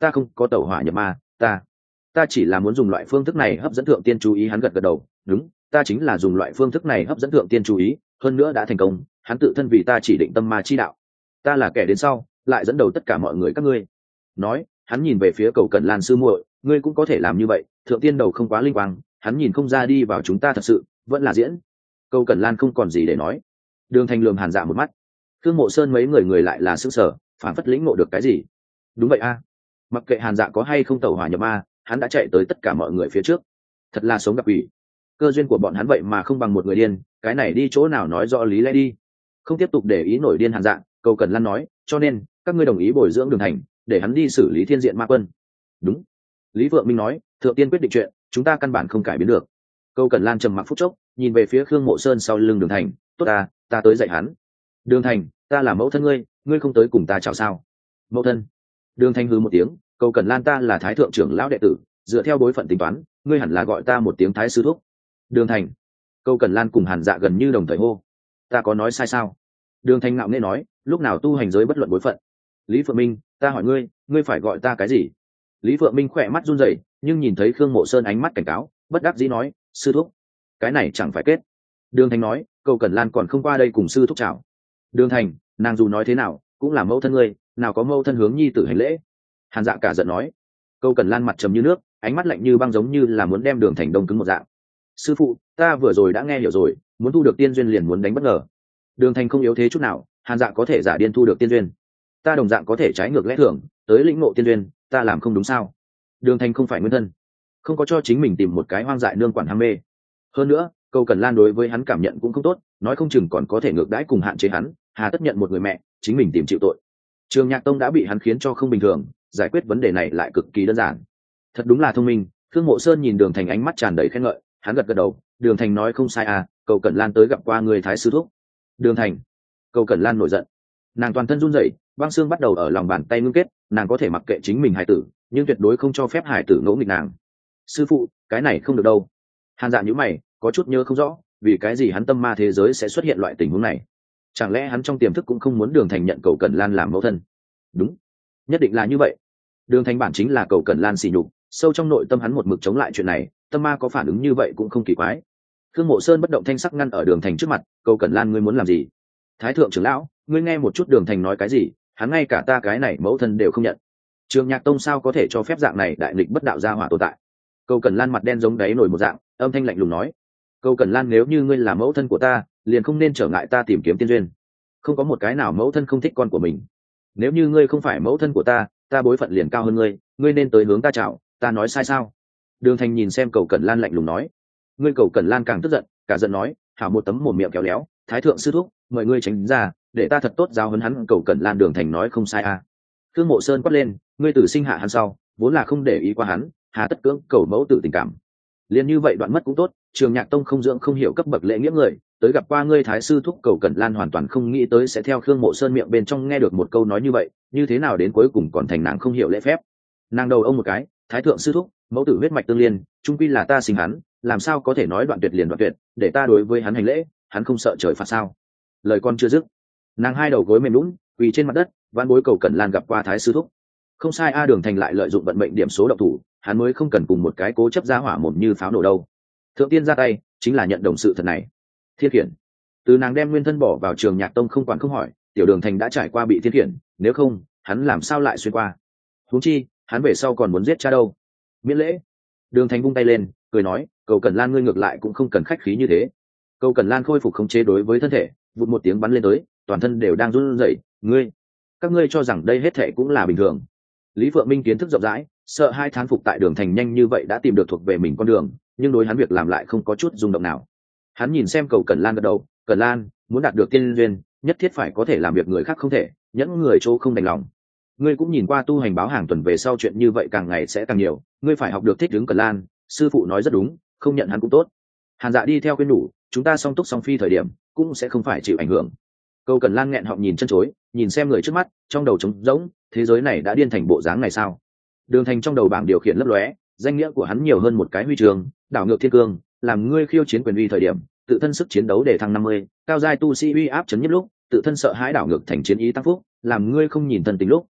S1: ta không có tẩu hỏa nhập ma, ta ta chỉ là muốn dùng loại phương thức này hấp dẫn thượng tiên chú ý. Hắn gật gật đầu, đúng, ta chính là dùng loại phương thức này hấp dẫn thượng tiên chú ý, hơn nữa đã thành công. Hắn tự thân vì ta chỉ định tâm ma chi đạo, ta là kẻ đến sau lại dẫn đầu tất cả mọi người các ngươi. Nói, hắn nhìn về phía Cầu Cẩn Lan sư muội, ngươi cũng có thể làm như vậy. Thượng tiên đầu không quá linh quang, hắn nhìn không ra đi vào chúng ta thật sự vẫn là diễn. Cầu Cẩn Lan không còn gì để nói. Đường Thành lườm Hàn Dạ một mắt. Thương Mộ Sơn mấy người người lại là sững sờ, phản phất lĩnh ngộ được cái gì. Đúng vậy a, mặc kệ Hàn Dạ có hay không tẩu hỏa nhập ma, hắn đã chạy tới tất cả mọi người phía trước. Thật là sống gặp quỷ. Cơ duyên của bọn hắn vậy mà không bằng một người điên, cái này đi chỗ nào nói rõ lý lẽ đi. Không tiếp tục để ý nổi điên Hàn Dạ, Cầu Cẩn Lan nói, cho nên các ngươi đồng ý bồi dưỡng Đường Thành, để hắn đi xử lý thiên diện ma quân. Đúng. Lý Vượng Minh nói, thượng tiên quyết định chuyện, chúng ta căn bản không cải biến được. Cầu Cẩn Lan trầm mặc phút chốc, nhìn về phía Khương Mộ Sơn sau lưng Đường Thành, tốt ta, ta tới dạy hắn. Đường Thành, ta là mẫu thân ngươi, ngươi không tới cùng ta chào sao? Mẫu thân. Đường Thành hừ một tiếng, Cầu Cẩn Lan, ta là thái thượng trưởng lão đệ tử, dựa theo bối phận tính toán, ngươi hẳn là gọi ta một tiếng thái sư thúc. Đường Thành. Cầu Cẩn Lan cùng Hàn Dạ gần như đồng thời hô. Ta có nói sai sao? Đường Thành ngạo nghễ nói, lúc nào tu hành giới bất luận bối phận. Lý Phượng Minh, ta hỏi ngươi, ngươi phải gọi ta cái gì? Lý Phượng Minh khỏe mắt run rẩy, nhưng nhìn thấy Khương Mộ Sơn ánh mắt cảnh cáo, bất đắc dĩ nói, sư thúc. Cái này chẳng phải kết. Đường Thành nói, Cầu Cẩn Lan còn không qua đây cùng sư thúc chào. Đường Thành, nàng dù nói thế nào cũng là mẫu thân ngươi, nào có mẫu thân hướng nhi tử hành lễ. Hàn Dạ cả giận nói. Cầu Cẩn Lan mặt trầm như nước, ánh mắt lạnh như băng, giống như là muốn đem Đường Thành đông cứng một dạng. Sư phụ, ta vừa rồi đã nghe hiểu rồi, muốn thu được tiên duyên liền muốn đánh bất ngờ. Đường Thành không yếu thế chút nào, Hàn Dạ có thể giả điên thu được tiên duyên, ta đồng dạng có thể trái ngược lẽ thường tới lĩnh ngộ tiên duyên, ta làm không đúng sao? Đường Thành không phải nguyên thân, không có cho chính mình tìm một cái hoang dại nương quản ham mê. Hơn nữa, Cầu Cẩn Lan đối với hắn cảm nhận cũng không tốt, nói không chừng còn có thể ngược đãi cùng hạn chế hắn, hà tất nhận một người mẹ chính mình tìm chịu tội. Trường Nhạc Tông đã bị hắn khiến cho không bình thường, giải quyết vấn đề này lại cực kỳ đơn giản. Thật đúng là thông minh. Thương Mộ Sơn nhìn Đường Thành ánh mắt tràn đầy khen ngợi, hắn gật gật đầu, Đường Thành nói không sai à, Cầu Cẩn Lan tới gặp qua người thái sư thúc. Đường Thành. Cầu Cẩn Lan nổi giận, nàng toàn thân run rẩy, băng xương bắt đầu ở lòng bàn tay ngưng kết, nàng có thể mặc kệ chính mình hải tử, nhưng tuyệt đối không cho phép hải tử ngỗ nghịch nàng. Sư phụ, cái này không được đâu. Hàn Dạ nhíu mày, có chút nhớ không rõ, vì cái gì hắn tâm ma thế giới sẽ xuất hiện loại tình huống này? Chẳng lẽ hắn trong tiềm thức cũng không muốn Đường Thành nhận Cầu Cẩn Lan làm mẫu thân? Đúng, nhất định là như vậy. Đường Thành bản chính là Cầu Cẩn Lan sỉ nhục, sâu trong nội tâm hắn một mực chống lại chuyện này, tâm ma có phản ứng như vậy cũng không kỳ quái. Khương Mộ Sơn bất động thanh sắc ngăn ở Đường Thành trước mặt, Cầu Cẩn Lan, ngươi muốn làm gì? Thái thượng trưởng lão, ngươi nghe một chút Đường Thành nói cái gì, hắn ngay cả ta cái này mẫu thân đều không nhận. Trường Nhạc Tông sao có thể cho phép dạng này đại nghịch bất đạo gia hỏa tồn tại? Cầu Cẩn Lan mặt đen giống đáy nổi một dạng, âm thanh lạnh lùng nói, Cầu Cẩn Lan, nếu như ngươi là mẫu thân của ta, liền không nên trở ngại ta tìm kiếm tiên duyên. Không có một cái nào mẫu thân không thích con của mình. Nếu như ngươi không phải mẫu thân của ta, ta bối phận liền cao hơn ngươi, ngươi nên tới hướng ta chào, ta nói sai sao? Đường Thành nhìn xem Cầu Cẩn Lan lạnh lùng nói. Ngươi Cầu Cẩn Lan càng tức giận, cả giận nói, hảo một tấm mồm miệng kéo léo, thái thượng sư thúc, mời ngươi tránh ra, để ta thật tốt giáo huấn hắn. Cầu Cẩn Lan, Đường Thành nói không sai à? Thương Mộ Sơn quát lên, ngươi tử sinh hạ hắn sau, vốn là không để ý qua hắn, hà tất cưỡng cầu mẫu tử tình cảm. Liên như vậy đoạn mất cũng tốt, Trường Nhạc Tông không dưỡng không hiểu cấp bậc lễ nghĩa người, tới gặp qua ngươi thái sư thúc. Cầu Cẩn Lan hoàn toàn không nghĩ tới sẽ theo Khương Mộ Sơn miệng bên trong nghe được một câu nói như vậy, như thế nào đến cuối cùng còn thành nàng không hiểu lễ phép. Nàng đầu ông một cái, thái thượng sư thúc, mẫu tử huyết mạch tương liên, trung quy là ta sinh hắn, làm sao có thể nói đoạn tuyệt liền đoạn tuyệt, để ta đối với hắn hành lễ, hắn không sợ trời phạt sao? Lời con chưa dứt, nàng hai đầu gối mềm lún quỳ trên mặt đất, van bối Cầu Cẩn Lan gặp qua thái sư thúc. Không sai a. Đường Thành lại lợi dụng vận mệnh điểm số độc thủ, hắn mới không cần cùng một cái cố chấp ra hỏa mồm như pháo nổ đâu. Thượng tiên ra tay chính là nhận đồng sự thật này. Thiên khiển, từ nàng đem nguyên thân bỏ vào Trường Nhạc Tông không quản không hỏi, tiểu Đường Thành đã trải qua bị thiên khiển, nếu không hắn làm sao lại xuyên qua? Huống chi hắn về sau còn muốn giết cha đâu. Miễn lễ. Đường Thành vung tay lên, cười nói, Cầu Cẩn Lan, ngươi ngược lại cũng không cần khách khí như thế. Cầu Cẩn Lan khôi phục khống chế đối với thân thể, vụt một tiếng bắn lên tới, toàn thân đều đang run rẩy. Ngươi, các ngươi cho rằng đây hết thệ cũng là bình thường? Lý Phượng Minh kiến thức rộng rãi, sợ hai thán phục tại Đường Thành nhanh như vậy đã tìm được thuộc về mình con đường, nhưng đối hắn việc làm lại không có chút rung động nào. Hắn nhìn xem Cầu Cẩn Lan gật đầu, Cẩn Lan, muốn đạt được tiên duyên, nhất thiết phải có thể làm việc người khác không thể, nhẫn người chỗ không đành lòng. Ngươi cũng nhìn qua tu hành báo hàng tuần về sau chuyện như vậy càng ngày sẽ càng nhiều, ngươi phải học được thích ứng. Cẩn Lan, sư phụ nói rất đúng, không nhận hắn cũng tốt. Hàn Dạ đi theo khuyên nhủ, chúng ta song túc song phi thời điểm cũng sẽ không phải chịu ảnh hưởng. Cầu Cẩn Lan nghẹn họng nhìn chân chối, nhìn xem người trước mắt, trong đầu trống rỗng, thế giới này đã điên thành bộ dáng này sao? Đường Thành trong đầu bảng điều khiển lấp lóe, danh nghĩa của hắn nhiều hơn một cái huy chương, đảo ngược thiên cương, làm ngươi khiêu chiến quyền uy thời điểm, tự thân sức chiến đấu để thăng năm mươi, cao giai tu sĩ uy áp chấn nhất lúc, tự thân sợ hãi đảo ngược thành chiến ý tăng phúc, làm ngươi không nhìn thần tình lúc,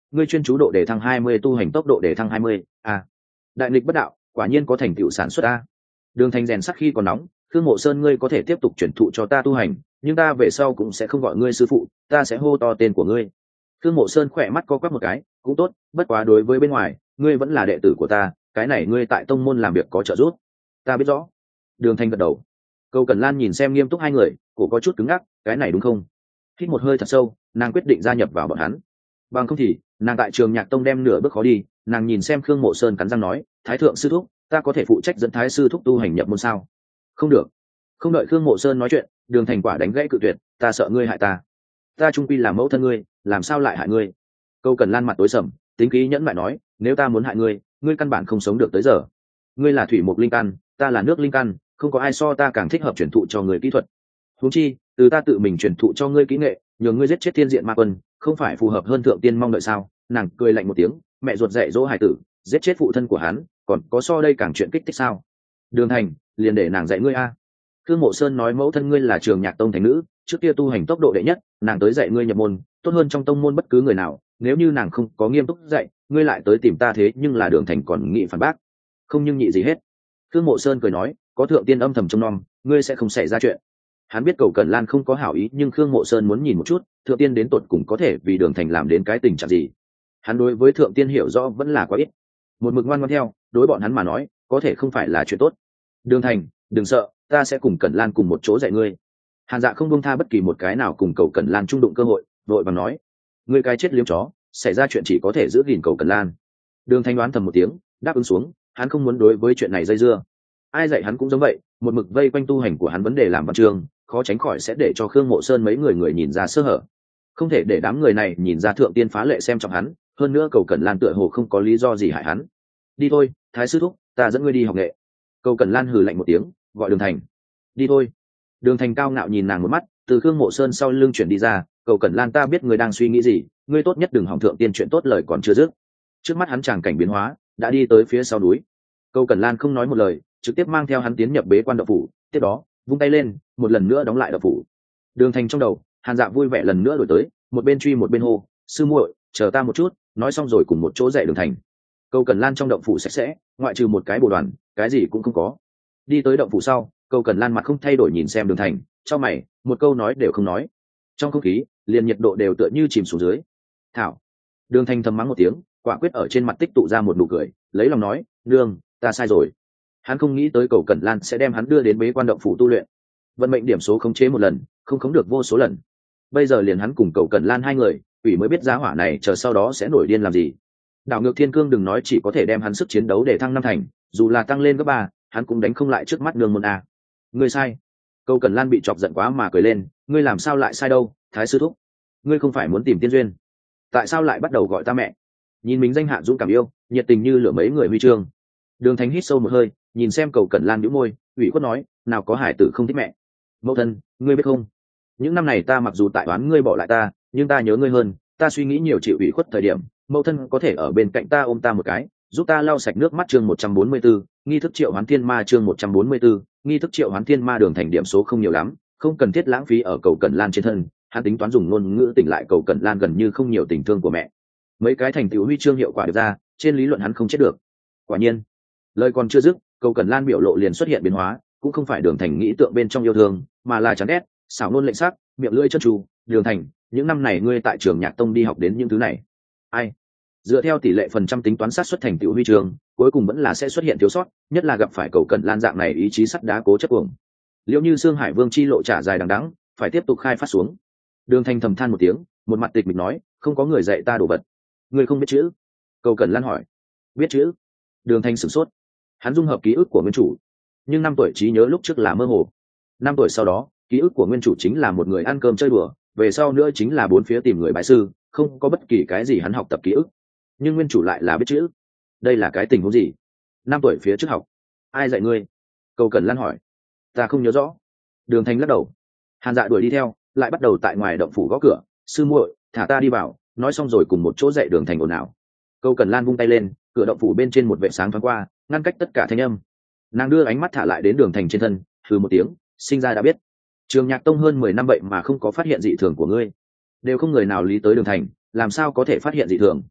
S1: ngươi chuyên chú độ để thăng hai mươi, tu hành tốc độ để thăng hai mươi. À, đại nghịch bất đạo, quả nhiên có thành tựu sản xuất a. Đường Thành rèn sắc khi còn nóng, Khương Mộ Sơn ngươi có thể tiếp tục chuyển thụ cho ta tu hành, nhưng ta về sau cũng sẽ không gọi ngươi sư phụ, ta sẽ hô to tên của ngươi. Khương Mộ Sơn khỏe mắt co quắp một cái, cũng tốt, bất quá đối với bên ngoài, ngươi vẫn là đệ tử của ta, cái này ngươi tại tông môn làm việc có trợ giúp. Ta biết rõ. Đường Thành gật đầu. Câu Cẩn Lan nhìn xem nghiêm túc hai người, cổ có chút cứng ngắc, cái này đúng không? Hít một hơi thật sâu, nàng quyết định gia nhập vào bọn hắn. Bằng không thì, nàng tại Trường Nhạc Tông đem nửa bước khó đi, nàng nhìn xem Khương Mộ Sơn cắn răng nói, Thái thượng sư thúc, ta có thể phụ trách dẫn Thái sư thúc tu hành nhập môn sao? Không được. Không đợi Khương Mộ Sơn nói chuyện, Đường Thành quả đánh gãy cự tuyệt, ta sợ ngươi hại ta. Ta trung quy là mẫu thân ngươi, làm sao lại hại ngươi? Câu Cẩn Lan mặt tối sầm, tính khí nhẫn lại nói, nếu ta muốn hại ngươi, ngươi căn bản không sống được tới giờ. Ngươi là thủy mục linh căn, ta là nước linh căn, không có ai so ta càng thích hợp truyền thụ cho người kỹ thuật. Huống chi, từ ta tự mình truyền thụ cho ngươi kỹ nghệ, nhờ ngươi giết chết thiên diện ma quân, không phải phù hợp hơn thượng tiên mong đợi sao? Nàng cười lạnh một tiếng, mẹ ruột dạy dỗ hải tử, giết chết phụ thân của hắn, còn có so đây càng chuyện kích thích sao? Đường Thành, liền để nàng dạy ngươi a. Khương Mộ Sơn nói mẫu thân ngươi là Trường Nhạc Tông thành nữ, trước kia tu hành tốc độ đệ nhất, nàng tới dạy ngươi nhập môn, tốt hơn trong tông môn bất cứ người nào, nếu như nàng không có nghiêm túc dạy, ngươi lại tới tìm ta thế nhưng là Đường Thành còn nghị phản bác. Không nhưng nhị gì hết. Khương Mộ Sơn cười nói, có thượng tiên âm thầm trông nom, ngươi sẽ không xảy ra chuyện. Hắn biết Cầu Cẩn Lan không có hảo ý, nhưng Khương Mộ Sơn muốn nhìn một chút, thượng tiên đến tột cùng có thể vì Đường Thành làm đến cái tình trạng gì. Hắn đối với thượng tiên hiểu rõ vẫn là quá ít. Một mực ngoan ngoãn theo, đối bọn hắn mà nói, có thể không phải là chuyện tốt. Đường Thành, đừng sợ, ta sẽ cùng Cẩn Lan cùng một chỗ dạy ngươi. Hàn Dạ không buông tha bất kỳ một cái nào cùng Cầu Cẩn Lan chung đụng cơ hội, vội vàng nói, ngươi cái chết liếm chó, xảy ra chuyện chỉ có thể giữ gìn Cầu Cẩn Lan. Đường Thành đoán thầm một tiếng, đáp ứng xuống, hắn không muốn đối với chuyện này dây dưa. Ai dạy hắn cũng giống vậy, một mực vây quanh tu hành của hắn vấn đề làm văn chương, khó tránh khỏi sẽ để cho Khương Mộ Sơn mấy người người nhìn ra sơ hở. Không thể để đám người này nhìn ra thượng tiên phá lệ xem trọng hắn, hơn nữa Cầu Cẩn Lan tựa hồ không có lý do gì hại hắn. Đi thôi, Thái sư thúc, ta dẫn ngươi đi học nghệ. Cầu Cẩn Lan hừ lạnh một tiếng, gọi Đường Thành. Đi thôi. Đường Thành cao ngạo nhìn nàng một mắt, từ Khương Mộ Sơn sau lưng chuyển đi ra, Cầu Cẩn Lan ta biết ngươi đang suy nghĩ gì, ngươi tốt nhất đừng hỏng thượng tiên chuyện tốt lời còn chưa dứt. Trước mắt hắn tràng cảnh biến hóa, đã đi tới phía sau núi. Cầu Cẩn Lan không nói một lời, trực tiếp mang theo hắn tiến nhập bế quan động phủ, tiếp đó, vung tay lên, một lần nữa đóng lại động phủ. Đường Thành trong đầu, Hàn Dạ vui vẻ lần nữa đổi tới, một bên truy một bên hô, sư muội, chờ ta một chút, nói xong rồi cùng một chỗ dạy Đường Thành. Cầu Cẩn Lan trong động phủ sạch sẽ, ngoại trừ một cái bồ đoàn, cái gì cũng không có. Đi tới động phủ sau, Cầu Cẩn Lan mặt không thay đổi nhìn xem Đường Thành, cho mày, một câu nói đều không nói. Trong không khí, liền nhiệt độ đều tựa như chìm xuống dưới. Thảo. Đường Thành thầm mắng một tiếng, quả quyết ở trên mặt tích tụ ra một nụ cười, lấy lòng nói, nương, ta sai rồi. Hắn không nghĩ tới Cầu Cẩn Lan sẽ đem hắn đưa đến bế quan động phủ tu luyện. Vận mệnh điểm số khống chế một lần, không khống được vô số lần. Bây giờ liền hắn cùng Cầu Cẩn Lan hai người, ủy mới biết giá hỏa này chờ sau đó sẽ nổi điên làm gì. Đảo ngược thiên cương đừng nói chỉ có thể đem hắn sức chiến đấu để thăng năm thành, dù là tăng lên gấp ba, hắn cũng đánh không lại trước mắt nương môn a. Ngươi sai. Cầu Cẩn Lan bị chọc giận quá mà cười lên, ngươi làm sao lại sai đâu, Thái sư thúc. Ngươi không phải muốn tìm tiên duyên, tại sao lại bắt đầu gọi ta mẹ? Nhìn mình danh hạ dũng cảm yêu, nhiệt tình như lửa mấy người huy chương. Đường Thành hít sâu một hơi, nhìn xem Cầu Cẩn Lan nhíu môi, ủy khuất nói, nào có hải tử không thích mẹ. Mẫu thân, ngươi biết không? Những năm này ta mặc dù tại oán ngươi bỏ lại ta, nhưng ta nhớ ngươi hơn, ta suy nghĩ nhiều chịu ủy khuất thời điểm, mẫu thân có thể ở bên cạnh ta ôm ta một cái, giúp ta lau sạch nước mắt chương một trăm bốn mươi 144, nghi thức triệu hoán thiên ma chương một trăm bốn mươi 144, nghi thức triệu hoán thiên ma. Đường Thành điểm số không nhiều lắm, không cần thiết lãng phí ở Cầu Cẩn Lan trên thân, hắn tính toán dùng ngôn ngữ tỉnh lại Cầu Cẩn Lan gần như không nhiều tình thương của mẹ. Mấy cái thành tựu huy chương hiệu quả được ra, trên lý luận hắn không chết được. Quả nhiên, lời còn chưa dứt, Cầu Cẩn Lan biểu lộ liền xuất hiện biến hóa, cũng không phải Đường Thành nghĩ tượng bên trong yêu thương, mà là chán ghét, xảo ngôn lệnh sắc, miệng lưỡi chân tru. Đường Thành, những năm này ngươi tại Trường Nhạc Tông đi học đến những thứ này, ai dựa theo tỷ lệ phần trăm tính toán sát xuất thành tựu huy chương, cuối cùng vẫn là sẽ xuất hiện thiếu sót, nhất là gặp phải Cầu Cẩn Lan dạng này ý chí sắt đá cố chấp cuồng. Liệu như Sương Hải Vương chi lộ trả dài đằng đẵng, phải tiếp tục khai phát xuống. Đường Thành thầm than một tiếng, một mặt tịch mịch nói, không có người dạy ta đồ vật. Ngươi không biết chữ? Cầu Cẩn Lan hỏi. Biết chữ. Đường Thành sửng sốt. Hắn dung hợp ký ức của nguyên chủ, nhưng năm tuổi trí nhớ lúc trước là mơ hồ. Năm tuổi sau đó, ký ức của nguyên chủ chính là một người ăn cơm chơi đùa, về sau nữa chính là bốn phía tìm người bái sư, không có bất kỳ cái gì hắn học tập ký ức. Nhưng nguyên chủ lại là biết chữ. Đây là cái tình huống gì? Năm tuổi phía trước học, ai dạy ngươi? Cầu Cẩn Lan hỏi. Ta không nhớ rõ. Đường Thành lắc đầu. Hàn Dạ đuổi đi theo, lại bắt đầu tại ngoài động phủ gõ cửa, sư muội, thả ta đi vào. Nói xong rồi cùng một chỗ dạy Đường Thành ồn ào. Cầu Cẩn Lan vung tay lên, cửa động phủ bên trên một vệ sáng thoáng qua, ngăn cách tất cả thanh âm. Nàng đưa ánh mắt thả lại đến Đường Thành trên thân, hừ một tiếng, sinh ra đã biết. Trường Nhạc Tông hơn mười năm vậy mà không có phát hiện dị thường của ngươi, đều không người nào lý tới Đường Thành, làm sao có thể phát hiện dị thường?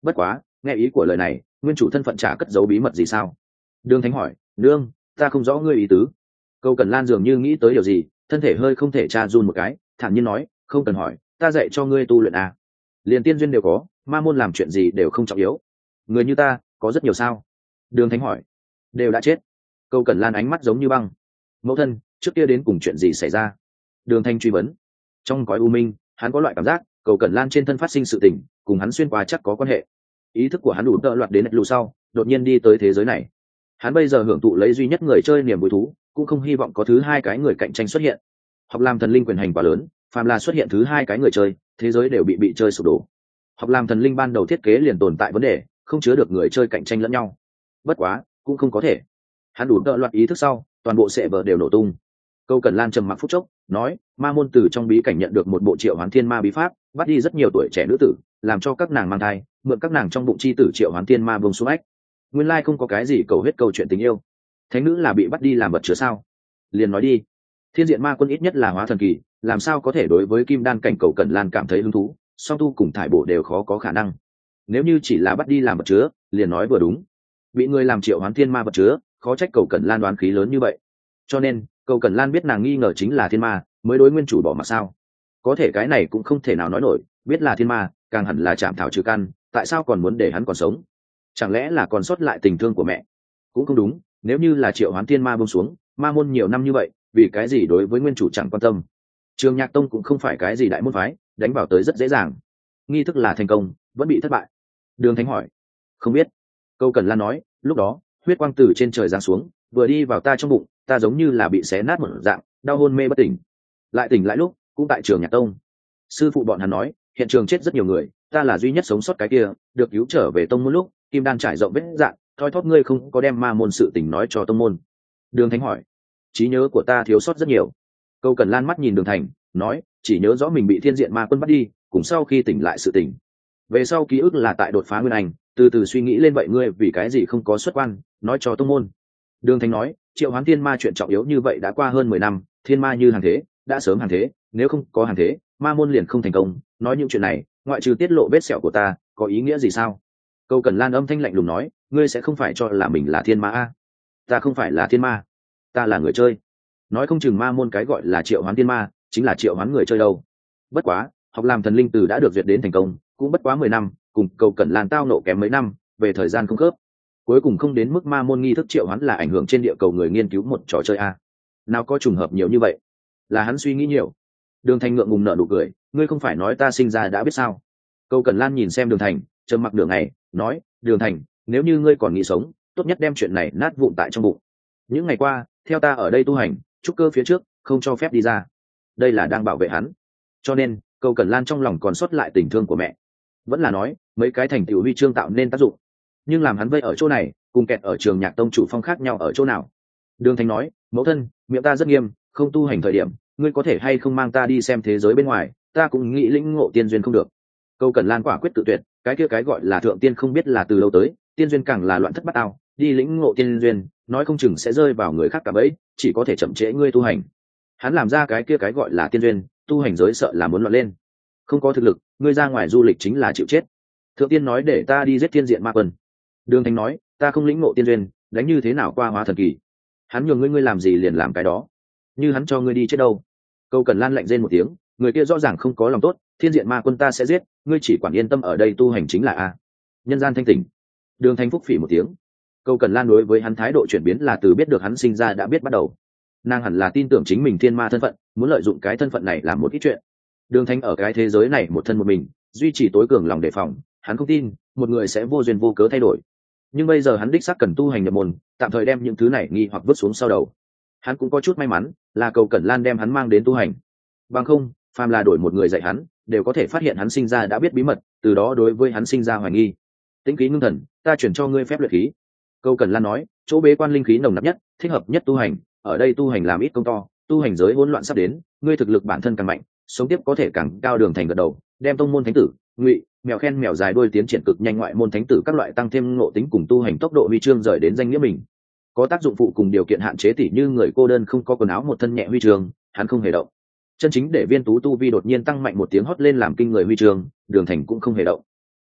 S1: Bất quá nghe ý của lời này, nguyên chủ thân phận chả cất giấu bí mật gì sao? Đường Thánh hỏi. Nương, ta không rõ ngươi ý tứ. Câu Cẩn Lan dường như nghĩ tới điều gì, thân thể hơi không thể tra run một cái, thản nhiên nói, không cần hỏi, ta dạy cho ngươi tu luyện à. Liền tiên duyên đều có, ma môn làm chuyện gì đều không trọng yếu. Người như ta có rất nhiều sao? Đường Thánh hỏi. Đều đã chết. Câu Cẩn Lan ánh mắt giống như băng. Mẫu thân, trước kia đến cùng chuyện gì xảy ra? Đường Thanh truy vấn. Trong cõi u minh, hắn có loại cảm giác Cầu Cẩn Lan trên thân phát sinh sự tình cùng hắn xuyên qua chắc có quan hệ. Ý thức của hắn đủ tợ loạt đến lù sau đột nhiên đi tới thế giới này. Hắn bây giờ hưởng thụ lấy duy nhất người chơi niềm vui thú, cũng không hy vọng có thứ hai cái người cạnh tranh xuất hiện. Học làm thần linh quyền hành quá lớn, phàm là xuất hiện thứ hai cái người chơi, thế giới đều bị bị chơi sụp đổ. Học làm thần linh ban đầu thiết kế liền tồn tại vấn đề, không chứa được người chơi cạnh tranh lẫn nhau. Bất quá cũng không có thể. Hắn đủ tợ loạt ý thức sau, toàn bộ sệ vở đều nổ tung. Câu Cẩn Lan trầm mặc phút chốc, nói, ma môn từ trong bí cảnh nhận được một bộ triệu hoán thiên ma bí pháp, bắt đi rất nhiều tuổi trẻ nữ tử, làm cho các nàng mang thai, mượn các nàng trong bụng chi tử triệu hoán thiên ma bông xuống ách. Nguyên lai không có cái gì cầu huyết câu chuyện tình yêu. Thánh nữ là bị bắt đi làm vật chứa sao? Liền nói đi. Thiên diện ma quân ít nhất là hóa thần kỳ, làm sao có thể đối với kim đan cảnh Cầu Cẩn Lan cảm thấy hứng thú, song tu cùng thải bổ đều khó có khả năng. Nếu như chỉ là bắt đi làm vật chứa, liền nói vừa đúng. Bị người làm triệu hoán thiên ma vật chứa, khó trách Cầu Cẩn Lan đoán khí lớn như vậy. Cho nên Cầu Cẩn Lan biết nàng nghi ngờ chính là thiên ma, mới đối nguyên chủ bỏ mặc sao? Có thể cái này cũng không thể nào nói nổi, biết là thiên ma, càng hẳn là chạm thảo trừ căn, tại sao còn muốn để hắn còn sống? Chẳng lẽ là còn sót lại tình thương của mẹ? Cũng không đúng, nếu như là triệu hoán thiên ma buông xuống, ma môn nhiều năm như vậy, vì cái gì đối với nguyên chủ chẳng quan tâm? Trường Nhạc Tông cũng không phải cái gì đại môn phái, đánh vào tới rất dễ dàng. Nghi thức là thành công, vẫn bị thất bại. Đường Thánh hỏi. Không biết. Câu Cẩn Lan nói, lúc đó huyết quang từ trên trời giáng xuống, vừa đi vào ta trong bụng, ta giống như là bị xé nát một dạng, đau hôn mê bất tỉnh. Lại tỉnh lại lúc, cũng tại Trường Nhạc Tông. Sư phụ bọn hắn nói, hiện trường chết rất nhiều người, ta là duy nhất sống sót cái kia, được cứu trở về tông môn lúc, kim đan trải rộng vết dạn, thoi thóp ngươi không có đem ma môn sự tình nói cho tông môn. Đường Thánh hỏi. Trí nhớ của ta thiếu sót rất nhiều. Câu Cẩn Lan mắt nhìn Đường Thành, nói, chỉ nhớ rõ mình bị thiên diện ma quân bắt đi, cùng sau khi tỉnh lại sự tỉnh. Về sau ký ức là tại đột phá nguyên anh, từ từ suy nghĩ lên vậy ngươi vì cái gì không có xuất quan, nói cho tông môn. Đường Thành nói, triệu hoán thiên ma chuyện trọng yếu như vậy đã qua hơn mười năm, thiên ma như hàng thế, đã sớm hàng thế, nếu không có hàng thế, ma môn liền không thành công. Nói những chuyện này, ngoại trừ tiết lộ vết sẹo của ta, có ý nghĩa gì sao? Câu Cẩn Lan âm thanh lạnh lùng nói, ngươi sẽ không phải cho là mình là thiên ma a? Ta không phải là thiên ma, ta là người chơi. Nói không chừng ma môn cái gọi là triệu hoán thiên ma, chính là triệu hoán người chơi đâu. Bất quá, học làm thần linh từ đã được duyệt đến thành công, cũng bất quá mười năm, cùng Câu Cẩn Lan tao nộ kém mấy năm, về thời gian không khớp. Cuối cùng không đến mức ma môn nghi thức triệu hoán là ảnh hưởng trên địa cầu người nghiên cứu một trò chơi a. Nào có trùng hợp nhiều như vậy? Là hắn suy nghĩ nhiều. Đường Thành ngượng ngùng nở nụ cười, ngươi không phải nói ta sinh ra đã biết sao? Câu Cẩn Lan nhìn xem Đường Thành, trầm mặc nửa ngày, nói, Đường Thành, nếu như ngươi còn nghĩ sống, tốt nhất đem chuyện này nát vụn tại trong bụng. Những ngày qua, theo ta ở đây tu hành, trúc cơ phía trước, không cho phép đi ra. Đây là đang bảo vệ hắn. Cho nên, Câu Cẩn Lan trong lòng còn sót lại tình thương của mẹ. Vẫn là nói, mấy cái thành tựu huy chương tạo nên tác dụng. Nhưng làm hắn vây ở chỗ này, cùng kẹt ở Trường Nhạc Tông chủ phong khác nhau ở chỗ nào? Đường Thành nói, mẫu thân, miệng ta rất nghiêm, không tu hành thời điểm, ngươi có thể hay không mang ta đi xem thế giới bên ngoài, ta cũng nghĩ lĩnh ngộ tiên duyên không được. Câu Cẩn Lan quả quyết tự tuyệt, cái kia cái gọi là thượng tiên không biết là từ lâu tới, tiên duyên càng là loạn thất bát ao, đi lĩnh ngộ tiên duyên, nói không chừng sẽ rơi vào người khác cả bẫy, chỉ có thể chậm trễ ngươi tu hành. Hắn làm ra cái kia cái gọi là tiên duyên, tu hành giới sợ là muốn loạn lên. Không có thực lực, ngươi ra ngoài du lịch chính là chịu chết. Thượng tiên nói để ta đi giết thiên diện ma quân. Đường Thành nói, ta không lĩnh ngộ tiên duyên, đánh như thế nào qua hóa thần kỳ. Hắn nhường ngươi ngươi làm gì liền làm cái đó. Như hắn cho ngươi đi chết đâu? Câu Cẩn Lan lạnh rên một tiếng, người kia rõ ràng không có lòng tốt, thiên diện ma quân ta sẽ giết, ngươi chỉ quản yên tâm ở đây tu hành chính là a. Nhân gian thanh tỉnh. Đường Thành phúc phỉ một tiếng. Câu Cẩn Lan đối với hắn thái độ chuyển biến là từ biết được hắn sinh ra đã biết bắt đầu. Nàng hẳn là tin tưởng chính mình thiên ma thân phận, muốn lợi dụng cái thân phận này làm một ít chuyện. Đường Thành ở cái thế giới này một thân một mình, duy trì tối cường lòng đề phòng, hắn không tin một người sẽ vô duyên vô cớ thay đổi. Nhưng bây giờ hắn đích xác cần tu hành nhập môn, tạm thời đem những thứ này nghi hoặc vứt xuống sau đầu. Hắn cũng có chút may mắn, là Cầu Cẩn Lan đem hắn mang đến tu hành. Bằng không, phàm là đổi một người dạy hắn, đều có thể phát hiện hắn sinh ra đã biết bí mật, từ đó đối với hắn sinh ra hoài nghi. Tĩnh khí ngưng thần, ta chuyển cho ngươi phép luyện khí. Câu Cẩn Lan nói, chỗ bế quan linh khí nồng nặc nhất, thích hợp nhất tu hành, ở đây tu hành làm ít công to, tu hành giới hỗn loạn sắp đến, ngươi thực lực bản thân càng mạnh, sống tiếp có thể càng cao. Đường Thành gật đầu, đem tông môn thánh tử, ngụy, mèo khen mèo dài đuôi tiến triển cực nhanh ngoại môn thánh tử các loại tăng thêm ngộ tính cùng tu hành tốc độ huy chương rời đến danh nghĩa mình. Có tác dụng phụ cùng điều kiện hạn chế tỉ như người cô đơn không có quần áo một thân nhẹ huy chương, hắn không hề động. Chân chính để viên tú tu vi đột nhiên tăng mạnh một tiếng hót lên làm kinh người huy chương, Đường Thành cũng không hề động.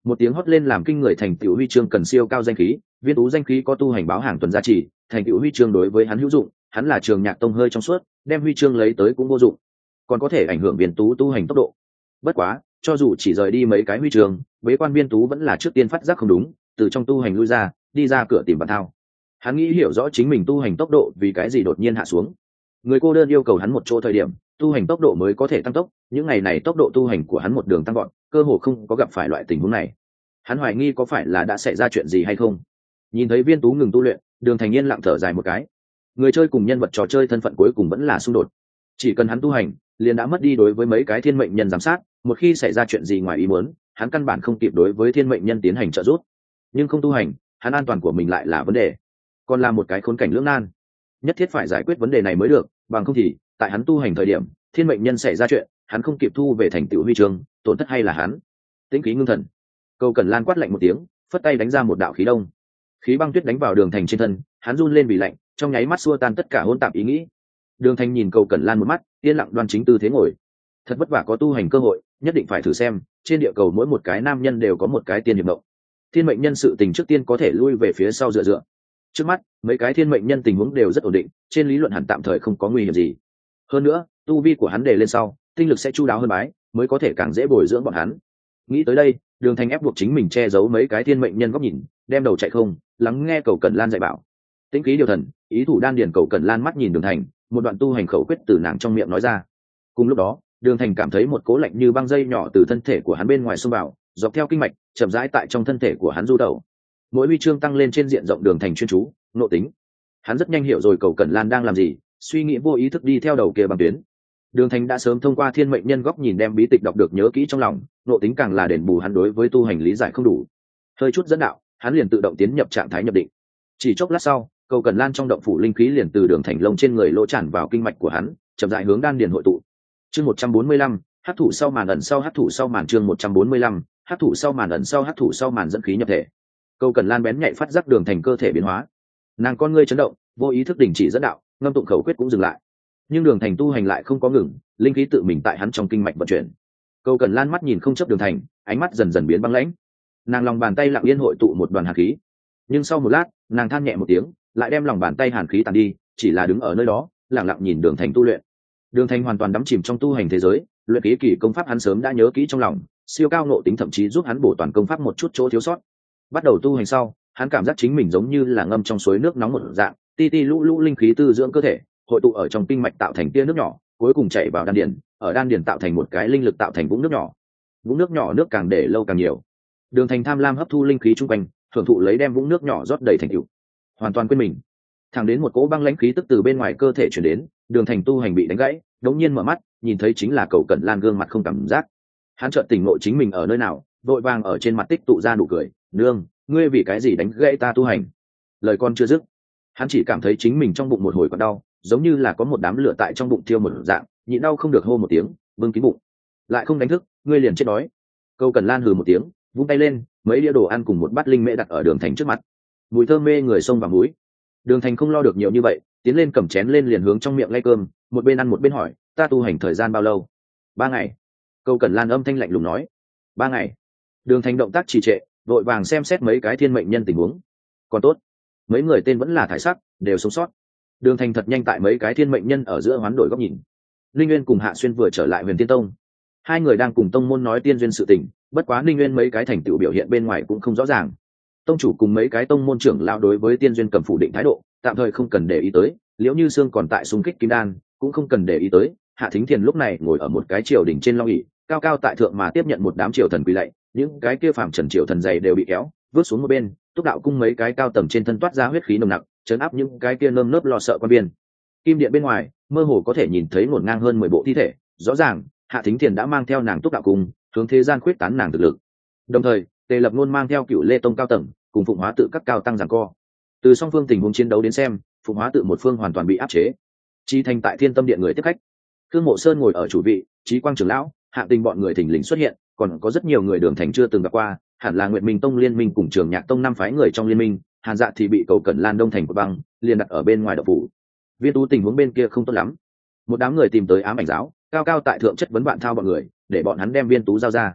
S1: Một tiếng hót lên làm kinh người, thành tựu huy chương cần siêu cao danh khí, viên tú danh khí có tu hành báo hàng tuần giá trị, thành tựu huy chương đối với hắn hữu dụng, hắn là trường nhạc tông hơi trong suốt, đem huy chương lấy tới cũng vô dụng, còn có thể ảnh hưởng viên tú tu hành tốc độ. Bất quá cho dù chỉ rời đi mấy cái huy chương, bế quan viên tú vẫn là trước tiên phát giác không đúng, từ trong tu hành lui ra, đi ra cửa tìm bản thao. Hắn nghĩ hiểu rõ chính mình tu hành tốc độ vì cái gì đột nhiên hạ xuống. Người cô đơn yêu cầu hắn một chỗ thời điểm, tu hành tốc độ mới có thể tăng tốc, những ngày này tốc độ tu hành của hắn một đường tăng gọn, cơ hồ không có gặp phải loại tình huống này. Hắn hoài nghi có phải là đã xảy ra chuyện gì hay không. Nhìn thấy viên tú ngừng tu luyện, Đường Thành Yên lặng thở dài một cái. Người chơi cùng nhân vật trò chơi thân phận cuối cùng vẫn là xung đột. Chỉ cần hắn tu hành, liền đã mất đi đối với mấy cái thiên mệnh nhân giám sát, một khi xảy ra chuyện gì ngoài ý muốn, hắn căn bản không kịp đối với thiên mệnh nhân tiến hành trợ giúp. Nhưng không tu hành, hắn an toàn của mình lại là vấn đề, còn là một cái khốn cảnh lưỡng nan. Nhất thiết phải giải quyết vấn đề này mới được, bằng không thì tại hắn tu hành thời điểm, thiên mệnh nhân xảy ra chuyện, hắn không kịp thu về thành tựu huy chương, tổn thất hay là hắn. Tĩnh khí ngưng thần, Cầu Cẩn Lan quát lạnh một tiếng, phất tay đánh ra một đạo khí đông. Khí băng tuyết đánh vào Đường Thành trên thân, hắn run lên vì lạnh, trong nháy mắt xua tan tất cả hỗn tạp ý nghĩ. Đường Thành nhìn Cầu Cẩn Lan một mắt, yên lặng đoan chính tư thế ngồi. Thật vất vả có tu hành cơ hội, nhất định phải thử xem, trên địa cầu mỗi một cái nam nhân đều có một cái tiên hiệp mộng. Thiên mệnh nhân sự tình trước tiên có thể lui về phía sau dựa dựa. Trước mắt, mấy cái thiên mệnh nhân tình huống đều rất ổn định, trên lý luận hẳn tạm thời không có nguy hiểm gì. Hơn nữa, tu vi của hắn đề lên sau, tinh lực sẽ chu đáo hơn bái, mới có thể càng dễ bồi dưỡng bọn hắn. Nghĩ tới đây, Đường Thành ép buộc chính mình che giấu mấy cái thiên mệnh nhân góc nhìn, đem đầu chạy không, lắng nghe Cầu Cẩn Lan dạy bảo. Tĩnh khí điều thần, ý thủ đan điền. Cầu Cẩn Lan mắt nhìn Đường Thành, một đoạn tu hành khẩu quyết từ nàng trong miệng nói ra. Cùng lúc đó, Đường Thành cảm thấy một cố lạnh như băng dây nhỏ từ thân thể của hắn bên ngoài xông vào, dọc theo kinh mạch, chậm rãi tại trong thân thể của hắn du tẩu. Mỗi huy chương tăng lên trên diện rộng, Đường Thành chuyên chú, nội tính. Hắn rất nhanh hiểu rồi Cầu Cẩn Lan đang làm gì, suy nghĩ vô ý thức đi theo đầu kia bằng tuyến. Đường Thành đã sớm thông qua thiên mệnh nhân góc nhìn đem bí tịch đọc được nhớ kỹ trong lòng, nội tính càng là đền bù hắn đối với tu hành lý giải không đủ. Hơi chút dẫn đạo, hắn liền tự động tiến nhập trạng thái nhập định. Chỉ chốc lát sau, Cầu Cẩn Lan trong động phủ linh khí liền từ Đường Thành lông trên người lỗ tràn vào kinh mạch của hắn, chậm rãi hướng đan điền hội tụ. Chương một trăm bốn mươi lăm, hắc thủ sau màn ẩn sau hắc thủ sau màn. Chương một trăm bốn mươi lăm, hắc thủ sau màn ẩn sau hắc thủ sau màn dẫn khí nhập thể. Cầu Cẩn Lan bén nhạy phát giác Đường Thành cơ thể biến hóa, nàng con ngươi chấn động, vô ý thức đình chỉ dẫn đạo, ngâm tụng khẩu quyết cũng dừng lại. Nhưng Đường Thành tu hành lại không có ngừng, linh khí tự mình tại hắn trong kinh mạch vận chuyển. Cầu Cẩn Lan mắt nhìn không chấp Đường Thành, ánh mắt dần dần biến băng lãnh. Nàng lòng bàn tay lặng yên hội tụ một đoàn hàn khí, nhưng sau một lát, nàng than nhẹ một tiếng, lại đem lòng bàn tay hàn khí tàn đi, chỉ là đứng ở nơi đó, lặng lặng nhìn Đường Thành tu luyện. Đường Thành hoàn toàn đắm chìm trong tu hành thế giới, luyện ký kỳ công pháp hắn sớm đã nhớ kỹ trong lòng, siêu cao nội tính thậm chí giúp hắn bổ toàn công pháp một chút chỗ thiếu sót. Bắt đầu tu hành sau, hắn cảm giác chính mình giống như là ngâm trong suối nước nóng một dạng, ti ti lũ lũ linh khí tư dưỡng cơ thể, hội tụ ở trong kinh mạch tạo thành tia nước nhỏ, cuối cùng chảy vào đan điền, ở đan điền tạo thành một cái linh lực tạo thành vũng nước nhỏ. Vũng nước nhỏ nước càng để lâu càng nhiều. Đường Thành tham lam hấp thu linh khí trung quanh, thưởng thụ lấy đem vũng nước nhỏ rót đầy thành tựu, hoàn toàn quên mình. Thẳng đến một cỗ băng lãnh khí tức từ bên ngoài cơ thể truyền đến, Đường Thành tu hành bị đánh gãy, đống nhiên mở mắt, nhìn thấy chính là Cầu Cẩn Lan gương mặt không cảm giác. Hắn chợt tỉnh ngộ chính mình ở nơi nào, vội vàng ở trên mặt tích tụ ra nụ cười, "Nương, ngươi vì cái gì đánh gãy ta tu hành?" Lời con chưa dứt, hắn chỉ cảm thấy chính mình trong bụng một hồi còn đau, giống như là có một đám lửa tại trong bụng thiêu một dạng, nhịn đau không được hô một tiếng, bưng kín bụng. "Lại không đánh thức, ngươi liền chết đói." Cầu Cẩn Lan hừ một tiếng, vung tay lên, mấy đĩa đồ ăn cùng một bát linh mễ đặt ở Đường Thành trước mặt. Mùi thơm mê người xông vào mũi. Đường Thành không lo được nhiều như vậy, tiến lên cầm chén lên liền hướng trong miệng lay cơm, một bên ăn một bên hỏi, "Ta tu hành thời gian bao lâu?" "Ba ngày." Cầu Cẩn Lan âm thanh lạnh lùng nói. "Ba ngày?" Đường Thành động tác trì trệ, vội vàng xem xét mấy cái thiên mệnh nhân tình huống. Còn tốt, mấy người tên vẫn là thải sắc, đều sống sót. Đường Thành thật nhanh tại mấy cái thiên mệnh nhân ở giữa hoán đổi góc nhìn. Linh Nguyên cùng Hạ Xuyên vừa trở lại Huyền Tiên Tông, hai người đang cùng tông môn nói tiên duyên sự tình, bất quá Linh Nguyên mấy cái thành tựu biểu hiện bên ngoài cũng không rõ ràng. Tông chủ cùng mấy cái tông môn trưởng lão đối với tiên duyên cầm phủ định thái độ, tạm thời không cần để ý tới. Liễu Như Sương còn tại xung kích kim đan, cũng không cần để ý tới. Hạ Thính Thiền lúc này ngồi ở một cái triều đỉnh trên long ỷ, cao cao tại thượng mà tiếp nhận một đám triều thần quỳ lạy, những cái kia phàm trần triều thần dày đều bị kéo vớt xuống một bên. Túc đạo cung mấy cái cao tầng trên thân toát ra huyết khí nồng nặc, chấn áp những cái kia nơm nớp lo sợ quan biên. Kim điện bên ngoài mơ hồ có thể nhìn thấy ngổn ngang hơn mười bộ thi thể, rõ ràng Hạ Thính Thiền đã mang theo nàng Túc đạo cung hướng thế gian khuyết tán nàng thực lực. Đồng thời Tề Lập Ngôn mang theo Cửu Lê Tông cao tầng cùng Phụng Hóa tự các cao tăng giằng co. Từ song phương tình huống chiến đấu đến xem, Phụng Hóa tự một phương hoàn toàn bị áp chế. Chi Thành tại Thiên Tâm điện người tiếp khách, Khương Mộ Sơn ngồi ở chủ vị, Chí Quang trưởng lão, Hạ Tình bọn người thình lình xuất hiện, còn có rất nhiều người Đường Thành chưa từng gặp qua, hẳn là Nguyệt Minh Tông liên minh cùng Trường Nhạc Tông năm phái người trong liên minh. Hàn Dạ thì bị Cầu Cẩn Lan đông thành của băng, liền đặt ở bên ngoài đậu phủ. Viên Tú tình huống bên kia không tốt lắm, một đám người tìm tới Ám Ảnh giáo, cao cao tại thượng chất vấn Vạn Thao bọn người, để bọn hắn đem Viên Tú giao ra.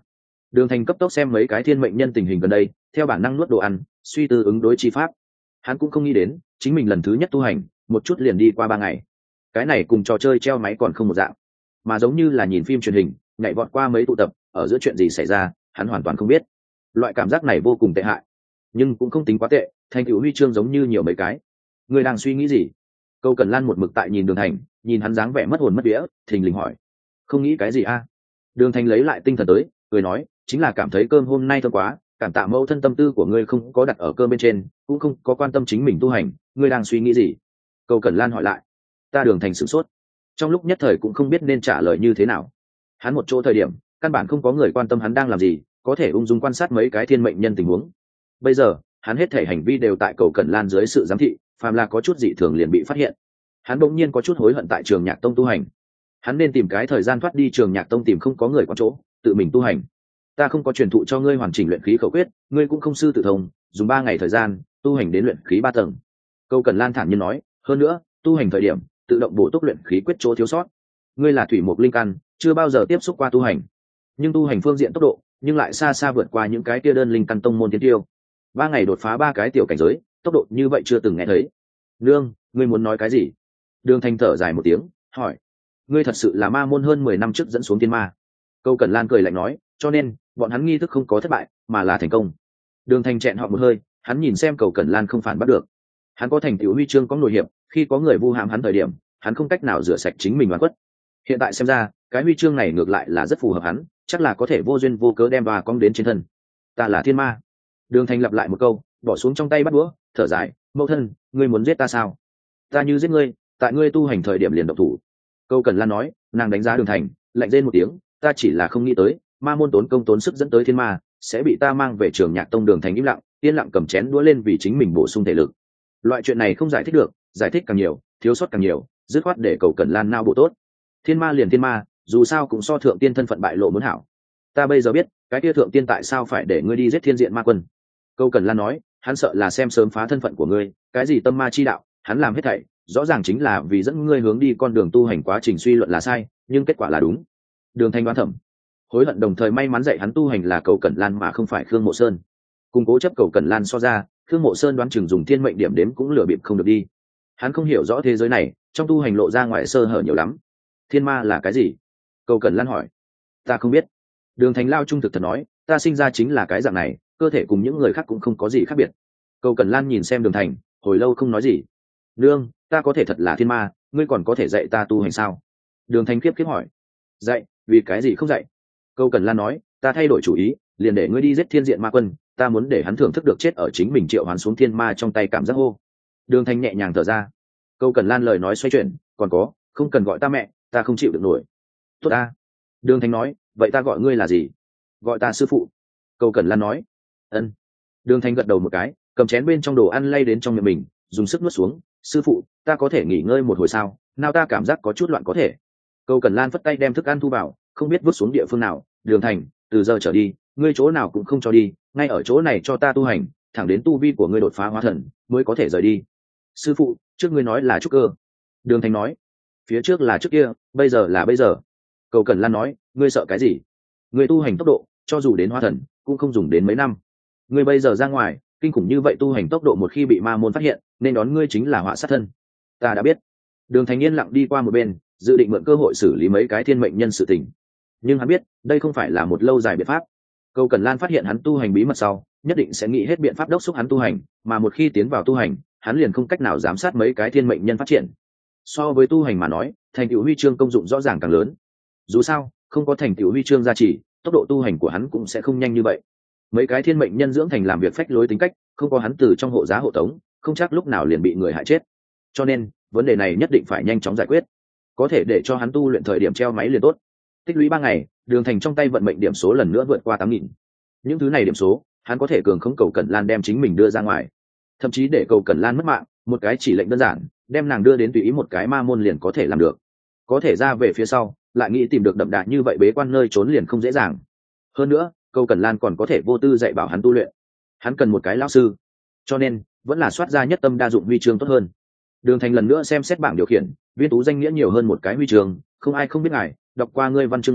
S1: Đường Thành cấp tốc xem mấy cái thiên mệnh nhân tình hình gần đây, theo bản năng nuốt đồ ăn, suy tư ứng đối chi pháp. Hắn cũng không nghĩ đến chính mình lần thứ nhất tu hành một chút liền đi qua ba ngày. Cái này cùng trò chơi treo máy còn không một dạng, mà giống như là nhìn phim truyền hình nhảy vọt qua mấy tụ tập, ở giữa chuyện gì xảy ra hắn hoàn toàn không biết. Loại cảm giác này vô cùng tệ hại, nhưng cũng không tính quá tệ. Thành tựu huy chương giống như nhiều mấy cái. Người đang suy nghĩ gì? Câu Cần Lan một mực tại nhìn Đường Thành, nhìn hắn dáng vẻ mất hồn mất vía, thình lình hỏi. Không nghĩ cái gì a? Đường Thành lấy lại tinh thần tới, cười nói, chính là cảm thấy cơm hôm nay thơm quá, cảm tạ mẫu thân tâm tư của ngươi không có đặt ở cơm bên trên, cũng không có quan tâm chính mình tu hành. Ngươi đang suy nghĩ gì? Câu Cần Lan hỏi lại. Ta Đường Thành sửng sốt, trong lúc nhất thời cũng không biết nên trả lời như thế nào. Hắn một chỗ thời điểm căn bản không có người quan tâm hắn đang làm gì, có thể ung dung quan sát mấy cái thiên mệnh nhân tình huống. Bây giờ hắn hết thể hành vi đều tại Cầu Cẩn Lan dưới sự giám thị, phàm là có chút dị thường liền bị phát hiện. Hắn bỗng nhiên có chút hối hận tại Trường Nhạc Tông tu hành. Hắn nên tìm cái thời gian thoát đi Trường Nhạc Tông, tìm không có người quan chỗ, tự mình tu hành. Ta không có truyền thụ cho ngươi hoàn chỉnh luyện khí khẩu quyết, ngươi cũng không sư tự thông, dùng ba ngày thời gian tu hành đến luyện khí ba tầng. Cầu Cẩn Lan thản nhiên nói, hơn nữa tu hành thời điểm tự động bổ túc luyện khí quyết chỗ thiếu sót. Ngươi là thủy mục linh căn, chưa bao giờ tiếp xúc qua tu hành, nhưng tu hành phương diện tốc độ nhưng lại xa xa vượt qua những cái tia đơn linh căn tông môn tiến tiêu. Ba ngày đột phá ba cái tiểu cảnh giới, tốc độ như vậy chưa từng nghe thấy. Nương, ngươi muốn nói cái gì? Đường Thành thở dài một tiếng, hỏi. Ngươi thật sự là ma môn hơn mười năm trước dẫn xuống thiên ma. Câu Cẩn Lan cười lạnh nói, cho nên bọn hắn nghi thức không có thất bại mà là thành công. Đường Thành chẹn họ một hơi, hắn nhìn xem Cầu Cẩn Lan không phản bắt được. Hắn có thành tựu huy chương có nội hiệp, khi có người vu hãm hắn thời điểm hắn không cách nào rửa sạch chính mình oan khuất. Hiện tại xem ra cái huy chương này ngược lại là rất phù hợp hắn, chắc là có thể vô duyên vô cớ đem bà cong đến trên thân. Ta là thiên ma. Đường Thành lặp lại một câu, bỏ xuống trong tay bắt đũa, thở dài, mẫu thân, ngươi muốn giết ta sao? Ta như giết ngươi, tại ngươi tu hành thời điểm liền độc thủ. Câu Cẩn Lan nói, nàng đánh giá Đường Thành, lạnh rên một tiếng, ta chỉ là không nghĩ tới ma môn tốn công tốn sức dẫn tới thiên ma sẽ bị ta mang về Trường Nhạc Tông. Đường Thành im lặng, yên lặng cầm chén đũa lên vì chính mình bổ sung thể lực. Loại chuyện này không giải thích được, giải thích càng nhiều thiếu sót càng nhiều, dứt khoát để Cầu Cẩn Lan nao bộ tốt. Thiên ma liền thiên ma, dù sao cũng so thượng tiên thân phận bại lộ muốn hảo. Ta bây giờ biết cái kia thượng tiên tại sao phải để ngươi đi giết thiên diện ma quân. Câu Cẩn Lan nói, hắn sợ là xem sớm phá thân phận của ngươi, cái gì tâm ma chi đạo, hắn làm hết thảy rõ ràng chính là vì dẫn ngươi hướng đi con đường tu hành. Quá trình suy luận là sai, nhưng kết quả là đúng. Đường Thành đoán thẩm, hối hận đồng thời may mắn dạy hắn tu hành là Cầu Cẩn Lan mà không phải Khương Mộ Sơn. Cùng cố chấp Cầu Cẩn Lan so ra, Khương Mộ Sơn đoán chừng dùng thiên mệnh điểm đếm cũng lừa bịp không được đi. Hắn không hiểu rõ thế giới này, trong tu hành lộ ra ngoài sơ hở nhiều lắm. Thiên ma là cái gì? Cầu Cẩn Lan hỏi. Ta không biết. Đường Thành lao trung thực thật nói, ta sinh ra chính là cái dạng này, cơ thể cùng những người khác cũng không có gì khác biệt. Cầu Cẩn Lan nhìn xem Đường Thành, hồi lâu không nói gì. Nương, ta có thể thật là thiên ma, ngươi còn có thể dạy ta tu hành sao? Đường Thành kiếp kiếp hỏi. Dạy, vì cái gì không dạy? Cầu Cẩn Lan nói, ta thay đổi chủ ý, liền để ngươi đi giết thiên diện ma quân, ta muốn để hắn thưởng thức được chết ở chính mình triệu hoán xuống thiên ma trong tay cảm giác hô. Đường Thành nhẹ nhàng thở ra. Cầu Cẩn Lan lời nói xoay chuyển, còn có, không cần gọi ta mẹ, ta không chịu được nổi. Tốt ta. Đường Thành nói, vậy ta gọi ngươi là gì? Gọi ta sư phụ. Cầu Cẩn Lan nói. Ân. Đường Thành gật đầu một cái, cầm chén bên trong đồ ăn lay đến trong miệng mình, dùng sức nuốt xuống. Sư phụ, ta có thể nghỉ ngơi một hồi sao? Nào ta cảm giác có chút loạn có thể. Cầu Cẩn Lan phất tay đem thức ăn thu vào, không biết vứt xuống địa phương nào. Đường Thành, từ giờ trở đi ngươi chỗ nào cũng không cho đi, ngay ở chỗ này cho ta tu hành, thẳng đến tu vi của ngươi đột phá hóa thần mới có thể rời đi. Sư phụ, trước ngươi nói là trúc cơ. Đường Thành nói. Phía trước là trước kia, bây giờ là bây giờ. Cầu Cẩn Lan nói, ngươi sợ cái gì? Ngươi tu hành tốc độ cho dù đến hóa thần cũng không dùng đến mấy năm. Ngươi bây giờ ra ngoài kinh khủng như vậy, tu hành tốc độ một khi bị ma môn phát hiện nên đón ngươi chính là họa sát thân. Ta đã biết. Đường Thành yên lặng đi qua một bên, dự định mượn cơ hội xử lý mấy cái thiên mệnh nhân sự tình, nhưng hắn biết đây không phải là một lâu dài biện pháp. Cầu Cẩn Lan phát hiện hắn tu hành bí mật sau nhất định sẽ nghĩ hết biện pháp đốc thúc hắn tu hành, mà một khi tiến vào tu hành hắn liền không cách nào giám sát mấy cái thiên mệnh nhân phát triển. So với tu hành mà nói, thành tựu huy chương công dụng rõ ràng càng lớn. Dù sao không có thành tựu huy chương gia trì, tốc độ tu hành của hắn cũng sẽ không nhanh như vậy. Mấy cái thiên mệnh nhân dưỡng thành làm việc phách lối tính cách, không có hắn từ trong hộ giá hộ tống, không chắc lúc nào liền bị người hại chết. Cho nên vấn đề này nhất định phải nhanh chóng giải quyết, có thể để cho hắn tu luyện thời điểm treo máy liền tốt. Tích lũy ba ngày, Đường Thành trong tay vận mệnh điểm số lần nữa vượt qua tám nghìn. Những thứ này điểm số hắn có thể cường không Cầu Cẩn Lan đem chính mình đưa ra ngoài, thậm chí để Cầu Cẩn Lan mất mạng, một cái chỉ lệnh đơn giản đem nàng đưa đến tùy ý một cái ma môn liền có thể làm được. Có thể ra về phía sau lại nghĩ tìm được đậm đà như vậy bế quan nơi trốn liền không dễ dàng. Hơn nữa Cầu Cẩn Lan còn có thể vô tư dạy bảo hắn tu luyện. Hắn cần một cái lão sư, cho nên vẫn là soát ra nhất tâm đa dụng huy chương tốt hơn. Đường Thành lần nữa xem xét bảng điều khiển, viên tú danh nghĩa nhiều hơn một cái huy chương. Không ai không biết ngài, đọc qua ngươi văn chương người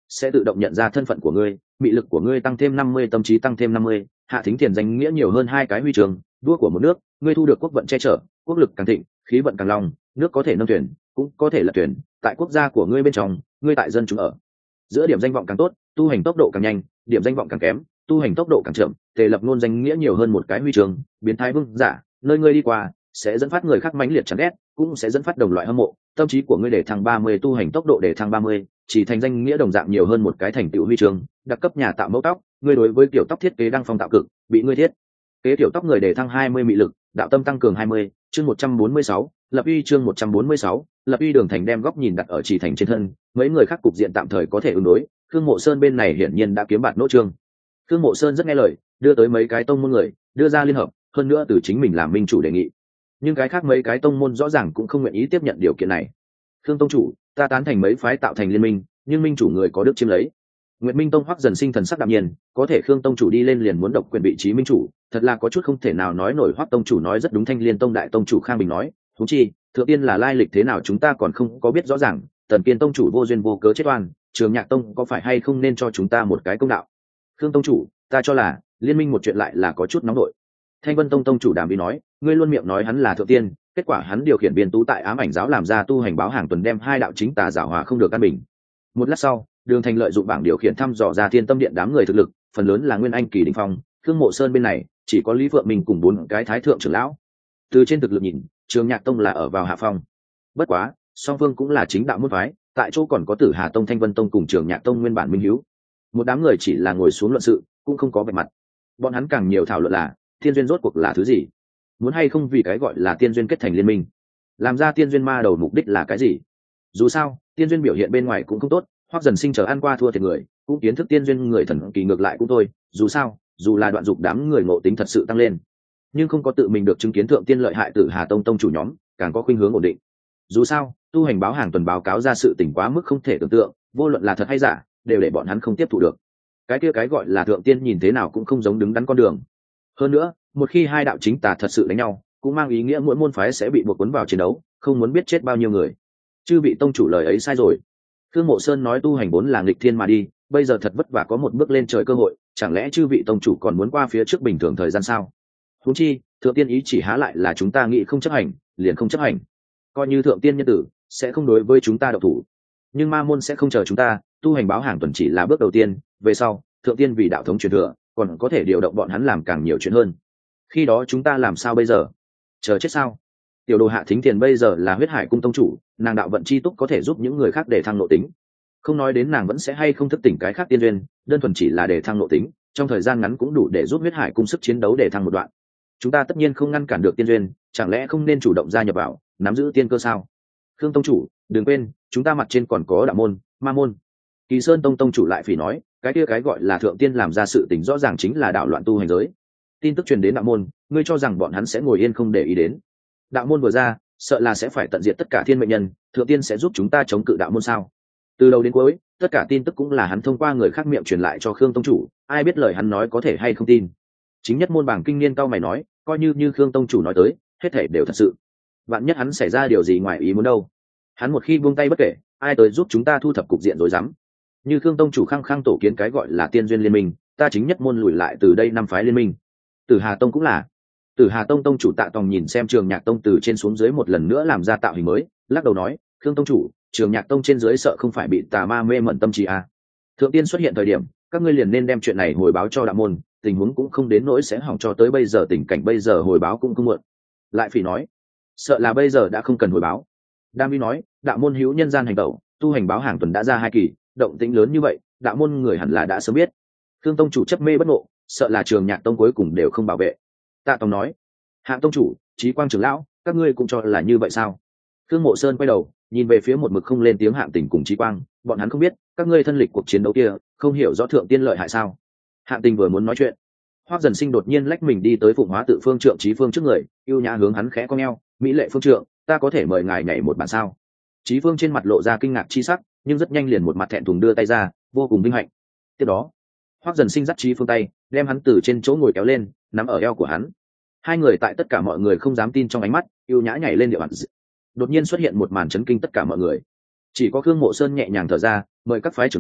S1: sẽ tự động nhận ra thân phận của ngươi, mị lực của ngươi tăng thêm năm mươi, tâm trí tăng thêm năm mươi, hạ thính thiền danh nghĩa nhiều hơn hai cái huy chương, vua của một nước, ngươi thu được quốc vận che chở, quốc lực càng thịnh, khí vận càng long, nước có thể nâng thuyền, cũng có thể lật thuyền, tại quốc gia của ngươi bên trong, ngươi tại dân chúng ở giữa điểm danh vọng càng tốt, tu hành tốc độ càng nhanh, điểm danh vọng càng kém, tu hành tốc độ càng chậm, tề lập nôn danh nghĩa nhiều hơn một cái huy chương, biến thái vương giả, nơi ngươi đi qua sẽ dẫn phát người khác mãnh liệt chán ghét, cũng sẽ dẫn phát đồng loại hâm mộ, tâm trí của ngươi để thăng ba mươi, tu hành tốc độ để thăng ba mươi, chỉ thành danh nghĩa đồng dạng nhiều hơn một cái thành tựu huy chương, đặc cấp nhà tạo mẫu tóc, ngươi đối với kiểu tóc thiết kế đăng phong tạo cực, bị ngươi thiết kế tiểu tóc người để thăng hai mươi mị lực, đạo tâm tăng cường hai mươi, chương một trăm bốn mươi sáu, lập uy chương một trăm bốn mươi sáu, lập uy Đường Thành đem góc nhìn đặt ở chỉ thành trên thân, mấy người khác cục diện tạm thời có thể ứng đối, Khương Mộ Sơn bên này hiển nhiên đã kiếm bạt nỗ trương. Khương Mộ Sơn rất nghe lời, đưa tới mấy cái tông môn người, đưa ra liên hợp, hơn nữa từ chính mình làm minh chủ đề nghị. Nhưng cái khác mấy cái tông môn rõ ràng cũng không nguyện ý tiếp nhận điều kiện này. Khương tông chủ, ta tán thành mấy phái tạo thành liên minh, nhưng minh chủ người có đức chiếm lấy. Nguyệt Minh Tông Hoắc Dần Sinh thần sắc đạm nhiên, có thể Khương tông chủ đi lên liền muốn độc quyền vị trí minh chủ, thật là có chút không thể nào nói nổi. Hoắc tông chủ nói rất đúng. Thanh Liên Tông đại tông chủ Khang Bình nói, thú chi, thượng tiên là lai lịch thế nào chúng ta còn không có biết rõ ràng, Tần Kiên tông chủ vô duyên vô cớ chết oan, Trường Nhạc Tông có phải hay không nên cho chúng ta một cái công đạo? Khương tông chủ, ta cho là liên minh một chuyện lại là có chút nóng nổi. Thanh Vân Tông tông chủ Đàm Vĩ nói, ngươi luôn miệng nói hắn là thượng tiên, kết quả hắn điều khiển biên tú tại ám ảnh giáo làm ra tu hành báo hàng tuần đem hai đạo chính tà giảo hòa không được căn bình. Một lát sau, Đường Thành lợi dụng bảng điều khiển thăm dò ra Thiên Tâm Điện đám người thực lực, phần lớn là nguyên anh kỳ đỉnh phong, Khương Mộ Sơn bên này chỉ có Lý Vượng Minh cùng bốn cái thái thượng trưởng lão. Từ trên thực lực nhìn, Trường Nhạc Tông là ở vào hạ phong. Bất quá, song phương cũng là chính đạo môn phái, tại chỗ còn có Tử Hà Tông, Thanh Vân Tông cùng Trường Nhạc Tông nguyên bản minh hiếu. Một đám người chỉ là ngồi xuống luận sự, cũng không có vẻ mặt. Bọn hắn càng nhiều thảo luận là tiên duyên rốt cuộc là thứ gì, muốn hay không vì cái gọi là tiên duyên kết thành liên minh, làm ra tiên duyên ma đầu mục đích là cái gì. Dù sao, tiên duyên biểu hiện bên ngoài cũng không tốt, Hoắc Dần Sinh chờ ăn qua thua thiệt người, cũng kiến thức tiên duyên người thần kỳ ngược lại cũng thôi. Dù sao, dù là đoạn dục đám người ngộ tính thật sự tăng lên, nhưng không có tự mình được chứng kiến thượng tiên lợi hại. Tử Hà Tông tông chủ nhóm càng có khuynh hướng ổn định. Dù sao, tu hành báo hàng tuần báo cáo ra sự tình quá mức không thể tưởng tượng, vô luận là thật hay giả, đều để bọn hắn không tiếp thu được. Cái kia cái gọi là thượng tiên nhìn thế nào cũng không giống đứng đắn con đường. Hơn nữa, một khi hai đạo chính tà thật sự đánh nhau, cũng mang ý nghĩa mỗi môn phái sẽ bị buộc cuốn vào chiến đấu, không muốn biết chết bao nhiêu người. Chư vị tông chủ lời ấy sai rồi. Khương Mộ Sơn nói tu hành vốn là nghịch thiên mà đi, bây giờ thật vất vả có một bước lên trời cơ hội, chẳng lẽ chư vị tông chủ còn muốn qua phía trước bình thường thời gian sao? Huống chi, thượng tiên ý chỉ há lại là chúng ta nghĩ không chấp hành, liền không chấp hành. Coi như thượng tiên nhân tử, sẽ không đối với chúng ta độc thủ. Nhưng ma môn sẽ không chờ chúng ta, tu hành báo hàng tuần chỉ là bước đầu tiên, về sau, thượng tiên vì đạo thống truyền thừa, còn có thể điều động bọn hắn làm càng nhiều chuyện hơn. Khi đó chúng ta làm sao bây giờ? Chờ chết sao? Tiểu đồ Hạ Thính Thiền bây giờ là huyết hải cung tông chủ, nàng đạo vận chi túc có thể giúp những người khác để thăng nội tính. Không nói đến nàng vẫn sẽ hay không thức tỉnh cái khác tiên duyên, đơn thuần chỉ là để thăng nội tính, trong thời gian ngắn cũng đủ để giúp huyết hải cung sức chiến đấu để thăng một đoạn. Chúng ta tất nhiên không ngăn cản được tiên duyên, chẳng lẽ không nên chủ động gia nhập vào, nắm giữ tiên cơ sao? Khương tông chủ, đừng quên, chúng ta mặt trên còn có đạo môn, ma môn. Kỳ Sơn tông tông chủ lại phỉ nói, cái kia cái gọi là thượng tiên làm ra sự tình rõ ràng chính là đạo loạn tu hành giới. Tin tức truyền đến đạo môn, ngươi cho rằng bọn hắn sẽ ngồi yên không để ý đến? Đạo môn vừa ra, sợ là sẽ phải tận diệt tất cả thiên mệnh nhân, thượng tiên sẽ giúp chúng ta chống cự đạo môn sao? Từ đầu đến cuối, tất cả tin tức cũng là hắn thông qua người khác miệng truyền lại cho Khương tông chủ, ai biết lời hắn nói có thể hay không tin. Chính nhất môn bảng kinh niên cao mày nói, coi như như Khương tông chủ nói tới, hết thể đều thật sự. Vạn nhất hắn xảy ra điều gì ngoài ý muốn đâu? Hắn một khi buông tay bất kể, ai tới giúp chúng ta thu thập cục diện rồi dám? Như Khương tông chủ khăng khăng tổ kiến cái gọi là tiên duyên liên minh, ta chính nhất môn lùi lại từ đây năm phái liên minh. Tử Hà Tông cũng là. Tử Hà Tông tông chủ Tạ Tòng nhìn xem Trường Nhạc Tông từ trên xuống dưới một lần nữa làm ra tạo hình mới, lắc đầu nói, Khương tông chủ, Trường Nhạc Tông trên dưới sợ không phải bị tà ma mê mẩn tâm trí à? Thượng tiên xuất hiện thời điểm, các ngươi liền nên đem chuyện này hồi báo cho đạo môn, tình huống cũng không đến nỗi sẽ hỏng cho tới bây giờ, tình cảnh bây giờ hồi báo cũng không muộn. Lại phỉ nói, sợ là bây giờ đã không cần hồi báo. Đam Vi nói, đạo môn hữu nhân gian hành động, tu hành báo hàng tuần đã ra hai kỳ, động tĩnh lớn như vậy, đạo môn người hẳn là đã sớm biết. Khương tông chủ chấp mê bất ngộ, sợ là Trường Nhạc Tông cuối cùng đều không bảo vệ. Tạ Tòng nói, Hạng tông chủ, Chí Quang trưởng lão, các ngươi cũng cho là như vậy sao? Khương Mộ Sơn quay đầu, nhìn về phía một mực không lên tiếng Hạng Tình cùng Chí Quang, bọn hắn không biết, các ngươi thân lịch cuộc chiến đấu kia, không hiểu rõ thượng tiên lợi hại sao? Hạng Tình vừa muốn nói chuyện, Hoắc Dần Sinh đột nhiên lách mình đi tới Phụng Hóa Tự Phương Trượng Chí Phương trước người, yêu nhã hướng hắn khẽ cong eo, mỹ lệ Phương Trượng, ta có thể mời ngài nhảy một bản sao? Chí Phương trên mặt lộ ra kinh ngạc chi sắc, nhưng rất nhanh liền một mặt thẹn thùng đưa tay ra, vô cùng vinh hạnh. Tiếp đó, Hoắc Dần Sinh dắt Chí Phương tay, đem hắn từ trên chỗ ngồi kéo lên, nắm ở eo của hắn. Hai người tại tất cả mọi người không dám tin trong ánh mắt, yêu nhã nhảy lên địa bàn. Đột nhiên xuất hiện một màn chấn kinh tất cả mọi người. Chỉ có Khương Mộ Sơn nhẹ nhàng thở ra, mời các phái trưởng môn,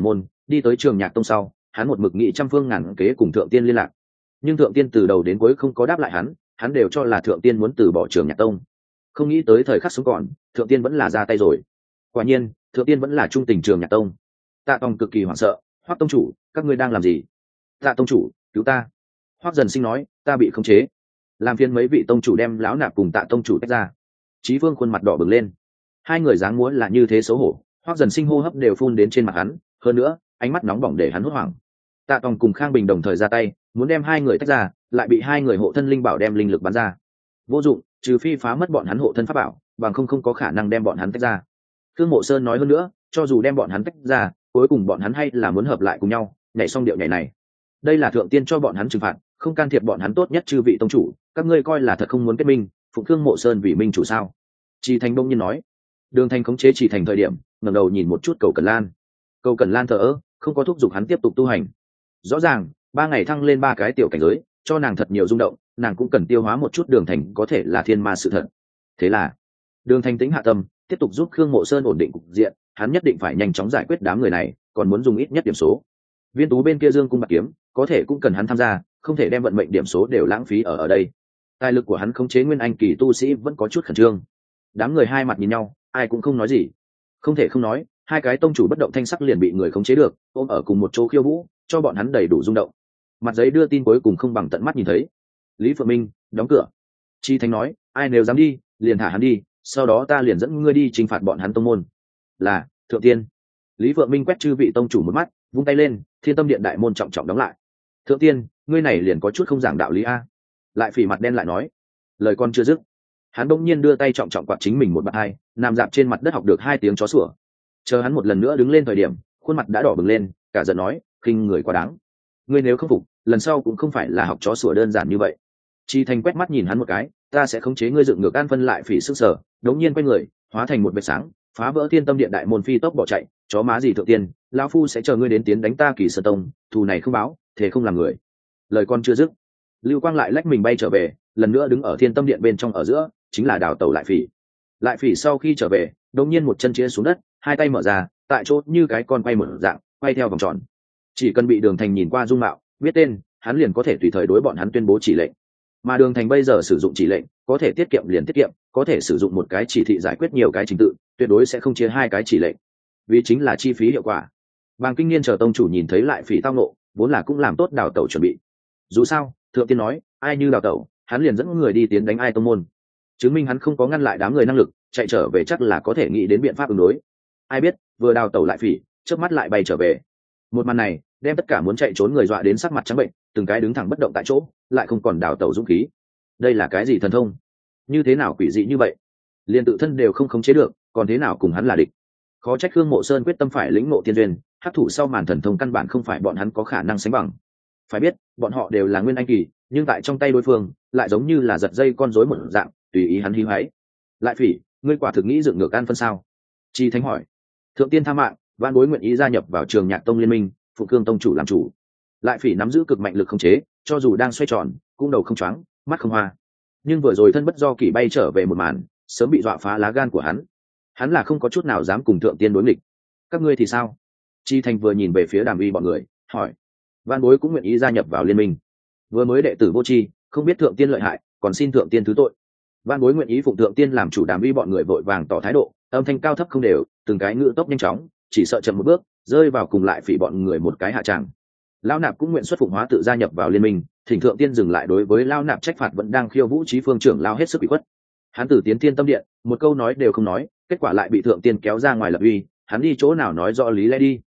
S1: Đi tới Trường Nhạc Tông sau, hắn một mực nghị trăm phương ngàn kế cùng thượng tiên liên lạc, nhưng thượng tiên từ đầu đến cuối không có đáp lại hắn, hắn đều cho là thượng tiên muốn từ bỏ Trường Nhạc Tông. Không nghĩ tới thời khắc sống còn, thượng tiên vẫn là ra tay rồi. Quả nhiên, thượng tiên vẫn là trung tình Trường Nhạc Tông. Tạ Tòng cực kỳ hoảng sợ, Hoắc tông chủ, các ngươi đang làm gì? Tạ tông chủ, cứu ta! Hoắc Dần Sinh nói, ta bị khống chế. Làm phiền mấy vị tông chủ đem lão nạp cùng Tạ tông chủ tách ra. Chí Vương khuôn mặt đỏ bừng lên. Hai người dáng múa là như thế xấu hổ, Hoắc Dần Sinh hô hấp đều phun đến trên mặt hắn, hơn nữa, ánh mắt nóng bỏng để hắn hốt hoảng. Tạ Tòng cùng Khang Bình đồng thời ra tay, muốn đem hai người tách ra, lại bị hai người hộ thân linh bảo đem linh lực bắn ra. Vô dụng, trừ phi phá mất bọn hắn hộ thân pháp bảo, bằng không không có khả năng đem bọn hắn tách ra. Thương Mộ Sơn nói hơn nữa, cho dù đem bọn hắn tách ra, cuối cùng bọn hắn hay là muốn hợp lại cùng nhau, nhảy xong điệu nhảy này. Đây là thượng tiên cho bọn hắn trừng phạt, không can thiệp bọn hắn tốt nhất chư vị tông chủ, các ngươi coi là thật không muốn kết minh, phụng Thương Mộ Sơn vì minh chủ sao? Chỉ Thành đông nhiên nói. Đường Thành khống chế Chỉ Thành thời điểm, ngẩng đầu nhìn một chút Cầu Cẩn Lan. Cầu Cẩn Lan thờ ơ, không có thúc giục hắn tiếp tục tu hành. Rõ ràng, ba ngày thăng lên ba cái tiểu cảnh giới, cho nàng thật nhiều rung động, nàng cũng cần tiêu hóa một chút Đường Thành có thể là thiên ma sự thật. Thế là, Đường Thành tính hạ tâm, tiếp tục giúp Khương Mộ Sơn ổn định cục diện, hắn nhất định phải nhanh chóng giải quyết đám người này, còn muốn dùng ít nhất điểm số. Viên Tú bên kia Dương cung bạc kiếm, có thể cũng cần hắn tham gia, không thể đem vận mệnh điểm số đều lãng phí ở ở đây. Tài lực của hắn khống chế Nguyên Anh kỳ tu sĩ vẫn có chút khẩn trương. Đám người hai mặt nhìn nhau, ai cũng không nói gì. Không thể không nói, hai cái tông chủ bất động thanh sắc liền bị người khống chế được, ôm ở cùng một chỗ khiêu vũ, cho bọn hắn đầy đủ rung động. Mặt giấy đưa tin cuối cùng không bằng tận mắt nhìn thấy. Lý Phượng Minh đóng cửa. Chi Thánh nói, ai nếu dám đi, liền thả hắn đi, sau đó ta liền dẫn ngươi đi trừng phạt bọn hắn tông môn. Là thượng tiên. Lý Phượng Minh quét chư vị tông chủ một mắt, vung tay lên, Thiên Tâm Điện đại môn trọng trọng đóng lại. Thượng tiên, ngươi này liền có chút không giảng đạo lý a. Lại phỉ mặt đen lại nói, lời con chưa dứt, hắn bỗng nhiên đưa tay trọng trọng quạt chính mình một bạt hai, nằm dạp trên mặt đất học được hai tiếng chó sủa. Chờ hắn một lần nữa đứng lên thời điểm, khuôn mặt đã đỏ bừng lên, cả giận nói, khinh người quá đáng. Ngươi nếu không phục, lần sau cũng không phải là học chó sủa đơn giản như vậy. Chi Thành quét mắt nhìn hắn một cái, ta sẽ khống chế ngươi dựng ngược an phân lại phỉ sức sở, đống nhiên quay người, hóa thành một vệt sáng, phá vỡ Thiên Tâm Điện đại môn phi tốc bỏ chạy. Chó má gì thượng tiên, lão phu sẽ chờ ngươi đến tiến đánh ta Kỳ Sơn Tông, thù này không báo, thế không làm người. Lời con chưa dứt, Lưu Quang lại lách mình bay trở về, lần nữa đứng ở Thiên Tâm Điện bên trong ở giữa, chính là đào tẩu lại phỉ. Lại phỉ sau khi trở về, đống nhiên một chân chia xuống đất, hai tay mở ra, tại chỗ như cái con quay một dạng, quay theo vòng tròn. Chỉ cần bị Đường Thành nhìn qua dung mạo, biết tên, hắn liền có thể tùy thời đối bọn hắn tuyên bố chỉ lệnh. Mà Đường Thành bây giờ sử dụng chỉ lệnh, có thể tiết kiệm liền tiết kiệm, có thể sử dụng một cái chỉ thị giải quyết nhiều cái trình tự, tuyệt đối sẽ không chia hai cái chỉ lệnh, vì chính là chi phí hiệu quả. Bàng Kinh Niên chờ tông chủ nhìn thấy lại phỉ tao nộ, vốn là cũng làm tốt đào tẩu chuẩn bị. Dù sao, thượng tiên nói, ai như đào tẩu, hắn liền dẫn người đi tiến đánh ai tông môn, chứng minh hắn không có ngăn lại đám người năng lực, chạy trở về chắc là có thể nghĩ đến biện pháp ứng đối. Ai biết, vừa đào tẩu lại phỉ, chớp mắt lại bay trở về. Một màn này, đem tất cả muốn chạy trốn người dọa đến sắc mặt trắng bệnh, từng cái đứng thẳng bất động tại chỗ, lại không còn đào tẩu dũng khí. Đây là cái gì thần thông? Như thế nào quỷ dị như vậy? Liên tự thân đều không khống chế được, còn thế nào cùng hắn là địch? Khó trách Khương Mộ Sơn quyết tâm phải lĩnh ngộ tiên duyên, hấp thụ sau màn thần thông căn bản không phải bọn hắn có khả năng sánh bằng. Phải biết, bọn họ đều là nguyên anh kỳ, nhưng tại trong tay đối phương, lại giống như là giật dây con rối một dạng, tùy ý hắn hí hoáy. Lại phỉ, ngươi quả thực nghĩ dựng ngược an phân sao? Chi Thánh hỏi. Thượng tiên tha mạng, Vạn Bối nguyện ý gia nhập vào Trường Nhạc Tông liên minh, phụ Cương tông chủ làm chủ. Lại phỉ nắm giữ cực mạnh lực khống chế, cho dù đang xoay tròn, cũng đầu không choáng, mắt không hoa. Nhưng vừa rồi thân bất do kỷ bay trở về một màn, sớm bị dọa phá lá gan của hắn. Hắn là không có chút nào dám cùng thượng tiên đối nghịch. Các ngươi thì sao? Chi Thành vừa nhìn về phía Đàm Uy bọn người, hỏi. Vạn Bối cũng nguyện ý gia nhập vào liên minh. Vừa mới đệ tử vô tri, không biết thượng tiên lợi hại, còn xin thượng tiên thứ tội. Vạn Bối nguyện ý phụng thượng tiên làm chủ. Đàm Uy bọn người vội vàng tỏ thái độ, âm thanh cao thấp không đều, từng cái ngữ tốc nhanh chóng, chỉ sợ chậm một bước, rơi vào cùng lại phỉ bọn người một cái hạ tràng. Lão Nạp cũng nguyện xuất phụng hóa tự gia nhập vào liên minh, thỉnh thượng tiên dừng lại đối với Lão Nạp trách phạt vẫn đang khiêu vũ Chí Phương trưởng lao hết sức bị khuất. Hắn từ tiến Thiên Tâm Điện, một câu nói đều không nói, kết quả lại bị thượng tiên kéo ra ngoài lập uy, hắn đi chỗ nào nói rõ lý lẽ đi.